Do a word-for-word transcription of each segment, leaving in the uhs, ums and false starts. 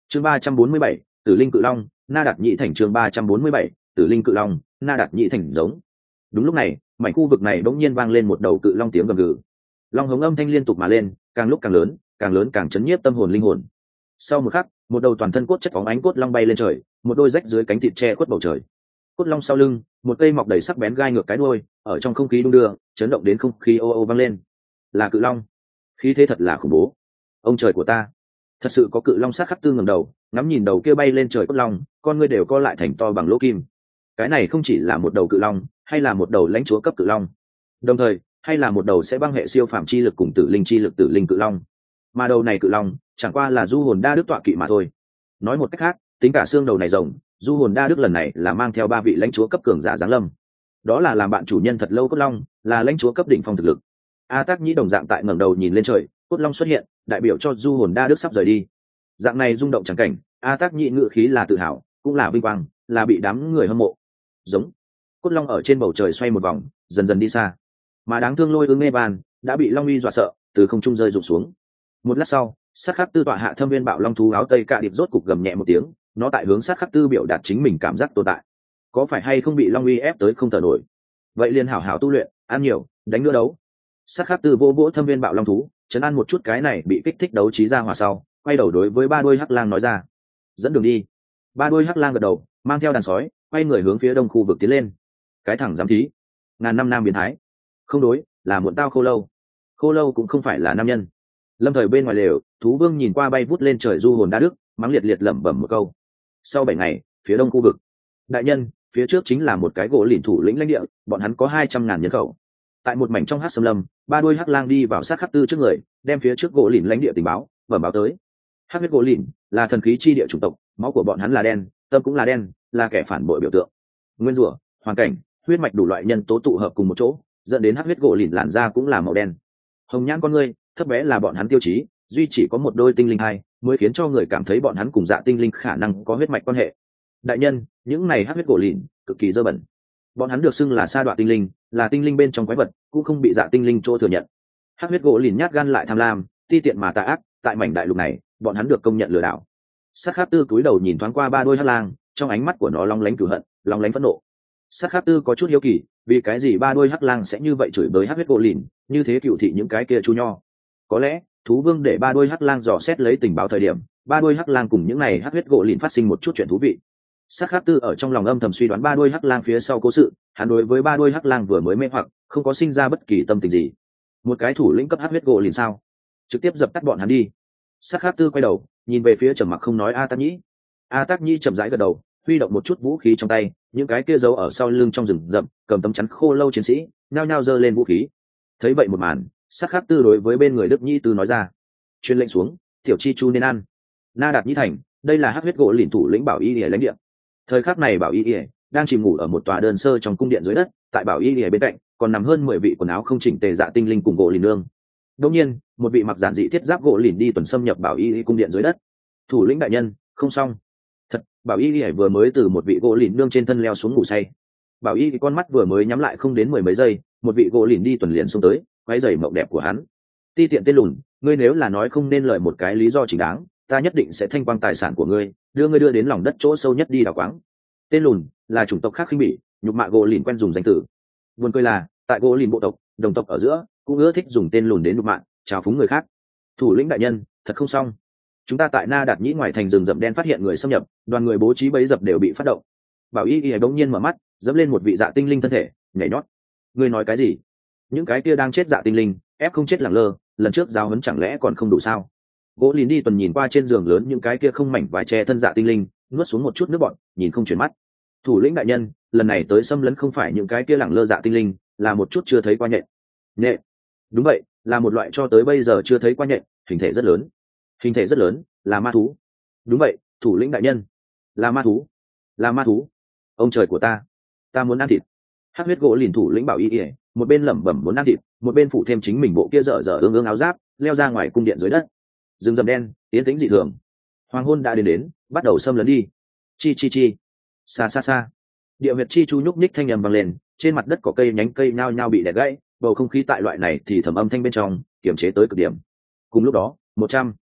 chương ba trăm bốn mươi bảy, tử linh cự long na đạt nhị thành. chương ba trăm bốn mươi bảy, tử linh cự long na đạt nhị thành giống. Đúng lúc này mảnh khu vực này bỗng nhiên vang lên một đầu cự long tiếng gầm gừ. Long hống âm thanh liên tục mà lên, càng lúc càng lớn, càng lớn càng chấn nhiếp tâm hồn linh hồn. Sau một khắc, một đầu toàn thân cốt chất phóng ánh cốt long bay lên trời, một đôi rách dưới cánh thịt che khuất bầu trời. Cốt long sau lưng, một cây mọc đầy sắc bén gai ngược cái đuôi, ở trong không khí đung đưa, chấn động đến không khí ô ô vang lên. Là cự long, khí thế thật là khủng bố. Ông trời của ta, thật sự có cự long. Sát khắc tư ngẩng đầu, ngắm nhìn đầu kia bay lên trời cốt long, con ngươi đều co lại thành to bằng lỗ kim. Cái này không chỉ là một đầu cự long, hay là một đầu lãnh chúa cấp cự long, đồng thời hay là một đầu sẽ băng hệ siêu phàm chi lực cùng tử linh chi lực tử linh cự long. Mà đầu này cự long chẳng qua là du hồn đa đức tọa kỵ mà thôi. Nói một cách khác, tính cả xương đầu này rồng, du hồn đa đức lần này là mang theo ba vị lãnh chúa cấp cường giả giáng lâm. Đó là làm bạn chủ nhân thật lâu cốt long, là lãnh chúa cấp đỉnh phong thực lực. A Tác Nhĩ đồng dạng tại ngẩng đầu nhìn lên trời, cốt long xuất hiện, đại biểu cho du hồn đa đức sắp rời đi. Dạng này rung động chẳng cảnh, A Tác Nhĩ ngự khí là tự hào, cũng là vinh quang, là bị đám người hâm mộ. Giống. Cốt long ở trên bầu trời xoay một vòng, dần dần đi xa. Mà đáng thương Lôi Ưng Nghe Bàn đã bị long uy dọa sợ, từ không trung rơi rụng xuống. Một lát sau, sát khắc tư tọa hạ thâm viên bạo long thú áo tây cạ điệp rốt cục gầm nhẹ một tiếng, nó tại hướng sát khắc tư biểu đạt chính mình cảm giác tồn tại. Có phải hay không bị long uy ép tới không thở nổi? Vậy liền hảo hảo tu luyện, ăn nhiều, đánh nữa đấu. Sát khắc tư vô vỗ thâm viên bạo long thú, chấn an một chút cái này bị kích thích đấu trí ra hòa sau, quay đầu đối với ba đuôi hắc lang nói ra: dẫn đường đi. Ba đuôi hắc lang gật đầu, mang theo đàn sói, quay người hướng phía đông khu vực tiến lên. Cái thẳng dám thí, ngàn năm nam biến thái. Không đối, là muộn tao khô lâu. Khô lâu cũng không phải là nam nhân. Lâm thời bên ngoài lều, thú vương nhìn qua bay vút lên trời du hồn đa đức, mắng liệt liệt lẩm bẩm một câu. Sau bảy ngày, phía đông khu vực, đại nhân, phía trước chính là một cái gỗ lìn thủ lĩnh lãnh địa, bọn hắn có hai trăm ngàn nhân khẩu. Tại một mảnh trong hắc xâm lâm, ba đuôi hắc lang đi vào sát khắc tư trước người, đem phía trước gỗ lìn lãnh địa tình báo bẩm báo tới. Hắc huyết gỗ lìn là thần khí chi địa chủng tộc, máu của bọn hắn là đen, tâm cũng là đen, là kẻ phản bội biểu tượng. Nguyên rủa, hoàn cảnh, huyết mạch đủ loại nhân tố tụ hợp cùng một chỗ, dẫn đến hắc huyết gỗ lìn làn da cũng là màu đen. Hồng nhãn con ngươi, thấp bé là bọn hắn tiêu chí, duy chỉ có một đôi tinh linh hai mới khiến cho người cảm thấy bọn hắn cùng dạ tinh linh khả năng có huyết mạch quan hệ. Đại nhân, những này hắc huyết gỗ lìn cực kỳ dơ bẩn. Bọn hắn được xưng là sa đoạn tinh linh, là tinh linh bên trong quái vật, cũng không bị dạ tinh linh chỗ thừa nhận. Hắc huyết gỗ lìn nhát gan lại tham lam, ti tiện mà tà ác, tại mảnh đại lục này, bọn hắn được công nhận lừa đảo. Sát Khát Tư cúi đầu nhìn thoáng qua ba đôi hắc lang, trong ánh mắt của nó long lánh cửu hận, long lánh phẫn nộ. Sát Khát Tư có chút hiếu kỳ, vì cái gì ba đôi hắc lang sẽ như vậy chửi bới hắc huyết gỗ lìn, như thế cựu thị những cái kia chu nho. Có lẽ thú vương để ba đôi hắc lang dò xét lấy tình báo thời điểm, ba đôi hắc lang cùng những này hắc huyết gỗ lìn phát sinh một chút chuyện thú vị. Sát Khát Tư ở trong lòng âm thầm suy đoán ba đôi hắc lang phía sau cố sự, hắn đối với ba đôi hắc lang vừa mới mê hoặc, không có sinh ra bất kỳ tâm tình gì. Một cái thủ lĩnh cấp hắc huyết gỗ lìn sao? Trực tiếp dập tắt bọn hắn đi. Sát Khát Tư quay đầu, nhìn về phía trầm mặc không nói A Tác Nhĩ. A Tác Nhĩ chậm rãi gật đầu, huy động một chút vũ khí trong tay, những cái kia giấu ở sau lưng trong rừng rậm, cầm tấm chắn khô lâu chiến sĩ, nhao nhao giơ lên vũ khí. Thấy vậy một màn, Sát Khát Tư đối với bên người Đức Nhĩ Tư nói ra: "Truyền lệnh xuống, tiểu chi chu nên ăn." Na Đạt Nhĩ Thành, đây là hắc huyết gỗ lìn thủ lĩnh Bảo Y Lìa lãnh địa. Thời khắc này Bảo Y Lìa đang chìm ngủ ở một tòa đơn sơ trong cung điện dưới đất, tại Bảo Y Lìa bên cạnh còn nằm hơn mười vị quần áo không chỉnh tề dạ tinh linh cùng gỗ lìn nương. Đương nhiên, một vị mặc giản dị thiết giáp gỗ lìn đi tuần xâm nhập Bảo Y cung điện dưới đất. "Thủ lĩnh đại nhân, không xong." Thật, Bảo Y Lìa vừa mới từ một vị gỗ lìn nương trên thân leo xuống ngủ say. Bảo Y con mắt vừa mới nhắm lại không đến mười mấy giây, một vị gỗ lìn đi tuần liền xuống tới, quấy rầy mộng đẹp của hắn. "Ti tiện tên lùn, ngươi nếu là nói không nên lời một cái lý do chính đáng, ta nhất định sẽ thanh quang tài sản của ngươi, đưa ngươi đưa đến lòng đất chỗ sâu nhất đi đào quáng." Tên lùn là chủng tộc khác khinh bỉ, nhục mạ gỗ lìn quen dùng danh từ. Buồn cười là, tại gỗ lìn bộ tộc, đồng tộc ở giữa cũng ưa thích dùng tên lùn đến nhục mạ, trào phúng người khác. "Thủ lĩnh đại nhân, thật không xong. Chúng ta tại Na Đạt Nhĩ ngoài thành rừng rậm đen phát hiện người xâm nhập, đoàn người bố trí bẫy dập đều bị phát động." Bảo Y Y bỗng nhiên mở mắt, dẫm lên một vị dạ tinh linh thân thể, nhảy nhót. "Ngươi nói cái gì? Những cái kia đang chết dạ tinh linh, ép không chết lẳng lơ, lần trước giao huấn chẳng lẽ còn không đủ sao?" Gỗ lìn đi tuần nhìn qua trên giường lớn những cái kia không mảnh vải che thân dạ tinh linh, nuốt xuống một chút nước bọt, nhìn không chuyển mắt. "Thủ lĩnh đại nhân, lần này tới xâm lấn không phải những cái kia lẳng lơ dạ tinh linh, là một chút chưa thấy qua nhện." "Nhện?" "Đúng vậy, là một loại cho tới bây giờ chưa thấy qua nhện, hình thể rất lớn." "Hình thể rất lớn, là ma thú?" "Đúng vậy, thủ lĩnh đại nhân, là ma thú, là ma thú." "Ông trời của ta, ta muốn ăn thịt." Hắc huyết gỗ lìn thủ lĩnh Bảo Y Y một bên lẩm bẩm muốn ăn thịt, một bên phủ thêm chính mình bộ kia dở dở ương ương áo giáp, leo ra ngoài cung điện dưới đất. Rừng rậm đen, tiến tĩnh dị thường. Hoàng hôn đã đến đến, bắt đầu xâm lấn đi. Chi chi chi. Xa xa xa. Địa huyệt chi chu nhúc nhích thanh âm vang lên, trên mặt đất có cây nhánh cây nhao nhao bị đè gãy, bầu không khí tại loại này thì thầm âm thanh bên trong, kiềm chế tới cực điểm. Cùng lúc đó, một trăm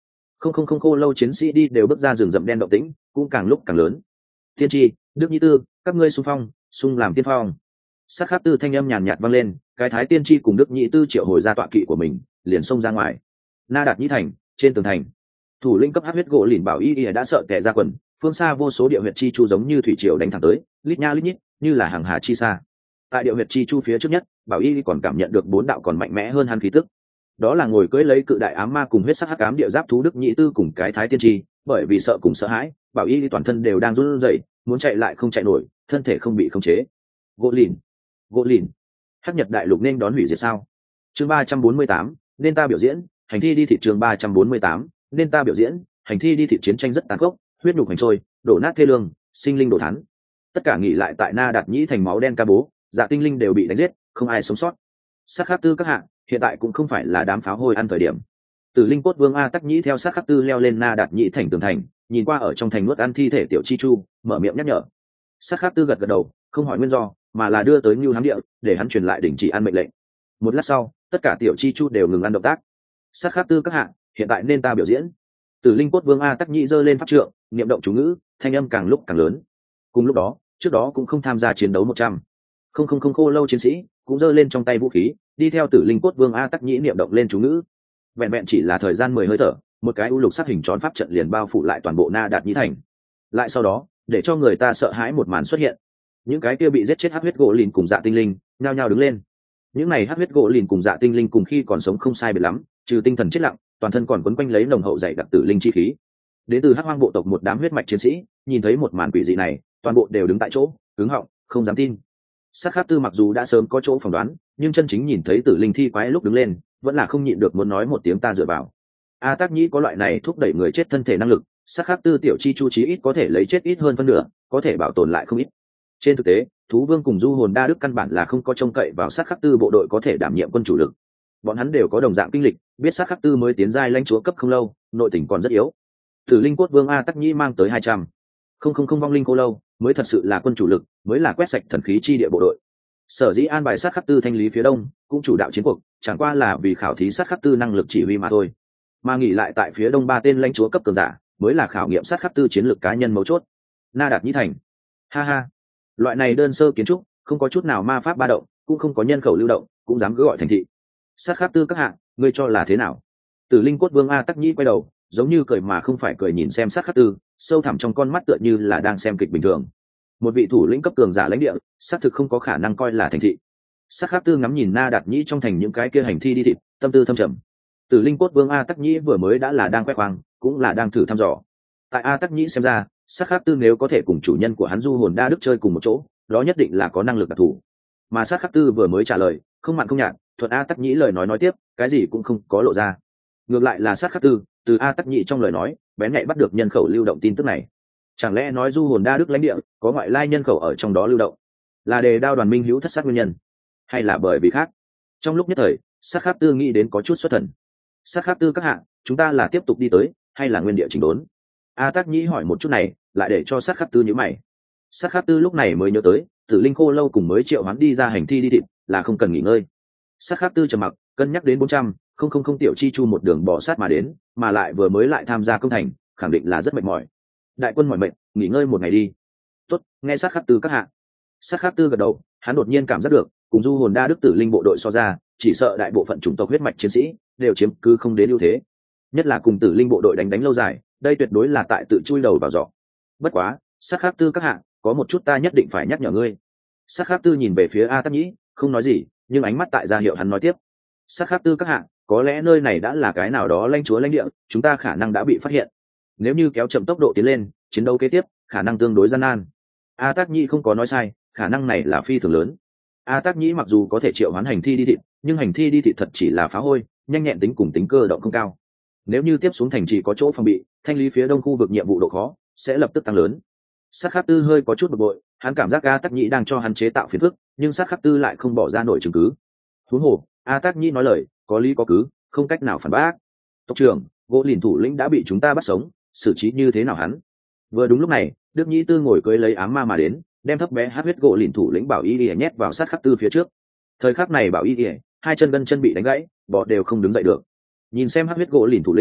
không không không khô lâu chiến sĩ đi đều bước ra rừng rậm đen động tĩnh cũng càng lúc càng lớn. Tiên tri, Đức Nhĩ Tư, các ngươi xung phong, xung làm tiên phong. Sát khắc tư thanh âm nhàn nhạt vang lên, cái thái tiên tri cùng Đức Nhĩ Tư triệu hồi ra tọa kỵ của mình, liền xông ra ngoài. Na Đạt Nhĩ thành, trên tường thành, thủ lĩnh cấp hắc huyết gỗ lìn bảo y y đã sợ tè ra quần, phương xa vô số địa huyệt chi chu giống như thủy triều đánh thẳng tới, lít nha lít nhít, như là hàng hà chi xa. Tại địa huyệt chi chu phía trước nhất, bảo y còn cảm nhận được bốn đạo còn mạnh mẽ hơn hắn khí tức. Đó là ngồi cưỡi lấy cự đại ám ma cùng huyết sắc hắc ám địa giáp thú Đức Nhĩ Tư cùng cái thái tiên tri, bởi vì sợ cùng sợ hãi, bảo y toàn thân đều đang run rẩy, muốn chạy lại không chạy nổi, thân thể không bị khống chế. Gỗ lìn, gỗ lìn, hắc nhật đại lục nên đón hủy diệt sao? Chương ba trăm bốn mươi tám, nên ta biểu diễn, hành thi đi thị trường ba trăm bốn mươi tám, nên ta biểu diễn, hành thi đi thị chiến tranh rất tàn khốc, huyết nhục hành trôi, đổ nát thê lương, sinh linh đổ thán. Tất cả nghỉ lại tại Na Đạt Nhĩ thành máu đen ca bố, dạ tinh linh đều bị đánh giết, không ai sống sót. Sát khắc tư các hạng, hiện tại cũng không phải là đám pháo hôi ăn thời điểm. Tử linh cốt vương A Tắc Nhĩ theo sát khắc tư leo lên Na Đạt Nhĩ thành tường thành, nhìn qua ở trong thành nuốt ăn thi thể tiểu chi chu, mở miệng nhắc nhở. Sát khắc tư gật gật đầu, không hỏi nguyên do, mà là đưa tới Nưu Hám Địa, để hắn truyền lại đình chỉ ăn mệnh lệnh. Một lát sau, tất cả tiểu chi chu đều ngừng ăn động tác. Sát khắc tư các hạng, hiện tại nên ta biểu diễn. Tử linh cốt vương A Tắc Nhĩ giơ lên pháp trượng, niệm động chú ngữ, thanh âm càng lúc càng lớn. Cùng lúc đó, trước đó cũng không tham gia chiến đấu một trăm, không không không khô lâu chiến sĩ cũng giơ lên trong tay vũ khí, đi theo Tử linh cốt vương A Tắc Nhĩ niệm động lên chú ngữ. Vẹn vẹn chỉ là thời gian mười hơi thở, một cái u lục sắc hình tròn pháp trận liền bao phủ lại toàn bộ Na Đạt Nhĩ thành. Lại sau đó, để cho người ta sợ hãi một màn xuất hiện. Những cái kia bị giết chết hắc huyết gỗ lìn cùng dạ tinh linh nhao nhao đứng lên. Những này hắc huyết gỗ lìn cùng dạ tinh linh cùng khi còn sống không sai biệt lắm, trừ tinh thần chết lặng, toàn thân còn quấn quanh lấy nồng hậu dày đặc tử linh chi khí. Đến từ hắc hoang bộ tộc một đám huyết mạch chiến sĩ nhìn thấy một màn quỷ dị này, toàn bộ đều đứng tại chỗ, cứng họng, không dám tin. Sát khắc tư mặc dù đã sớm có chỗ phỏng đoán, nhưng chân chính nhìn thấy tử linh thi quái lúc đứng lên, vẫn là không nhịn được muốn nói một tiếng ta dựa vào. A Tắc Nhĩ có loại này thúc đẩy người chết thân thể năng lực, sát khắc tư tiểu chi chu chí ít có thể lấy chết ít hơn phân nửa, có thể bảo tồn lại không ít. Trên thực tế, thú vương cùng du hồn đa đức căn bản là không có trông cậy vào sát khắc tư bộ đội có thể đảm nhiệm quân chủ lực. Bọn hắn đều có đồng dạng kinh lịch, biết sát khắc tư mới tiến giai lãnh chúa cấp không lâu, nội tình còn rất yếu. Tử linh cốt vương A Tắc Nhĩ mang tới hai trăm, không không không vong linh cô lâu, mới thật sự là quân chủ lực, mới là quét sạch thần khí chi địa bộ đội. Sở dĩ an bài sát khắc tư thanh lý phía đông, cũng chủ đạo chiến cuộc, chẳng qua là vì khảo thí sát khắc tư năng lực chỉ huy mà thôi. Mà nghỉ lại tại phía đông ba tên lãnh chúa cấp cường giả, mới là khảo nghiệm sát khắc tư chiến lược cá nhân mấu chốt. Na Đạt Nhĩ thành, ha ha, loại này đơn sơ kiến trúc, không có chút nào ma pháp ba động, cũng không có nhân khẩu lưu động, cũng dám cứ gọi thành thị. Sát khắc tư các hạng, ngươi cho là thế nào? Tử linh cốt vương A Tắc Nhĩ quay đầu, giống như cười mà không phải cười nhìn xem sát khắc tư, sâu thẳm trong con mắt tựa như là đang xem kịch bình thường. Một vị thủ lĩnh cấp cường giả lãnh địa, xác thực không có khả năng coi là thành thị. Sát khắc tư ngắm nhìn Na Đạt Nhĩ trong thành những cái kia hành thi đi thịt, tâm tư thâm trầm. Tử linh cốt vương A Tắc Nhĩ vừa mới đã là đang khoe khoang, cũng là đang thử thăm dò. Tại A Tắc Nhĩ xem ra, sát khắc tư nếu có thể cùng chủ nhân của hắn du hồn đa đức chơi cùng một chỗ, đó nhất định là có năng lực đặc thù. Mà sát khắc tư vừa mới trả lời, không mặn không nhạt, thuận A Tắc Nhĩ lời nói nói tiếp, cái gì cũng không có lộ ra. Ngược lại là sát khắc tư, từ A Tắc Nhĩ trong lời nói, bén nhạy bắt được nhân khẩu lưu động tin tức này. Chẳng lẽ nói du hồn đa đức lãnh địa có ngoại lai nhân khẩu ở trong đó lưu động, là đề đao đoàn minh hữu thất sát nguyên nhân, hay là bởi vì khác? Trong lúc nhất thời, sát khắc tư nghĩ đến có chút xuất thần. Sát khắc tư các hạng, chúng ta là tiếp tục đi tới, hay là nguyên địa chỉnh đốn? A Tắc Nhĩ hỏi một chút này, lại để cho sát khắc tư nhíu mày. Sát khắc tư lúc này mới nhớ tới, tử linh khô lâu cùng mới triệu hoán đi ra hành thi đi thịt, là không cần nghỉ ngơi. Sát khắc tư trầm mặc, cân nhắc đến bốn trăm, không không không tiểu chi chu một đường bỏ sát mà đến, mà lại vừa mới lại tham gia công thành, khẳng định là rất mệt mỏi. Đại quân mỏi mệt, nghỉ ngơi một ngày đi. Tốt, nghe sát khắc tư các hạng. Sát khắc tư gật đầu, hắn đột nhiên cảm giác được, cùng du hồn đa đức tử linh bộ đội so ra, chỉ sợ đại bộ phận chủng tộc huyết mạch chiến sĩ đều chiếm cứ không đến ưu thế. Nhất là cùng tử linh bộ đội đánh đánh lâu dài, đây tuyệt đối là tại tự chui đầu vào giỏ. Bất quá, sát khắc tư các hạng, có một chút ta nhất định phải nhắc nhở ngươi. Sát khắc tư nhìn về phía A Tắc Nhĩ, không nói gì, nhưng ánh mắt tại ra hiệu hắn nói tiếp. Sát khắc tư các hạng, có lẽ nơi này đã là cái nào đó lãnh chúa lãnh địa, chúng ta khả năng đã bị phát hiện. Nếu như kéo chậm tốc độ tiến lên, chiến đấu kế tiếp khả năng tương đối gian nan. A Tắc Nhĩ không có nói sai, khả năng này là phi thường lớn. A Tắc Nhĩ mặc dù có thể triệu hoán hành thi đi thịt, nhưng hành thi đi thịt thật chỉ là phá hôi, nhanh nhẹn tính cùng tính cơ động không cao. Nếu như tiếp xuống thành trì có chỗ phòng bị, thanh lý phía đông khu vực nhiệm vụ độ khó sẽ lập tức tăng lớn. Sát khắc tư hơi có chút bực bội, hắn cảm giác A Tắc Nhĩ đang cho hắn chế tạo phiền phức, nhưng sát khắc tư lại không bỏ ra nổi chứng cứ. Huống hồ, A Tắc Nhĩ nói lời có lý có cứ, không cách nào phản bác. Tộc trưởng, gỗ lìn thủ lĩnh đã bị chúng ta bắt sống, xử trí như thế nào hắn? Vừa đúng lúc này, Đức Nhĩ Tư ngồi cưỡi lấy ám ma mà đến, đem thấp bé hát huyết gỗ lìn thủ lĩnh Bảo Y Y nhét vào sát khắc tư phía trước. Thời khắc này Bảo Y Y hai chân gân chân bị đánh gãy, bò đều không đứng dậy được. Nhìn xem hát huyết gỗ lìn thủ lĩnh,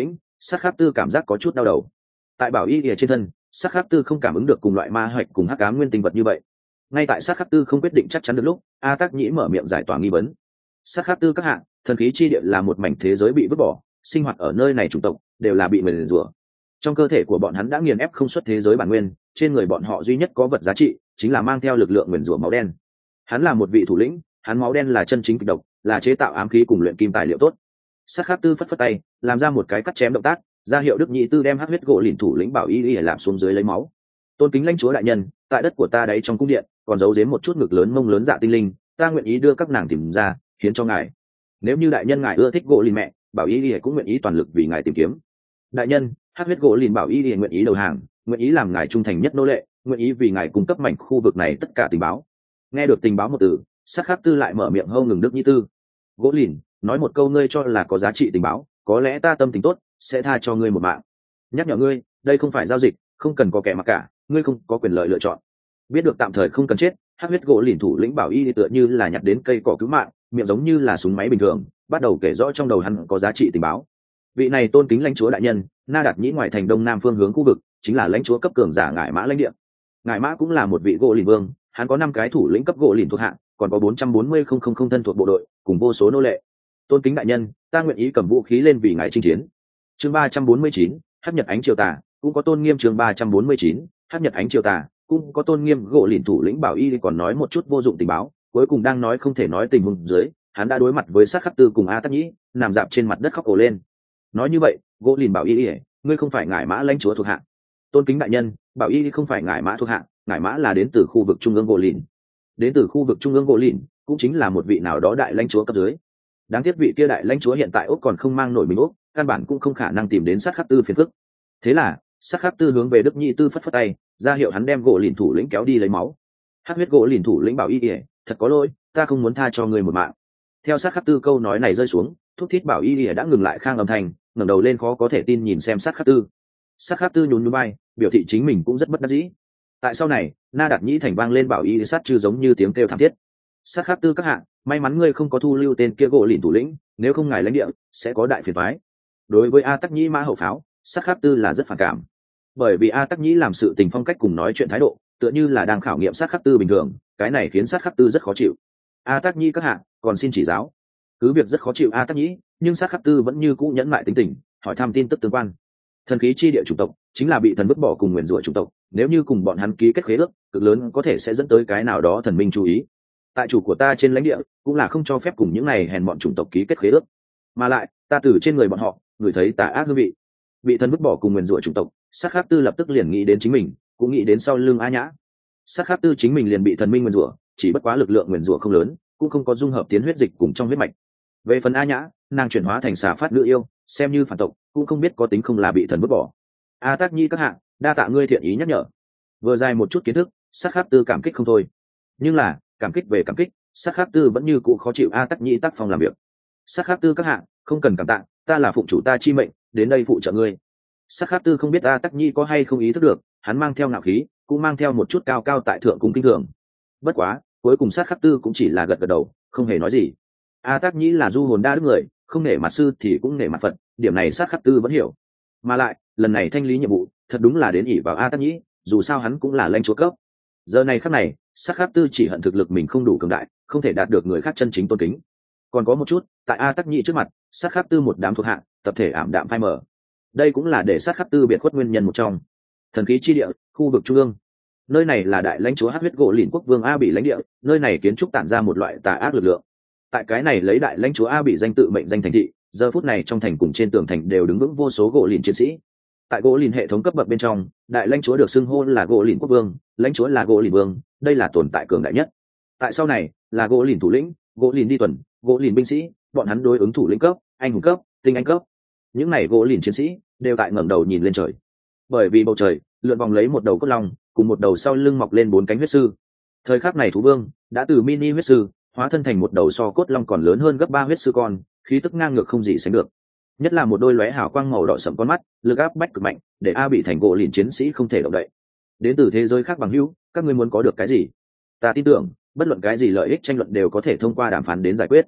Sát khắc tư cảm giác có chút đau đầu. Tại bảo y ỉa trên thân, sát khắc tư không cảm ứng được cùng loại ma hoạch cùng hắc ám nguyên tinh vật như vậy. Ngay tại sát khắc tư không quyết định chắc chắn được lúc, a Tắc Nhĩ mở miệng giải tỏa nghi vấn. Sát khắc tư các hạng, thần khí chi địa là một mảnh thế giới bị vứt bỏ, sinh hoạt ở nơi này chủng tộc đều là bị nguyền rủa. Trong cơ thể của bọn hắn đã nghiền ép không xuất thế giới bản nguyên, trên người bọn họ duy nhất có vật giá trị chính là mang theo lực lượng nguyền rủa máu đen. Hắn là một vị thủ lĩnh, hắn máu đen là chân chính kịch độc, là chế tạo ám khí cùng luyện kim tài liệu tốt. Sát khắc tư phất phất tay, làm ra một cái cắt chém động tác, ra hiệu Đức Nhị Tư đem hắc huyết gỗ lìn thủ lĩnh bảo y y làm xuống dưới lấy máu. Tôn kính lãnh chúa đại nhân, tại đất của ta đấy trong cung điện còn giấu giếm một chút ngực lớn mông lớn dạ tinh linh, ta nguyện ý đưa các nàng tìm ra hiến cho ngài. Nếu như đại nhân ngài ưa thích gỗ lìn mẹ, bảo y y cũng nguyện ý toàn lực vì ngài tìm kiếm. Đại nhân, hắc huyết gỗ lìn bảo y y nguyện ý đầu hàng, nguyện ý làm ngài trung thành nhất nô lệ, nguyện ý vì ngài cung cấp mảnh khu vực này tất cả tình báo. Nghe được tình báo một từ, Sát khắc tư lại mở miệng hâu ngừng Đức Nhị Tư. Gỗ lìn, nói một câu ngươi cho là có giá trị tình báo, có lẽ ta tâm tình tốt sẽ tha cho ngươi một mạng. Nhắc nhở ngươi, đây không phải giao dịch, không cần có kẻ mặc cả, ngươi không có quyền lợi lựa chọn. Biết được tạm thời không cần chết, hắc huyết gỗ lìn thủ lĩnh bảo y tựa như là nhặt đến cây cỏ cứu mạng, miệng giống như là súng máy bình thường, bắt đầu kể rõ trong đầu hắn có giá trị tình báo. Vị này tôn kính lãnh chúa đại nhân, Na Đạt Nhĩ ngoài thành đông nam phương hướng khu vực chính là lãnh chúa cấp cường giả Ngải Mã lãnh địa. Ngải Mã cũng là một vị gỗ lìn vương, hắn có năm cái thủ lĩnh cấp gỗ lìn thuộc hạng, còn có bốn trăm bốn mươi không không không thân thuộc bộ đội, cùng vô số nô lệ. Tôn kính đại nhân, ta nguyện ý cầm vũ khí lên vì ngài chinh chiến. Chương ba trăm bốn mươi chín, hắc nhật ánh triều tà, cũng có tôn nghiêm. Chương ba trăm bốn mươi chín, hắc nhật ánh triều tà, cũng có tôn nghiêm. Gỗ lìn thủ lĩnh bảo y còn nói một chút vô dụng tình báo, cuối cùng đang nói không thể nói tình huống dưới, hắn đã đối mặt với Sát khắc tư cùng A Tắc Nhĩ, nằm dạp trên mặt đất khóc ồ lên. Nói như vậy, gỗ lìn bảo y, ngươi không phải Ngải Mã lãnh chúa thuộc hạng. Tôn kính đại nhân, bảo y không phải Ngải Mã thuộc hạng, Ngải Mã là đến từ khu vực trung ương gỗ lìn. Đến từ khu vực trung ương gỗ lìn, cũng chính là một vị nào đó đại lãnh chúa cấp dưới. Đáng tiếc vị kia đại lãnh chúa hiện tại úc còn không mang nổi mình úc, căn bản cũng không khả năng tìm đến Sát khắc tư phiền phức. Thế là Sát khắc tư hướng về Đức Nhị Tư phất phất tay, ra hiệu hắn đem gỗ lìn thủ lĩnh kéo đi lấy máu. Hắc huyết gỗ lìn thủ lĩnh bảo y ỉa, thật có lỗi, ta không muốn tha cho người một mạng. Theo Sát khắc tư câu nói này rơi xuống, thúc thiết bảo y ỉa đã ngừng lại khang âm thanh, ngẩng đầu lên khó có thể tin nhìn xem Sát khắc tư. Sát khắc tư nhún nhún vai, biểu thị chính mình cũng rất bất đắc dĩ. Tại sau này, Na Đạt Nhĩ thành vang lên bảo y sát trừ giống như tiếng kêu thảm thiết. Sát khắc tư các hạng, may mắn ngươi không có thu lưu tên kia gỗ lìn thủ lĩnh, nếu không ngài lãnh địa sẽ có đại phiền toái. Đối với A Tắc Nhĩ mã hậu pháo, Sát khắc tư là rất phản cảm, bởi vì A Tắc Nhĩ làm sự tình phong cách cùng nói chuyện thái độ tựa như là đang khảo nghiệm Sát khắc tư bình thường, cái này khiến Sát khắc tư rất khó chịu. A Tắc Nhĩ các hạng, còn xin chỉ giáo. Cứ việc rất khó chịu A Tắc Nhĩ, nhưng Sát khắc tư vẫn như cũ nhẫn lại tính tình, hỏi thăm tin tức tương quan. Thần khí chi địa chủng tộc chính là bị thần vứt bỏ cùng nguyền rủa chủng tộc, nếu như cùng bọn hắn ký kết khế ước cực lớn có thể sẽ dẫn tới cái nào đó thần minh chú ý. Tại chủ của ta trên lãnh địa cũng là không cho phép cùng những này hèn bọn chủng tộc ký kết khế ước, mà lại ta từ trên người bọn họ người thấy tà ác hương vị. Bị thần vứt bỏ cùng nguyền rủa chủng tộc, Sát khắc tư lập tức liền nghĩ đến chính mình, cũng nghĩ đến sau lưng A Nhã. Sát khắc tư chính mình liền bị thần minh nguyền rủa, chỉ bất quá lực lượng nguyền rủa không lớn, cũng không có dung hợp tiến huyết dịch cùng trong huyết mạch. Về phần A Nhã, nàng chuyển hóa thành xà phát nữ yêu, xem như phản tộc, cũng không biết có tính không là bị thần vứt bỏ. A Tắc Nhĩ các hạng, đa tạ ngươi thiện ý nhắc nhở. Vừa dài một chút kiến thức, Sát khắc tư cảm kích không thôi. Nhưng là cảm kích về cảm kích, Sát khắc tư vẫn như cũ khó chịu A Tắc Nhĩ tác phong làm việc. Sát khắc tư các hạng, không cần cảm tạ, ta là phụng chủ ta chi mệnh, đến đây phụ trợ ngươi. Sát khắc tư không biết A Tắc Nhĩ có hay không ý thức được, hắn mang theo ngạo khí, cũng mang theo một chút cao cao tại thượng cùng kinh thường. Bất quá, cuối cùng Sát khắc tư cũng chỉ là gật gật đầu, không hề nói gì. A Tắc Nhĩ là du hồn đa đức người, không nể mặt sư thì cũng nể mặt Phật, điểm này Sát khắc tư vẫn hiểu. Mà lại, lần này thanh lý nhiệm vụ, thật đúng là đến ỷ vào A Tắc Nhĩ, dù sao hắn cũng là lãnh chúa cấp. Giờ này khắc này, Sát khắc tư chỉ hận thực lực mình không đủ cường đại, không thể đạt được người khác chân chính tôn kính. Còn có một chút, tại A Tắc Nhĩ trước mặt, Sát khắc tư một đám thuộc hạ, tập thể ảm đạm phai mờ. Đây cũng là để Sát khắc tư biệt khuất nguyên nhân một trong. Thần khí chi địa, khu vực trung ương. Nơi này là đại lãnh chúa hắc huyết gỗ lìn quốc vương A Bị lãnh địa, nơi này kiến trúc tản ra một loại tà ác lực lượng. Tại cái này lấy đại lãnh chúa A Bị danh tự mệnh danh thành thị, giờ phút này trong thành cùng trên tường thành đều đứng vững vô số gỗ lìn chiến sĩ. Tại gỗ lìn hệ thống cấp bậc bên trong, đại lãnh chúa được xưng hô là gỗ lìn quốc vương, lãnh chúa là gỗ lìn vương, đây là tồn tại cường đại nhất. Tại sau này là gỗ lìn thủ lĩnh, gỗ lìn đi tuần, gỗ lìn binh sĩ, bọn hắn đối ứng thủ lĩnh cấp, anh hùng cấp, tinh anh cấp. Những này gỗ lìn chiến sĩ đều tại ngẩng đầu nhìn lên trời, bởi vì bầu trời lượn vòng lấy một đầu cốt long cùng một đầu sau lưng mọc lên bốn cánh huyết sư. Thời khắc này thú vương đã từ mini huyết sư hóa thân thành một đầu so cốt long còn lớn hơn gấp ba huyết sư con, khí tức ngang ngược không gì sánh được. Nhất là một đôi lóe hào quang màu đỏ sẫm con mắt, lực áp bách cực mạnh, để A Bị thành gỗ lìn chiến sĩ không thể động đậy. Đến từ thế giới khác bằng hữu, các ngươi muốn có được cái gì? Ta tin tưởng, bất luận cái gì lợi ích tranh luận đều có thể thông qua đàm phán đến giải quyết.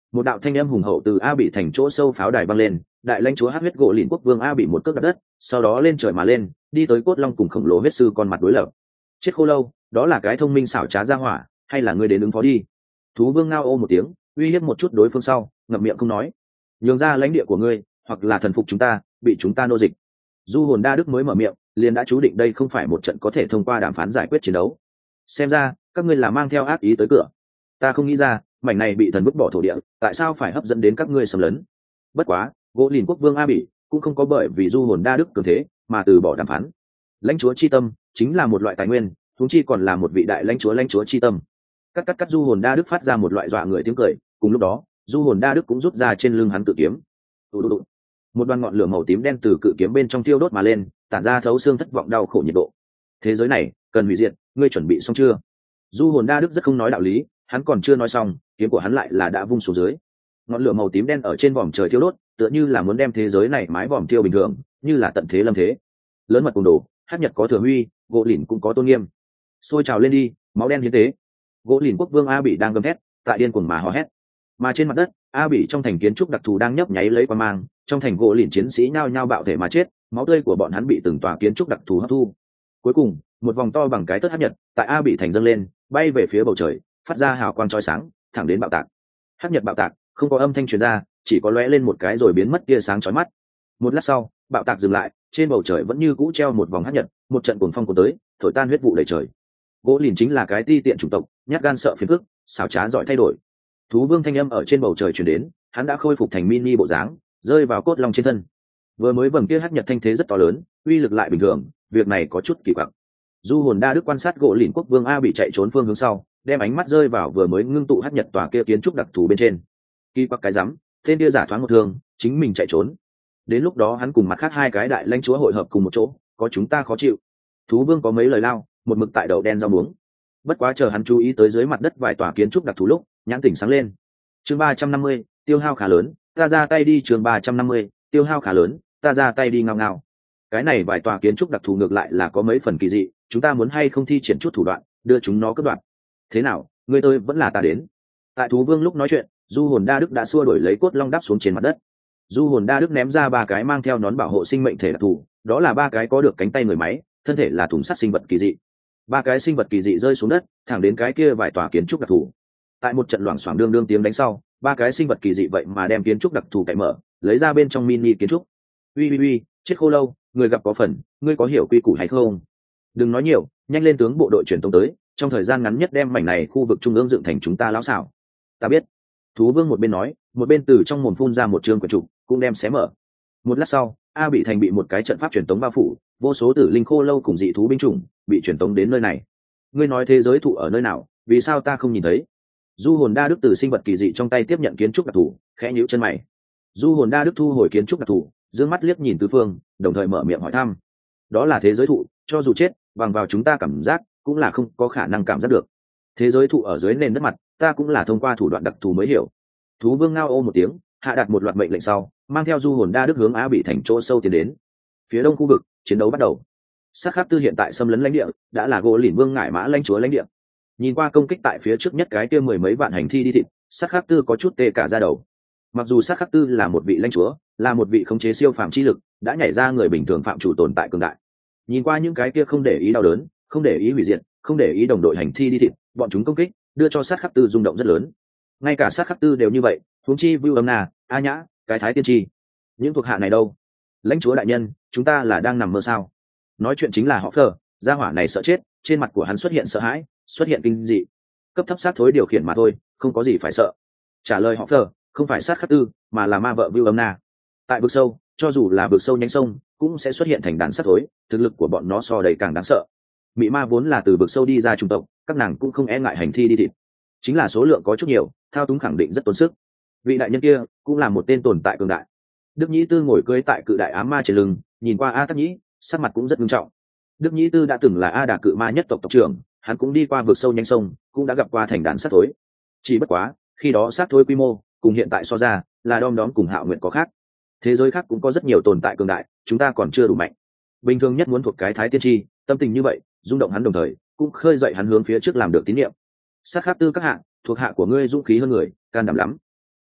Một đạo thanh âm hùng hậu từ A Bị thành chỗ sâu pháo đài vang lên, đại lãnh chúa hắc huyết gỗ lìn quốc vương A Bị một cước đạp đất, sau đó lên trời mà lên, đi tới cốt long cùng khổng lồ huyết sư con mặt đối lập. Chết khô lâu, đó là cái thông minh xảo trá ra hỏa, hay là ngươi đến ứng phó đi? Thú vương ngao ô một tiếng, uy hiếp một chút đối phương sau, ngậm miệng không nói. Nhường ra lãnh địa của ngươi, hoặc là thần phục chúng ta, bị chúng ta nô dịch. Du hồn đa đức mới mở miệng, liền đã chú định đây không phải một trận có thể thông qua đàm phán giải quyết chiến đấu. Xem ra các ngươi là mang theo ác ý tới cửa. Ta không nghĩ ra, mảnh này bị thần vứt bỏ thổ địa, tại sao phải hấp dẫn đến các ngươi xâm lấn? Bất quá, gỗ lìn quốc vương A Bỉ cũng không có bởi vì du hồn đa đức cường thế mà từ bỏ đàm phán. Lãnh chúa chi tâm chính là một loại tài nguyên, chúng chi còn là một vị đại lãnh chúa lãnh chúa chi tâm. Cắt cắt cắt du hồn đa đức phát ra một loại dọa người tiếng cười, cùng lúc đó, du hồn đa đức cũng rút ra trên lưng hắn cự kiếm. Đụ đụ đụ. Một đoàn ngọn lửa màu tím đen từ cự kiếm bên trong tiêu đốt mà lên, tản ra thấu xương thất vọng đau khổ nhiệt độ. Thế giới này cần hủy diệt, ngươi chuẩn bị xong chưa? Du hồn đa đức rất không nói đạo lý, hắn còn chưa nói xong, kiếm của hắn lại là đã vung xuống dưới. Ngọn lửa màu tím đen ở trên vòm trời thiêu đốt, tựa như là muốn đem thế giới này mái vòm tiêu bình thường, như là tận thế lâm thế. Lớn mật cùng đồ, hắc nhật có thừa huy, gỗ lìn cũng có tôn nghiêm. Sôi trào lên đi, máu đen hiến tế. Gỗ lìn quốc vương A Bỉ đang gầm thét, tại điên cuồng mà hò hét. Mà trên mặt đất, A Bỉ trong thành kiến trúc đặc thù đang nhấp nháy lấy quang mang, trong thành gỗ lìn chiến sĩ nhao nhao bạo thể mà chết, máu tươi của bọn hắn bị từng tòa kiến trúc đặc thù hấp thu. Cuối cùng, một vòng to bằng cái tấc hắc nhật tại A Bỉ thành dâng lên, bay về phía bầu trời, phát ra hào quang chói sáng, thẳng đến bạo tạc. Hắc nhật bạo tạc, không có âm thanh truyền ra, chỉ có lóe lên một cái rồi biến mất tia sáng chói mắt. Một lát sau, bạo tạc dừng lại, trên bầu trời vẫn như cũ treo một vòng hắc nhật, một trận cuồng phong cuốn tới, thổi tan huyết vụ đầy trời. Gỗ lìn chính là cái ti tiện chủng tộc, nhát gan sợ phiền phức, xảo trá giỏi thay đổi. Thú vương thanh âm ở trên bầu trời truyền đến, hắn đã khôi phục thành mini bộ dáng, rơi vào cốt long trên thân. Vừa mới vầng kia hắc nhật thanh thế rất to lớn, uy lực lại bình thường, việc này có chút kỳ quặc. Du hồn đa đức quan sát gỗ lìn quốc vương A bị chạy trốn phương hướng sau, đem ánh mắt rơi vào vừa mới ngưng tụ hắc nhật tòa kia kiến trúc đặc thù bên trên. Kỳ quặc cái rắm, tên kia giả thoáng một thương, chính mình chạy trốn. Đến lúc đó hắn cùng mặt khác hai cái đại lãnh chúa hội hợp cùng một chỗ, có chúng ta khó chịu. Thú vương có mấy lời lao, một mực tại đầu đen rau muống. Bất quá chờ hắn chú ý tới dưới mặt đất vài tòa kiến trúc đặc thù lúc, nhãn tỉnh sáng lên. Chương ba trăm năm mươi, tiêu hao khá lớn, ta ra tay đi. Chương ba trăm năm mươi, tiêu hao khá lớn, ta ra tay đi ngao ngao. Cái này vài tòa kiến trúc đặc thù ngược lại là có mấy phần kỳ dị, chúng ta muốn hay không thi triển chút thủ đoạn, đưa chúng nó cướp đoạt. Thế nào, ngươi tôi vẫn là ta đến. Tại thú vương lúc nói chuyện, du hồn đa đức đã xua đổi lấy cốt long đắp xuống trên mặt đất. Du hồn đa đức ném ra ba cái mang theo nón bảo hộ sinh mệnh thể đặc thù, đó là ba cái có được cánh tay người máy, thân thể là thùng sắt sinh vật kỳ dị. Ba cái sinh vật kỳ dị rơi xuống đất, thẳng đến cái kia vài tòa kiến trúc đặc thù. Tại một trận loảng xoảng đương đương tiếng đánh sau, ba cái sinh vật kỳ dị vậy mà đem kiến trúc đặc thù cậy mở, lấy ra bên trong mini kiến trúc. Uy uy uy, chết khô lâu, người gặp có phần, ngươi có hiểu quy củ hay không? Đừng nói nhiều, nhanh lên tướng bộ đội truyền tống tới, trong thời gian ngắn nhất đem mảnh này khu vực trung ương dựng thành chúng ta lão xảo. Ta biết. Thú vương một bên nói, một bên từ trong mồm phun ra một chương quyển trục, cũng đem xé mở. Một lát sau, A bị thành bị một cái trận pháp truyền tống bao phủ, vô số tử linh khô lâu cùng dị thú binh chủng bị truyền tống đến nơi này. Ngươi nói thế giới thụ ở nơi nào, vì sao ta không nhìn thấy? Du hồn đa đức từ sinh vật kỳ dị trong tay tiếp nhận kiến trúc đặc thù, khẽ nhíu chân mày. Du hồn đa đức thu hồi kiến trúc đặc thù, dương mắt liếc nhìn tứ phương, đồng thời mở miệng hỏi thăm. Đó là thế giới thụ, cho dù chết, bằng vào chúng ta cảm giác, cũng là không có khả năng cảm giác được. Thế giới thụ ở dưới nền đất mặt, ta cũng là thông qua thủ đoạn đặc thù mới hiểu. Thú vương ngao ô một tiếng, hạ đạt một loạt mệnh lệnh sau, mang theo du hồn đa đức hướng Á bị thành chỗ sâu tiến đến. Phía đông khu vực, chiến đấu bắt đầu. Sát khắp tư hiện tại xâm lấn lãnh địa, đã là gỗ lìn vương ngải mã lãnh chúa lãnh địa. Nhìn qua công kích tại phía trước nhất cái kia mười mấy vạn hành thi đi thịt, sát khắp tư có chút tê cả da đầu. Mặc dù sát khắp tư là một vị lãnh chúa, là một vị khống chế siêu phàm chi lực, đã nhảy ra người bình thường phạm chủ tồn tại cường đại. Nhìn qua những cái kia không để ý đau đớn, không để ý hủy diệt, không để ý đồng đội hành thi đi thịt, bọn chúng công kích, đưa cho sát khắp tư rung động rất lớn. Ngay cả sát khắp tư đều như vậy, huống chi Vưu Âm Na, A Nhã, cái Thái Tiên Tri, những thuộc hạ này đâu? Lãnh chúa đại nhân, chúng ta là đang nằm mơ sao? Nói chuyện chính là họ Phờ, gia hỏa này sợ chết, trên mặt của hắn xuất hiện sợ hãi, xuất hiện kinh dị. Cấp thấp sát thối điều khiển mà thôi, không có gì phải sợ. Trả lời họ Phờ, không phải sát khắc tư, mà là ma vợ Vưu Âm Na. Tại vực sâu, cho dù là vực sâu nhánh sông, cũng sẽ xuất hiện thành đàn sát thối, thực lực của bọn nó so đầy càng đáng sợ. Mị ma vốn là từ vực sâu đi ra trung tộc, các nàng cũng không e ngại hành thi đi thịt. Chính là số lượng có chút nhiều, thao túng khẳng định rất tốn sức. Vị đại nhân kia cũng là một tên tồn tại cường đại. Đức Nhĩ Tư ngồi cưỡi tại cự đại ám ma trên lưng, nhìn qua A Tắc Nhĩ, sắc mặt cũng rất nghiêm trọng. Đức Nhĩ Tư đã từng là A Đà cự ma nhất tộc tộc trưởng, hắn cũng đi qua vực sâu nhanh sông, cũng đã gặp qua thành đàn sát thối. Chỉ bất quá, khi đó sát thối quy mô cùng hiện tại so ra, là đom đóm cùng Hạo Nguyện có khác. Thế giới khác cũng có rất nhiều tồn tại cường đại, chúng ta còn chưa đủ mạnh. Bình thường nhất muốn thuộc cái Thái Tiên Tri, tâm tình như vậy, rung động hắn đồng thời, cũng khơi dậy hắn hướng phía trước làm được tín niệm. Sát khắc tư các hạ, thuộc hạ của ngươi dũng khí hơn người, can đảm lắm.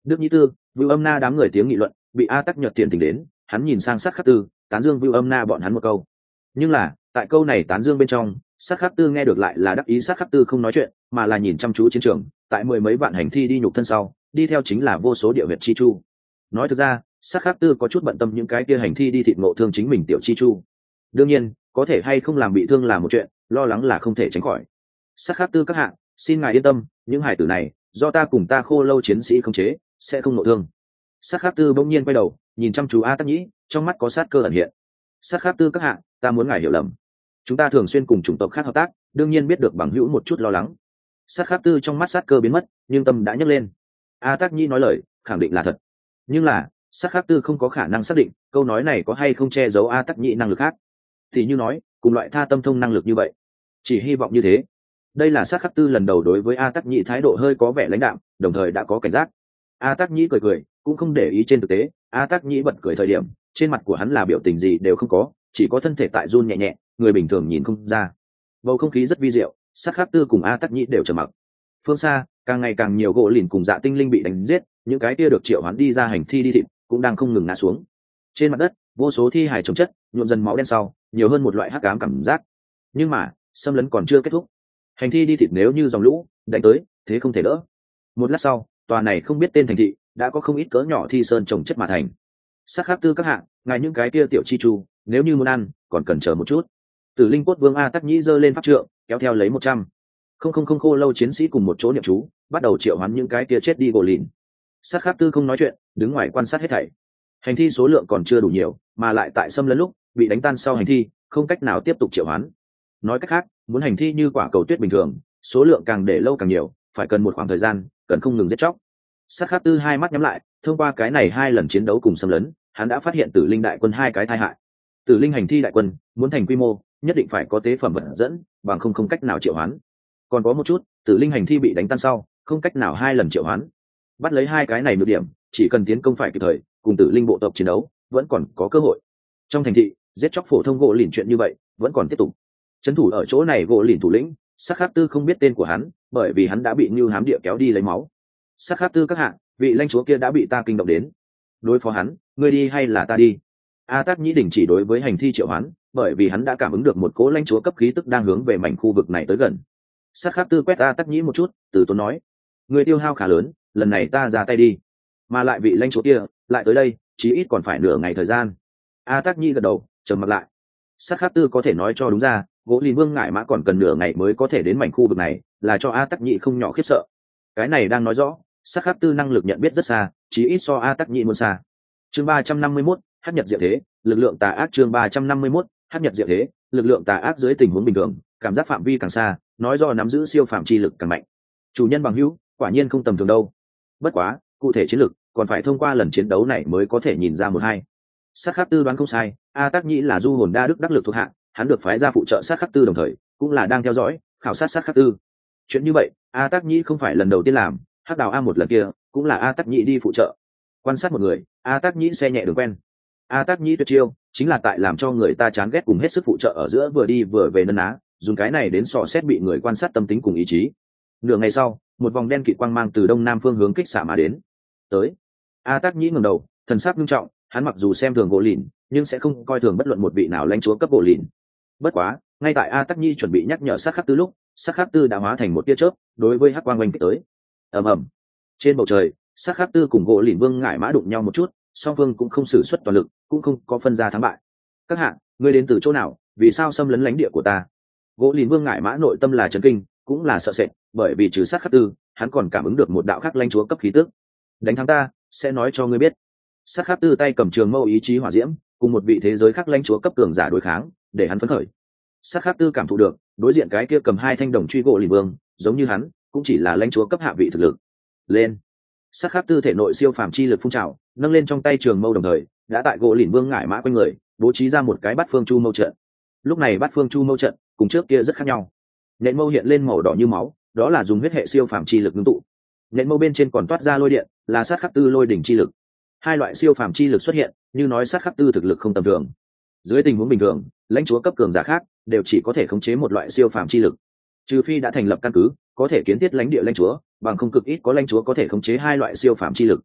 Đức Nhĩ Tư, Vưu Âm Na đám người tiếng nghị luận, bị A Tắc Nhật tiền tình đến, hắn nhìn sang Sát Khắc Tư, tán dương Vưu Âm Na bọn hắn một câu. Nhưng là, tại câu này tán dương bên trong, Sát Khắc Tư nghe được lại là đắc ý Sát Khắc Tư không nói chuyện, mà là nhìn chăm chú chiến trường, tại mười mấy vạn hành thi đi nhục thân sau, đi theo chính là vô số địa huyệt chi chu. Nói thực ra, Sát Khắc Tư có chút bận tâm những cái kia hành thi đi thịt ngộ thương chính mình tiểu chi chu. Đương nhiên, có thể hay không làm bị thương là một chuyện, lo lắng là không thể tránh khỏi. Sát Khắc Tư các hạ, xin ngài yên tâm, những hải tử này, do ta cùng ta Khô Lâu chiến sĩ khống chế, sẽ không ngộ thương. Sát Khắc Tư bỗng nhiên quay đầu, nhìn chăm chú A Tắc Nhĩ, trong mắt có sát cơ ẩn hiện. Sát Khắc Tư các hạ, ta muốn ngài hiểu lầm. Chúng ta thường xuyên cùng chủng tộc khác hợp tác, đương nhiên biết được bằng hữu một chút lo lắng. Sát Khắc Tư trong mắt sát cơ biến mất, nhưng tâm đã nhấc lên. A Tắc Nhĩ nói lời, khẳng định là thật. Nhưng là, Sát Khắc Tư không có khả năng xác định câu nói này có hay không che giấu A Tắc Nhĩ năng lực khác. Thì như nói, cùng loại tha tâm thông năng lực như vậy, chỉ hy vọng như thế. Đây là Sát Khắc Tư lần đầu đối với A Tắc Nhĩ thái độ hơi có vẻ lãnh đạm, đồng thời đã có cảnh giác. A Tắc Nhĩ cười cười, cũng không để ý trên thực tế. A Tắc Nhĩ bật cười thời điểm, trên mặt của hắn là biểu tình gì đều không có, chỉ có thân thể tại run nhẹ nhẹ, người bình thường nhìn không ra. Bầu không khí rất vi diệu, Sát Khắc Tư cùng A Tắc Nhĩ đều trầm mặc. Phương xa, càng ngày càng nhiều gỗ lìn cùng dạ tinh linh bị đánh giết, những cái kia được triệu hoán đi ra hành thi đi thịt cũng đang không ngừng ngã xuống. Trên mặt đất, vô số thi hài chồng chất, nhuộm dần máu đen sau, nhiều hơn một loại hắc ám cảm giác. Nhưng mà, xâm lấn còn chưa kết thúc. Hành thi đi thịt nếu như dòng lũ đánh tới, thế không thể đỡ. Một lát sau, tòa này không biết tên thành thị đã có không ít cỡ nhỏ thi sơn trồng chất mà thành. Sát Khắc Tư các hạng, ngài những cái kia tiểu chi chu, nếu như muốn ăn, còn cần chờ một chút. Tử Linh Cốt Vương A Tắc Nhĩ giơ lên pháp trượng, kéo theo lấy một trăm không không không Khô Lâu chiến sĩ cùng một chỗ niệm chú, bắt đầu triệu hoán những cái kia chết đi gỗ lìn. Sát Khắc Tư không nói chuyện, đứng ngoài quan sát hết thảy. Hành thi số lượng còn chưa đủ nhiều, mà lại tại xâm lấn lúc bị đánh tan sau hành thi, không cách nào tiếp tục triệu hoán. Nói cách khác, muốn hành thi như quả cầu tuyết bình thường, số lượng càng để lâu càng nhiều, phải cần một khoảng thời gian, cần không ngừng giết chóc. Sát Khắc Tư hai mắt nhắm lại, thông qua cái này hai lần chiến đấu cùng xâm lấn, hắn đã phát hiện Tử Linh đại quân hai cái tai hại. Tử Linh hành thi đại quân muốn thành quy mô, nhất định phải có tế phẩm vật dẫn, bằng không không cách nào triệu hoán. Còn có một chút, Tử Linh hành thi bị đánh tan sau, không cách nào hai lần triệu hoán. Bắt lấy hai cái này nhược điểm, chỉ cần tiến công phải kịp thời, cùng Tử Linh bộ tộc chiến đấu, vẫn còn có cơ hội. Trong thành thị, giết chóc phổ thông gỗ lìn chuyện như vậy, vẫn còn tiếp tục. Trấn thủ ở chỗ này gỗ lìn thủ lĩnh, Sát Khắc Tư không biết tên của hắn, bởi vì hắn đã bị Nưu Hám Địa kéo đi lấy máu. Sát Khắc Tư các hạ, vị lãnh chúa kia đã bị ta kinh động đến. Đối phó hắn, ngươi đi hay là ta đi? A Tắc Nhĩ đình chỉ đối với hành thi triệu hoán, bởi vì hắn đã cảm ứng được một cỗ lãnh chúa cấp khí tức đang hướng về mảnh khu vực này tới gần. Sát Khắc Tư quét A Tắc Nhĩ một chút, từ tốn nói: "Người tiêu hao khá lớn, lần này ta ra tay đi." Mà lại vị lãnh chúa kia lại tới đây, chí ít còn phải nửa ngày thời gian. A Tắc Nhĩ gật đầu, trầm mặt lại. Sát Khắc Tư có thể nói cho đúng ra, gỗ lìn vương ngải mã còn cần nửa ngày mới có thể đến mảnh khu vực này, là cho A Tắc Nhĩ không nhỏ khiếp sợ. Cái này đang nói rõ, Sát Khắc Tư năng lực nhận biết rất xa, chí ít so A Tắc Nhĩ muốn xa. Chương ba trăm năm mươi mốt, Hắc Nhật Diệu Thế, lực lượng tà ác. Chương ba trăm năm mươi mốt, Hắc Nhật Diệu Thế, lực lượng tà ác. Dưới tình huống bình thường, cảm giác phạm vi càng xa, nói do nắm giữ siêu phạm chi lực càng mạnh. Chủ nhân bằng hữu, quả nhiên không tầm thường đâu. Bất quá, cụ thể chiến lực còn phải thông qua lần chiến đấu này mới có thể nhìn ra một hai. Sát Khắc Tư đoán không sai, A Tắc Nhĩ là du hồn đa đức đắc lực thuộc hạ, hắn được phái ra phụ trợ Sát Khắc Tư đồng thời cũng là đang theo dõi khảo sát Sát Khắc Tư. Chuyện như vậy, A Tắc Nhĩ không phải lần đầu tiên làm, Hắc Đào A một lần kia cũng là A Tắc Nhĩ đi phụ trợ. Quan sát một người, A Tắc Nhĩ xe nhẹ đường quen. A Tắc Nhĩ tuyệt chiêu chính là tại làm cho người ta chán ghét cùng hết sức phụ trợ ở giữa vừa đi vừa về nấn ná, dùng cái này đến sò xét bị người quan sát tâm tính cùng ý chí. Nửa ngày sau, một vòng đen kịt quang mang từ đông nam phương hướng kích xạ mà đến. Tới. A Tắc Nhĩ ngẩng đầu, thần sắc nghiêm trọng, hắn mặc dù xem thường gỗ lìn, nhưng sẽ không coi thường bất luận một vị nào lãnh chúa cấp gỗ lìn. Bất quá, ngay tại A Tắc Nhĩ chuẩn bị nhắc nhở Sát Khắc Tư lúc, Sát Khắc Tư đã hóa thành một tia chớp, đối với hắc quang oanh kích tới. Ầm ầm. Trên bầu trời, Sát Khắc Tư cùng gỗ lìn vương ngải mã đụng nhau một chút, song phương cũng không sử xuất toàn lực, cũng không có phân ra thắng bại. Các hạ, ngươi đến từ chỗ nào, vì sao xâm lấn lãnh địa của ta? Gỗ lìn vương ngải mã nội tâm là chấn kinh, cũng là sợ sệt, bởi vì trừ Sát Khắc Tư, hắn còn cảm ứng được một đạo khác lãnh chúa cấp khí tức. Đánh thắng ta, sẽ nói cho ngươi biết. Sát Khắc Tư tay cầm trường mâu ý chí hỏa diễm, cùng một vị thế giới khác lãnh chúa cấp cường giả đối kháng, để hắn phấn khởi. Sát Khắc Tư cảm thụ được, đối diện cái kia cầm hai thanh đồng truy gỗ lìn vương, giống như hắn, cũng chỉ là lãnh chúa cấp hạ vị thực lực. Lên. Sát Khắc Tư thể nội siêu phàm chi lực phun trào, nâng lên trong tay trường mâu đồng thời, đã tại gỗ lìn vương ngải mã quanh người, bố trí ra một cái bát phương chu mâu trận. Lúc này bát phương chu mâu trận, cùng trước kia rất khác nhau. Nện mâu hiện lên màu đỏ như máu, đó là dùng huyết hệ siêu phàm chi lực ngưng tụ. Nện mâu bên trên còn toát ra lôi điện, là Sát Khắc Tư lôi đỉnh chi lực. Hai loại siêu phàm chi lực xuất hiện, như nói Sát Khắc Tư thực lực không tầm thường. Dưới tình huống bình thường, lãnh chúa cấp cường giả khác đều chỉ có thể khống chế một loại siêu phàm chi lực, trừ phi đã thành lập căn cứ, có thể kiến thiết lãnh địa lãnh chúa, bằng không cực ít có lãnh chúa có thể khống chế hai loại siêu phàm chi lực.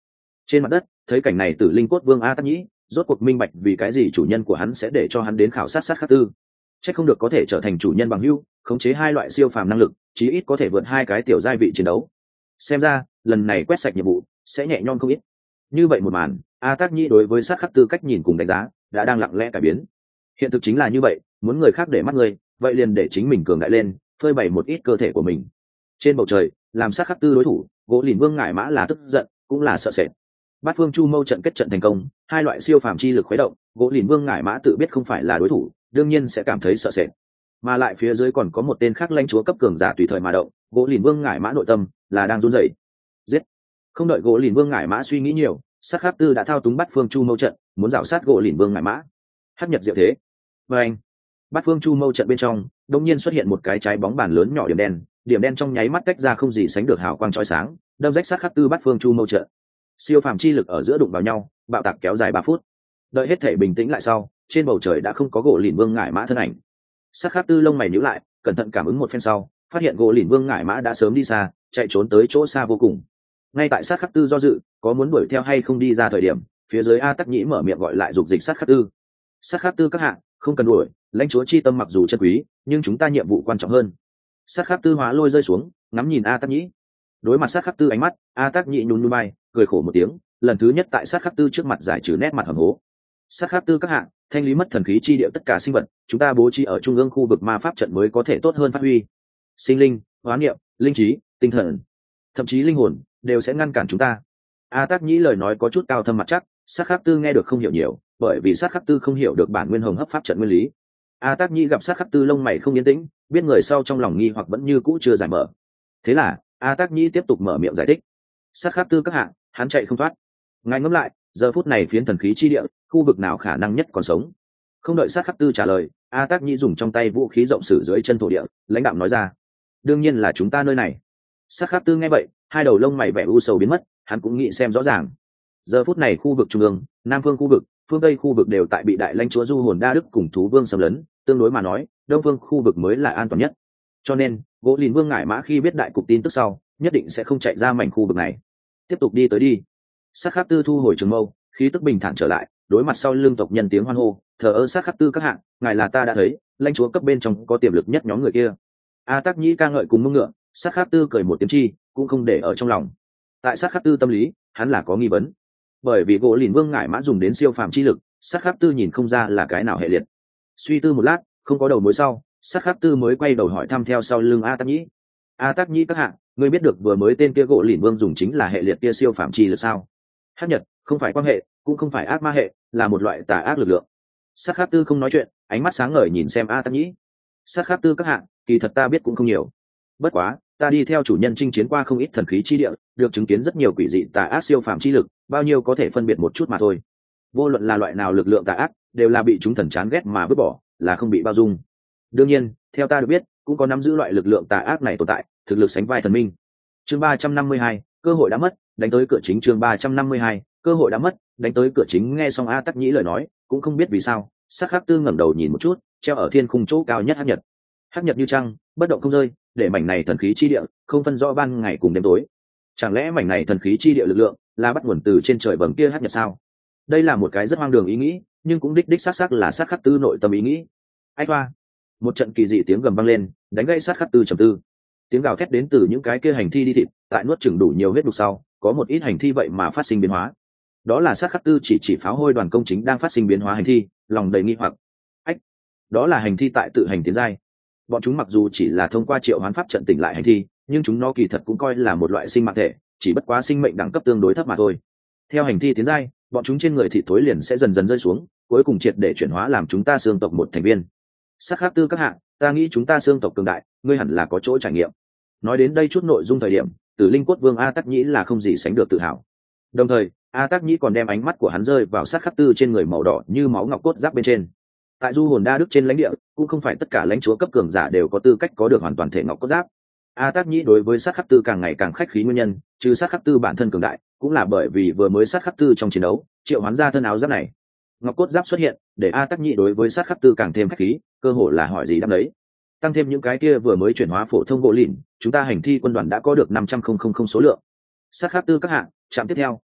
Trên mặt đất thấy cảnh này, tử linh cốt vương a tắc nhĩ rốt cuộc minh bạch vì cái gì chủ nhân của hắn sẽ để cho hắn đến khảo sát sát khắc tư. Chắc không được có thể trở thành chủ nhân bằng hữu, khống chế hai loại siêu phàm năng lực, chí ít có thể vượt hai cái tiểu giai vị chiến đấu. Xem ra lần này quét sạch nhiệm vụ sẽ nhẹ nhõm không ít. Như vậy một màn, a tác nhĩ đối với sát khắc tư cách nhìn cùng đánh giá đã đang lặng lẽ cải biến. Hiện thực chính là như vậy, muốn người khác để mắt người, vậy liền để chính mình cường đại lên, phơi bày một ít cơ thể của mình. Trên bầu trời làm sát khắc tư đối thủ, gỗ lìn vương ngải mã là tức giận cũng là sợ sệt. Bát phương chu mâu trận kết trận thành công, hai loại siêu phàm chi lực khuấy động, gỗ lìn vương ngải mã tự biết không phải là đối thủ, đương nhiên sẽ cảm thấy sợ sệt. Mà lại phía dưới còn có một tên khác lãnh chúa cấp cường giả tùy thời mà động, gỗ lìn vương ngải mã nội tâm là đang run rẩy. Giết! Không đợi gỗ lìn vương ngải mã suy nghĩ nhiều, sát khắc tư đã thao túng bát phương chu mâu trận, muốn rảo sát gỗ lìn vương ngải mã. Hắc nhật diệu thế. Và anh, bát phương chu mâu trận bên trong đột nhiên xuất hiện một cái trái bóng bàn lớn nhỏ điểm đen, điểm đen trong nháy mắt tách ra không gì sánh được hào quang chói sáng, đâm rách sát khắc tư bát phương chu mâu trận. Siêu phàm chi lực ở giữa đụng vào nhau, bạo tạc kéo dài ba phút. Đợi hết thể bình tĩnh lại sau, trên bầu trời đã không có gỗ lìn vương ngải mã thân ảnh. Sát khắc tư lông mày nhíu lại, cẩn thận cảm ứng một phen sau, phát hiện gỗ lìn vương ngải mã đã sớm đi xa, chạy trốn tới chỗ xa vô cùng. Ngay tại sát khắc tư do dự có muốn đuổi theo hay không đi ra thời điểm, phía dưới a tắc nhĩ mở miệng gọi lại dục dịch sát khắc tư. Sát khắc tư các hạ, không cần đuổi, lãnh chúa chi tâm mặc dù chân quý, nhưng chúng ta nhiệm vụ quan trọng hơn. Sát khắc tư hóa lôi rơi xuống, ngắm nhìn a tắc nhĩ. Đối mặt sát khắc tư ánh mắt, a tắc nhĩ nhún nhún vai, cười khổ một tiếng, lần thứ nhất tại sát khắc tư trước mặt giải trừ nét mặt hầm hố. Sát khắc tư các hạng, thanh lý mất thần khí chi địa tất cả sinh vật, chúng ta bố trí ở trung ương khu vực ma pháp trận mới có thể tốt hơn phát huy. Sinh linh, hóa niệm, linh trí, tinh thần, thậm chí linh hồn đều sẽ ngăn cản chúng ta. a tác nhĩ lời nói có chút cao thâm mặt chắc, sát khắc tư nghe được không hiểu nhiều, bởi vì sát khắc tư không hiểu được bản nguyên hồng hấp pháp trận nguyên lý. a tác nhĩ gặp sát khắc tư lông mày không yên tĩnh, biết người sau trong lòng nghi hoặc vẫn như cũ chưa giải mở. Thế là a tác nhĩ tiếp tục mở miệng giải thích. Sát khắc tư các hạng, hắn chạy không thoát. Ngài ngẫm lại, giờ phút này phiến thần khí chi địa, khu vực nào khả năng nhất còn sống? Không đợi sát khắc tư trả lời, a tác nhĩ dùng trong tay vũ khí rộng sử dưới chân thổ địa, lãnh đạo nói ra: đương nhiên là chúng ta nơi này. Sát khắc tư nghe vậy, hai đầu lông mày vẻ u sầu biến mất, hắn cũng nghĩ xem rõ ràng. Giờ phút này khu vực trung ương, nam phương khu vực, phương tây khu vực đều tại bị đại lãnh chúa du hồn đa đức cùng thú vương xâm lấn, tương đối mà nói, đông phương khu vực mới là an toàn nhất. Cho nên gỗ lìn vương ngải mã khi biết đại cục tin tức sau, nhất định sẽ không chạy ra mảnh khu vực này. Tiếp tục đi tới đi. Sát khắc tư thu hồi trường mâu, khí tức bình thản trở lại, đối mặt sau lưng tộc nhân tiếng hoan hô, thờ ơ. Sát khắc tư các hạng, ngài là ta đã thấy lãnh chúa cấp bên trong có tiềm lực nhất nhóm người kia. a tác nhĩ ca ngợi cùng mông ngựa, sát khắc tư cười một tiếng chi cũng không để ở trong lòng. Tại sát khắc tư tâm lý, hắn là có nghi vấn, bởi vì gỗ lìn vương ngải mã dùng đến siêu phàm chi lực, sát khắc tư nhìn không ra là cái nào hệ liệt. Suy tư một lát, không có đầu mối sau, sát khắc tư mới quay đầu hỏi thăm theo sau lưng a tác nhĩ. a tác nhĩ các hạng, ngươi biết được vừa mới tên kia gỗ lìn vương dùng chính là hệ liệt kia siêu phàm chi lực sao? Hắc nhật không phải quan hệ, cũng không phải ác ma hệ, là một loại tà ác lực lượng. Sát khắc tư không nói chuyện, ánh mắt sáng ngời nhìn xem a tác nhĩ. Sát khắc tư các hạng, kỳ thật ta biết cũng không nhiều, bất quá ta đi theo chủ nhân chinh chiến qua không ít thần khí chi địa, được chứng kiến rất nhiều quỷ dị tà ác siêu phàm chi lực, bao nhiêu có thể phân biệt một chút mà thôi. Vô luận là loại nào lực lượng tà ác, đều là bị chúng thần chán ghét mà vứt bỏ, là không bị bao dung. Đương nhiên, theo ta được biết, cũng có nắm giữ loại lực lượng tà ác này tồn tại, thực lực sánh vai thần minh. Chương ba trăm năm mươi hai, cơ hội đã mất, đánh tới cửa chính. Chương ba trăm năm mươi hai, cơ hội đã mất, đánh tới cửa chính. Nghe xong a tắc nhĩ lời nói, cũng không biết vì sao, sắc khắc tư ngẩng đầu nhìn một chút, treo ở thiên khung chỗ cao nhất hắc nhật. Hắc nhật như trăng, bất động không rơi, để mảnh này thần khí chi địa không phân rõ ban ngày cùng đêm tối. Chẳng lẽ mảnh này thần khí chi địa lực lượng là bắt nguồn từ trên trời vầng kia hắc nhật sao? Đây là một cái rất hoang đường ý nghĩ, nhưng cũng đích đích xác xác là sát khắc tư nội tâm ý nghĩ. Ai hoa! Một trận kỳ dị tiếng gầm vang lên, đánh gãy sát khắc tư trầm tư. Tiếng gào thét đến từ những cái kia hành thi đi thịt, tại nuốt chửng đủ nhiều huyết đục sau, có một ít hành thi vậy mà phát sinh biến hóa. Đó là sát khắc tư chỉ chỉ pháo hôi đoàn công chính đang phát sinh biến hóa hành thi, lòng đầy nghi hoặc. Ách! Đó là hành thi tại tự hành tiến giai. Bọn chúng mặc dù chỉ là thông qua triệu hoán pháp trận tỉnh lại hành thi, nhưng chúng nó kỳ thật cũng coi là một loại sinh mạng thể, chỉ bất quá sinh mệnh đẳng cấp tương đối thấp mà thôi. Theo hành thi tiến giai, bọn chúng trên người thịt thối liền sẽ dần dần rơi xuống, cuối cùng triệt để chuyển hóa làm chúng ta xương tộc một thành viên. Sát khắc tư các hạng, ta nghĩ chúng ta xương tộc cường đại, ngươi hẳn là có chỗ trải nghiệm. Nói đến đây chút nội dung thời điểm, Tử Linh Cốt Vương a tắc nhĩ là không gì sánh được tự hào. Đồng thời, a tắc nhĩ còn đem ánh mắt của hắn rơi vào sát khắc tư trên người màu đỏ như máu ngọc cốt giáp bên trên. Tại du hồn đa đức trên lãnh địa, cũng không phải tất cả lãnh chúa cấp cường giả đều có tư cách có được hoàn toàn thể ngọc cốt giáp. a tác nhĩ đối với sát khắc tư càng ngày càng khách khí nguyên nhân, trừ sát khắc tư bản thân cường đại, cũng là bởi vì vừa mới sát khắc tư trong chiến đấu triệu hoán ra thân áo giáp này. Ngọc cốt giáp xuất hiện, để a tác nhĩ đối với sát khắc tư càng thêm khách khí, cơ hồ là hỏi gì đáp đấy. Tăng thêm những cái kia vừa mới chuyển hóa phổ thông gỗ lìn, chúng ta hành thi quân đoàn đã có được năm trăm nghìn số lượng. Sát khắc tư các hạng, trạm tiếp theo,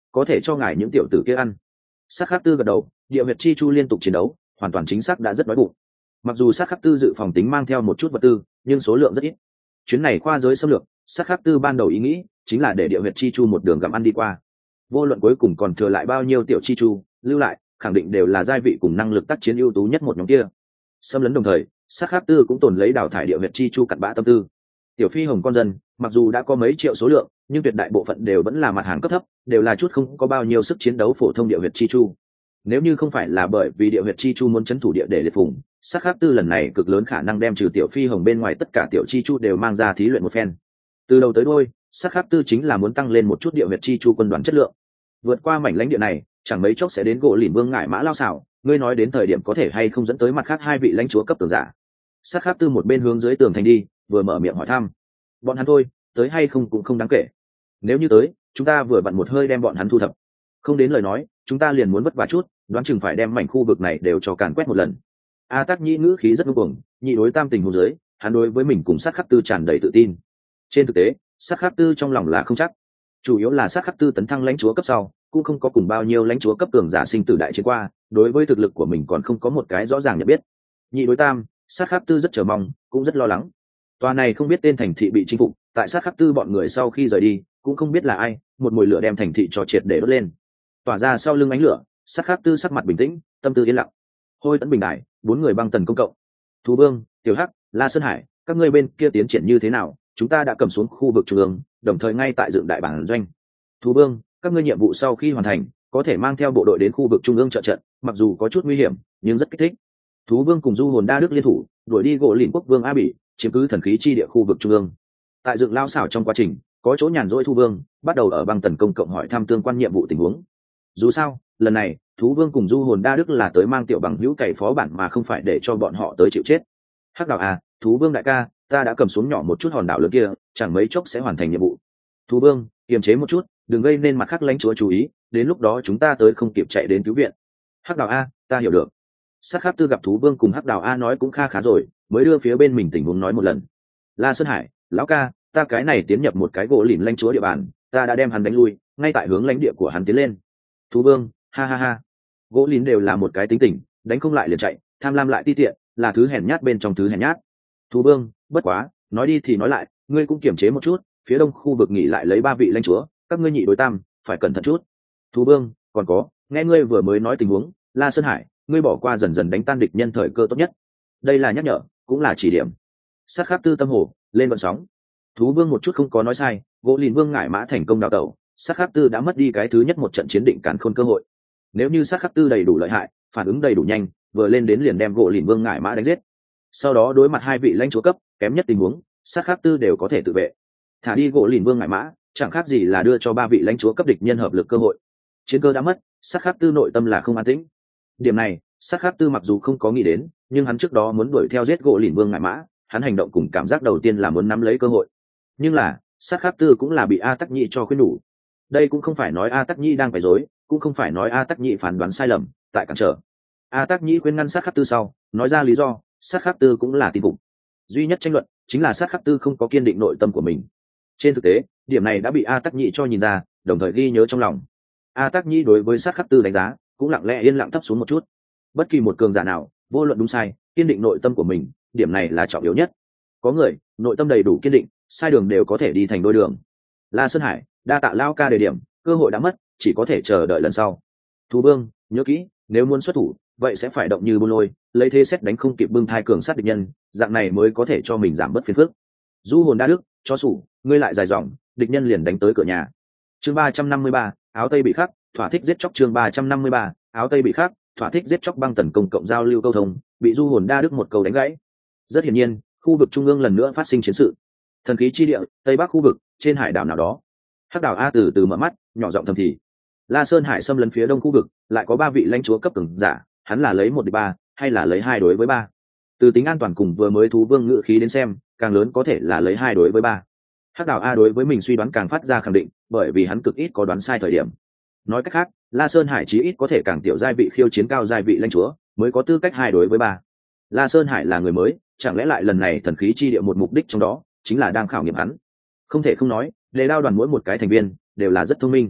có thể cho ngài những tiểu tử kia ăn. Sát khắc tư gật đầu, địa huyệt chi chu liên tục chiến đấu, hoàn toàn chính xác đã rất đói bụng. Mặc dù sát khắc tư dự phòng tính mang theo một chút vật tư, nhưng số lượng rất ít. Chuyến này qua giới xâm lược, sát khắc tư ban đầu ý nghĩ chính là để địa huyệt chi chu một đường gặm ăn đi qua. Vô luận cuối cùng còn thừa lại bao nhiêu tiểu chi chu, lưu lại khẳng định đều là giai vị cùng năng lực tác chiến ưu tú nhất một nhóm kia. Xâm lấn đồng thời, sát khắc tư cũng tồn lấy đào thải địa huyệt chi chu cặn bã tâm tư. Tiểu phi hồng con dân, mặc dù đã có mấy triệu số lượng, nhưng tuyệt đại bộ phận đều vẫn là mặt hàng cấp thấp, đều là chút không có bao nhiêu sức chiến đấu phổ thông địa huyệt chi chu. Nếu như không phải là bởi vì địa huyệt chi chu muốn chấn thủ địa để liệt phùng, sát khắc tư lần này cực lớn khả năng đem trừ tiểu phi hồng bên ngoài tất cả tiểu chi chu đều mang ra thí luyện một phen. Từ đầu tới đuôi, sát khắc tư chính là muốn tăng lên một chút địa huyệt chi chu quân đoàn chất lượng. Vượt qua mảnh lãnh địa này, chẳng mấy chốc sẽ đến gỗ lìn vương ngải mã lao xảo, ngươi nói đến thời điểm có thể hay không dẫn tới mặt khác hai vị lãnh chúa cấp tường giả. Sát khắc tư một bên hướng dưới tường thành đi, vừa mở miệng hỏi thăm. Bọn hắn thôi, tới hay không cũng không đáng kể. Nếu như tới, chúng ta vừa vặn một hơi đem bọn hắn thu thập. Không đến lời nói, chúng ta liền muốn vất vả chút, đoán chừng phải đem mảnh khu vực này đều cho càn quét một lần. A Tắc Nhĩ ngữ khí rất ngông cuồng, nhị đối tam tình huống dưới, hắn đối với mình cùng sát khắc tư tràn đầy tự tin. Trên thực tế, sát khắc tư trong lòng là không chắc, chủ yếu là sát khắc tư tấn thăng lãnh chúa cấp sau, cũng không có cùng bao nhiêu lãnh chúa cấp cường giả sinh tử đại chiến qua, đối với thực lực của mình còn không có một cái rõ ràng nhận biết. Nhị đối tam, sát khắc tư rất chờ mong, cũng rất lo lắng. Tòa này không biết tên thành thị bị chinh phục, tại sát khắc tư bọn người sau khi rời đi, cũng không biết là ai, một mùi lửa đem thành thị cho triệt để đốt lên. Tỏa ra sau lưng ánh lửa, sát khắc tư sắc mặt bình tĩnh, tâm tư yên lặng. Hôi Tấn Bình Đại, bốn người băng tần công cộng. Thú Vương, Tiểu Hắc, La Sơn Hải, các ngươi bên kia tiến triển như thế nào? Chúng ta đã cầm xuống khu vực trung ương, đồng thời ngay tại dựng đại bản doanh. Thú Vương, các ngươi nhiệm vụ sau khi hoàn thành, có thể mang theo bộ đội đến khu vực trung ương trợ trận, mặc dù có chút nguy hiểm, nhưng rất kích thích. Thú Vương cùng Du Hồn Đa Đức liên thủ, đuổi đi gỗ lìn quốc vương A Bỉ, chiếm cứ thần khí chi địa khu vực trung ương. Tại dựng lao xảo trong quá trình, có chỗ nhàn rỗi Thu Vương bắt đầu ở băng tần công cộng hỏi thăm tương quan nhiệm vụ tình huống. Dù sao, lần này Thú Vương cùng Du Hồn Đa Đức là tới mang tiểu bằng hữu cày phó bản mà không phải để cho bọn họ tới chịu chết. Hắc Đào à, Thú Vương đại ca, ta đã cầm xuống nhỏ một chút hòn đảo lớn kia, chẳng mấy chốc sẽ hoàn thành nhiệm vụ. Thú Vương, kiềm chế một chút, đừng gây nên mặt khác lãnh chúa chú ý, đến lúc đó chúng ta tới không kịp chạy đến cứu viện. Hắc Đào a, ta hiểu được. Sát Khắc Tư gặp Thú Vương cùng Hắc Đào a nói cũng kha khá rồi, mới đưa phía bên mình tình huống nói một lần. La Sơn Hải, lão ca, ta cái này tiến nhập một cái gỗ lìn lãnh chúa địa bàn, ta đã đem hắn đánh lui, ngay tại hướng lãnh địa của hắn tiến lên. Thú Vương, ha ha ha, gỗ lìn đều là một cái tính tình, đánh không lại liền chạy, tham lam lại ti tiện, là thứ hèn nhát bên trong thứ hèn nhát. Thú Vương, bất quá, nói đi thì nói lại, ngươi cũng kiềm chế một chút, phía đông khu vực nghỉ lại lấy ba vị lãnh chúa, các ngươi nhị đối tam, phải cẩn thận chút. Thú Vương, còn có, nghe ngươi vừa mới nói tình huống, La Sơn Hải, ngươi bỏ qua dần dần đánh tan địch nhân thời cơ tốt nhất. Đây là nhắc nhở, cũng là chỉ điểm. Sát Khắc Tư tâm hồ lên vận sóng. Thú Vương một chút không có nói sai, gỗ lìn vương ngải mã thành công đào tẩu, Sát Khắc Tư đã mất đi cái thứ nhất một trận chiến định càn khôn cơ hội. Nếu như Sát Khắc Tư đầy đủ lợi hại, phản ứng đầy đủ nhanh, vừa lên đến liền đem gỗ lìn vương ngải mã đánh giết. Sau đó đối mặt hai vị lãnh chúa cấp kém nhất tình huống, Sát Khắc Tư đều có thể tự vệ. Thả đi gỗ lìn vương ngải mã, chẳng khác gì là đưa cho ba vị lãnh chúa cấp địch nhân hợp lực cơ hội. Chiến cơ đã mất, Sát Khắc Tư nội tâm là không an tĩnh. Điểm này, Sát Khắc Tư mặc dù không có nghĩ đến, nhưng hắn trước đó muốn đuổi theo giết gỗ lìn vương ngải mã, hắn hành động cùng cảm giác đầu tiên là muốn nắm lấy cơ hội. Nhưng là, Sát Khắc Tư cũng là bị A Tắc Nhĩ cho khuyên đủ. Đây cũng không phải nói A Tắc Nhĩ đang phải dối, cũng không phải nói A Tắc Nhĩ phán đoán sai lầm, tại cản trở. A Tắc Nhĩ khuyên ngăn Sát Khắc Tư sau, nói ra lý do, Sát Khắc Tư cũng là tin phục. Duy nhất tranh luận chính là Sát Khắc Tư không có kiên định nội tâm của mình. Trên thực tế, điểm này đã bị A Tắc Nhĩ cho nhìn ra, đồng thời ghi nhớ trong lòng. A Tắc Nhĩ đối với Sát Khắc Tư đánh giá, cũng lặng lẽ yên lặng thấp xuống một chút. Bất kỳ một cường giả nào, vô luận đúng sai, kiên định nội tâm của mình, điểm này là trọng yếu nhất. Có người nội tâm đầy đủ kiên định, sai đường đều có thể đi thành đôi đường. La Sơn Hải, đa tạ lao ca đề điểm, cơ hội đã mất, chỉ có thể chờ đợi lần sau. Thú Vương, nhớ kỹ, nếu muốn xuất thủ, vậy sẽ phải động như buôn lôi, lấy thế xét đánh không kịp bưng thai cường sát địch nhân, dạng này mới có thể cho mình giảm bớt phiền phức. Du Hồn Đa Đức, cho sủ, ngươi lại dài dòng, địch nhân liền đánh tới cửa nhà. Chương ba trăm năm mươi ba, áo tây bị khắc, thỏa thích giết chóc. Chương ba trăm năm mươi ba, áo tây bị khắc, thỏa thích giết chóc. Băng tần công cộng giao lưu câu thông, bị Du Hồn Đa Đức một câu đánh gãy. Rất hiển nhiên, khu vực trung ương lần nữa phát sinh chiến sự. Thần khí chi địa, tây bắc khu vực, trên hải đảo nào đó. Hắc Đào a từ từ mở mắt, nhỏ giọng thầm thì. La Sơn Hải xâm lấn phía đông khu vực, lại có ba vị lãnh chúa cấp cường giả, hắn là lấy một địch ba, hay là lấy hai đối với ba? Từ tính an toàn cùng vừa mới Thú Vương ngự khí đến xem, càng lớn có thể là lấy hai đối với ba. Hắc Đào a đối với mình suy đoán càng phát ra khẳng định, bởi vì hắn cực ít có đoán sai thời điểm. Nói cách khác, La Sơn Hải chí ít có thể càng tiểu giai vị khiêu chiến cao giai vị lãnh chúa, mới có tư cách hai đối với ba. La Sơn Hải là người mới, chẳng lẽ lại lần này thần khí chi địa một mục đích trong đó chính là đang khảo nghiệm hắn? Không thể không nói, Đề Đao đoàn mỗi một cái thành viên đều là rất thông minh.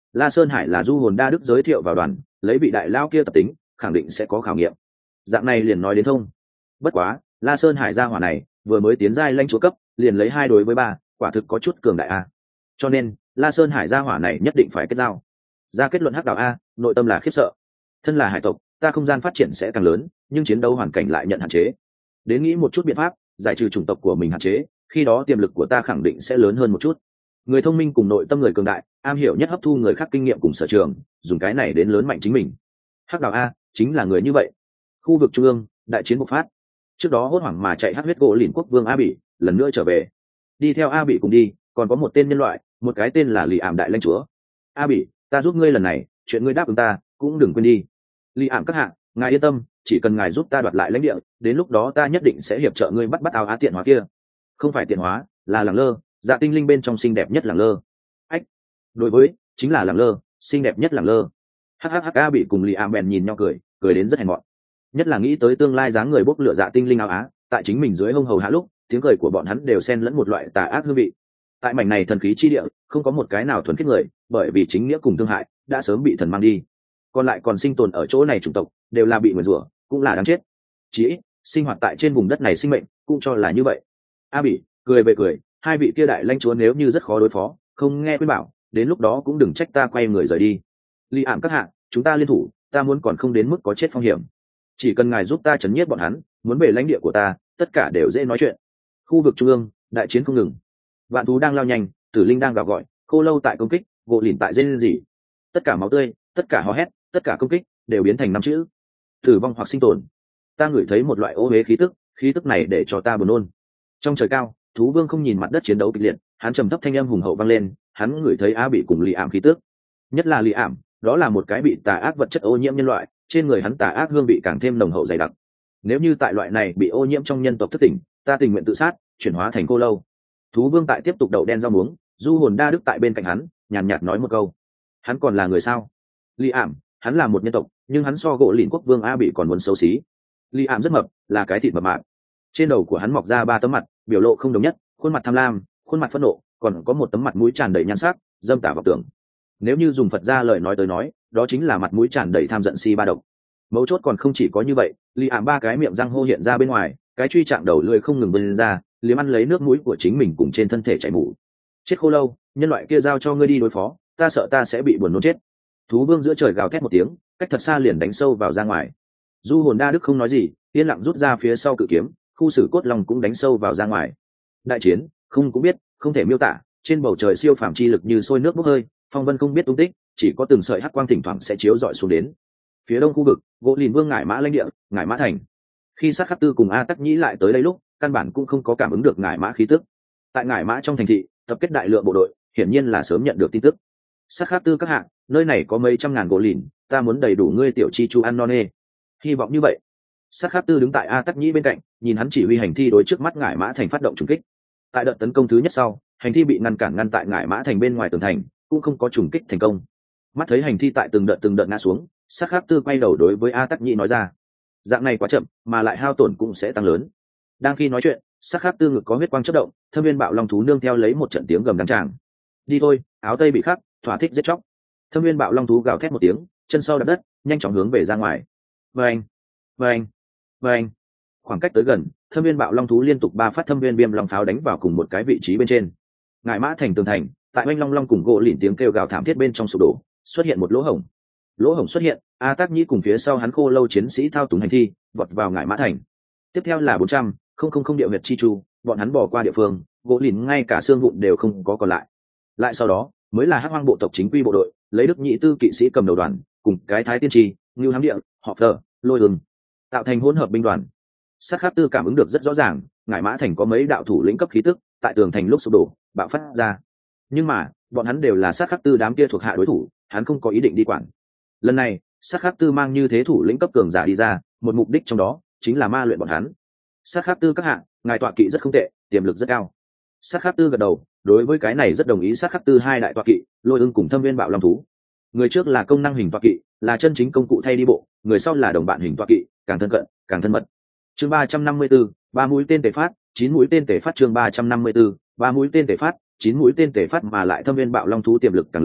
La Sơn Hải là du hồn đa đức giới thiệu vào đoàn, lấy vị đại lao kia tập tính khẳng định sẽ có khảo nghiệm, dạng này liền nói đến thông. Bất quá La Sơn Hải gia hỏa này vừa mới tiến giai lãnh chúa cấp liền lấy hai đối với ba, quả thực có chút cường đại a. Cho nên La Sơn Hải gia hỏa này nhất định phải kết giao. Ra kết luận hắc đạo a, nội tâm là khiếp sợ. Thân là hải tộc, ta không gian phát triển sẽ càng lớn, nhưng chiến đấu hoàn cảnh lại nhận hạn chế. Đến nghĩ một chút biện pháp giải trừ chủng tộc của mình hạn chế, khi đó tiềm lực của ta khẳng định sẽ lớn hơn một chút. Người thông minh cùng nội tâm người cường đại, am hiểu nhất hấp thu người khác kinh nghiệm cùng sở trường, dùng cái này đến lớn mạnh chính mình. Hắc đạo a chính là người như vậy. Khu vực trung ương, đại chiến bộc phát. Trước đó hốt hoảng mà chạy hắc huyết gỗ lìn quốc vương A Bỉ lần nữa trở về. Đi theo A Bỉ cùng đi còn có một tên nhân loại, một cái tên là Lì Ảm đại lãnh chúa. A Bỉ, ta giúp ngươi lần này, chuyện ngươi đáp ứng ta cũng đừng quên đi. Lì Ảm các hạ, ngài yên tâm, chỉ cần ngài giúp ta đoạt lại lãnh địa, đến lúc đó ta nhất định sẽ hiệp trợ ngươi bắt bắt áo á tiện hóa kia. Không phải tiện hóa, là lẳng lơ, dạ tinh linh bên trong xinh đẹp nhất lẳng lơ. Ách, đối với chính là lẳng lơ, xinh đẹp nhất lẳng lơ. Hắc A Bỉ cùng Lì Ảm bèn nhìn nhau cười, cười đến rất hèn mọn. Nhất là nghĩ tới tương lai dáng người bốc lửa dạ tinh linh áo á, tại chính mình dưới hông hầu hạ lúc, tiếng cười của bọn hắn đều xen lẫn một loại tà ác hương vị. Tại mảnh này thần khí chi địa, không có một cái nào thuần khiết người, bởi vì chính nghĩa cùng thương hại đã sớm bị thần mang đi. Còn lại còn sinh tồn ở chỗ này chủng tộc, đều là bị nguyền rủa, cũng là đáng chết. Chỉ ít, sinh hoạt tại trên vùng đất này sinh mệnh, cũng cho là như vậy. A Bỉ cười về cười, hai vị kia đại lãnh chúa nếu như rất khó đối phó, không nghe khuyên bảo, đến lúc đó cũng đừng trách ta quay người rời đi. Li Ảm các hạ, chúng ta liên thủ, ta muốn còn không đến mức có chết phong hiểm. Chỉ cần ngài giúp ta chấn nhiếp bọn hắn, muốn về lãnh địa của ta, tất cả đều dễ nói chuyện. Khu vực trung ương, đại chiến không ngừng. Vạn thú đang lao nhanh, tử linh đang gào gọi, khô lâu tại công kích, gỗ lìn tại rên rỉ. Tất cả máu tươi, tất cả hò hét, tất cả công kích đều biến thành năm chữ: tử vong hoặc sinh tồn. Ta ngửi thấy một loại ô uế khí tức, khí tức này để cho ta buồn nôn. Trong trời cao, thú vương không nhìn mặt đất chiến đấu kịch liệt, hắn trầm thấp thanh âm hùng hậu vang lên, hắn ngửi thấy A Bỉ cùng Lì Ảm khí tức. Nhất là Lì Ảm, đó là một cái bị tà ác vật chất ô nhiễm nhân loại, trên người hắn tà ác hương vị càng thêm nồng hậu dày đặc. Nếu như tại loại này bị ô nhiễm trong nhân tộc thất tỉnh, ta tình nguyện tự sát, chuyển hóa thành cô lâu. Thú vương tại tiếp tục đậu đen rau muống, du hồn đa đức tại bên cạnh hắn nhàn nhạt nói một câu: hắn còn là người sao? Li Ảm, hắn là một nhân tộc, nhưng hắn so gỗ lìn quốc vương A Bỉ còn muốn xấu xí. Li Ảm rất mập, là cái thịt mập mạp. Trên đầu của hắn mọc ra ba tấm mặt, biểu lộ không đồng nhất, khuôn mặt tham lam, khuôn mặt phẫn nộ, còn có một tấm mặt mũi tràn đầy nhan sắc, dâm tà vọng tưởng. Nếu như dùng Phật gia lời nói tới nói, đó chính là mặt mũi tràn đầy tham giận si ba độc. Mấu chốt còn không chỉ có như vậy, Li Ảm ba cái miệng răng hô hiện ra bên ngoài, cái truy trạng đầu lưỡi không ngừng vươn ra, liếm ăn lấy nước mũi của chính mình cùng trên thân thể chảy mủ. Chết khô lâu, nhân loại kia giao cho ngươi đi đối phó, ta sợ ta sẽ bị buồn nôn chết. Thú vương giữa trời gào thét một tiếng, cách thật xa liền đánh sâu vào ra ngoài. Du hồn đa đức không nói gì, yên lặng rút ra phía sau cự kiếm, khu xử cốt long cũng đánh sâu vào ra ngoài. Đại chiến, không cũng biết, không thể miêu tả, trên bầu trời siêu phàm chi lực như sôi nước bốc hơi, phong vân không biết tung tích, chỉ có từng sợi hắc quang thỉnh thoảng sẽ chiếu rọi xuống đến. Phía đông khu vực, gỗ lìn vương ngải mã lãnh địa, ngải mã thành. Khi sát khắc tư cùng a tắc nhĩ lại tới đây lúc, căn bản cũng không có cảm ứng được ngải mã khí tức. Tại ngải mã trong thành thị tập kết đại lượng bộ đội, hiển nhiên là sớm nhận được tin tức. Sát khắc tư các hạng, nơi này có mấy trăm ngàn gỗ lìn, ta muốn đầy đủ ngươi tiểu chi chu ăn no nê. Hy vọng như vậy. Sát khắc tư đứng tại a tắc nhĩ bên cạnh, nhìn hắn chỉ huy hành thi đối trước mắt ngải mã thành phát động trùng kích. Tại đợt tấn công thứ nhất sau, hành thi bị ngăn cản ngăn tại ngải mã thành bên ngoài tường thành, cũng không có trùng kích thành công. Mắt thấy hành thi tại từng đợt từng đợt ngã xuống, sát khắc tư quay đầu đối với a tắc nhĩ nói ra: dạng này quá chậm, mà lại hao tổn cũng sẽ tăng lớn. Đang khi nói chuyện, sát khắc tư ngực có huyết quang chớp động, thâm viên bạo long thú nương theo lấy một trận tiếng gầm đắng tràng. Đi thôi, áo tây bị khắc, thỏa thích giết chóc. Thâm viên bạo long thú gào thét một tiếng, chân sau đạp đất, nhanh chóng hướng về ra ngoài. Vâng, vâng, vâng. Khoảng cách tới gần, thâm viên bạo long thú liên tục ba phát thâm viên viêm long pháo đánh vào cùng một cái vị trí bên trên. Ngải mã thành tường thành, tại oanh long long cùng gỗ lìn tiếng kêu gào thảm thiết bên trong sụp đổ, xuất hiện một lỗ hổng. Lỗ hổng xuất hiện, a tác nhĩ cùng phía sau hắn khô lâu chiến sĩ thao túng hành thi vọt vào ngải mã thành. Tiếp theo là bốn trăm không không không địa huyệt chi chu, bọn hắn bỏ qua địa phương, gỗ lìn ngay cả xương vụn đều không có còn lại. Lại sau đó mới là hắc hoang bộ tộc chính quy bộ đội, lấy đức nhị tư kỵ sĩ cầm đầu đoàn, cùng cái thái tiên tri ngưu hám địa họ phờ lôi ưng tạo thành hỗn hợp binh đoàn. Sát khắc tư cảm ứng được rất rõ ràng, ngải mã thành có mấy đạo thủ lĩnh cấp khí tức tại tường thành lúc sụp đổ bạo phát ra, nhưng mà bọn hắn đều là sát khắc tư đám kia thuộc hạ đối thủ, hắn không có ý định đi quản. Lần này sát khắc tư mang như thế thủ lĩnh cấp cường giả đi ra, một mục đích trong đó chính là ma luyện bọn hắn. Sát khắc tư các hạng, ngài tọa kỵ rất không tệ, tiềm lực rất cao. Sát khắc tư gật đầu, đối với cái này rất đồng ý. Sát khắc tư hai đại tọa kỵ, lôi ưng cùng thâm viên bạo long thú. Người trước là công năng hình tọa kỵ, là chân chính công cụ thay đi bộ, người sau là đồng bạn hình tọa kỵ, càng thân cận càng thân mật. Chương ba trăm năm mươi 34, ba mũi tên tề phát, chín mũi tên tề phát. Chương ba trăm năm mươi 34, ba mũi tên tề phát, chín mũi tên tề phát. Mà lại thâm viên bạo long thú tiềm lực càng lớn,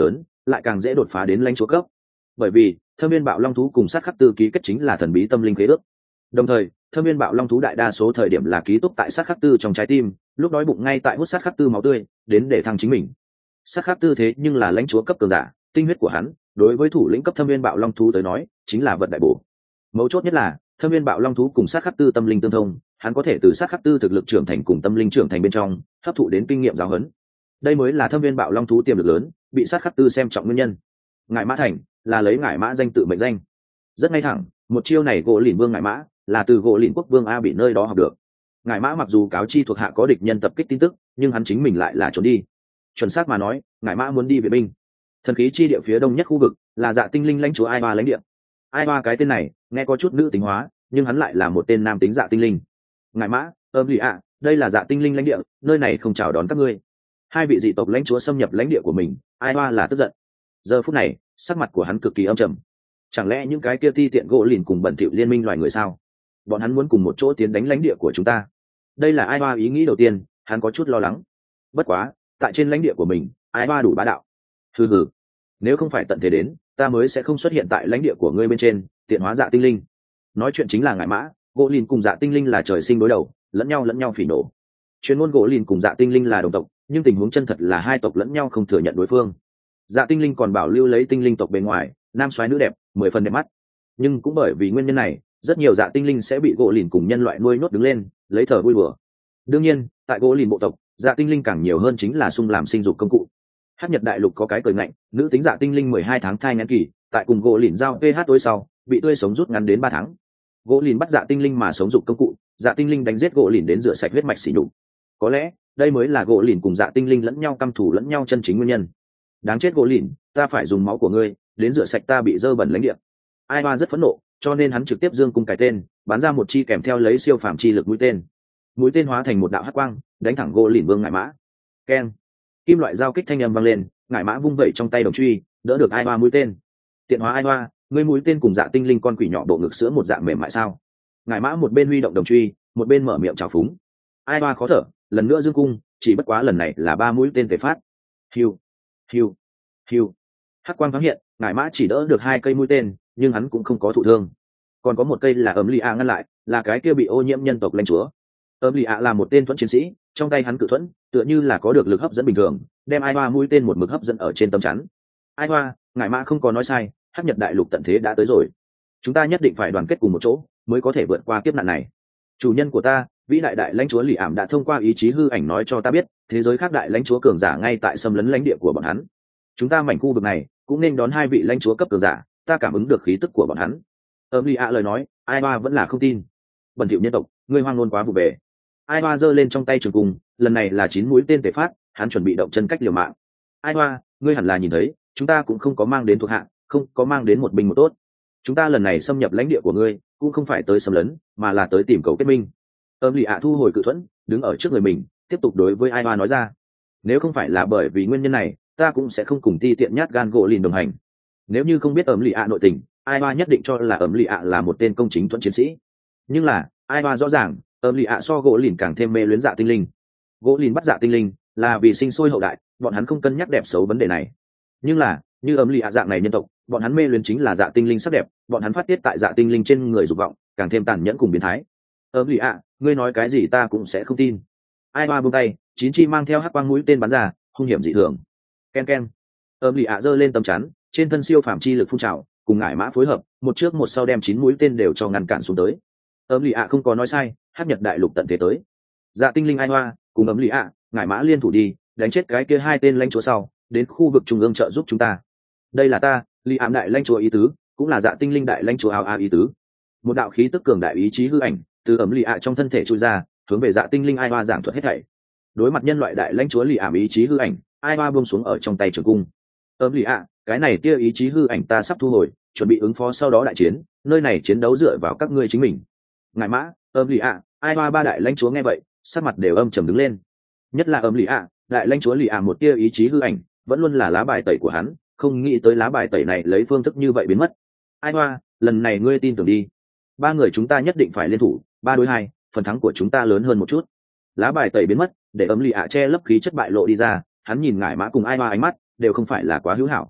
lại càng dễ đột phá đến lãnh chúa cấp. Bởi vì thâm viên bạo long thú cùng sát khắc tư ký kết chính là thần bí tâm linh khế ước. Đồng thời thâm viên bạo long thú đại đa số thời điểm là ký túc tại sát khắc tư trong trái tim, lúc đói bụng ngay tại hút sát khắc tư máu tươi đến để thăng chính mình. Sát khắc tư thế nhưng là lãnh chúa cấp cường giả, tinh huyết của hắn đối với thủ lĩnh cấp thâm viên bạo long thú tới nói chính là vật đại bổ. Mấu chốt nhất là thâm viên bạo long thú cùng sát khắc tư tâm linh tương thông, hắn có thể từ sát khắc tư thực lực trưởng thành cùng tâm linh trưởng thành bên trong hấp thụ đến kinh nghiệm giáo huấn. Đây mới là thâm viên bạo long thú tiềm lực lớn bị sát khắc tư xem trọng nguyên nhân. Ngải mã thành là lấy ngải mã danh tự mệnh danh, rất ngay thẳng. Một chiêu này gỗ lìn vương ngải mã là từ gỗ lìn quốc vương a bị nơi đó học được. Ngải mã mặc dù cáo chi thuộc hạ có địch nhân tập kích tin tức, nhưng hắn chính mình lại là trốn đi. Chuẩn xác mà nói, ngải mã muốn đi vệ binh. Thần khí chi địa phía đông nhất khu vực là dạ tinh linh lãnh chúa ai ba lãnh địa. Ai ba cái tên này nghe có chút nữ tính hóa, nhưng hắn lại là một tên nam tính dạ tinh linh. Ngải mã, ơm lì ạ, đây là dạ tinh linh lãnh địa, nơi này không chào đón các ngươi. Hai vị dị tộc lãnh chúa xâm nhập lãnh địa của mình, ai ba là tức giận. Giờ phút này sắc mặt của hắn cực kỳ âm trầm. Chẳng lẽ những cái kia ti tiện gỗ lìn cùng bẩn thỉu liên minh loài người sao? Bọn hắn muốn cùng một chỗ tiến đánh lãnh địa của chúng ta. Đây là ai ba ý nghĩ đầu tiên, hắn có chút lo lắng. Bất quá tại trên lãnh địa của mình, ai ba đủ bá đạo. Hừ hừ, nếu không phải tận thế đến, ta mới sẽ không xuất hiện tại lãnh địa của ngươi bên trên tiện hóa dạ tinh linh. Nói chuyện chính là ngải mã, gỗ lìn cùng dạ tinh linh là trời sinh đối đầu, lẫn nhau lẫn nhau phỉ nổ. Chuyên môn gỗ lìn cùng dạ tinh linh là đồng tộc, nhưng tình huống chân thật là hai tộc lẫn nhau không thừa nhận đối phương. Dạ tinh linh còn bảo lưu lấy tinh linh tộc bề ngoài, nam soái nữ đẹp, mười phần đẹp mắt. Nhưng cũng bởi vì nguyên nhân này, rất nhiều dạ tinh linh sẽ bị gỗ lìn cùng nhân loại nuôi nhốt đứng lên, lấy thờ vui đùa. Đương nhiên, tại gỗ lìn bộ tộc, dạ tinh linh càng nhiều hơn chính là sung làm sinh dục công cụ. Hắc Nhật đại lục có cái cười ngạnh, nữ tính dạ tinh linh mười hai tháng thai ngắn kỳ, tại cùng gỗ lìn giao ph tối sau, bị tươi sống rút ngắn đến ba tháng. Gỗ lìn bắt dạ tinh linh mà sống dục công cụ, dạ tinh linh đánh giết gỗ lìn đến rửa sạch huyết mạch xỉ nhục. Có lẽ đây mới là gỗ lìn cùng dạ tinh linh lẫn nhau căm thù lẫn nhau chân chính nguyên nhân. Đáng chết gỗ lìn, ta phải dùng máu của ngươi đến rửa sạch ta bị dơ bẩn lãnh địa. Ai Ba rất phẫn nộ, cho nên hắn trực tiếp dương cung cái tên, bắn ra một chi kèm theo lấy siêu phàm chi lực mũi tên. Mũi tên hóa thành một đạo hắc quang, đánh thẳng gỗ lìn vương ngải mã. Keng, kim loại giao kích thanh âm vang lên, ngải mã vung vẩy trong tay đồng truy, đỡ được Ai Ba mũi tên. Tiện hóa Ai Ba, ngươi mũi tên cùng dạ tinh linh con quỷ nhỏ bộ ngực sữa một dạng mềm mại sao? Ngải mã một bên huy động đồng truy, một bên mở miệng trào phúng. Ai Ba khó thở, lần nữa dương cung, chỉ bất quá lần này là ba mũi tên tề phát. Hiu, hiu, hiu. Hắc quang thoáng hiện, ngải mã chỉ đỡ được hai cây mũi tên, nhưng hắn cũng không có thụ thương. Còn có một cây là ấm lì a ngăn lại, là cái kia bị ô nhiễm nhân tộc lãnh chúa. Ấm lì a là một tên thuẫn chiến sĩ, trong tay hắn cự thuẫn tựa như là có được lực hấp dẫn bình thường, đem Ai Hoa mũi tên một mực hấp dẫn ở trên tấm chắn. Ai Hoa, ngải mã không có nói sai, Hắc Nhật đại lục tận thế đã tới rồi. Chúng ta nhất định phải đoàn kết cùng một chỗ, mới có thể vượt qua kiếp nạn này. Chủ nhân của ta, vĩ đại đại lãnh chúa lì ảm đã thông qua ý chí hư ảnh nói cho ta biết, thế giới khác đại lãnh chúa cường giả ngay tại xâm lấn lãnh địa của bọn hắn. Chúng ta mảnh khu vực này cũng nên đón hai vị lãnh chúa cấp cường giả, ta cảm ứng được khí tức của bọn hắn. Ấm lì ạ lời nói, Ai Hoa vẫn là không tin. Bẩn thỉu nhân tộc, ngươi hoang ngôn quá vụ bề. Ai Hoa giơ lên trong tay trường cung, lần này là chín mũi tên tề phát, hắn chuẩn bị động chân cách liều mạng. Ai Hoa, ngươi hẳn là nhìn thấy, chúng ta cũng không có mang đến thuộc hạ, không có mang đến một binh một tốt. Chúng ta lần này xâm nhập lãnh địa của ngươi, cũng không phải tới xâm lấn, mà là tới tìm cầu kết minh. Ấm lì ạ thu hồi cự thuẫn, đứng ở trước người mình, tiếp tục đối với Ai Hoa nói ra. Nếu không phải là bởi vì nguyên nhân này, ta cũng sẽ không cùng ti tiện nhát gan gỗ lìn đồng hành. Nếu như không biết ấm lì ạ nội tình, Ai Hoa nhất định cho là ấm lì ạ là một tên công chính thuẫn chiến sĩ. Nhưng là Ai Hoa rõ ràng, ấm lì ạ so gỗ lìn càng thêm mê luyến dạ tinh linh. Gỗ lìn bắt dạ tinh linh là vì sinh sôi hậu đại, bọn hắn không cân nhắc đẹp xấu vấn đề này. Nhưng là như ấm lì ạ dạng này nhân tộc, bọn hắn mê luyến chính là dạ tinh linh sắc đẹp, bọn hắn phát tiết tại dạ tinh linh trên người dục vọng, càng thêm tàn nhẫn cùng biến thái. Ấm lì ạ, ngươi nói cái gì ta cũng sẽ không tin. Ai Hoa buông tay, chín chi mang theo hắc quang mũi tên bắn ra, hung hiểm dị thường. Ken ken. Ấm lì ạ giơ lên tấm chắn, trên thân siêu phàm chi lực phun trào, cùng ngải mã phối hợp, một trước một sau đem chín mũi tên đều cho ngăn cản xuống tới. Ấm lì ạ không có nói sai, Hắc Nhật đại lục tận thế tới. Dạ tinh linh Ai Hoa cùng ấm lì ạ, ngải mã liên thủ đi, đánh chết cái kia hai tên lãnh chúa sau, đến khu vực trung ương trợ giúp chúng ta. Đây là ta, Lý Ám đại lãnh chúa ý tứ, cũng là Dạ tinh linh đại lãnh chúa áo a ý tứ. Một đạo khí tức cường đại ý chí hư ảnh từ ấm lì ạ trong thân thể trôi ra, hướng về Dạ tinh linh Ai Hoa giảng thuật hết thảy. Đối mặt nhân loại đại lãnh chúa Lý Ám ý chí hư ảnh, Ai Hoa buông xuống ở trong tay trường cung. Ấm lì ạ, cái này kia ý chí hư ảnh ta sắp thu hồi, chuẩn bị ứng phó sau đó đại chiến, nơi này chiến đấu dựa vào các ngươi chính mình. Ngải mã, ấm lì ạ, Ai Hoa ba đại lãnh chúa nghe vậy, sắc mặt đều âm trầm đứng lên. Nhất là ấm lì ạ, đại lãnh chúa lì ạ một tia ý chí hư ảnh, vẫn luôn là lá bài tẩy của hắn, không nghĩ tới lá bài tẩy này lấy phương thức như vậy biến mất. Ai Hoa, lần này ngươi tin tưởng đi, ba người chúng ta nhất định phải liên thủ, ba đối hai, phần thắng của chúng ta lớn hơn một chút. Lá bài tẩy biến mất, để ấm lì ạ che lấp khí chất bại lộ đi ra, hắn nhìn ngải mã cùng Ai Hoa ánh mắt đều không phải là quá hữu hảo.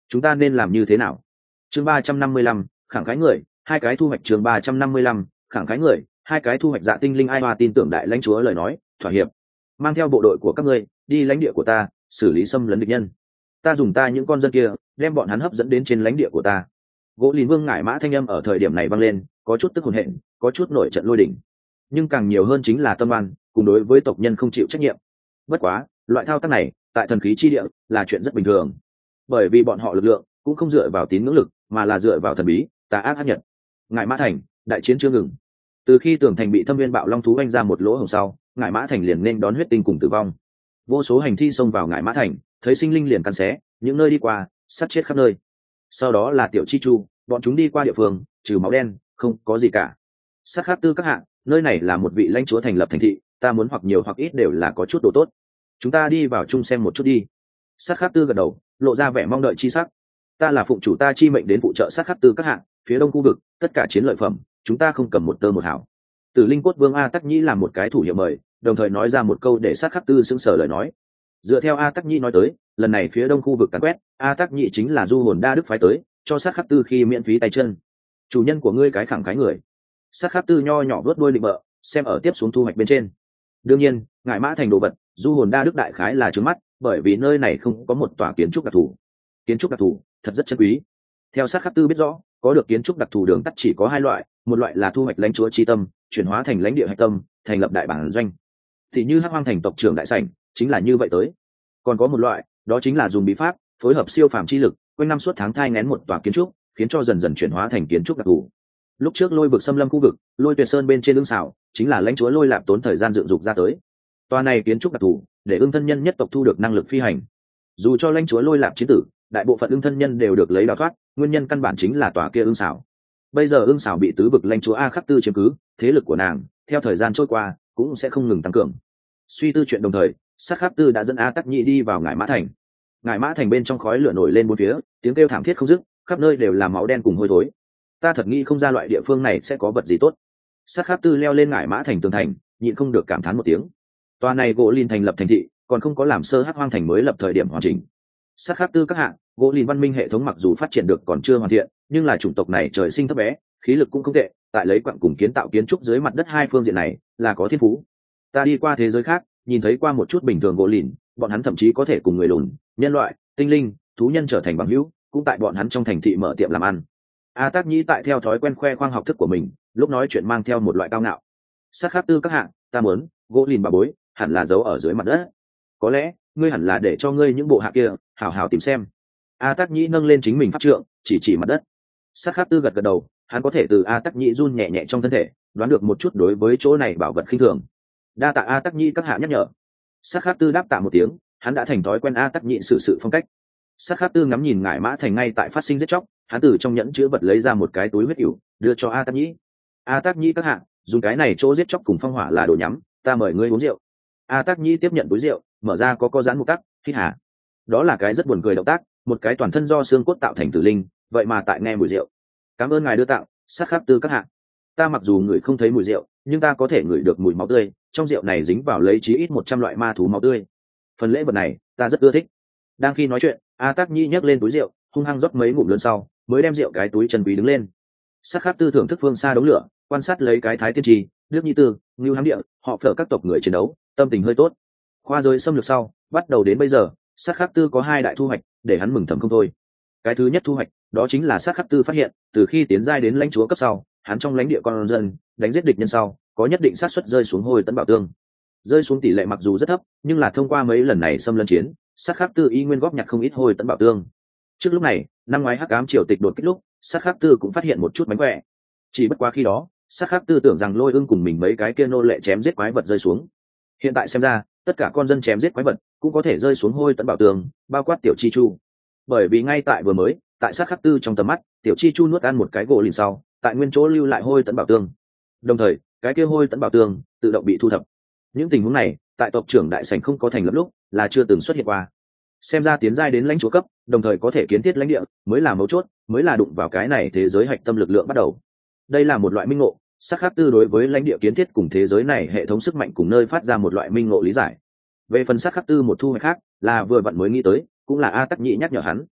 chúng ta nên làm như thế nào? Chương ba trăm năm mươi lăm, khẳng khái người, hai cái thu hoạch. Chương ba trăm năm mươi lăm, khẳng khái người, hai cái thu hoạch. Dạ Tinh Linh Ai Hoa tin tưởng đại lãnh chúa lời nói, thỏa hiệp. Mang theo bộ đội của các ngươi đi lãnh địa của ta, xử lý xâm lấn địch nhân. Ta dùng ta những con dân kia, đem bọn hắn hấp dẫn đến trên lãnh địa của ta. Gỗ Lìn Vương ngải mã thanh âm ở thời điểm này vang lên, có chút tức hồn hện, có chút nổi trận lôi đỉnh, nhưng càng nhiều hơn chính là tâm oan, cùng đối với tộc nhân không chịu trách nhiệm. Bất quá, loại thao tác này tại thần khí chi địa là chuyện rất bình thường, bởi vì bọn họ lực lượng cũng không dựa vào tín ngưỡng lực, mà là dựa vào thần bí tà ác ác nhật. Ngải mã thành đại chiến chưa ngừng, từ khi tường thành bị thâm viên bạo long thú oanh ra một lỗ hổng sau, ngải mã thành liền nên đón huyết tinh cùng tử vong. Vô số hành thi xông vào ngải mã thành, thấy sinh linh liền cắn xé, những nơi đi qua sát chết khắp nơi. Sau đó là tiểu chi chu, bọn chúng đi qua địa phương trừ máu đen không có gì cả. Sát khắc tư các hạng, nơi này là một vị lãnh chúa thành lập thành thị, ta muốn hoặc nhiều hoặc ít đều là có chút đồ tốt, chúng ta đi vào chung xem một chút đi. Sát khắc tư gật đầu, lộ ra vẻ mong đợi chi sắc. Ta là phụng chủ ta chi mệnh đến phụ trợ sát khắc tư các hạng, phía đông khu vực tất cả chiến lợi phẩm chúng ta không cầm một tơ một hảo. Tử Linh Cốt Vương A Tắc Nhĩ làm một cái thủ hiệu mời, đồng thời nói ra một câu để sát khắc tư sững sờ lời nói. Dựa theo A Tắc Nhĩ nói tới, lần này phía đông khu vực càn quét, A Tắc Nhĩ chính là du hồn đa đức phái tới, cho sát khắc tư khi miễn phí tay chân. Chủ nhân của ngươi cái khẳng khái người. Sát khắc tư nho nhỏ vớt đuôi định bợ, xem ở tiếp xuống thu hoạch bên trên. Đương nhiên, ngải mã thành đồ vật, du hồn đa đức đại khái là trướng mắt, bởi vì nơi này không có một tòa kiến trúc đặc thù. Kiến trúc đặc thù thật rất chân quý. Theo sát khắc tư biết rõ, có được kiến trúc đặc thù đường tắt chỉ có hai loại, một loại là thu hoạch lãnh chúa chi tâm, chuyển hóa thành lãnh địa hạch tâm, thành lập đại bản doanh. Thì như Hắc Hoang thành tộc trưởng đại sảnh, chính là như vậy tới. Còn có một loại, đó chính là dùng bí pháp, phối hợp siêu phàm chi lực, quanh năm suốt tháng thai nghén một tòa kiến trúc, khiến cho dần dần chuyển hóa thành kiến trúc đặc thù. Lúc trước lôi vực xâm lâm khu vực, lôi tuyệt sơn bên trên lưng xảo, chính là lãnh chúa lôi lạp tốn thời gian dựng dục ra tới. Tòa này kiến trúc đặc thù, để ưng thân nhân nhất tộc thu được năng lực phi hành. Dù cho lãnh chúa lôi lạp chiến tử, đại bộ phận ưng thân nhân đều được lấy đào thoát, nguyên nhân căn bản chính là tòa kia ưng xảo. Bây giờ ưng xảo bị tứ vực lãnh chúa A Khắc Tư chiếm cứ, thế lực của nàng theo thời gian trôi qua cũng sẽ không ngừng tăng cường. Suy tư chuyện đồng thời, Sát Khắc Tư đã dẫn A Tắc Nhĩ đi vào ngải mã thành. Ngải mã thành bên trong khói lửa nổi lên bốn phía, tiếng kêu thảm thiết không dứt, khắp nơi đều là máu đen cùng hôi thối. Ta thật nghĩ không ra loại địa phương này sẽ có vật gì tốt. Sát Khắc Tư leo lên ngải mã thành tường thành, nhịn không được cảm thán một tiếng. Tòa này gỗ lìn thành lập thành thị, còn không có làm sơ Hắc Hoang thành mới lập thời điểm hoàn chỉnh. Sát Khắc Tư các hạng, gỗ lìn văn minh hệ thống mặc dù phát triển được còn chưa hoàn thiện, nhưng là chủng tộc này trời sinh thấp bé, khí lực cũng không tệ, tại lấy quặng cùng kiến tạo kiến trúc dưới mặt đất hai phương diện này là có thiên phú. Ta đi qua thế giới khác, nhìn thấy qua một chút bình thường gỗ lìn, bọn hắn thậm chí có thể cùng người lùn, nhân loại, tinh linh, thú nhân trở thành bằng hữu, cũng tại bọn hắn trong thành thị mở tiệm làm ăn. A Tắc Nhĩ tại theo thói quen khoe khoang học thức của mình, lúc nói chuyện mang theo một loại cao ngạo. Sát Khắc Tư các hạng, ta muốn gỗ lìn bà bối hẳn là giấu ở dưới mặt đất, có lẽ ngươi hẳn là để cho ngươi những bộ hạ kia hảo hảo tìm xem. A Tắc Nhĩ nâng lên chính mình pháp trượng, chỉ chỉ mặt đất. Sát Khắc Tư gật gật đầu, hắn có thể từ A Tắc Nhĩ run nhẹ nhẹ trong thân thể đoán được một chút đối với chỗ này bảo vật khinh thường. Đa tạ A Tắc Nhĩ các hạ nhắc nhở. Sát Khắc Tư đáp tạ một tiếng, hắn đã thành thói quen A Tắc Nhĩ xử sự phong cách. Sát Khắc Tư ngắm nhìn ngải mã thành ngay tại phát sinh giết chóc, hắn từ trong nhẫn chứa vật lấy ra một cái túi huyết ỉu, đưa cho A Tắc Nhĩ. A Tắc Nhĩ các hạ, dùng cái này chỗ giết chóc cùng phong hỏa là đồ nhắm, ta mời ngươi uống rượu. A Tắc Nhĩ tiếp nhận túi rượu, mở ra có có dán một cắt, hít hà. Đó là cái rất buồn cười động tác, một cái toàn thân do xương cốt tạo thành tử linh, vậy mà tại nghe mùi rượu. Cảm ơn ngài đưa tặng, Sát Khắc Tư các hạ. Ta mặc dù ngửi không thấy mùi rượu, nhưng ta có thể ngửi được mùi máu tươi, trong rượu này dính vào lấy chí ít một trăm loại ma thú máu tươi. Phần lễ vật này, ta rất ưa thích. Đang khi nói chuyện, A Tắc Nhĩ nhấc lên túi rượu, hung hăng rót mấy ngụm lớn sau, mới đem rượu cái túi chân quý đứng lên. Sát Khắc Tư thưởng thức phương xa đống lửa, quan sát lấy cái thái tiên trì, nước nhị tư, ngưu hám địa, họ phở các tộc người chiến đấu, tâm tình hơi tốt. Khoa giới xâm lược sau, bắt đầu đến bây giờ, Sát Khắc Tư có hai đại thu hoạch, để hắn mừng thầm không thôi. Cái thứ nhất thu hoạch, đó chính là Sát Khắc Tư phát hiện, từ khi tiến giai đến lãnh chúa cấp sau, hắn trong lãnh địa con dân đánh giết địch nhân sau, có nhất định xác suất rơi xuống hôi tấn bảo tương. Rơi xuống tỷ lệ mặc dù rất thấp, nhưng là thông qua mấy lần này xâm lấn chiến, Sát Khắc Tư y nguyên góp nhặt không ít hôi tấn bảo tương. Trước lúc này, năm ngoái Hắc Ám triều tịch đột kích lúc, Sát Khắc Tư cũng phát hiện một chút mánh khỏe. Chỉ bất quá khi đó, Sát Khắc Tư tưởng rằng Lôi Ưng cùng mình mấy cái kia nô lệ chém giết quái vật rơi xuống. Hiện tại xem ra, tất cả con dân chém giết quái vật cũng có thể rơi xuống hôi tấn bảo tường, bao quát tiểu chi chu. Bởi vì ngay tại vừa mới, tại Sát Khắc Tư trong tầm mắt, tiểu chi chu nuốt ăn một cái gỗ lìn sau, tại nguyên chỗ lưu lại hôi tấn bảo tường. Đồng thời, cái kia hôi tấn bảo tường tự động bị thu thập. Những tình huống này, tại tộc trưởng đại sảnh không có thành lập lúc, là chưa từng xuất hiện qua. Xem ra tiến giai đến lãnh chúa cấp, đồng thời có thể kiến thiết lãnh địa, mới là mấu chốt, mới là đụng vào cái này thế giới hạch tâm lực lượng bắt đầu. Đây là một loại minh ngộ, Sát Khắc Tư đối với lãnh địa kiến thiết cùng thế giới này hệ thống sức mạnh cùng nơi phát ra một loại minh ngộ lý giải. Về phần Sát Khắc Tư một thu hoạch khác, là vừa vặn mới nghĩ tới, cũng là A Tắc Nhĩ nhắc nhở hắn.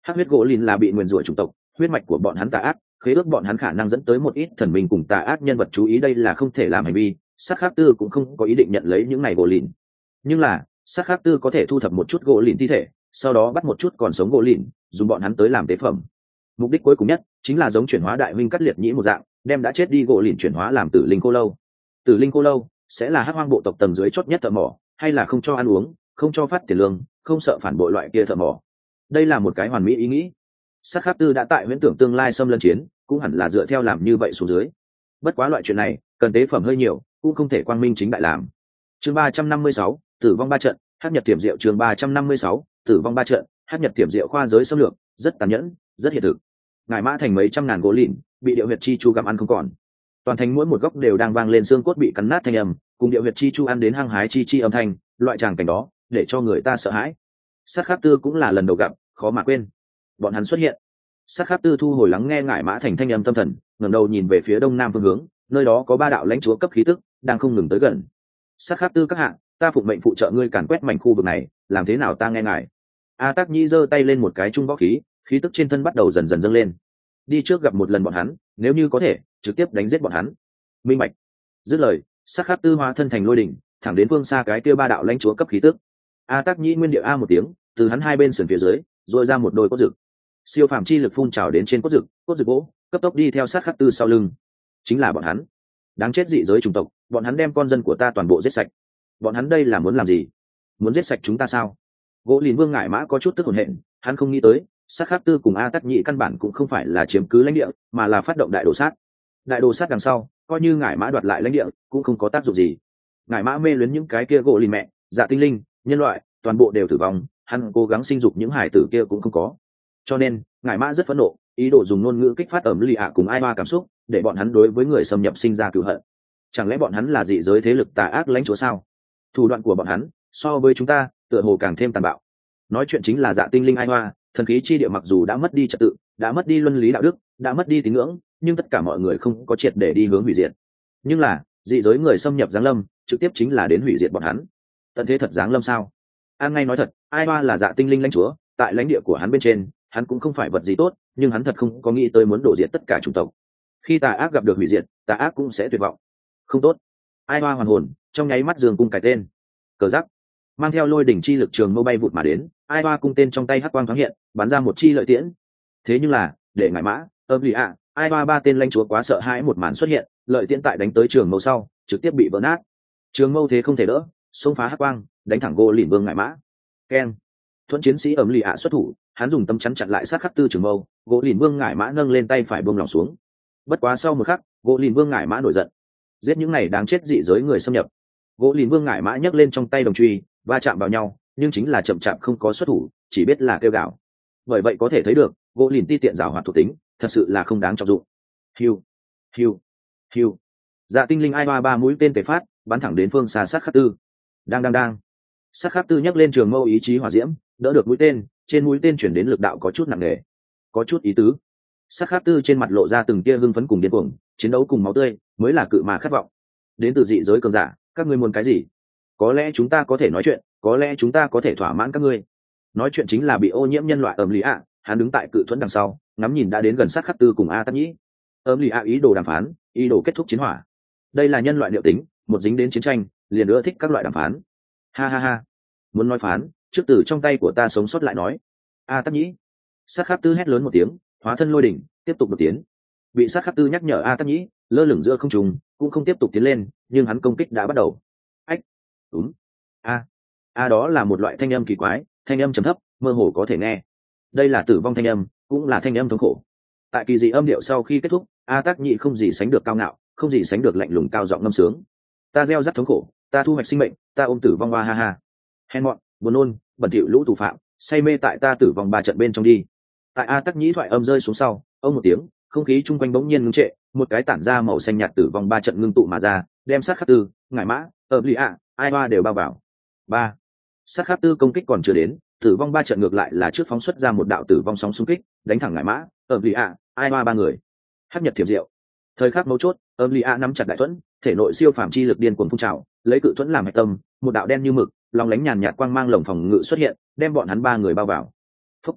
Hắc huyết gỗ lìn là bị nguyền rủa chủng tộc, huyết mạch của bọn hắn tà ác, khế ước bọn hắn khả năng dẫn tới một ít thần minh cùng tà ác nhân vật chú ý đây là không thể làm hành vi. Sát Khắc Tư cũng không có ý định nhận lấy những này gỗ lìn, nhưng là Sát Khắc Tư có thể thu thập một chút gỗ lìn thi thể, sau đó bắt một chút còn sống gỗ lìn, dùng bọn hắn tới làm tế phẩm. Mục đích cuối cùng nhất chính là giống chuyển hóa đại huynh cắt liệt nhĩ một dạng, đem đã chết đi gỗ lìn chuyển hóa làm tử linh cô lâu. Tử linh cô lâu sẽ là hắc hoang bộ tộc tầng dưới chót nhất thợ mỏ, hay là không cho ăn uống, không cho phát tiền lương, không sợ phản bội loại kia thợ mỏ. Đây là một cái hoàn mỹ ý nghĩ. Sát Khắc Tư đã tại huyễn tưởng tương lai xâm lấn chiến, cũng hẳn là dựa theo làm như vậy xuống dưới. Bất quá loại chuyện này cần tế phẩm hơi nhiều, cũng không thể quang minh chính đại làm. Chương ba trăm năm mươi sáu, tử vong ba trận, hắc nhật tiềm diệu. Chương ba trăm năm mươi sáu, tử vong ba trận, hắc nhật tiềm diệu. Khoa giới xâm lược rất tàn nhẫn, rất hiện thực. Ngải Mã thành mấy trăm ngàn gỗ lìn bị điệu huyệt chi chu gặm ăn không còn, toàn thành mỗi một góc đều đang vang lên xương cốt bị cắn nát thanh âm, cùng điệu huyệt chi chu ăn đến hăng hái chi chi âm thanh. Loại tràng cảnh đó để cho người ta sợ hãi. Sát Khắc Tư cũng là lần đầu gặp, khó mà quên. Bọn hắn xuất hiện. Sát Khắc Tư thu hồi lắng nghe Ngải Mã thành thanh âm tâm thần, ngẩng đầu nhìn về phía đông nam phương hướng, nơi đó có ba đạo lãnh chúa cấp khí tức đang không ngừng tới gần. Sát Khắc Tư các hạ, ta phụng mệnh phụ trợ ngươi càn quét mảnh khu vực này, làm thế nào ta nghe ngài. A Tắc Nhĩ giơ tay lên một cái trung võ khí, khí tức trên thân bắt đầu dần dần dâng lên. Đi trước gặp một lần bọn hắn, nếu như có thể trực tiếp đánh giết bọn hắn. Minh bạch. Dứt lời, Sát Khắc Tư hóa thân thành lôi đỉnh, thẳng đến phương xa cái kia ba đạo lãnh chúa cấp khí tức. A Tắc Nhĩ nguyên địa a một tiếng, từ hắn hai bên sườn phía dưới rồi ra một đôi cốt rực, siêu phàm chi lực phun trào đến trên cốt rực, cốt rực gỗ cấp tốc đi theo Sát Khắc Tư sau lưng. Chính là bọn hắn. Đáng chết dị giới chủng tộc, bọn hắn đem con dân của ta toàn bộ giết sạch. Bọn hắn đây là muốn làm gì? Muốn giết sạch chúng ta sao? Gỗ Lìn Vương Ngải Mã có chút tức hổn hển, hắn không nghĩ tới Sát Khắc Tư cùng A Tắc Nhĩ căn bản cũng không phải là chiếm cứ lãnh địa, mà là phát động đại đồ sát. Đại đồ sát đằng sau, coi như Ngải Mã đoạt lại lãnh địa cũng không có tác dụng gì. Ngải Mã mê luyến những cái kia gỗ lìn mẹ, dạ tinh linh, nhân loại, toàn bộ đều tử vong, hắn cố gắng sinh dục những hải tử kia cũng không có. Cho nên Ngải Mã rất phẫn nộ, ý đồ dùng ngôn ngữ kích phát ẩm lì ạ cùng ai hoa cảm xúc, để bọn hắn đối với người xâm nhập sinh ra cừu hận. Chẳng lẽ bọn hắn là dị giới thế lực tà ác lãnh chúa sao? Thủ đoạn của bọn hắn so với chúng ta tựa hồ càng thêm tàn bạo. Nói chuyện chính là dạ tinh linh ai hoa, thần khí chi địa mặc dù đã mất đi trật tự, đã mất đi luân lý đạo đức, đã mất đi tín ngưỡng, nhưng tất cả mọi người không có triệt để đi hướng hủy diệt. Nhưng là dị giới người xâm nhập giáng lâm, trực tiếp chính là đến hủy diệt bọn hắn. Tận thế thật giáng lâm sao? An ngay nói thật, ai hoa là dạ tinh linh lãnh chúa, tại lãnh địa của hắn bên trên, hắn cũng không phải vật gì tốt, nhưng hắn thật không có nghĩ tới muốn đổ diệt tất cả chủng tộc. Khi tà ác gặp được hủy diệt, tà ác cũng sẽ tuyệt vọng. Không tốt. Ai hoa hoàn hồn, trong nháy mắt giường cung cải tên. Cờ giắc mang theo lôi đỉnh chi lực trường mâu bay vụt mà đến, ai hoa cung tên trong tay hắc quang thoáng hiện, bắn ra một chi lợi tiễn. Thế nhưng là, để Ngải Mã, âm lì ạ, ai hoa ba tên lãnh chúa quá sợ hãi một màn xuất hiện, lợi tiễn tại đánh tới trường mâu sau, trực tiếp bị vỡ nát. Trường mâu thế không thể đỡ, xông phá hắc quang, đánh thẳng Gỗ Lìn Vương Ngải Mã. Keng. Thuẫn chiến sĩ ấm lì ạ xuất thủ, hắn dùng tâm chắn chặn lại Sát Khắc Tư trường mâu, Gỗ Lìn Vương Ngải Mã nâng lên tay phải buông lỏng xuống. Bất quá sau một khắc, Gỗ Lìn Vương Ngải Mã nổi giận, giết những này đáng chết dị giới người xâm nhập. Gỗ Lìn Vương Ngải Mã nhấc lên trong tay đồng truy, va chạm vào nhau, nhưng chính là chậm chạp không có xuất thủ, chỉ biết là kêu gào. Bởi vậy có thể thấy được, Gỗ Lìn ti tiện giảo hoạt thuộc tính, thật sự là không đáng trọng dụng. Hiu, hiu, hiu. Dạ tinh linh ai hoa ba mũi tên tề phát, bắn thẳng đến phương xa Sát Khắc Tư. Đang đang đang. Sát Khắc Tư nhấc lên trường mâu ý chí hỏa diễm, đỡ được mũi tên, trên mũi tên chuyển đến lực đạo có chút nặng nề, có chút ý tứ. Sát Khắc Tư trên mặt lộ ra từng tia hưng phấn cùng điên cuồng, chiến đấu cùng máu tươi mới là cự mà khát vọng. Đến từ dị giới cường giả, các ngươi muốn cái gì? Có lẽ chúng ta có thể nói chuyện, có lẽ chúng ta có thể thỏa mãn các ngươi. Nói chuyện chính là bị ô nhiễm nhân loại ẩm lì ạ, hắn đứng tại cự thuẫn đằng sau, ngắm nhìn đã đến gần Sát Khắc Tư cùng A Tắc Nhĩ. Ẩm lì ạ ý đồ đàm phán, ý đồ kết thúc chiến hỏa. Đây là nhân loại liệu tính, một dính đến chiến tranh, liền ưa thích các loại đàm phán. Ha ha ha, muốn nói phán, trước từ trong tay của ta sống sót lại nói. A Tắc Nhĩ. Sát Khắc Tư hét lớn một tiếng, hóa thân lôi đỉnh, tiếp tục đột tiến. Bị Sát Khắc Tư nhắc nhở A Tắc Nhĩ, lơ lửng giữa không trung, cũng không tiếp tục tiến lên, nhưng hắn công kích đã bắt đầu. Ách, đúng. A, a đó là một loại thanh âm kỳ quái, thanh âm trầm thấp, mơ hồ có thể nghe. Đây là tử vong thanh âm, cũng là thanh âm thống khổ. Tại kỳ dị âm điệu sau khi kết thúc, A Tắc Nhĩ không gì sánh được cao ngạo, không gì sánh được lạnh lùng cao giọng ngâm sướng. Ta gieo rắc thống khổ, ta thu hoạch sinh mệnh, ta ôm tử vong, ba ha ha. Hèn mọn, buồn nôn, bẩn thỉu lũ tù phạm, say mê tại ta tử vong ba trận bên trong đi. Tại A Tắc Nhĩ thoại âm rơi xuống sau, ông một tiếng, không khí chung quanh bỗng nhiên ngưng trệ, một cái tản ra màu xanh nhạt tử vong ba trận ngưng tụ mà ra, đem Sát Khắc Tư, Ngải Mã, ẩm lì ạ, ai hoa đều bao vào. Ba. Sát Khắc Tư công kích còn chưa đến, tử vong ba trận ngược lại là trước phóng xuất ra một đạo tử vong sóng xung kích, đánh thẳng Ngải Mã, ẩm lì ạ, ai hoa ba người. Hắc nhật thiểm diệu. Thời khắc mấu chốt, ẩm lì ạ nắm chặt đại thuẫn, thể nội siêu phàm chi lực điên cuồng phun trào, lấy cự thuẫn làm hạch tâm, một đạo đen như mực, lòng lánh nhàn nhạt quang mang lồng phòng ngự xuất hiện, đem bọn hắn ba người bao vào. Phúc.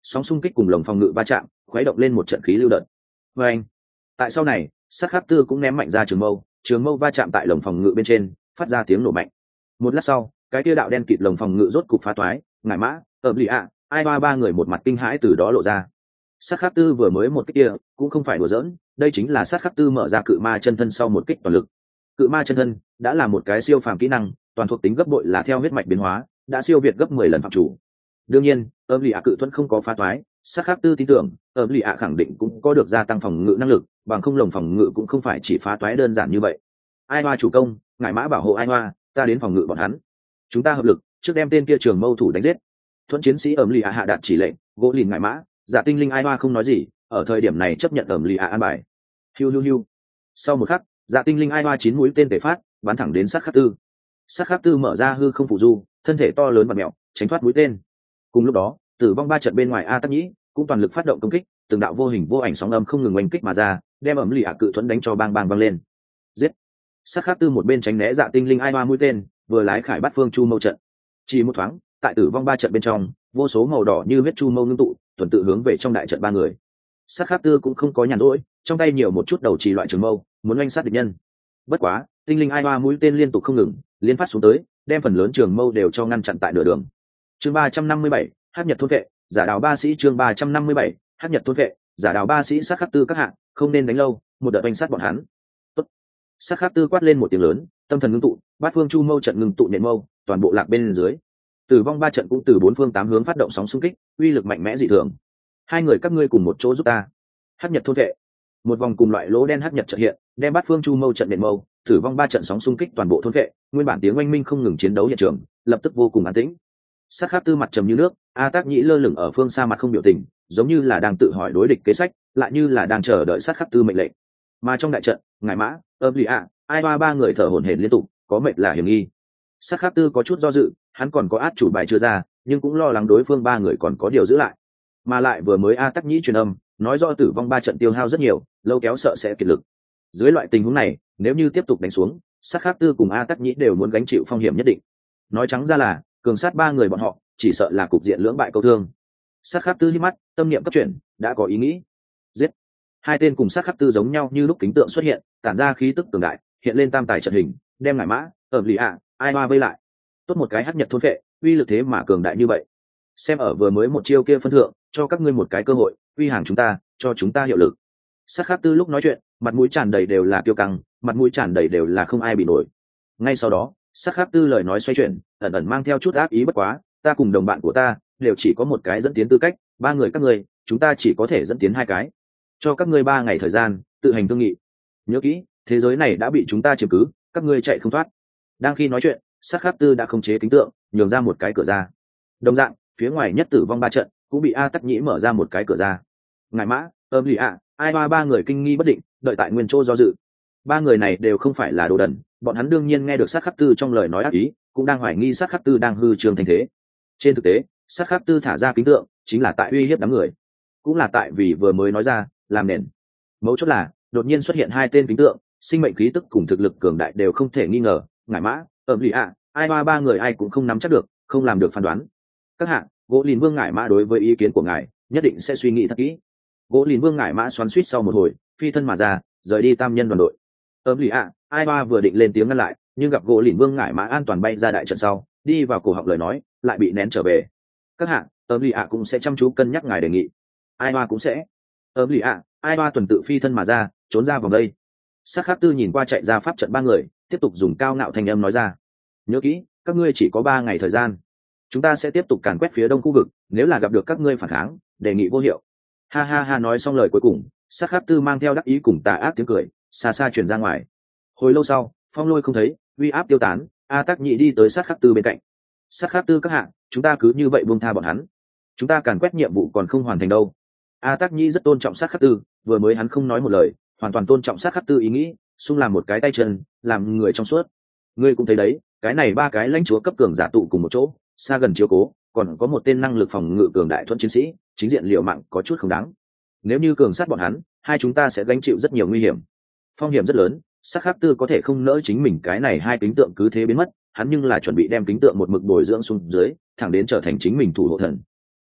sóng xung kích cùng lồng phòng ngự va chạm khuấy động lên một trận khí lưu đợt. Và anh tại sau này sát khắc tư cũng ném mạnh ra trường mâu, trường mâu va chạm tại lồng phòng ngự bên trên phát ra tiếng nổ mạnh. Một lát sau cái tia đạo đen kịt lồng phòng ngự rốt cục phá toái, ngải mã ợp lì ạ ai ba ba người một mặt kinh hãi từ đó lộ ra. Sát khắc tư vừa mới một kích kia cũng không phải đùa giỡn, đây chính là sát khắc tư mở ra cự ma chân thân sau một kích toàn lực. Cự ma chân thân đã là một cái siêu phàm kỹ năng, toàn thuộc tính gấp bội là theo huyết mạch biến hóa, đã siêu việt gấp mười lần phạm chủ. Đương nhiên ợp lì ạ cự thuẫn không có phá toái, sát khắc tư tin tưởng ợp lì ạ khẳng định cũng có được gia tăng phòng ngự năng lực, bằng không lồng phòng ngự cũng không phải chỉ phá toái đơn giản như vậy. Ai hoa chủ công, ngải mã bảo hộ ai hoa, ta đến phòng ngự bọn hắn, chúng ta hợp lực trước đem tên kia trường mâu thủ đánh giết. Thuẫn chiến sĩ ẩm lì ạ hạ đạt chỉ lệnh, gỗ lìn ngải mã dạ tinh linh ai hoa không nói gì, ở thời điểm này chấp nhận ẩm lì ạ an bài. Hiu hiu hiu. Sau một khắc dạ tinh linh ai hoa chín mũi tên tề phát bắn thẳng đến sát khắc tư. Sát khắc tư mở ra hư không phụ du, thân thể to lớn và mẹo tránh thoát mũi tên. Cùng lúc đó tử vong ba trận bên ngoài a tắc nhĩ cũng toàn lực phát động công kích, từng đạo vô hình vô ảnh sóng âm không ngừng oanh kích mà ra, đem ẩm lì ạ cự thuẫn đánh cho bang bang bang lên. Giết. Sát khắc tư một bên tránh né dạ tinh linh ai hoa mũi tên, vừa lái khải bát phương chu mâu trận. Chỉ một thoáng tại tử vong ba trận bên trong, vô số màu đỏ như huyết chu mâu ngưng tụ tuần tự hướng về trong đại trận ba người. Sát khắc tư cũng không có nhàn rỗi, trong tay nhiều một chút đầu trì loại trường mâu, muốn oanh sát địch nhân. Bất quá tinh linh ai hoa mũi tên liên tục không ngừng liên phát xuống tới, đem phần lớn trường mâu đều cho ngăn chặn tại nửa đường. Chương ba trăm năm mươi bảy, hắc nhật thôn vệ giả đào ba sĩ. Chương ba trăm năm mươi bảy, hắc nhật thôn vệ giả đào ba sĩ. Sát khắc tư các hạng không nên đánh lâu, một đợt oanh sát bọn hắn. Tốt. Sát khắc tư quát lên một tiếng lớn, tâm thần ngưng tụ, bát phương chu mâu trận ngưng tụ nhện mâu, toàn bộ lạc bên dưới. Tử vong ba trận cũng từ bốn phương tám hướng phát động sóng xung kích, uy lực mạnh mẽ dị thường. Hai người các ngươi cùng một chỗ giúp ta. Hắc nhật thôn vệ. Một vòng cùng loại lỗ đen hắc nhật trận hiện, đem bát phương chu mâu trận nhện mâu, tử vong ba trận sóng xung kích toàn bộ thôn vệ, nguyên bản tiếng oanh minh không ngừng chiến đấu hiện trường, lập tức vô cùng an tĩnh. Sát khắc tư mặt trầm như nước, a tác nhĩ lơ lửng ở phương xa mặt không biểu tình, giống như là đang tự hỏi đối địch kế sách, lại như là đang chờ đợi sát khắc tư mệnh lệnh. Mà trong đại trận ngải mã ơm lì ạ ai ba ba người thở hổn hển liên tục, có mệt là hiểm nghi. Sát khắc tư có chút do dự, hắn còn có át chủ bài chưa ra, nhưng cũng lo lắng đối phương ba người còn có điều giữ lại, mà lại vừa mới a tắc nhĩ truyền âm nói do tử vong ba trận tiêu hao rất nhiều, lâu kéo sợ sẽ kiệt lực. Dưới loại tình huống này nếu như tiếp tục đánh xuống, sát khắc tư cùng a tắc nhĩ đều muốn gánh chịu phong hiểm nhất định. Nói trắng ra là cường sát ba người bọn họ chỉ sợ là cục diện lưỡng bại câu thương. Sát khắc tư hít mắt, tâm niệm cấp chuyển, đã có ý nghĩ. Giết. Hai tên cùng sát khắc tư giống nhau như lúc kính tượng xuất hiện, tản ra khí tức cường đại, hiện lên tam tài trận hình, đem ngải mã ẩm lì ạ ai hoa vây lại. Tốt một cái hắc nhật thôn phệ, uy lực thế mà cường đại như vậy. Xem ở vừa mới một chiêu kia phân thượng, cho các ngươi một cái cơ hội, uy hàng chúng ta, cho chúng ta hiệu lực. Sát khắc tư lúc nói chuyện, mặt mũi tràn đầy đều là kiêu căng, mặt mũi tràn đầy đều là không ai bị nổi. Ngay sau đó sát khắc tư lời nói xoay chuyển, ẩn ẩn mang theo chút ác ý. Bất quá ta cùng đồng bạn của ta đều chỉ có một cái dẫn tiến tư cách, ba người các ngươi chúng ta chỉ có thể dẫn tiến hai cái, cho các ngươi ba ngày thời gian tự hành thương nghị. Nhớ kỹ, thế giới này đã bị chúng ta chiếm cứ, các ngươi chạy không thoát. Đang khi nói chuyện, sát khắc tư đã khống chế kính tượng, nhường ra một cái cửa ra. Đồng dạng phía ngoài nhất tử vong ba trận cũng bị a tắc nhĩ mở ra một cái cửa ra. Ngải mã ơm lì ạ ai ba ba người kinh nghi bất định, đợi tại nguyên chỗ do dự. Ba người này đều không phải là đồ đần, bọn hắn đương nhiên nghe được sát khắc tư trong lời nói ác ý, cũng đang hoài nghi sát khắc tư đang hư trương thành thế. Trên thực tế sát khắc tư thả ra kính tượng chính là tại uy hiếp đám người, cũng là tại vì vừa mới nói ra làm nền. Mấu chốt là đột nhiên xuất hiện hai tên kính tượng, sinh mệnh khí tức cùng thực lực cường đại đều không thể nghi ngờ. Ngải mã ẩm lì ạ ai ba ba người ai cũng không nắm chắc được, không làm được phán đoán. Các hạng gỗ lìn vương ngải mã đối với ý kiến của ngài nhất định sẽ suy nghĩ thật kỹ. Gỗ lìn vương ngải mã xoắn suýt sau một hồi, phi thân mà ra, rời đi tam nhân đoàn đội. ẩm lì ạ ai ba vừa định lên tiếng ngăn lại, nhưng gặp gỗ lìn vương ngải mã an toàn bay ra đại trận sau, đi vào cổ họng lời nói lại bị nén trở về. Các hạng ẩm lì ạ cũng sẽ chăm chú cân nhắc ngài đề nghị. Ai ba cũng sẽ. ẩm lì ạ ai ba tuần tự phi thân mà ra, trốn ra vòng đây. Sát khắc tư nhìn qua chạy ra pháp trận ba người, tiếp tục dùng cao ngạo thanh âm nói ra. Nhớ kỹ, các ngươi chỉ có ba ngày thời gian, chúng ta sẽ tiếp tục càn quét phía đông khu vực, nếu là gặp được các ngươi phản kháng, đề nghị vô hiệu. Ha ha ha. Nói xong lời cuối cùng, sát khắc tư mang theo đắc ý cùng tà ác tiếng cười xa xa truyền ra ngoài. Hồi lâu sau phong lôi không thấy, uy áp tiêu tán, a tắc nhị đi tới sát khắc tư bên cạnh. Sát khắc tư các hạng, chúng ta cứ như vậy buông tha bọn hắn, chúng ta càn quét nhiệm vụ còn không hoàn thành đâu. A tắc nhị rất tôn trọng sát khắc tư, vừa mới hắn không nói một lời, hoàn toàn tôn trọng sát khắc tư ý nghĩ, xung làm một cái tay chân, làm người trong suốt. Ngươi cũng thấy đấy, cái này ba cái lãnh chúa cấp cường giả tụ cùng một chỗ, xa gần chiếu cố, còn có một tên năng lực phòng ngự cường đại thuận chiến sĩ, chính diện liệu mạng có chút không đáng. Nếu như cường sát bọn hắn, hai chúng ta sẽ gánh chịu rất nhiều nguy hiểm, phong hiểm rất lớn. Sát khắc tư có thể không nỡ chính mình cái này hai kính tượng cứ thế biến mất, hắn nhưng là chuẩn bị đem kính tượng một mực bồi dưỡng xuống dưới, thẳng đến trở thành chính mình thủ hộ thần.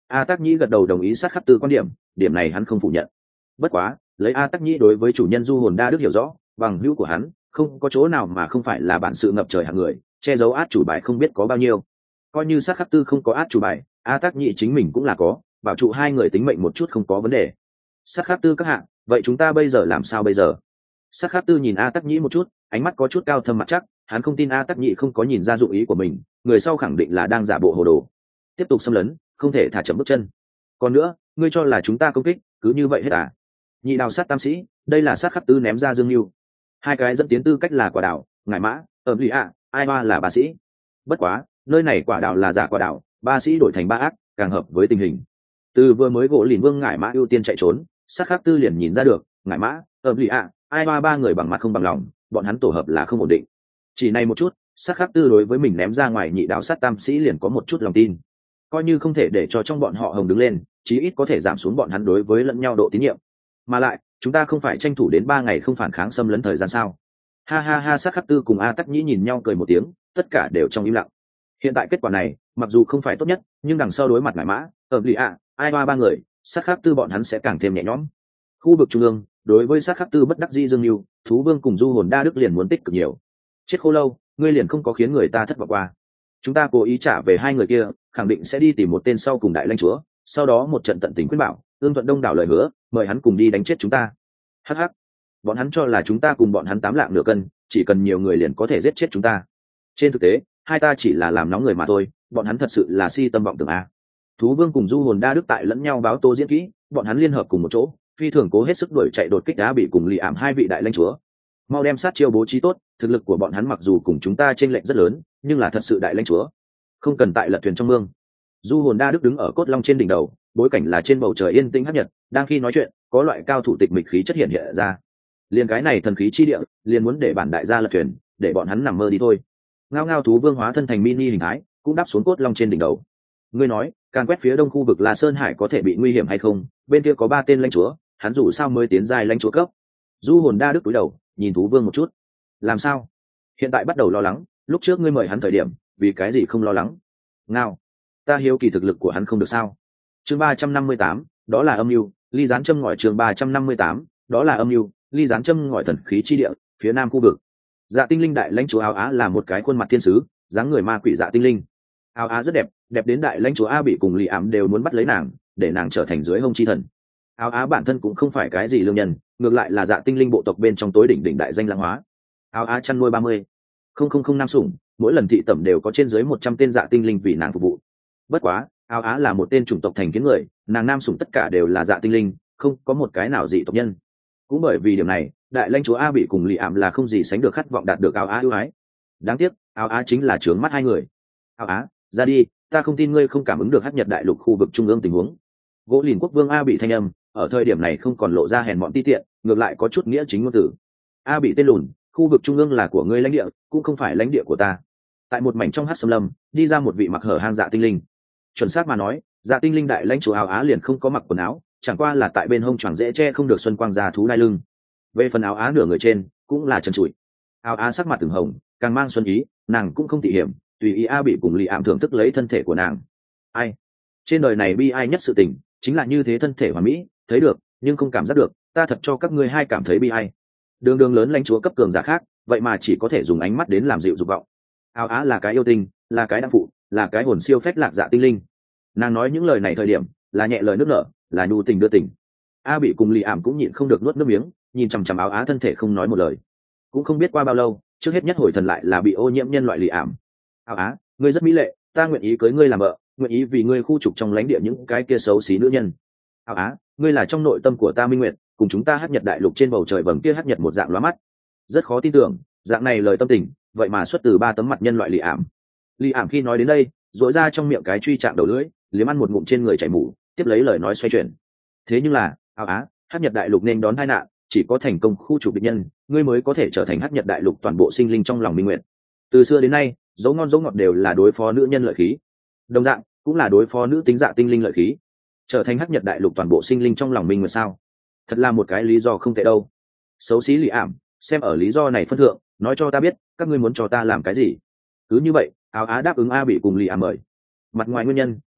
A Tắc Nhĩ gật đầu đồng ý sát khắc tư quan điểm, điểm này hắn không phủ nhận. Bất quá lấy A Tắc Nhĩ đối với chủ nhân du hồn đa đức hiểu rõ, bằng hữu của hắn không có chỗ nào mà không phải là bản sự ngập trời hạng người, che giấu át chủ bài không biết có bao nhiêu. Coi như sát khắc tư không có át chủ bài, A Tắc Nhĩ chính mình cũng là có, bảo trụ hai người tính mệnh một chút không có vấn đề. Sát khắc tư các hạng, vậy chúng ta bây giờ làm sao bây giờ? Sát khắc tư nhìn A Tắc Nhĩ một chút, ánh mắt có chút cao thâm mặt chắc, hắn không tin A Tắc Nhĩ không có nhìn ra dụng ý của mình, người sau khẳng định là đang giả bộ hồ đồ. Tiếp tục xâm lấn, không thể thả chậm bước chân. Còn nữa, ngươi cho là chúng ta công kích cứ như vậy hết à? Nhị đào sát tam sĩ, đây là sát khắc tư ném ra dương lưu. Hai cái dẫn tiến tư cách là quả đảo, ngải mã, ẩm lì ạ, ai hoa là ba sĩ. Bất quá nơi này quả đảo là giả quả đảo, ba sĩ đổi thành ba ác, càng hợp với tình hình. Từ vừa mới gỗ lìn vương ngải mã ưu tiên chạy trốn, sát khắc tư liền nhìn ra được, ngải mã, ẩm lì ạ, ai hoa ba người bằng mặt không bằng lòng, bọn hắn tổ hợp là không ổn định. Chỉ này một chút, sát khắc tư đối với mình ném ra ngoài nhị đào sát tam sĩ liền có một chút lòng tin, coi như không thể để cho trong bọn họ hồng đứng lên, chí ít có thể giảm xuống bọn hắn đối với lẫn nhau độ tín nhiệm. Mà lại chúng ta không phải tranh thủ đến ba ngày không phản kháng xâm lấn thời gian sao? Ha ha ha, sát khắc tư cùng A Tắc Nhĩ nhìn nhau cười một tiếng, tất cả đều trong im lặng. Hiện tại kết quả này mặc dù không phải tốt nhất, nhưng đằng sau đối mặt ngải mã, ẩm lì ạ, ai ba ba người, sát khắc tư bọn hắn sẽ càng thêm nhẹ nhõm. Khu vực trung ương đối với sát khắc tư bất đắc dĩ dương lưu, thú vương cùng du hồn đa đức liền muốn tích cực nhiều. Chết khô lâu, ngươi liền không có khiến người ta thất vọng qua. Chúng ta cố ý trả về hai người kia, khẳng định sẽ đi tìm một tên sau cùng đại lãnh chúa, sau đó một trận tận tình khuyên bảo, ương thuận đông đảo lời hứa, mời hắn cùng đi đánh chết chúng ta. Hắc hắc, bọn hắn cho là chúng ta cùng bọn hắn tám lạng nửa cân, chỉ cần nhiều người liền có thể giết chết chúng ta. Trên thực tế hai ta chỉ là làm nóng người mà thôi, bọn hắn thật sự là si tâm vọng tưởng a. Thú vương cùng du hồn đa đức tại lẫn nhau báo tố diễn kỹ, bọn hắn liên hợp cùng một chỗ, phi thường cố hết sức đuổi chạy đột kích đá bị cùng lì ảm hai vị đại lãnh chúa. Mau đem sát chiêu bố trí tốt, thực lực của bọn hắn mặc dù cùng chúng ta chênh lệch rất lớn, nhưng là thật sự đại lãnh chúa, không cần tại lật thuyền trong mương. Du hồn đa đức đứng ở cốt long trên đỉnh đầu, bối cảnh là trên bầu trời yên tĩnh hấp nhật, đang khi nói chuyện có loại cao thủ tịch mịch khí chất hiện hiện ra. Liền cái này thần khí chi địa liền muốn để bản đại gia lật thuyền, để bọn hắn nằm mơ đi thôi. Ngao ngao thú vương hóa thân thành mini hình thái, cũng đáp xuống cốt long trên đỉnh đầu. Ngươi nói càn quét phía đông khu vực là sơn hải có thể bị nguy hiểm hay không? Bên kia có ba tên lãnh chúa, hắn dù sao mới tiến giai lãnh chúa cấp. Du hồn đa đức cúi đầu nhìn thú vương một chút. Làm sao hiện tại bắt đầu lo lắng? Lúc trước ngươi mời hắn thời điểm vì cái gì không lo lắng? Ngao, ta hiếu kỳ thực lực của hắn không được sao? Chương ba trăm năm mươi tám, đó là âm mưu. Ly gián châm ngòi. Chương ba trăm năm mươi tám, đó là âm mưu. Ly gián châm ngòi thần khí chi địa phía nam khu vực. Dạ tinh linh đại lãnh chúa áo á là một cái khuôn mặt thiên sứ, dáng người ma quỷ dạ tinh linh. Áo á rất đẹp, đẹp đến đại lãnh chúa a bị cùng lì ảm đều muốn bắt lấy nàng, để nàng trở thành dưới hông chi thần. Áo á bản thân cũng không phải cái gì lương nhân, ngược lại là dạ tinh linh bộ tộc bên trong tối đỉnh đỉnh đại danh lãng hóa. Áo á chăn nuôi ba mươi không không không năm sủng, mỗi lần thị tẩm đều có trên dưới một trăm tên dạ tinh linh vì nàng phục vụ. Bất quá áo á là một tên chủng tộc thành kiến người, nàng nam sủng tất cả đều là dạ tinh linh, không có một cái nào dị tộc nhân. Cũng bởi vì điểm này, đại lãnh chúa a bị cùng lì ảm là không gì sánh được khát vọng đạt được áo á ưu ái. Đáng tiếc áo á chính là trướng mắt hai người. Áo á, ra đi, ta không tin ngươi không cảm ứng được hắc nhật đại lục khu vực trung ương tình huống. Gỗ lìn quốc vương a bị thanh âm ở thời điểm này không còn lộ ra hèn mọn ti tiện, ngược lại có chút nghĩa chính ngôn từ. A bị tên lùn, khu vực trung ương là của ngươi lãnh địa, cũng không phải lãnh địa của ta. Tại một mảnh trong hắc xâm lâm đi ra một vị mặc hở hang dạ tinh linh. Chuẩn xác mà nói, dạ tinh linh đại lãnh chúa áo á liền không có mặc quần áo, chẳng qua là tại bên hông choàng dễ che không được xuân quang ra thú đai lưng. Về phần áo á nửa người trên cũng là trần trụi. Áo á sắc mặt từng hồng, càng mang xuân ý, nàng cũng không tỉ hiểm, tùy ý a bị cùng lì ảm thưởng thức lấy thân thể của nàng. Ai trên đời này bi ai nhất sự tình chính là như thế, thân thể hoàn mỹ thấy được nhưng không cảm giác được, ta thật cho các ngươi hai cảm thấy bi ai. Đường đường lớn lãnh chúa cấp cường giả khác vậy mà chỉ có thể dùng ánh mắt đến làm dịu dục vọng. Áo á là cái yêu tinh, là cái đăng phụ, là cái hồn siêu phách lạc dạ tinh linh. Nàng nói những lời này thời điểm là nhẹ lời nước nở, là nhu tình đưa tình. A bị cùng lì ảm cũng nhịn không được nuốt nước miếng, nhìn chằm chằm áo á thân thể không nói một lời. Cũng không biết qua bao lâu, trước hết nhất hồi thần lại là bị ô nhiễm nhân loại lì ảm. Áo á, ngươi rất mỹ lệ, ta nguyện ý cưới ngươi làm vợ, nguyện ý vì ngươi khu trục trong lãnh địa những cái kia xấu xí nữ nhân. Áo á, ngươi là trong nội tâm của ta minh nguyện, cùng chúng ta hắc nhật đại lục trên bầu trời vầng kia hắc nhật một dạng lóa mắt. Rất khó tin tưởng, dạng này lời tâm tình vậy mà xuất từ ba tấm mặt nhân loại lì ảm. Lì ảm khi nói đến đây dội ra trong miệng cái truy chạm đầu lưỡi, liếm ăn một ngụm trên người chảy mủ, tiếp lấy lời nói xoay chuyển. Thế nhưng là áo á, hắc nhật đại lục nên đón tai nạn, chỉ có thành công khu trục địch nhân, ngươi mới có thể trở thành hắc nhật đại lục toàn bộ sinh linh trong lòng minh nguyện. Từ xưa đến nay, dấu ngon dấu ngọt đều là đối phó nữ nhân lợi khí, đồng dạng cũng là đối phó nữ tính dạ tinh linh lợi khí. Trở thành hắc nhật đại lục toàn bộ sinh linh trong lòng minh nguyện sao? Thật là một cái lý do không tệ đâu. Xấu xí lì ảm, xem ở lý do này phân thượng, nói cho ta biết các ngươi muốn cho ta làm cái gì. Cứ như vậy áo á đáp ứng a bị cùng lì ảm mời. Mặt ngoài nguyên nhân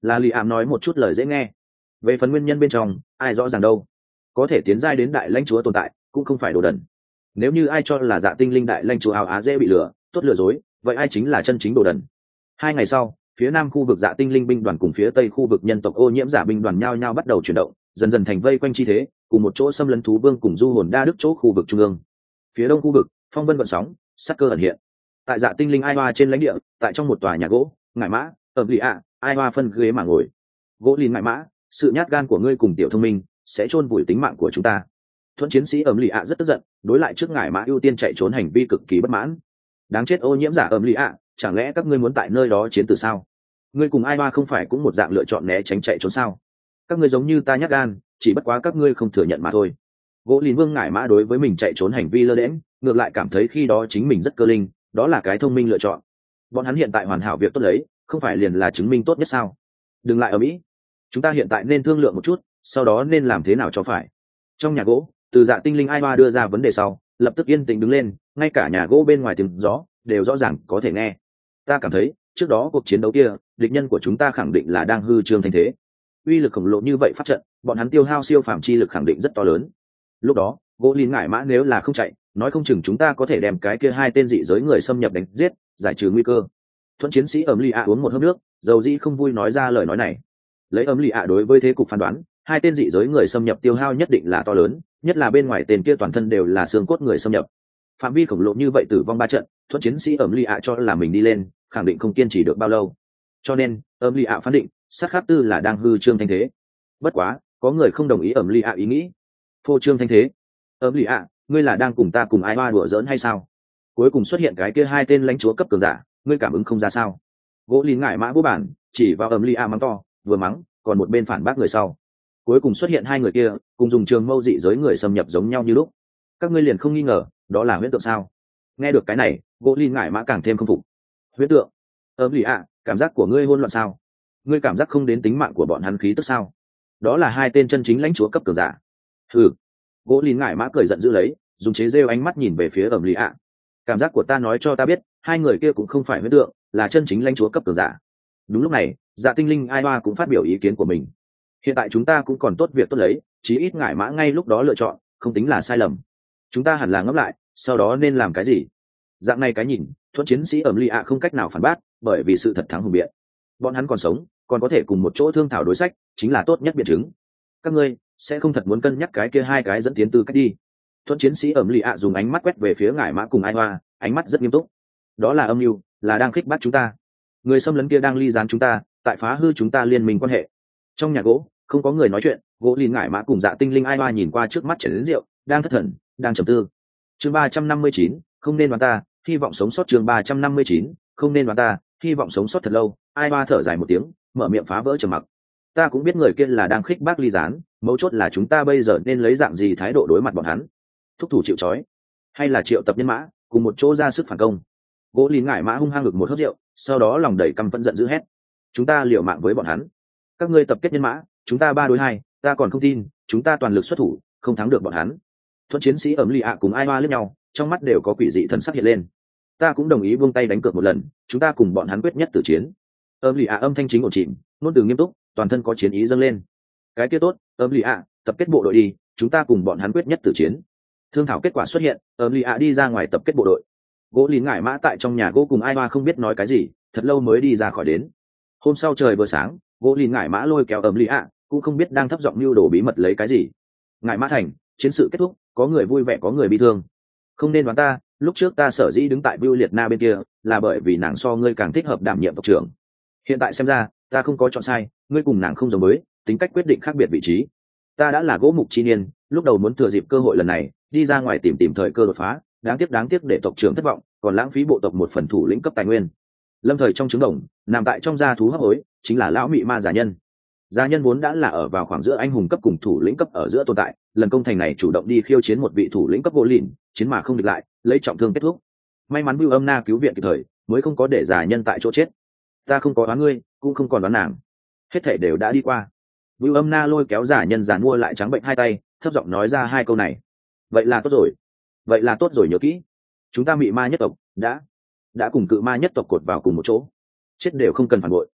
là lì ảm nói một chút lời dễ nghe. Về phần nguyên nhân bên trong ai rõ ràng đâu, có thể tiến giai đến đại lãnh chúa tồn tại cũng không phải đồ đần. Nếu như ai cho là Dạ Tinh Linh đại lãnh chúa áo á dễ bị lừa, tốt lừa dối, vậy ai chính là chân chính đồ đần. Hai ngày sau, phía nam khu vực Dạ Tinh Linh binh đoàn cùng phía tây khu vực nhân tộc ô nhiễm giả binh đoàn nhao nhao bắt đầu chuyển động, dần dần thành vây quanh chi thế, cùng một chỗ xâm lấn thú vương cùng du hồn đa đức chỗ khu vực trung ương. Phía đông khu vực, phong vân gợn sóng, sắc cơ ẩn hiện. Tại Dạ Tinh Linh ai hoa trên lãnh địa, tại trong một tòa nhà gỗ, ngải mã, ẩm lì ạ, ai hoa phân ghế mà ngồi. Gỗ lìn ngải mã, sự nhát gan của ngươi cùng tiểu thông minh sẽ chôn vùi tính mạng của chúng ta. Thuận chiến sĩ ẩm lì ạ rất tức giận, đối lại trước ngải mã ưu tiên chạy trốn hành vi cực kỳ bất mãn. Đáng chết ô nhiễm giả ẩm lì ạ, chẳng lẽ các ngươi muốn tại nơi đó chiến từ sao? Ngươi cùng ai hoa không phải cũng một dạng lựa chọn né tránh chạy trốn sao? Các ngươi giống như ta nhát gan, chỉ bất quá các ngươi không thừa nhận mà thôi. Gỗ lìn vương ngải mã đối với mình chạy trốn hành vi lơ đễnh, ngược lại cảm thấy khi đó chính mình rất cơ linh, đó là cái thông minh lựa chọn. Bọn hắn hiện tại hoàn hảo việc tốt lấy, không phải liền là chứng minh tốt nhất sao? Đừng lại ở mỹ, chúng ta hiện tại nên thương lượng một chút, sau đó nên làm thế nào cho phải. Trong nhà gỗ, từ Dạ Tinh Linh ai hoa đưa ra vấn đề sau, lập tức yên tĩnh đứng lên, ngay cả nhà gỗ bên ngoài tiếng gió đều rõ ràng có thể nghe. Ta cảm thấy trước đó cuộc chiến đấu kia, địch nhân của chúng ta khẳng định là đang hư trương thành thế. Uy lực khổng lồ như vậy phát trận, bọn hắn tiêu hao siêu phàm chi lực khẳng định rất to lớn. Lúc đó gỗ lìn ngải mã nếu là không chạy, nói không chừng chúng ta có thể đem cái kia hai tên dị giới người xâm nhập đánh giết, giải trừ nguy cơ. Thuận chiến sĩ ẩm lì ạ uống một hớp nước, dầu dĩ không vui nói ra lời nói này. Lấy ẩm lì ạ đối với thế cục phán đoán, hai tên dị giới người xâm nhập tiêu hao nhất định là to lớn, nhất là bên ngoài tên kia toàn thân đều là xương cốt người xâm nhập, phạm vi khổng lồ như vậy tử vong ba trận. Thuận chiến sĩ ẩm lì ạ cho là mình đi lên khẳng định không kiên trì được bao lâu, cho nên ẩm lì ạ phán định sát khát tư là đang hư trương thanh thế. Bất quá có người không đồng ý ẩm lì ạ ý nghĩ. Phô trương thanh thế? ẩm lì ạ, ngươi là đang cùng ta cùng ai hoa đùa giỡn hay sao? Cuối cùng xuất hiện cái kia hai tên lãnh chúa cấp cường giả, ngươi cảm ứng không ra sao? Gỗ lìn ngải mã vô bản chỉ vào ẩm lì ạ mắng to, vừa mắng còn một bên phản bác người sau. Cuối cùng xuất hiện hai người kia cùng dùng trường mâu dị giới người xâm nhập giống nhau như lúc. Các ngươi liền không nghi ngờ đó là huyễn tượng sao? Nghe được cái này, gỗ lìn ngải mã càng thêm không phục. Huyễn tượng? ẩm lì ạ, cảm giác của ngươi hỗn loạn sao? Ngươi cảm giác không đến tính mạng của bọn hắn khí tức sao? Đó là hai tên chân chính lãnh chúa cấp cường giả. Hừ. Gỗ lìn ngải mã cười giận dữ lấy, dùng chế rêu ánh mắt nhìn về phía ẩm lì ạ. Cảm giác của ta nói cho ta biết, hai người kia cũng không phải huyễn tượng, là chân chính lãnh chúa cấp cường giả. Đúng lúc này, Dạ Tinh Linh ai hoa cũng phát biểu ý kiến của mình. Hiện tại chúng ta cũng còn tốt việc tốt lấy, chí ít ngải mã ngay lúc đó lựa chọn không tính là sai lầm. Chúng ta hẳn là ngẫm lại sau đó nên làm cái gì. Dạng này cái nhìn, thuận chiến sĩ ẩm lì ạ không cách nào phản bác, bởi vì sự thật thắng hùng biện. Bọn hắn còn sống, còn có thể cùng một chỗ thương thảo đối sách, chính là tốt nhất biện chứng. Các ngươi sẽ không thật muốn cân nhắc cái kia hai cái dẫn tiến tư cách đi. Thuận chiến sĩ ẩm lì ạ dùng ánh mắt quét về phía ngải mã cùng ai hoa, ánh mắt rất nghiêm túc. Đó là âm mưu, là đang khích bắt chúng ta. Người xâm lấn kia đang ly gián chúng ta, tại phá hư chúng ta liên minh quan hệ. Trong nhà gỗ không có người nói chuyện, gỗ lìn ngải mã cùng Dạ Tinh Linh ai hoa nhìn qua trước mắt chén đến rượu, đang thất thần, đang trầm tư. Chương ba trăm năm mươi chín, không nên đoán ta, hy vọng sống sót. Chương ba trăm năm mươi chín, không nên đoán ta, hy vọng sống sót. Thật lâu, ai hoa thở dài một tiếng, mở miệng phá vỡ trầm mặc. Ta cũng biết người kia là đang khích bác ly gián, mấu chốt là chúng ta bây giờ nên lấy dạng gì thái độ đối mặt bọn hắn. Thúc thủ chịu trói, hay là triệu tập nhân mã cùng một chỗ ra sức phản công? Gỗ lìn ngải mã hung hăng ngực một hớp rượu, sau đó lòng đầy căm phẫn giận dữ hét: chúng ta liều mạng với bọn hắn, các ngươi tập kết nhân mã, chúng ta ba đối hai, ta còn không tin chúng ta toàn lực xuất thủ không thắng được bọn hắn. Thuận chiến sĩ ẩm lì ạ cùng ai hoa lướt nhau, trong mắt đều có quỷ dị thần sắc hiện lên. Ta cũng đồng ý buông tay đánh cược một lần, chúng ta cùng bọn hắn quyết nhất tử chiến. Ẩm lì ạ âm thanh chính ổn chìm, ngôn từ nghiêm túc, toàn thân có chiến ý dâng lên. Cái kia tốt, ẩm lì ạ, tập kết bộ đội đi, chúng ta cùng bọn hắn quyết nhất tử chiến. Thương thảo kết quả xuất hiện, ẩm lì ạ đi ra ngoài tập kết bộ đội. Gỗ lìn ngải mã tại trong nhà gỗ cùng ai hoa không biết nói cái gì, thật lâu mới đi ra khỏi đến. Hôm sau trời vừa sáng, gỗ lìn ngải mã lôi kéo ẩm lì ạ, cũng không biết đang thấp giọng mưu đồ bí mật lấy cái gì. Ngải mã thành, chiến sự kết thúc, có người vui vẻ có người bị thương. Không nên đoán ta, lúc trước ta sở dĩ đứng tại Bưu Liệt Na bên kia, là bởi vì nàng so ngươi càng thích hợp đảm nhiệm tộc trưởng. Hiện tại xem ra, ta không có chọn sai, ngươi cùng nàng không giống với, tính cách quyết định khác biệt vị trí. Ta đã là gỗ mục chi niên, lúc đầu muốn thừa dịp cơ hội lần này, đi ra ngoài tìm tìm thời cơ đột phá, đáng tiếc đáng tiếc để tộc trưởng thất vọng, còn lãng phí bộ tộc một phần thủ lĩnh cấp tài nguyên. Lâm thời trong trứng đồng, nằm tại trong gia thú hấp hối, chính là lão mị ma giả nhân. Gia nhân vốn đã là ở vào khoảng giữa anh hùng cấp cùng thủ lĩnh cấp ở giữa tồn tại, lần công thành này chủ động đi khiêu chiến một vị thủ lĩnh cấp vô lìn, chiến mà không địch lại, lấy trọng thương kết thúc. May mắn Bưu Âm Na cứu viện kịp thời, mới không có để giả nhân tại chỗ chết. Ta không có đoán ngươi, cũng không còn đoán nàng, hết thảy đều đã đi qua. Bưu Âm Na lôi kéo giả nhân giàn mua lại trắng bệnh hai tay, thấp giọng nói ra hai câu này. Vậy là tốt rồi, vậy là tốt rồi, nhớ kỹ, chúng ta mị ma nhất tộc đã đã cùng cự ma nhất tộc cột vào cùng một chỗ, chết đều không cần phản bội.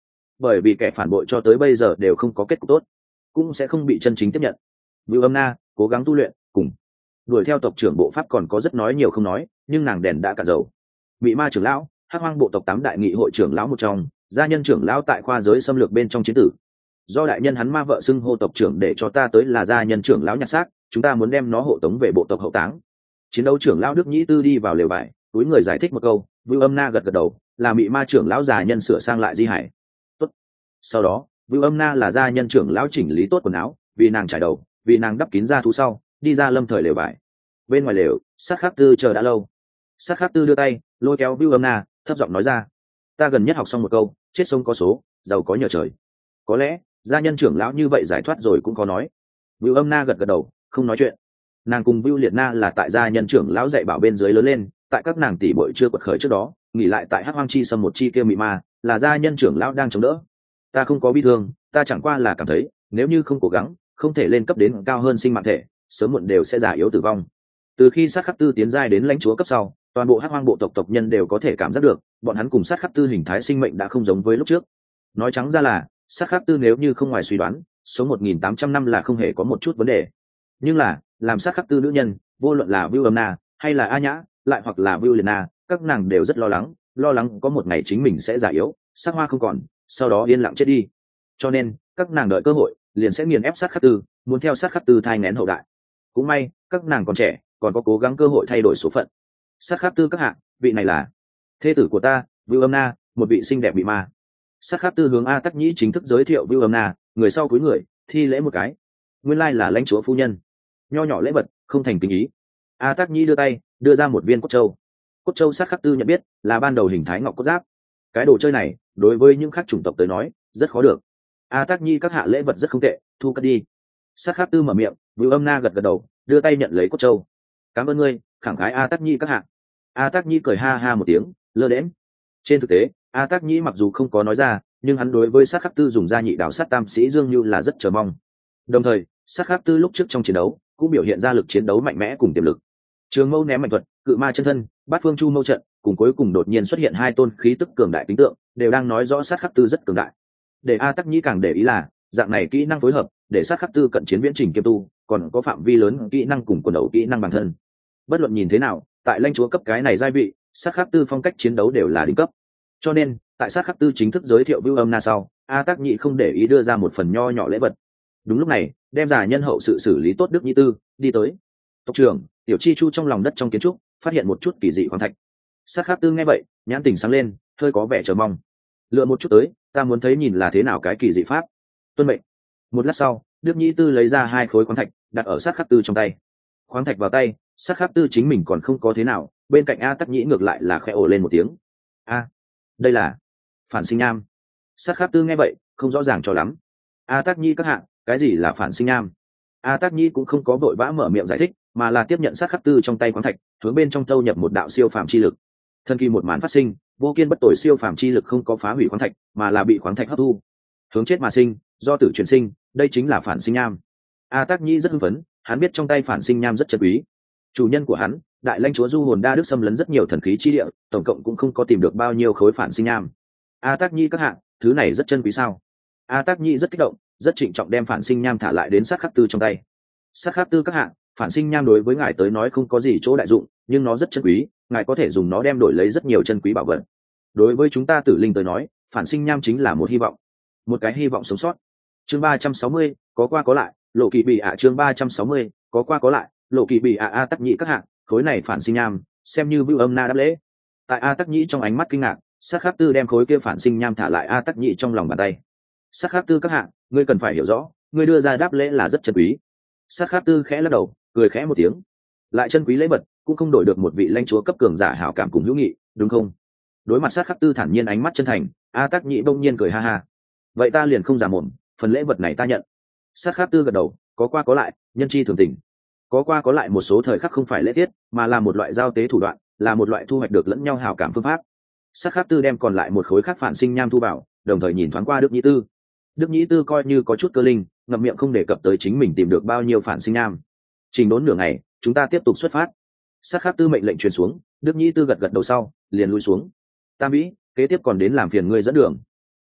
bởi vì kẻ phản bội cho tới bây giờ đều không có kết cục tốt, cũng sẽ không bị chân chính tiếp nhận. Vưu Âm Na cố gắng tu luyện, cùng đuổi theo tộc trưởng bộ pháp còn có rất nói nhiều không nói, nhưng nàng đèn đã cạn dầu. Bị ma trưởng lão, Hắc Hoang bộ tộc tám đại nghị hội trưởng lão một trong, gia nhân trưởng lão tại khoa giới xâm lược bên trong chiến tử. Do đại nhân hắn ma vợ xưng hô tộc trưởng để cho ta tới là gia nhân trưởng lão nhặt xác, chúng ta muốn đem nó hộ tống về bộ tộc hậu táng. Chiến đấu trưởng lão Đức Nhĩ Tư đi vào lều vải, túi người giải thích một câu, Vưu Âm Na gật gật đầu, là bị ma trưởng lão già nhân sửa sang lại di hải. Tốt. Sau đó, Vưu Âm Na là gia nhân trưởng lão chỉnh lý tốt quần áo, vì nàng trải đầu, vì nàng đắp kín da thú sau, đi ra lâm thời lều vải. Bên ngoài lều, Sát Khắc Tư chờ đã lâu. Sát Khắc Tư đưa tay lôi kéo Vưu Âm Na, thấp giọng nói ra: ta gần nhất học xong một câu, chết sống có số, giàu có nhờ trời. Có lẽ gia nhân trưởng lão như vậy giải thoát rồi cũng có nói. Vưu Âm Na gật gật đầu, không nói chuyện. Nàng cùng Vưu Liệt Na là tại gia nhân trưởng lão dạy bảo bên dưới lớn lên, tại các nàng tỷ bội chưa quật khởi trước đó, nghỉ lại tại Hắc Hoang chi sâm một chi kia mị ma, là gia nhân trưởng lão đang chống đỡ. Ta không có bi thương, ta chẳng qua là cảm thấy, nếu như không cố gắng, không thể lên cấp đến cao hơn sinh mạng thể, sớm muộn đều sẽ già yếu tử vong. Từ khi Sát Khắc Tư tiến giai đến lãnh chúa cấp sau, toàn bộ Hắc Hoang bộ tộc tộc nhân đều có thể cảm giác được, bọn hắn cùng Sát Khắc Tư hình thái sinh mệnh đã không giống với lúc trước. Nói trắng ra là, Sát Khắc Tư nếu như không ngoài suy đoán, số một nghìn tám trăm năm là không hề có một chút vấn đề. Nhưng là, làm Sát Khắc Tư nữ nhân, vô luận là Vưu Âm Na hay là A Nhã, lại hoặc là Vưu Liệt Na, các nàng đều rất lo lắng, lo lắng có một ngày chính mình sẽ già yếu, sắc hoa không còn, sau đó yên lặng chết đi. Cho nên, các nàng đợi cơ hội, liền sẽ nghiền ép Sát Khắc Tư, muốn theo Sát Khắc Tư thai nghén hậu đại. Cũng may, các nàng còn trẻ, còn có cố gắng cơ hội thay đổi số phận. Sát Khắc Tư các hạ, vị này là thê tử của ta, Vưu Âm Na, một vị xinh đẹp bị ma. Sát Khắc Tư hướng A Tắc Nhĩ chính thức giới thiệu Vưu Âm Na, người sau cúi người, thi lễ một cái. Nguyên lai là lãnh chúa phu nhân. Nho nhỏ lễ vật, không thành kính ý. A Tắc Nhĩ đưa tay, đưa ra một viên cốt châu. Cốt châu Sát Khắc Tư nhận biết, là ban đầu hình thái ngọc cốt giáp. Cái đồ chơi này, đối với những khác chủng tộc tới nói, rất khó được. A Tắc Nhĩ các hạ lễ vật rất không tệ, thu cất đi. Sát Khắc Tư mở miệng, Vưu Âm Na gật gật đầu, đưa tay nhận lấy cốt châu. Cảm ơn ngươi, khẳng khái A Tắc Nhĩ các hạ. A Tắc Nhĩ cười ha ha một tiếng, lơ đễnh. Trên thực tế, A Tắc Nhĩ mặc dù không có nói ra, nhưng hắn đối với Sát Khắc Tư dùng gia nhị đảo sát tam sĩ dương như là rất chờ mong. Đồng thời, Sát Khắc Tư lúc trước trong chiến đấu cũng biểu hiện ra lực chiến đấu mạnh mẽ cùng tiềm lực. Trường mâu ném mạnh thuật, cự ma chân thân, bát phương chu mâu trận, cùng cuối cùng đột nhiên xuất hiện hai tôn khí tức cường đại tính tượng, đều đang nói rõ Sát Khắc Tư rất cường đại. Để A Tắc Nhĩ càng để ý là, dạng này kỹ năng phối hợp, để Sát Khắc Tư cận chiến viễn trình kiêm tu, còn có phạm vi lớn kỹ năng cùng quần đấu kỹ năng bản thân. Bất luận nhìn thế nào, tại lãnh chúa cấp cái này giai vị, Sát Khắc Tư phong cách chiến đấu đều là đỉnh cấp. Cho nên, tại Sát Khắc Tư chính thức giới thiệu Vưu Âm Na sau, A Tắc Nhĩ không để ý đưa ra một phần nho nhỏ lễ vật. Đúng lúc này, đem giả nhân hậu sự xử lý tốt Đức Nhĩ Tư đi tới. Tộc trưởng, tiểu chi chu trong lòng đất trong kiến trúc phát hiện một chút kỳ dị khoáng thạch. Sát Khắc Tư nghe vậy, nhãn tình sáng lên, hơi có vẻ chờ mong. Lựa một chút tới, ta muốn thấy nhìn là thế nào cái kỳ dị pháp. Tuân mệnh. Một lát sau, Đức Nhĩ Tư lấy ra hai khối khoáng thạch, đặt ở Sát Khắc Tư trong tay. Khoáng thạch vào tay, Sát Khắc Tư chính mình còn không có thế nào, bên cạnh A Tắc Nhĩ ngược lại là khẽ ồ lên một tiếng. A, đây là phản sinh nham. Sát Khắc Tư nghe vậy, không rõ ràng cho lắm. A Tắc Nhĩ các hạ, cái gì là phản sinh nham? A Tắc Nhĩ cũng không có vội vã mở miệng giải thích, mà là tiếp nhận Sát Khắc Tư trong tay khoáng thạch, hướng bên trong thâu nhập một đạo siêu phàm chi lực. Thần kỳ một màn phát sinh, vô kiên bất tồi siêu phàm chi lực không có phá hủy khoáng thạch, mà là bị khoáng thạch hấp thu. Hướng chết mà sinh, do tử chuyển sinh, đây chính là phản sinh nham. A Tắc Nhĩ rất hưng phấn, hắn biết trong tay phản sinh nham rất chân quý. Chủ nhân của hắn, đại lãnh chúa du hồn đa đức xâm lấn rất nhiều thần khí chi địa, tổng cộng cũng không có tìm được bao nhiêu khối phản sinh nham. A Tắc Nhĩ các hạ, thứ này rất chân quý sao? A Tắc Nhĩ rất kích động, rất trịnh trọng đem phản sinh nham thả lại đến Sát Khắc Tư trong tay. Sát Khắc Tư các hạ, phản sinh nham đối với ngài tới nói không có gì chỗ đại dụng, nhưng nó rất chân quý, ngài có thể dùng nó đem đổi lấy rất nhiều chân quý bảo vật. Đối với chúng ta tử linh tới nói, phản sinh nham chính là một hy vọng, một cái hy vọng sống sót. Chương ba trăm sáu mươi, có qua có lại, lộ kỳ bị ạ. Chương ba trăm sáu mươi, có qua có lại, lộ kỳ bị ạ. A Tắc Nhĩ các hạ, khối này phản sinh nham, xem như Vưu Âm Na đáp lễ. Tại A Tắc Nhĩ trong ánh mắt kinh ngạc, Sát Khắc Tư đem khối kia phản sinh nham thả lại A Tắc Nhĩ trong lòng bàn tay. Sát Khắc Tư các hạ, ngươi cần phải hiểu rõ, ngươi đưa ra đáp lễ là rất chân quý. Sát Khắc Tư khẽ lắc đầu, cười khẽ một tiếng. Lại chân quý lễ vật, cũng không đổi được một vị lãnh chúa cấp cường giả hảo cảm cùng hữu nghị, đúng không? Đối mặt Sát Khắc Tư thản nhiên ánh mắt chân thành, A Tắc Nhĩ bỗng nhiên cười ha ha. Vậy ta liền không giả mồm, phần lễ vật này ta nhận. Sát Khắc Tư gật đầu, có qua có lại, nhân chi thường tình. Có qua có lại một số thời khắc không phải lễ tiết, mà là một loại giao tế thủ đoạn, là một loại thu hoạch được lẫn nhau hảo cảm phương pháp. Sát Khắc Tư đem còn lại một khối khác phản sinh nham thu vào, đồng thời nhìn thoáng qua Đức Nhĩ Tư. Đức Nhĩ Tư coi như có chút cơ linh, ngậm miệng không đề cập tới chính mình tìm được bao nhiêu phản sinh nham. Trình đốn nửa ngày, chúng ta tiếp tục xuất phát. Sát Khắc Tư mệnh lệnh truyền xuống, Đức Nhĩ Tư gật gật đầu sau, liền lui xuống. Tam Vĩ, kế tiếp còn đến làm phiền ngươi dẫn đường.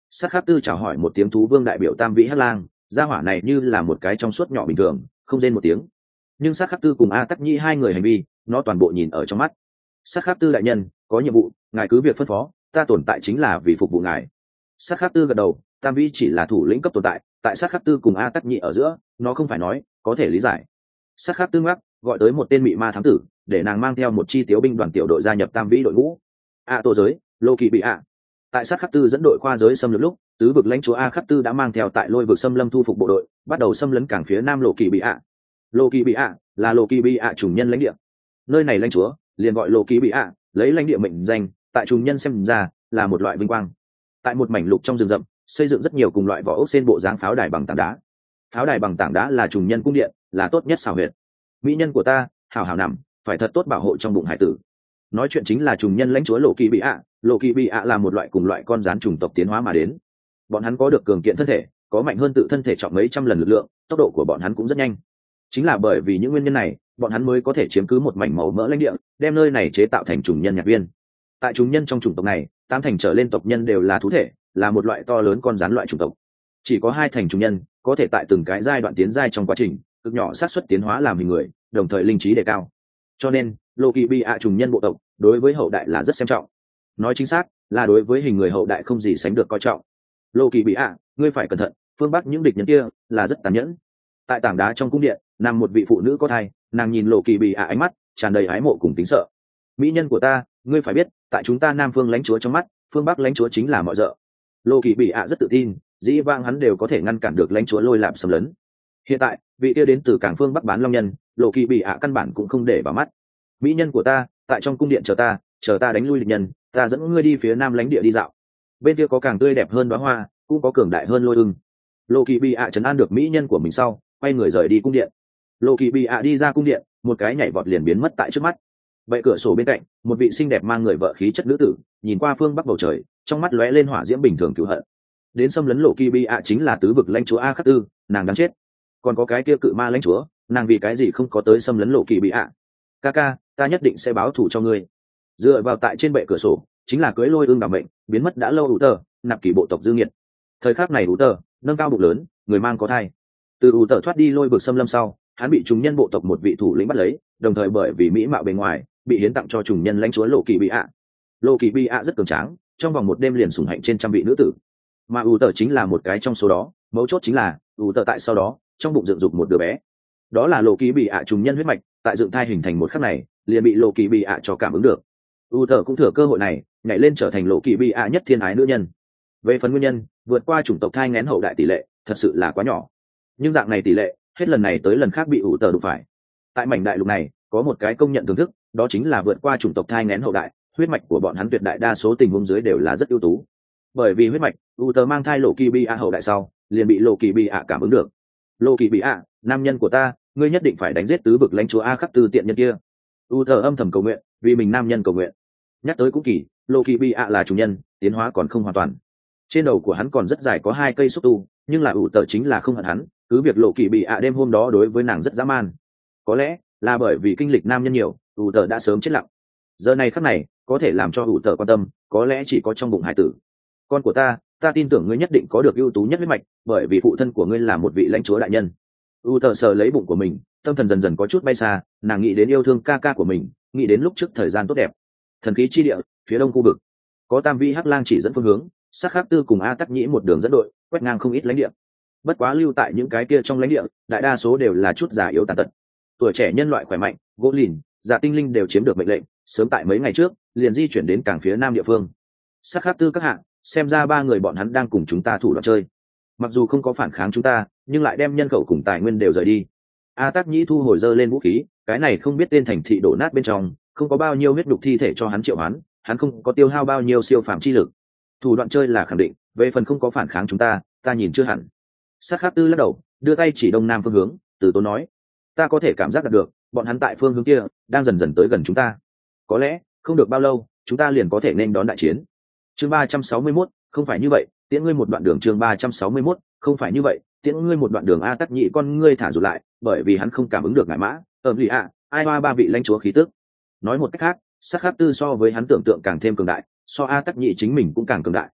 Sát khắc tư chào hỏi một tiếng thú vương đại biểu tam vĩ hắc lang, gia hỏa này như là một cái trong suốt nhỏ bình thường, không rên một tiếng. Nhưng sát khắc tư cùng a tắc nhĩ hai người hành vi nó toàn bộ nhìn ở trong mắt. Sát khắc tư đại nhân có nhiệm vụ, ngài cứ việc phân phó, ta tồn tại chính là vì phục vụ ngài. Sát khắc tư gật đầu, tam vĩ chỉ là thủ lĩnh cấp tồn tại, tại sát khắc tư cùng a tắc nhĩ ở giữa nó không phải nói, có thể lý giải. Sát khắc tư ngắc gọi tới một tên mị ma thám tử, để nàng mang theo một chi tiểu binh đoàn tiểu đội gia nhập tam vĩ đội ngũ. A tổ giới lô kỳ bị ạ tại sát khắc tư dẫn đội khoa giới xâm lược lúc, tứ vực lãnh chúa a khắc tư đã mang theo tại lôi vực xâm lâm thu phục bộ đội, bắt đầu xâm lấn cảng phía nam lộ kỳ bị ạ. Lộ kỳ bị ạ là lộ kỳ bị ạ trùng nhân lãnh địa, nơi này lãnh chúa liền gọi lộ kỳ bị ạ, lấy lãnh địa mệnh danh, tại trùng nhân xem ra là một loại vinh quang. Tại một mảnh lục trong rừng rậm xây dựng rất nhiều cùng loại vỏ ốc sen bộ dáng pháo đài bằng tảng đá. Pháo đài bằng tảng đá là trùng nhân cung điện, là tốt nhất xảo huyệt. Mỹ nhân của ta hảo hảo nằm, phải thật tốt bảo hộ trong bụng hải tử. Nói chuyện chính là trùng nhân lãnh chúa lộ kỳ bị ạ. Lộ kỳ bị ạ là một loại cùng loại con rắn trùng tộc tiến hóa mà đến. Bọn hắn có được cường kiện thân thể, có mạnh hơn tự thân thể trọng mấy trăm lần lực lượng, tốc độ của bọn hắn cũng rất nhanh. Chính là bởi vì những nguyên nhân này, bọn hắn mới có thể chiếm cứ một mảnh màu mỡ lãnh địa, đem nơi này chế tạo thành trùng nhân nhạc viên. Tại trùng nhân trong chủng tộc này, tám thành trở lên tộc nhân đều là thú thể, là một loại to lớn con rắn loại chủng tộc. Chỉ có hai thành trùng nhân có thể tại từng cái giai đoạn tiến giai trong quá trình, cực nhỏ xác suất tiến hóa làm hình người, đồng thời linh trí đề cao. Cho nên, Lộ kỳ bị ạ trùng nhân bộ tộc đối với hậu đại là rất xem trọng. Nói chính xác là đối với hình người hậu đại không gì sánh được coi trọng. Lộ kỳ bị ạ, ngươi phải cẩn thận, phương bắc những địch nhân kia là rất tàn nhẫn. Tại tảng đá trong cung điện nằm một vị phụ nữ có thai, nàng nhìn Lộ kỳ bị ạ ánh mắt tràn đầy ái mộ cùng tính sợ. Mỹ nhân của ta, ngươi phải biết, tại chúng ta nam phương lãnh chúa trong mắt, phương bắc lãnh chúa chính là mọi dợ. Lộ kỳ bị ạ rất tự tin, dĩ vãng hắn đều có thể ngăn cản được lãnh chúa lôi lạp xâm lấn. Hiện tại vị kia đến từ cảng phương bắc bán long nhân, Lộ kỳ bị ạ căn bản cũng không để vào mắt. Mỹ nhân của ta, tại trong cung điện chờ ta, chờ ta đánh lui địch nhân, ta dẫn ngươi đi phía nam lãnh địa đi dạo. Bên kia có càng tươi đẹp hơn đóa hoa, cũng có cường đại hơn lôi ưng. Lộ kỳ bị ạ trấn an được mỹ nhân của mình sau, quay người rời đi cung điện. Lộ kỳ bị ạ đi ra cung điện, một cái nhảy vọt liền biến mất tại trước mắt. Bệ cửa sổ bên cạnh, một vị xinh đẹp mang người vợ khí chất nữ tử, nhìn qua phương bắc bầu trời, trong mắt lóe lên hỏa diễm bình thường cứu hận. Đến xâm lấn Lộ kỳ bị ạ chính là tứ vực lãnh chúa a khắc tư, nàng đáng chết. Còn có cái kia cự ma lãnh chúa, nàng vì cái gì không có tới xâm lấn Lộ kỳ bị ạ? Kaka, ta nhất định sẽ báo thù cho ngươi. Dựa vào tại trên bệ cửa sổ chính là cưới lôi ương đảm mệnh biến mất đã lâu ủ tờ nạp kỳ bộ tộc dương nhiệt. Thời khắc này ủ tờ nâng cao bụng lớn, người mang có thai. Từ ủ tờ thoát đi lôi vực xâm lâm sau, hắn bị trùng nhân bộ tộc một vị thủ lĩnh bắt lấy, đồng thời bởi vì mỹ mạo bề ngoài bị hiến tặng cho trùng nhân lãnh chúa Lộ kỳ bị ạ. Lộ kỳ bị ạ rất cường tráng, trong vòng một đêm liền sủng hạnh trên trăm vị nữ tử, mà ủ tờ chính là một cái trong số đó. Mấu chốt chính là ủ tờ tại sau đó trong bụng dựng dục một đứa bé, đó là Lộ kỳ bị ạ trùng nhân huyết mạch. Tại dựng thai hình thành một khắc này liền bị Lộ kỳ bị ạ cho cảm ứng được. U thờ cũng thừa cơ hội này nhảy lên trở thành Lộ kỳ bị ạ nhất thiên ái nữ nhân. Về phần nguyên nhân, vượt qua chủng tộc thai nghén hậu đại tỷ lệ thật sự là quá nhỏ, nhưng dạng này tỷ lệ hết lần này tới lần khác bị ủ tờ đụng phải. Tại mảnh đại lục này có một cái công nhận thưởng thức, đó chính là vượt qua chủng tộc thai nghén hậu đại, huyết mạch của bọn hắn tuyệt đại đa số tình huống dưới đều là rất ưu tú. Bởi vì huyết mạch, ủ tờ mang thai Lộ kỳ bị ạ hậu đại sau liền bị Lộ kỳ bị ạ cảm ứng được. Lộ kỳ bị ạ, nam nhân của ta, ngươi nhất định phải đánh giết tứ vực lãnh chúa a khắc tư tiện nhân kia. U thờ âm thầm cầu nguyện, vì mình nam nhân cầu nguyện. Nhắc tới cũng kỳ, Lộ kỳ bị ạ là chủ nhân, tiến hóa còn không hoàn toàn. Trên đầu của hắn còn rất dài có hai cây xúc tu, nhưng là ủ tờ chính là không hận hắn, cứ việc Lộ kỳ bị ạ đêm hôm đó đối với nàng rất dã man. Có lẽ là bởi vì kinh lịch nam nhân nhiều, ủ tờ đã sớm chết lặng. Giờ này khắc này có thể làm cho ủ tờ quan tâm, có lẽ chỉ có trong bụng hải tử. Con của ta, ta tin tưởng ngươi nhất định có được ưu tú nhất huyết mạch, bởi vì phụ thân của ngươi là một vị lãnh chúa đại nhân. U thờ sờ lấy bụng của mình, tâm thần dần dần có chút bay xa, nàng nghĩ đến yêu thương ca ca của mình, nghĩ đến lúc trước thời gian tốt đẹp. Thần khí chi địa phía đông khu vực có tam vi hắc lang chỉ dẫn phương hướng, sát khắc tư cùng a tắc nhĩ một đường dẫn đội quét ngang không ít lãnh địa. Bất quá lưu tại những cái kia trong lãnh địa, đại đa số đều là chút già yếu tàn tật. Tuổi trẻ nhân loại khỏe mạnh, gỗ lìn, dạ tinh linh đều chiếm được mệnh lệnh, sớm tại mấy ngày trước liền di chuyển đến cảng phía nam địa phương. Sát khắc tư các hạng, xem ra ba người bọn hắn đang cùng chúng ta thủ đoạn chơi. Mặc dù không có phản kháng chúng ta, nhưng lại đem nhân khẩu cùng tài nguyên đều rời đi. A Tắc Nhĩ thu hồi dơ lên vũ khí, cái này không biết tên thành thị đổ nát bên trong, không có bao nhiêu huyết đục thi thể cho hắn triệu hoán, hắn không có tiêu hao bao nhiêu siêu phàm chi lực. Thủ đoạn chơi là khẳng định, về phần không có phản kháng chúng ta, ta nhìn chưa hẳn. Sát Khát Tư lắc đầu, đưa tay chỉ đông nam phương hướng, từ tốn nói, ta có thể cảm giác được, bọn hắn tại phương hướng kia đang dần dần tới gần chúng ta. Có lẽ không được bao lâu, chúng ta liền có thể nên đón đại chiến. Chương ba trăm sáu mươi mốt, không phải như vậy, tiễn ngươi một đoạn đường. Chương ba trăm sáu mươi mốt, không phải như vậy, tiễn ngươi một đoạn đường. A Tắc Nhĩ con ngươi thả rụt lại, bởi vì hắn không cảm ứng được ngải mã, ẩm lì ạ, ai hoa ba vị lãnh chúa khí tức. Nói một cách khác, Sát Khát Tư so với hắn tưởng tượng càng thêm cường đại, so A Tắc Nhĩ chính mình cũng càng cường đại.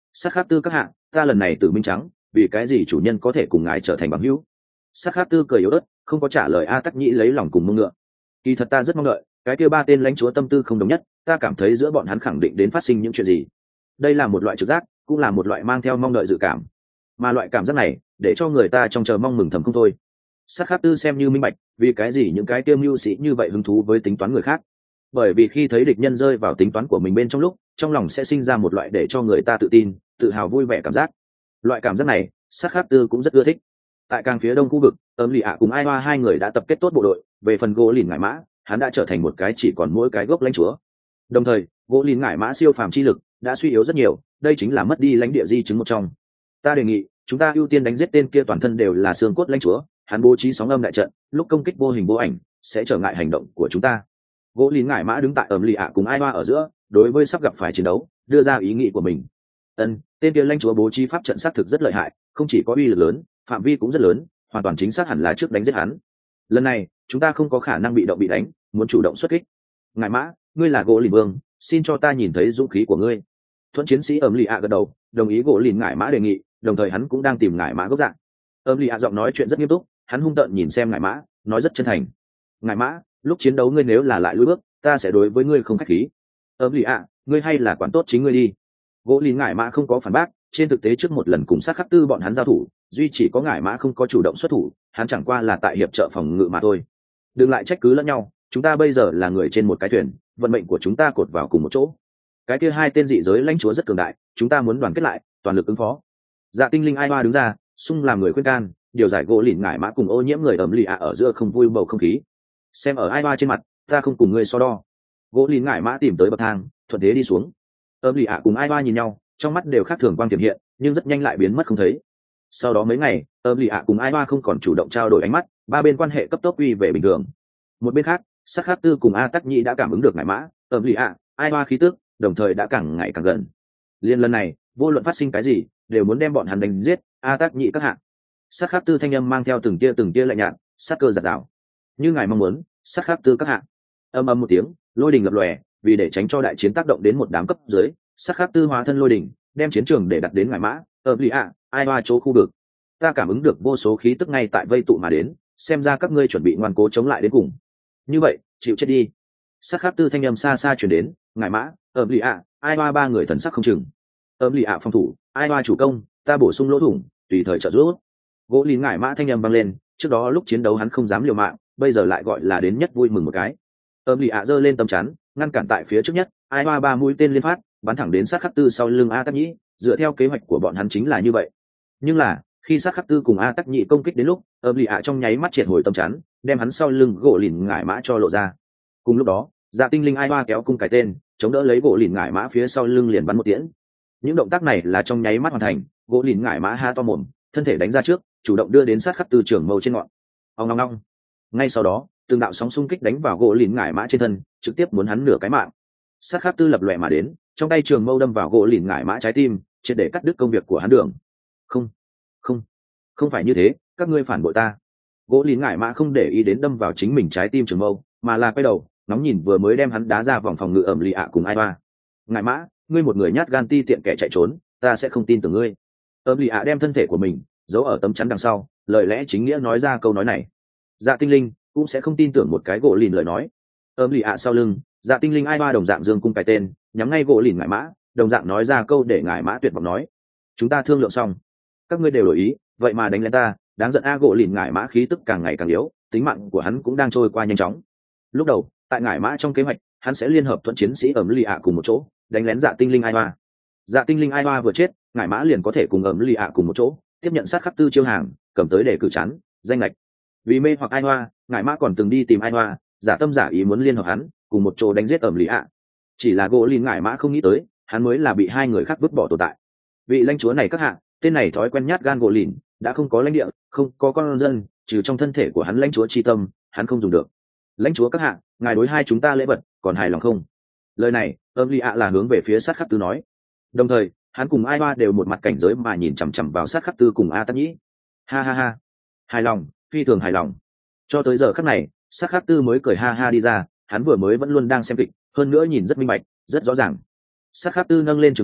Sát khắc tư các hạ, ta lần này tự minh trắng, vì cái gì chủ nhân có thể cùng ngài trở thành bằng hữu? Sát khắc tư cười yếu ớt, không có trả lời a tắc nhĩ lấy lòng cùng mông ngựa. Kỳ thật ta rất mong đợi, cái kia ba tên lãnh chúa tâm tư không đồng nhất, ta cảm thấy giữa bọn hắn khẳng định đến phát sinh những chuyện gì. Đây là một loại trực giác, cũng là một loại mang theo mong đợi dự cảm, mà loại cảm giác này để cho người ta trong chờ mong mừng thầm không thôi. Sát khắc tư xem như minh bạch, vì cái gì những cái tiêu mưu sĩ như vậy hứng thú với tính toán người khác, bởi vì khi thấy địch nhân rơi vào tính toán của mình bên trong lúc, trong lòng sẽ sinh ra một loại để cho người ta tự tin, tự hào vui vẻ cảm giác. Loại cảm giác này sát khắc tư cũng rất ưa thích. Tại càng phía đông khu vực, ấm lì ạ cùng ai hoa hai người đã tập kết tốt bộ đội. Về phần gỗ lìn ngải mã, hắn đã trở thành một cái chỉ còn mỗi cái gốc lãnh chúa. Đồng thời gỗ lìn ngải mã siêu phàm chi lực đã suy yếu rất nhiều, đây chính là mất đi lãnh địa di chứng một trong. Ta đề nghị chúng ta ưu tiên đánh giết tên kia toàn thân đều là xương cốt lãnh chúa, hắn bố trí sóng âm đại trận, lúc công kích vô hình vô ảnh sẽ trở ngại hành động của chúng ta. Gỗ lìn ngải mã đứng tại ấm lì ạ cùng ai hoa ở giữa, đối với sắp gặp phải chiến đấu đưa ra ý nghĩ của mình. Ân, tên kia lãnh chúa bố trí pháp trận xác thực rất lợi hại, không chỉ có uy lực lớn, phạm vi cũng rất lớn, hoàn toàn chính xác hẳn là trước đánh giết hắn. Lần này chúng ta không có khả năng bị động bị đánh, muốn chủ động xuất kích. Ngải mã, ngươi là gỗ lìn vương, xin cho ta nhìn thấy dũng khí của ngươi. Thuận chiến sĩ ấm lì ạ gật đầu, đồng ý gỗ lìn ngải mã đề nghị, đồng thời hắn cũng đang tìm ngải mã gốc dạng. Ấm lì ạ giọng nói chuyện rất nghiêm túc, hắn hung tợn nhìn xem ngải mã, nói rất chân thành. Ngải mã, lúc chiến đấu ngươi nếu là lại lùi bước, ta sẽ đối với ngươi không khách khí. Ấm lì ạ, ngươi hay là quản tốt chính ngươi đi. Gỗ lìn ngải mã không có phản bác, trên thực tế trước một lần cùng sát khắc tư bọn hắn giao thủ, duy chỉ có ngải mã không có chủ động xuất thủ, hắn chẳng qua là tại hiệp trợ phòng ngự mà thôi. Đừng lại trách cứ lẫn nhau, chúng ta bây giờ là người trên một cái thuyền, vận mệnh của chúng ta cột vào cùng một chỗ. Cái kia hai tên dị giới lãnh chúa rất cường đại, chúng ta muốn đoàn kết lại, toàn lực ứng phó. Dạ tinh linh ai hoa đứng ra, xung làm người khuyên can, điều giải gỗ lìn ngải mã cùng ô nhiễm người ẩm lì ạ ở giữa không vui bầu không khí. Xem ở ai hoa trên mặt, ta không cùng ngươi so đo. Gỗ lìn ngải mã tìm tới bậc thang, thuận thế đi xuống. Ẩm lì ạ cùng ai hoa nhìn nhau, trong mắt đều khác thường quang tiềm hiện, nhưng rất nhanh lại biến mất không thấy. Sau đó mấy ngày, ẩm lì ạ cùng ai hoa không còn chủ động trao đổi ánh mắt, ba bên quan hệ cấp tốc quy về bình thường. Một bên khác, sắc khắc tư cùng a tắc nhĩ đã cảm ứng được ngải mã, ẩm lì ạ, ai hoa khí tức, đồng thời đã càng ngày càng gần. Liên lần này vô luận phát sinh cái gì đều muốn đem bọn hắn đánh giết. A tác nhị các hạng. Sát khắc tư thanh âm mang theo từng tia từng tia lạnh nhạt, sát cơ giạt rào. Như ngài mong muốn, sát khắc tư các hạng. Âm âm một tiếng, lôi đình lập lòe, vì để tránh cho đại chiến tác động đến một đám cấp dưới, sát khắc tư hóa thân lôi đình, đem chiến trường để đặt đến ngải mã, ở lì ạ, ai hoa chỗ khu vực. Ta cảm ứng được vô số khí tức ngay tại vây tụ mà đến, xem ra các ngươi chuẩn bị ngoan cố chống lại đến cùng. Như vậy, chịu chết đi. Sát khắc tư thanh âm xa xa truyền đến, ngải mã, ở lì ạ, ai hoa ba người thần sắc không chừng. Ấm lì ạ phòng thủ, ai hoa chủ công, ta bổ sung lỗ thủng, tùy thời trợ giúp. Gỗ lìn ngải mã thanh âm vang lên, trước đó lúc chiến đấu hắn không dám liều mạng, bây giờ lại gọi là đến nhất vui mừng một cái. Ấm lì ạ giơ lên tấm chắn, ngăn cản tại phía trước nhất, ai hoa ba mũi tên liên phát, bắn thẳng đến sát khắc tư sau lưng a tắc nhĩ, dựa theo kế hoạch của bọn hắn chính là như vậy. Nhưng là khi sát khắc tư cùng a tắc nhĩ công kích đến lúc, ấm lì ạ trong nháy mắt triệt hồi tấm chắn, đem hắn sau lưng gỗ lìn ngải mã cho lộ ra. Cùng lúc đó, dạ tinh linh ai hoa kéo cung cái tên, chống đỡ lấy gỗ lìn ngải mã phía sau lưng liền bắn một tiễn. Những động tác này là trong nháy mắt hoàn thành, gỗ lìn ngải mã ha to mồm, thân thể đánh ra trước, chủ động đưa đến sát khắc tư trường mâu trên ngọn. Ông long long. Ngay sau đó, từng đạo sóng xung kích đánh vào gỗ lìn ngải mã trên thân, trực tiếp muốn hắn nửa cái mạng. Sát khắc tư lập lòe mà đến, trong tay trường mâu đâm vào gỗ lìn ngải mã trái tim, triệt để cắt đứt công việc của hắn đường. Không, không, không phải như thế, các ngươi phản bội ta. Gỗ lìn ngải mã không để ý đến đâm vào chính mình trái tim trường mâu, mà là quay đầu, ngóng nhìn vừa mới đem hắn đá ra vòng phòng ngự ẩm lì ạ cùng ai ba. Ngải mã, ngươi một người nhát gan ti tiện kẻ chạy trốn, ta sẽ không tin tưởng ngươi. Ấm lì ạ đem thân thể của mình giấu ở tấm chắn đằng sau, lời lẽ chính nghĩa nói ra câu nói này. Dạ tinh linh cũng sẽ không tin tưởng một cái gỗ lìn lời nói. Ấm lì ạ sau lưng, dạ tinh linh ai ba đồng dạng dương cung cái tên, nhắm ngay gỗ lìn ngải mã, đồng dạng nói ra câu để ngải mã tuyệt vọng nói: chúng ta thương lượng xong, các ngươi đều đổi ý, vậy mà đánh lên ta, đáng giận a. Gỗ lìn ngải mã khí tức càng ngày càng yếu, tính mạng của hắn cũng đang trôi qua nhanh chóng. Lúc đầu tại ngải mã trong kế hoạch, hắn sẽ liên hợp thuận chiến sĩ ấm lì ạ cùng một chỗ đánh lén dạ tinh linh ai hoa. Dạ tinh linh ai hoa vừa chết, ngải mã liền có thể cùng ấm lì ạ cùng một chỗ tiếp nhận sát khắc tư chiêu hàng, cầm tới để cử chắn danh lệch. Vì mê hoặc ai hoa, ngải mã còn từng đi tìm ai hoa, giả tâm giả ý muốn liên hợp hắn cùng một chỗ đánh giết ấm lì ạ. Chỉ là gỗ lìn ngải mã không nghĩ tới, hắn mới là bị hai người khác vứt bỏ tồn tại. Vị lãnh chúa này các hạ, tên này thói quen nhát gan gỗ lìn, đã không có lãnh địa, không có con dân, trừ trong thân thể của hắn lãnh chúa chi tâm, hắn không dùng được. Lãnh chúa các hạ, ngài đối hai chúng ta lễ vật còn hài lòng không? Lời này ấm lì ạ là hướng về phía sát khắc tư nói, đồng thời hắn cùng ai hoa đều một mặt cảnh giới mà nhìn chằm chằm vào sát khắc tư cùng a tắc nhĩ. Ha ha ha, hài lòng, phi thường hài lòng. Cho tới giờ khắc này, sát khắc tư mới cười ha ha đi ra, hắn vừa mới vẫn luôn đang xem kịch, hơn nữa nhìn rất minh bạch, rất rõ ràng. Sát khắc tư nâng lên trường mâu,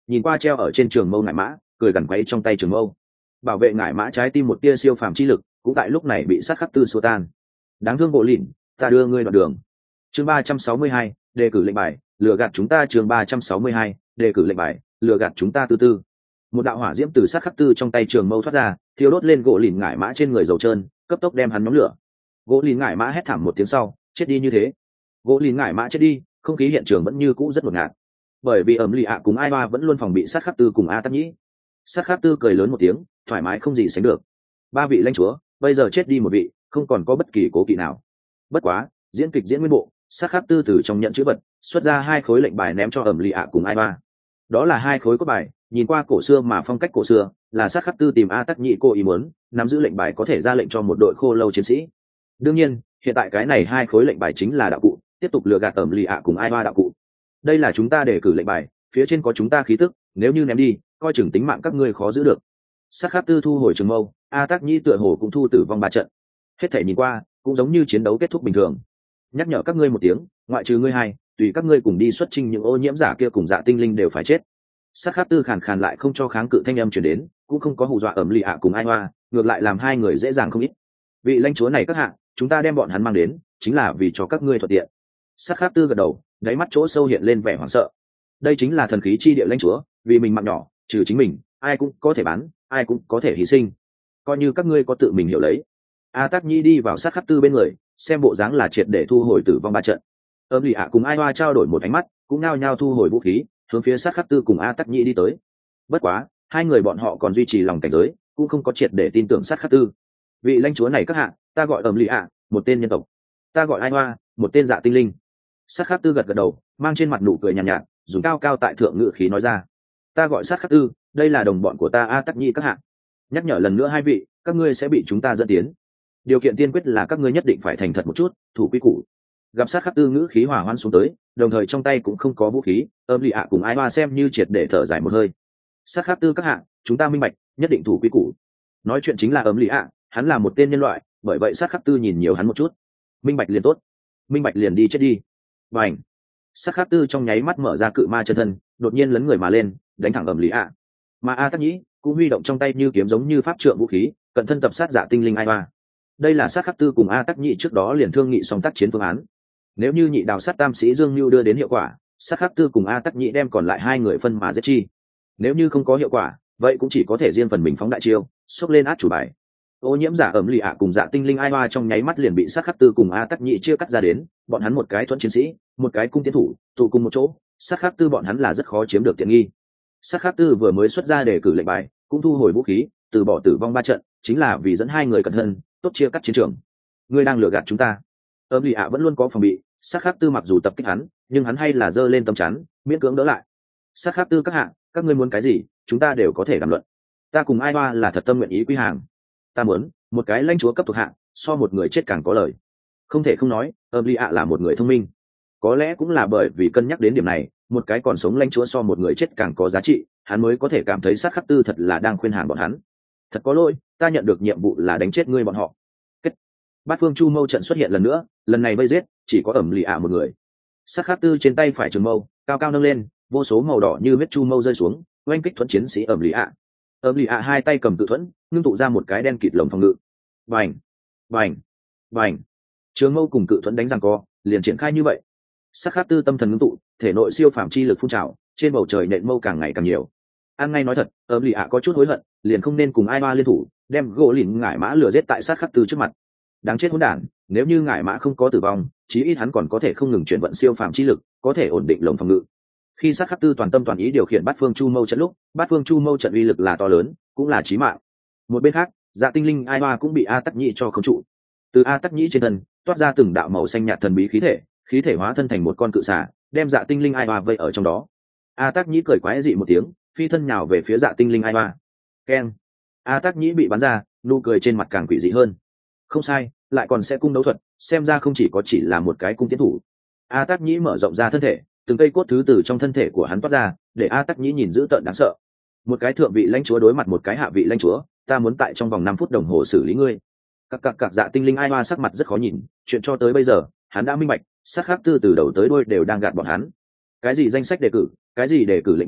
nhìn qua treo ở trên trường mâu ngải mã, cười gằn quấy trong tay trường mâu. Bảo vệ ngải mã trái tim một tia siêu phàm chi lực cũng tại lúc này bị sát khắc tư xua tan. Đáng thương bộ lìn, ta đưa ngươi đoạn đường. Chương ba trăm sáu mươi hai, đề cử lệnh bài, lừa gạt chúng ta. Chương ba trăm sáu mươi hai, đề cử lệnh bài, lừa gạt chúng ta. Tư tư, một đạo hỏa diễm từ sát khắc tư trong tay trường mâu thoát ra, thiêu đốt lên gỗ lìn ngải mã trên người dầu trơn, cấp tốc đem hắn nhóm lửa. Gỗ lìn ngải mã hét thảm một tiếng sau, chết đi như thế. Gỗ lìn ngải mã chết đi, không khí hiện trường vẫn như cũ rất ngột ngạt, bởi vì ẩm lì ạ cùng ai ba vẫn luôn phòng bị sát khắc tư cùng a tắc nhĩ. Sát khắc tư cười lớn một tiếng, thoải mái không gì sánh được. Ba vị lãnh chúa bây giờ chết đi một vị, không còn có bất kỳ cố kỵ nào. Bất quá diễn kịch diễn nguyên bộ, sát khắc tư từ trong nhận chữ vật xuất ra hai khối lệnh bài ném cho ẩm lì ạ cùng ai ba. Đó là hai khối cốt bài, nhìn qua cổ xưa mà phong cách cổ xưa, là sát khắc tư tìm a tắc nhĩ cô ý muốn nắm giữ lệnh bài có thể ra lệnh cho một đội khô lâu chiến sĩ. Đương nhiên hiện tại cái này hai khối lệnh bài chính là đạo cụ, tiếp tục lừa gạt ẩm lì ạ cùng ai ba đạo cụ. Đây là chúng ta để cử lệnh bài, phía trên có chúng ta khí tức, nếu như ném đi coi chừng tính mạng các ngươi khó giữ được. Sát khắc tư thu hồi trường mâu, a tắc nhĩ tựa hồ cũng thu tử vong ba trận. Hết thể nhìn qua cũng giống như chiến đấu kết thúc bình thường. Nhắc nhở các ngươi một tiếng, ngoại trừ ngươi hai, tùy các ngươi cùng đi xuất chinh, những ô nhiễm giả kia cùng dạ tinh linh đều phải chết. Sát khắc tư khàn khàn lại không cho kháng cự thanh âm truyền đến, cũng không có hù dọa ẩm lì ạ cùng ai hoa, ngược lại làm hai người dễ dàng không ít. Vị lãnh chúa này các hạ, chúng ta đem bọn hắn mang đến chính là vì cho các ngươi thuận tiện. Sát khắc tư gật đầu, đáy mắt chỗ sâu hiện lên vẻ hoảng sợ. Đây chính là thần khí chi địa lãnh chúa, vì mình mạng nhỏ, trừ chính mình ai cũng có thể bán, ai cũng có thể hy sinh, coi như các ngươi có tự mình hiểu lấy. A tắc nhĩ đi vào sát khắc tư bên người, xem bộ dáng là triệt để thu hồi tử vong ba trận. Âm lì ạ cùng ai hoa trao đổi một ánh mắt, cũng nao nhao thu hồi vũ khí, hướng phía sát khắc tư cùng a tắc nhĩ đi tới. Bất quá hai người bọn họ còn duy trì lòng cảnh giới, cũng không có triệt để tin tưởng sát khắc tư. Vị lãnh chúa này các hạ, ta gọi âm lì ạ, một tên nhân tộc. Ta gọi ai hoa, một tên dạ tinh linh. Sát khắc tư gật gật đầu, mang trên mặt nụ cười nhàn nhạt, nhạt dùng cao cao tại thượng ngự khí nói ra. Ta gọi sát khắc tư, đây là đồng bọn của ta a tắc nhĩ các hạ. Nhắc nhở lần nữa hai vị, các ngươi sẽ bị chúng ta dẫn tiến. Điều kiện tiên quyết là các ngươi nhất định phải thành thật một chút, thủ quy củ. Gặp sát khắc tư ngữ khí hỏa hoãn xuống tới, đồng thời trong tay cũng không có vũ khí, âm lì ạ cùng ai hoa xem như triệt để thở dài một hơi. Sát khắc tư các hạ, chúng ta minh bạch, nhất định thủ quy củ. Nói chuyện chính là âm lì ạ, hắn là một tên nhân loại, bởi vậy sát khắc tư nhìn nhiều hắn một chút. Minh bạch liền tốt, minh bạch liền đi chết đi. Bành. Sát khắc tư trong nháy mắt mở ra cự ma chân thân, đột nhiên lấn người mà lên, đánh thẳng ẩm lý ạ. Mà a tắc nhĩ cũng huy động trong tay như kiếm giống như pháp trượng vũ khí, cận thân tập sát dạ tinh linh ai hoa. Đây là sát khắc tư cùng a tắc nhĩ trước đó liền thương nghị xong tác chiến phương án. Nếu như nhị đào sát tam sĩ dương lưu đưa đến hiệu quả, sát khắc tư cùng a tắc nhĩ đem còn lại hai người phân mà giết chi. Nếu như không có hiệu quả, vậy cũng chỉ có thể riêng phần mình phóng đại chiêu, xốc lên át chủ bài. Ô nhiễm giả ẩm lì ạ cùng dạ tinh linh ai hoa trong nháy mắt liền bị sát khắc tư cùng a tắc nhĩ chia cắt ra đến, bọn hắn một cái thuẫn chiến sĩ, một cái cung tiến thủ, tụ cùng một chỗ, sát khắc tư bọn hắn là rất khó chiếm được tiện nghi. Sát khắc tư vừa mới xuất ra để cử lệnh bài, cũng thu hồi vũ khí, từ bỏ tử vong ba trận, chính là vì dẫn hai người cẩn thận, tốt chia cắt chiến trường. Ngươi đang lừa gạt chúng ta. Ẩm lì ạ vẫn luôn có phòng bị, sát khắc tư mặc dù tập kích hắn, nhưng hắn hay là giơ lên tấm chắn, miễn cưỡng đỡ lại. Sát khắc tư các hạ, các ngươi muốn cái gì, chúng ta đều có thể đàm luận. Ta cùng ai hoa là thật tâm nguyện ý quy hàng. Ta muốn một cái lãnh chúa cấp thuộc hạ, so một người chết càng có lời. Không thể không nói, ẩm lì ạ là một người thông minh. Có lẽ cũng là bởi vì cân nhắc đến điểm này, một cái còn sống lãnh chúa so một người chết càng có giá trị, hắn mới có thể cảm thấy sát khắc tư thật là đang khuyên hàng bọn hắn. Thật có lỗi, ta nhận được nhiệm vụ là đánh chết ngươi bọn họ. Kết. Bát phương chu mâu trận xuất hiện lần nữa, lần này vây giết chỉ có ẩm lì ạ một người. Sát khắc tư trên tay phải trường mâu cao cao nâng lên, vô số màu đỏ như huyết chu mâu rơi xuống, oanh kích thuẫn chiến sĩ ẩm lì ạ. Ẩm lì ạ hai tay cầm tự thuẫn, ngưng tụ ra một cái đen kịt lồng phòng ngự. Vành, vành, vành. Trường mâu cùng cự thuẫn đánh giằng co, liền triển khai như vậy. Sát khắc tư tâm thần ngưng tụ, thể nội siêu phàm chi lực phun trào, trên bầu trời nện mâu càng ngày càng nhiều. An ngay nói thật, ẩm lì ạ có chút hối hận, liền không nên cùng ai ba liên thủ, đem gỗ lìn ngải mã lừa giết tại sát khắc tư trước mặt. Đáng chết hỗn đản, nếu như ngải mã không có tử vong, chí ít hắn còn có thể không ngừng chuyển vận siêu phàm chi lực, có thể ổn định lồng phòng ngự. Khi sát khắc tư toàn tâm toàn ý điều khiển bát phương chu mâu trận lúc, bát phương chu mâu trận uy lực là to lớn, cũng là chí mạng. Một bên khác, dạ tinh linh ai ba cũng bị a tắc nhĩ cho khống trụ. Từ a tắc nhĩ trên thân toát ra từng đạo màu xanh nhạt thần bí khí thể, khí thể hóa thân thành một con cự xà, đem dạ tinh linh ai ba vây ở trong đó. A tắc nhĩ cười quái dị một tiếng, phi thân nhào về phía dạ tinh linh ai ba. Keng! A tắc nhĩ bị bắn ra, nụ cười trên mặt càng quỷ dị hơn. Không sai, lại còn sẽ cung đấu thuật, xem ra không chỉ có chỉ là một cái cung tiến thủ. A tắc nhĩ mở rộng ra thân thể, từng cây cốt thứ từ trong thân thể của hắn toát ra, để a tắc nhĩ nhìn dữ tợn đáng sợ. Một cái thượng vị lãnh chúa đối mặt một cái hạ vị lãnh chúa, ta muốn tại trong vòng năm phút đồng hồ xử lý ngươi. Các cặc cặc dạ tinh linh ai hoa sắc mặt rất khó nhìn, chuyện cho tới bây giờ hắn đã minh bạch, sát khắc tư từ đầu tới đuôi đều đang gạt bọn hắn. Cái gì danh sách đề cử, cái gì đề cử lệnh bài,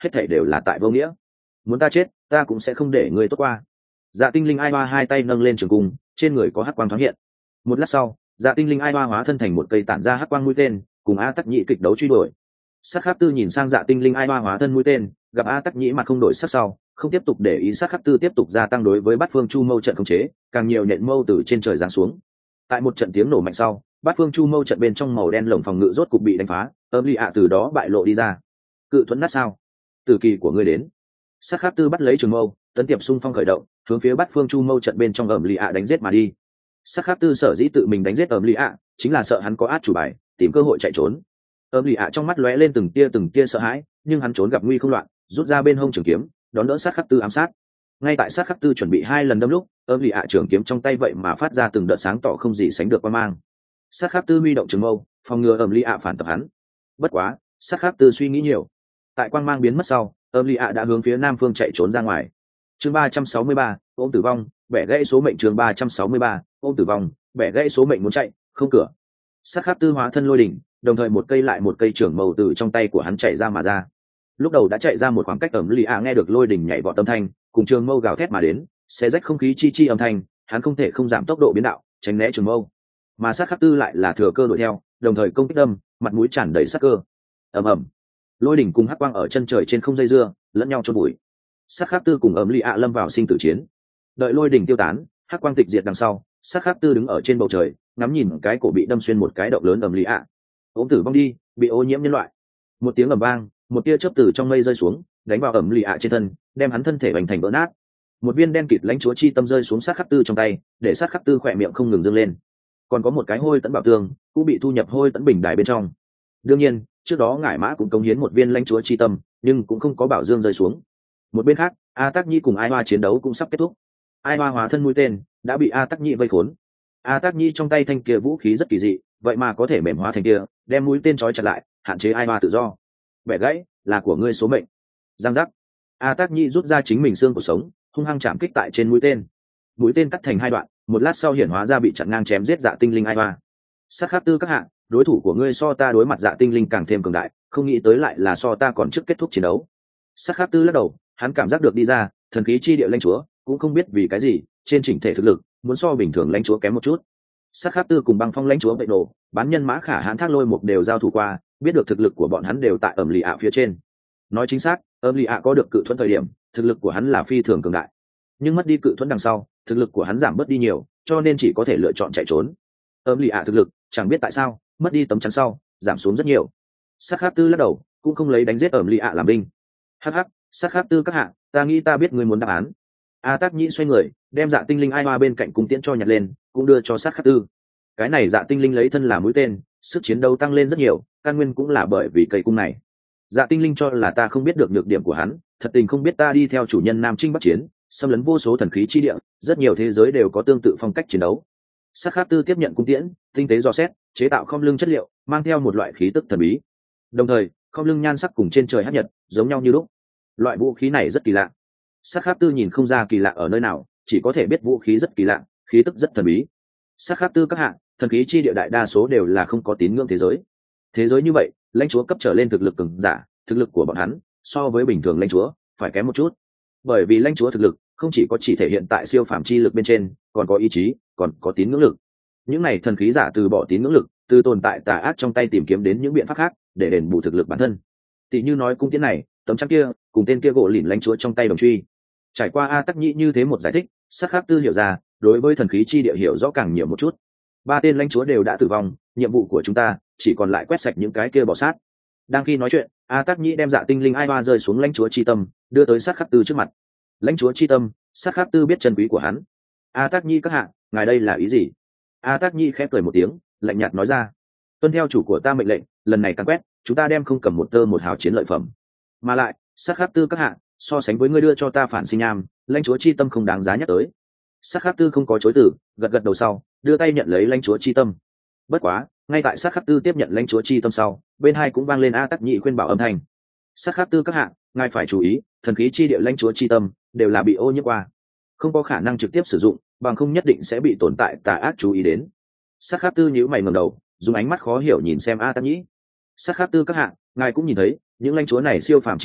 hết thảy đều là tại vô nghĩa. Muốn ta chết ta cũng sẽ không để ngươi tốt qua. Dạ tinh linh ai hoa hai tay nâng lên trường cung, trên người có hắc quang thoáng hiện. Một lát sau, dạ tinh linh ai hoa hóa thân thành một cây tản ra hắc quang mũi tên, cùng a tắc nhĩ kịch đấu truy đuổi. Sát khắc tư nhìn sang dạ tinh linh ai hoa hóa thân mũi tên, gặp a tắc nhĩ mặt không đổi sắc sau, không tiếp tục để ý. Sát khắc tư tiếp tục gia tăng đối với bát phương chu mâu trận khống chế, càng nhiều nện mâu từ trên trời giáng xuống. Tại một trận tiếng nổ mạnh sau, bát phương chu mâu trận bên trong màu đen lồng phòng ngự rốt cục bị đánh phá, ấm lì ạ từ đó bại lộ đi ra. Cự thuẫn nát sao? Từ kỳ của ngươi đến. Sát khắc tư bắt lấy trường mâu, tấn tiệp xung phong khởi động, hướng phía bát phương chu mâu trận bên trong ẩm lì ạ đánh giết mà đi. Sát khắc tư sở dĩ tự mình đánh giết ẩm lì ạ, chính là sợ hắn có át chủ bài, tìm cơ hội chạy trốn. Ẩm lì ạ trong mắt lóe lên từng tia từng tia sợ hãi, nhưng hắn trốn gặp nguy không loạn, rút ra bên hông trường kiếm, đón đỡ sát khắc tư ám sát. Ngay tại sát khắc tư chuẩn bị hai lần đâm lúc, ẩm lì ạ trường kiếm trong tay vậy mà phát ra từng đợt sáng tỏ không gì sánh được qua mang. Sát khắc tư huy động trường mâu, phòng ngừa ẩm lì ạ phản tập hắn. Bất quá, sát khắc tư suy nghĩ nhiều. Tại quang mang biến mất sau, ẩm lì ạ đã hướng phía nam phương chạy trốn ra ngoài. Chương ba trăm sáu mươi ba, ôm tử vong, bẻ gãy số mệnh. Chương ba trăm sáu mươi ba, ôm tử vong, bẻ gãy số mệnh. Muốn chạy, không cửa. Sát khắc tư hóa thân lôi đỉnh, đồng thời một cây lại một cây trưởng mâu từ trong tay của hắn chạy ra mà ra. Lúc đầu đã chạy ra một khoảng cách, ẩm lì ạ nghe được lôi đỉnh nhảy vọt âm thanh, cùng trường mâu gào thét mà đến, xé rách không khí chi chi âm thanh, hắn không thể không giảm tốc độ biến đạo, tránh né trường mâu. Mà sát khắc tư lại là thừa cơ đuổi theo, đồng thời công kích đâm, mặt mũi tràn đầy sát cơ. Ầm ầm, lôi đỉnh cùng hắc quang ở chân trời trên không dây dưa, lẫn nhau chôn bụi. Sát khắc tư cùng ẩm lì ạ lâm vào sinh tử chiến. Đợi lôi đỉnh tiêu tán, hắc quang tịch diệt đằng sau, sát khắc tư đứng ở trên bầu trời, ngắm nhìn cái cổ bị đâm xuyên một cái động lớn ẩm lì ạ. Ôm tử vong đi, bị ô nhiễm nhân loại. Một tiếng ầm vang, một tia chớp từ trong mây rơi xuống, đánh vào ẩm lì ạ trên thân, đem hắn thân thể bành thành vỡ nát. Một viên đen kịt lãnh chúa chi tâm rơi xuống sát khắc tư trong tay, để sát khắc tư khỏe miệng không ngừng dâng lên. Còn có một cái hôi tẫn bảo tương cũng bị thu nhập hôi tẫn bình đài bên trong. Đương nhiên, trước đó ngải mã cũng cống hiến một viên lãnh chúa chi tâm, nhưng cũng không có bảo dương rơi xuống. Một bên khác, a tắc nhi cùng ai hoa chiến đấu cũng sắp kết thúc. Ai hoa hóa thân mũi tên đã bị a tắc nhi vây khốn. A tắc nhi trong tay thanh kia vũ khí rất kỳ dị, vậy mà có thể mềm hóa thành kia, đem mũi tên trói chặt lại, hạn chế ai hoa tự do. Bẻ gãy là của ngươi số mệnh. Giang giác. A tắc nhi rút ra chính mình xương của sống, hung hăng chạm kích tại trên mũi tên. Mũi tên cắt thành hai đoạn, một lát sau hiển hóa ra bị chặn ngang chém giết dạ tinh linh ai hoa. Sát khắc tư các hạ, đối thủ của ngươi so ta đối mặt dạ tinh linh càng thêm cường đại, không nghĩ tới lại là so ta còn trước kết thúc chiến đấu. Sát khắc tư lắc đầu, hắn cảm giác được đi ra, thần khí chi địa lãnh chúa cũng không biết vì cái gì, trên chỉnh thể thực lực muốn so bình thường lãnh chúa kém một chút. Sát khắc tư cùng băng phong lãnh chúa vệ nổ, bán nhân mã khả hãn thác lôi một đều giao thủ qua, biết được thực lực của bọn hắn đều tại ẩm lì ạ phía trên. Nói chính xác, ẩm lì ạ có được cự thuẫn thời điểm, thực lực của hắn là phi thường cường đại, nhưng mất đi cự thuẫn đằng sau, thực lực của hắn giảm bớt đi nhiều, cho nên chỉ có thể lựa chọn chạy trốn. Ẩm lì ạ thực lực chẳng biết tại sao mất đi tấm chắn sau giảm xuống rất nhiều. Sát khắc tư lắc đầu, cũng không lấy đánh giết ẩm lì ạ làm binh. Hắc hắc, sát khắc tư các hạ, ta nghĩ ta biết ngươi muốn đáp án. A tắc nhĩ xoay người, đem dạ tinh linh ai hoa bên cạnh cung tiễn cho nhặt lên, cũng đưa cho sát khắc tư. Cái này dạ tinh linh lấy thân là mũi tên, sức chiến đấu tăng lên rất nhiều, căn nguyên cũng là bởi vì cây cung này. Dạ tinh linh cho là ta không biết được nhược điểm của hắn, thật tình không biết ta đi theo chủ nhân nam chinh bắc chiến, xâm lấn vô số thần khí chi địa, rất nhiều thế giới đều có tương tự phong cách chiến đấu. Sát khắc tư tiếp nhận cung tiễn, tinh tế dò xét, chế tạo khom lưng chất liệu, mang theo một loại khí tức thần bí. Đồng thời, khom lưng nhan sắc cùng trên trời hắc nhật giống nhau như lúc. Loại vũ khí này rất kỳ lạ. Sát khắc tư nhìn không ra kỳ lạ ở nơi nào, chỉ có thể biết vũ khí rất kỳ lạ, khí tức rất thần bí. Sát khắc tư các hạng, thần khí chi địa đại đa số đều là không có tín ngưỡng thế giới. Thế giới như vậy, lãnh chúa cấp trở lên thực lực cường giả, thực lực của bọn hắn so với bình thường lãnh chúa phải kém một chút. Bởi vì lãnh chúa thực lực không chỉ có chỉ thể hiện tại siêu phàm chi lực bên trên, còn có ý chí, còn có tín ngưỡng lực. Những này thần khí giả từ bỏ tín ngưỡng lực, từ tồn tại tà ác trong tay tìm kiếm đến những biện pháp khác để đền bù thực lực bản thân. Tỷ như nói cung tiễn này, tấm chắn kia, cùng tên kia gỗ lìn lãnh chúa trong tay đồng truy. Trải qua a tắc nhĩ như thế một giải thích, sát khắc tư hiểu ra, đối với thần khí chi địa hiểu rõ càng nhiều một chút. Ba tên lãnh chúa đều đã tử vong, nhiệm vụ của chúng ta chỉ còn lại quét sạch những cái kia bỏ sát. Đang khi nói chuyện, a tắc nhĩ đem dạ tinh linh ai hoa rơi xuống lãnh chúa chi tâm, đưa tới sát khắc tư trước mặt. Lãnh chúa chi tâm, sát khắc tư biết chân quý của hắn. A tắc nhĩ các hạ, ngài đây là ý gì? A tắc nhĩ khẽ cười một tiếng, lạnh nhạt nói ra: tuân theo chủ của ta mệnh lệnh, lần này căn quét, chúng ta đem không cầm một tơ một hào chiến lợi phẩm. Mà lại, sát khắc tư các hạ, so sánh với ngươi đưa cho ta phản sinh nham, lãnh chúa chi tâm không đáng giá nhắc tới. Sát khắc tư không có chối từ, gật gật đầu sau, đưa tay nhận lấy lãnh chúa chi tâm. Bất quá, ngay tại sát khắc tư tiếp nhận lãnh chúa chi tâm sau, bên hai cũng vang lên a tắc nhĩ khuyên bảo âm thanh: sát khắc tư các hạ, ngài phải chú ý, thần khí chi địa lãnh chúa chi tâm đều là bị ô nhiễm qua, không có khả năng trực tiếp sử dụng, bằng không nhất định sẽ bị tồn tại tà ác chú ý đến. Sát khắc tư nhíu mày ngẩng đầu, dùng ánh mắt khó hiểu nhìn xem a tắc nhĩ. Sát khắc tư các hạ, ngài cũng nhìn thấy, những lãnh chúa này siêu phàm chi lực,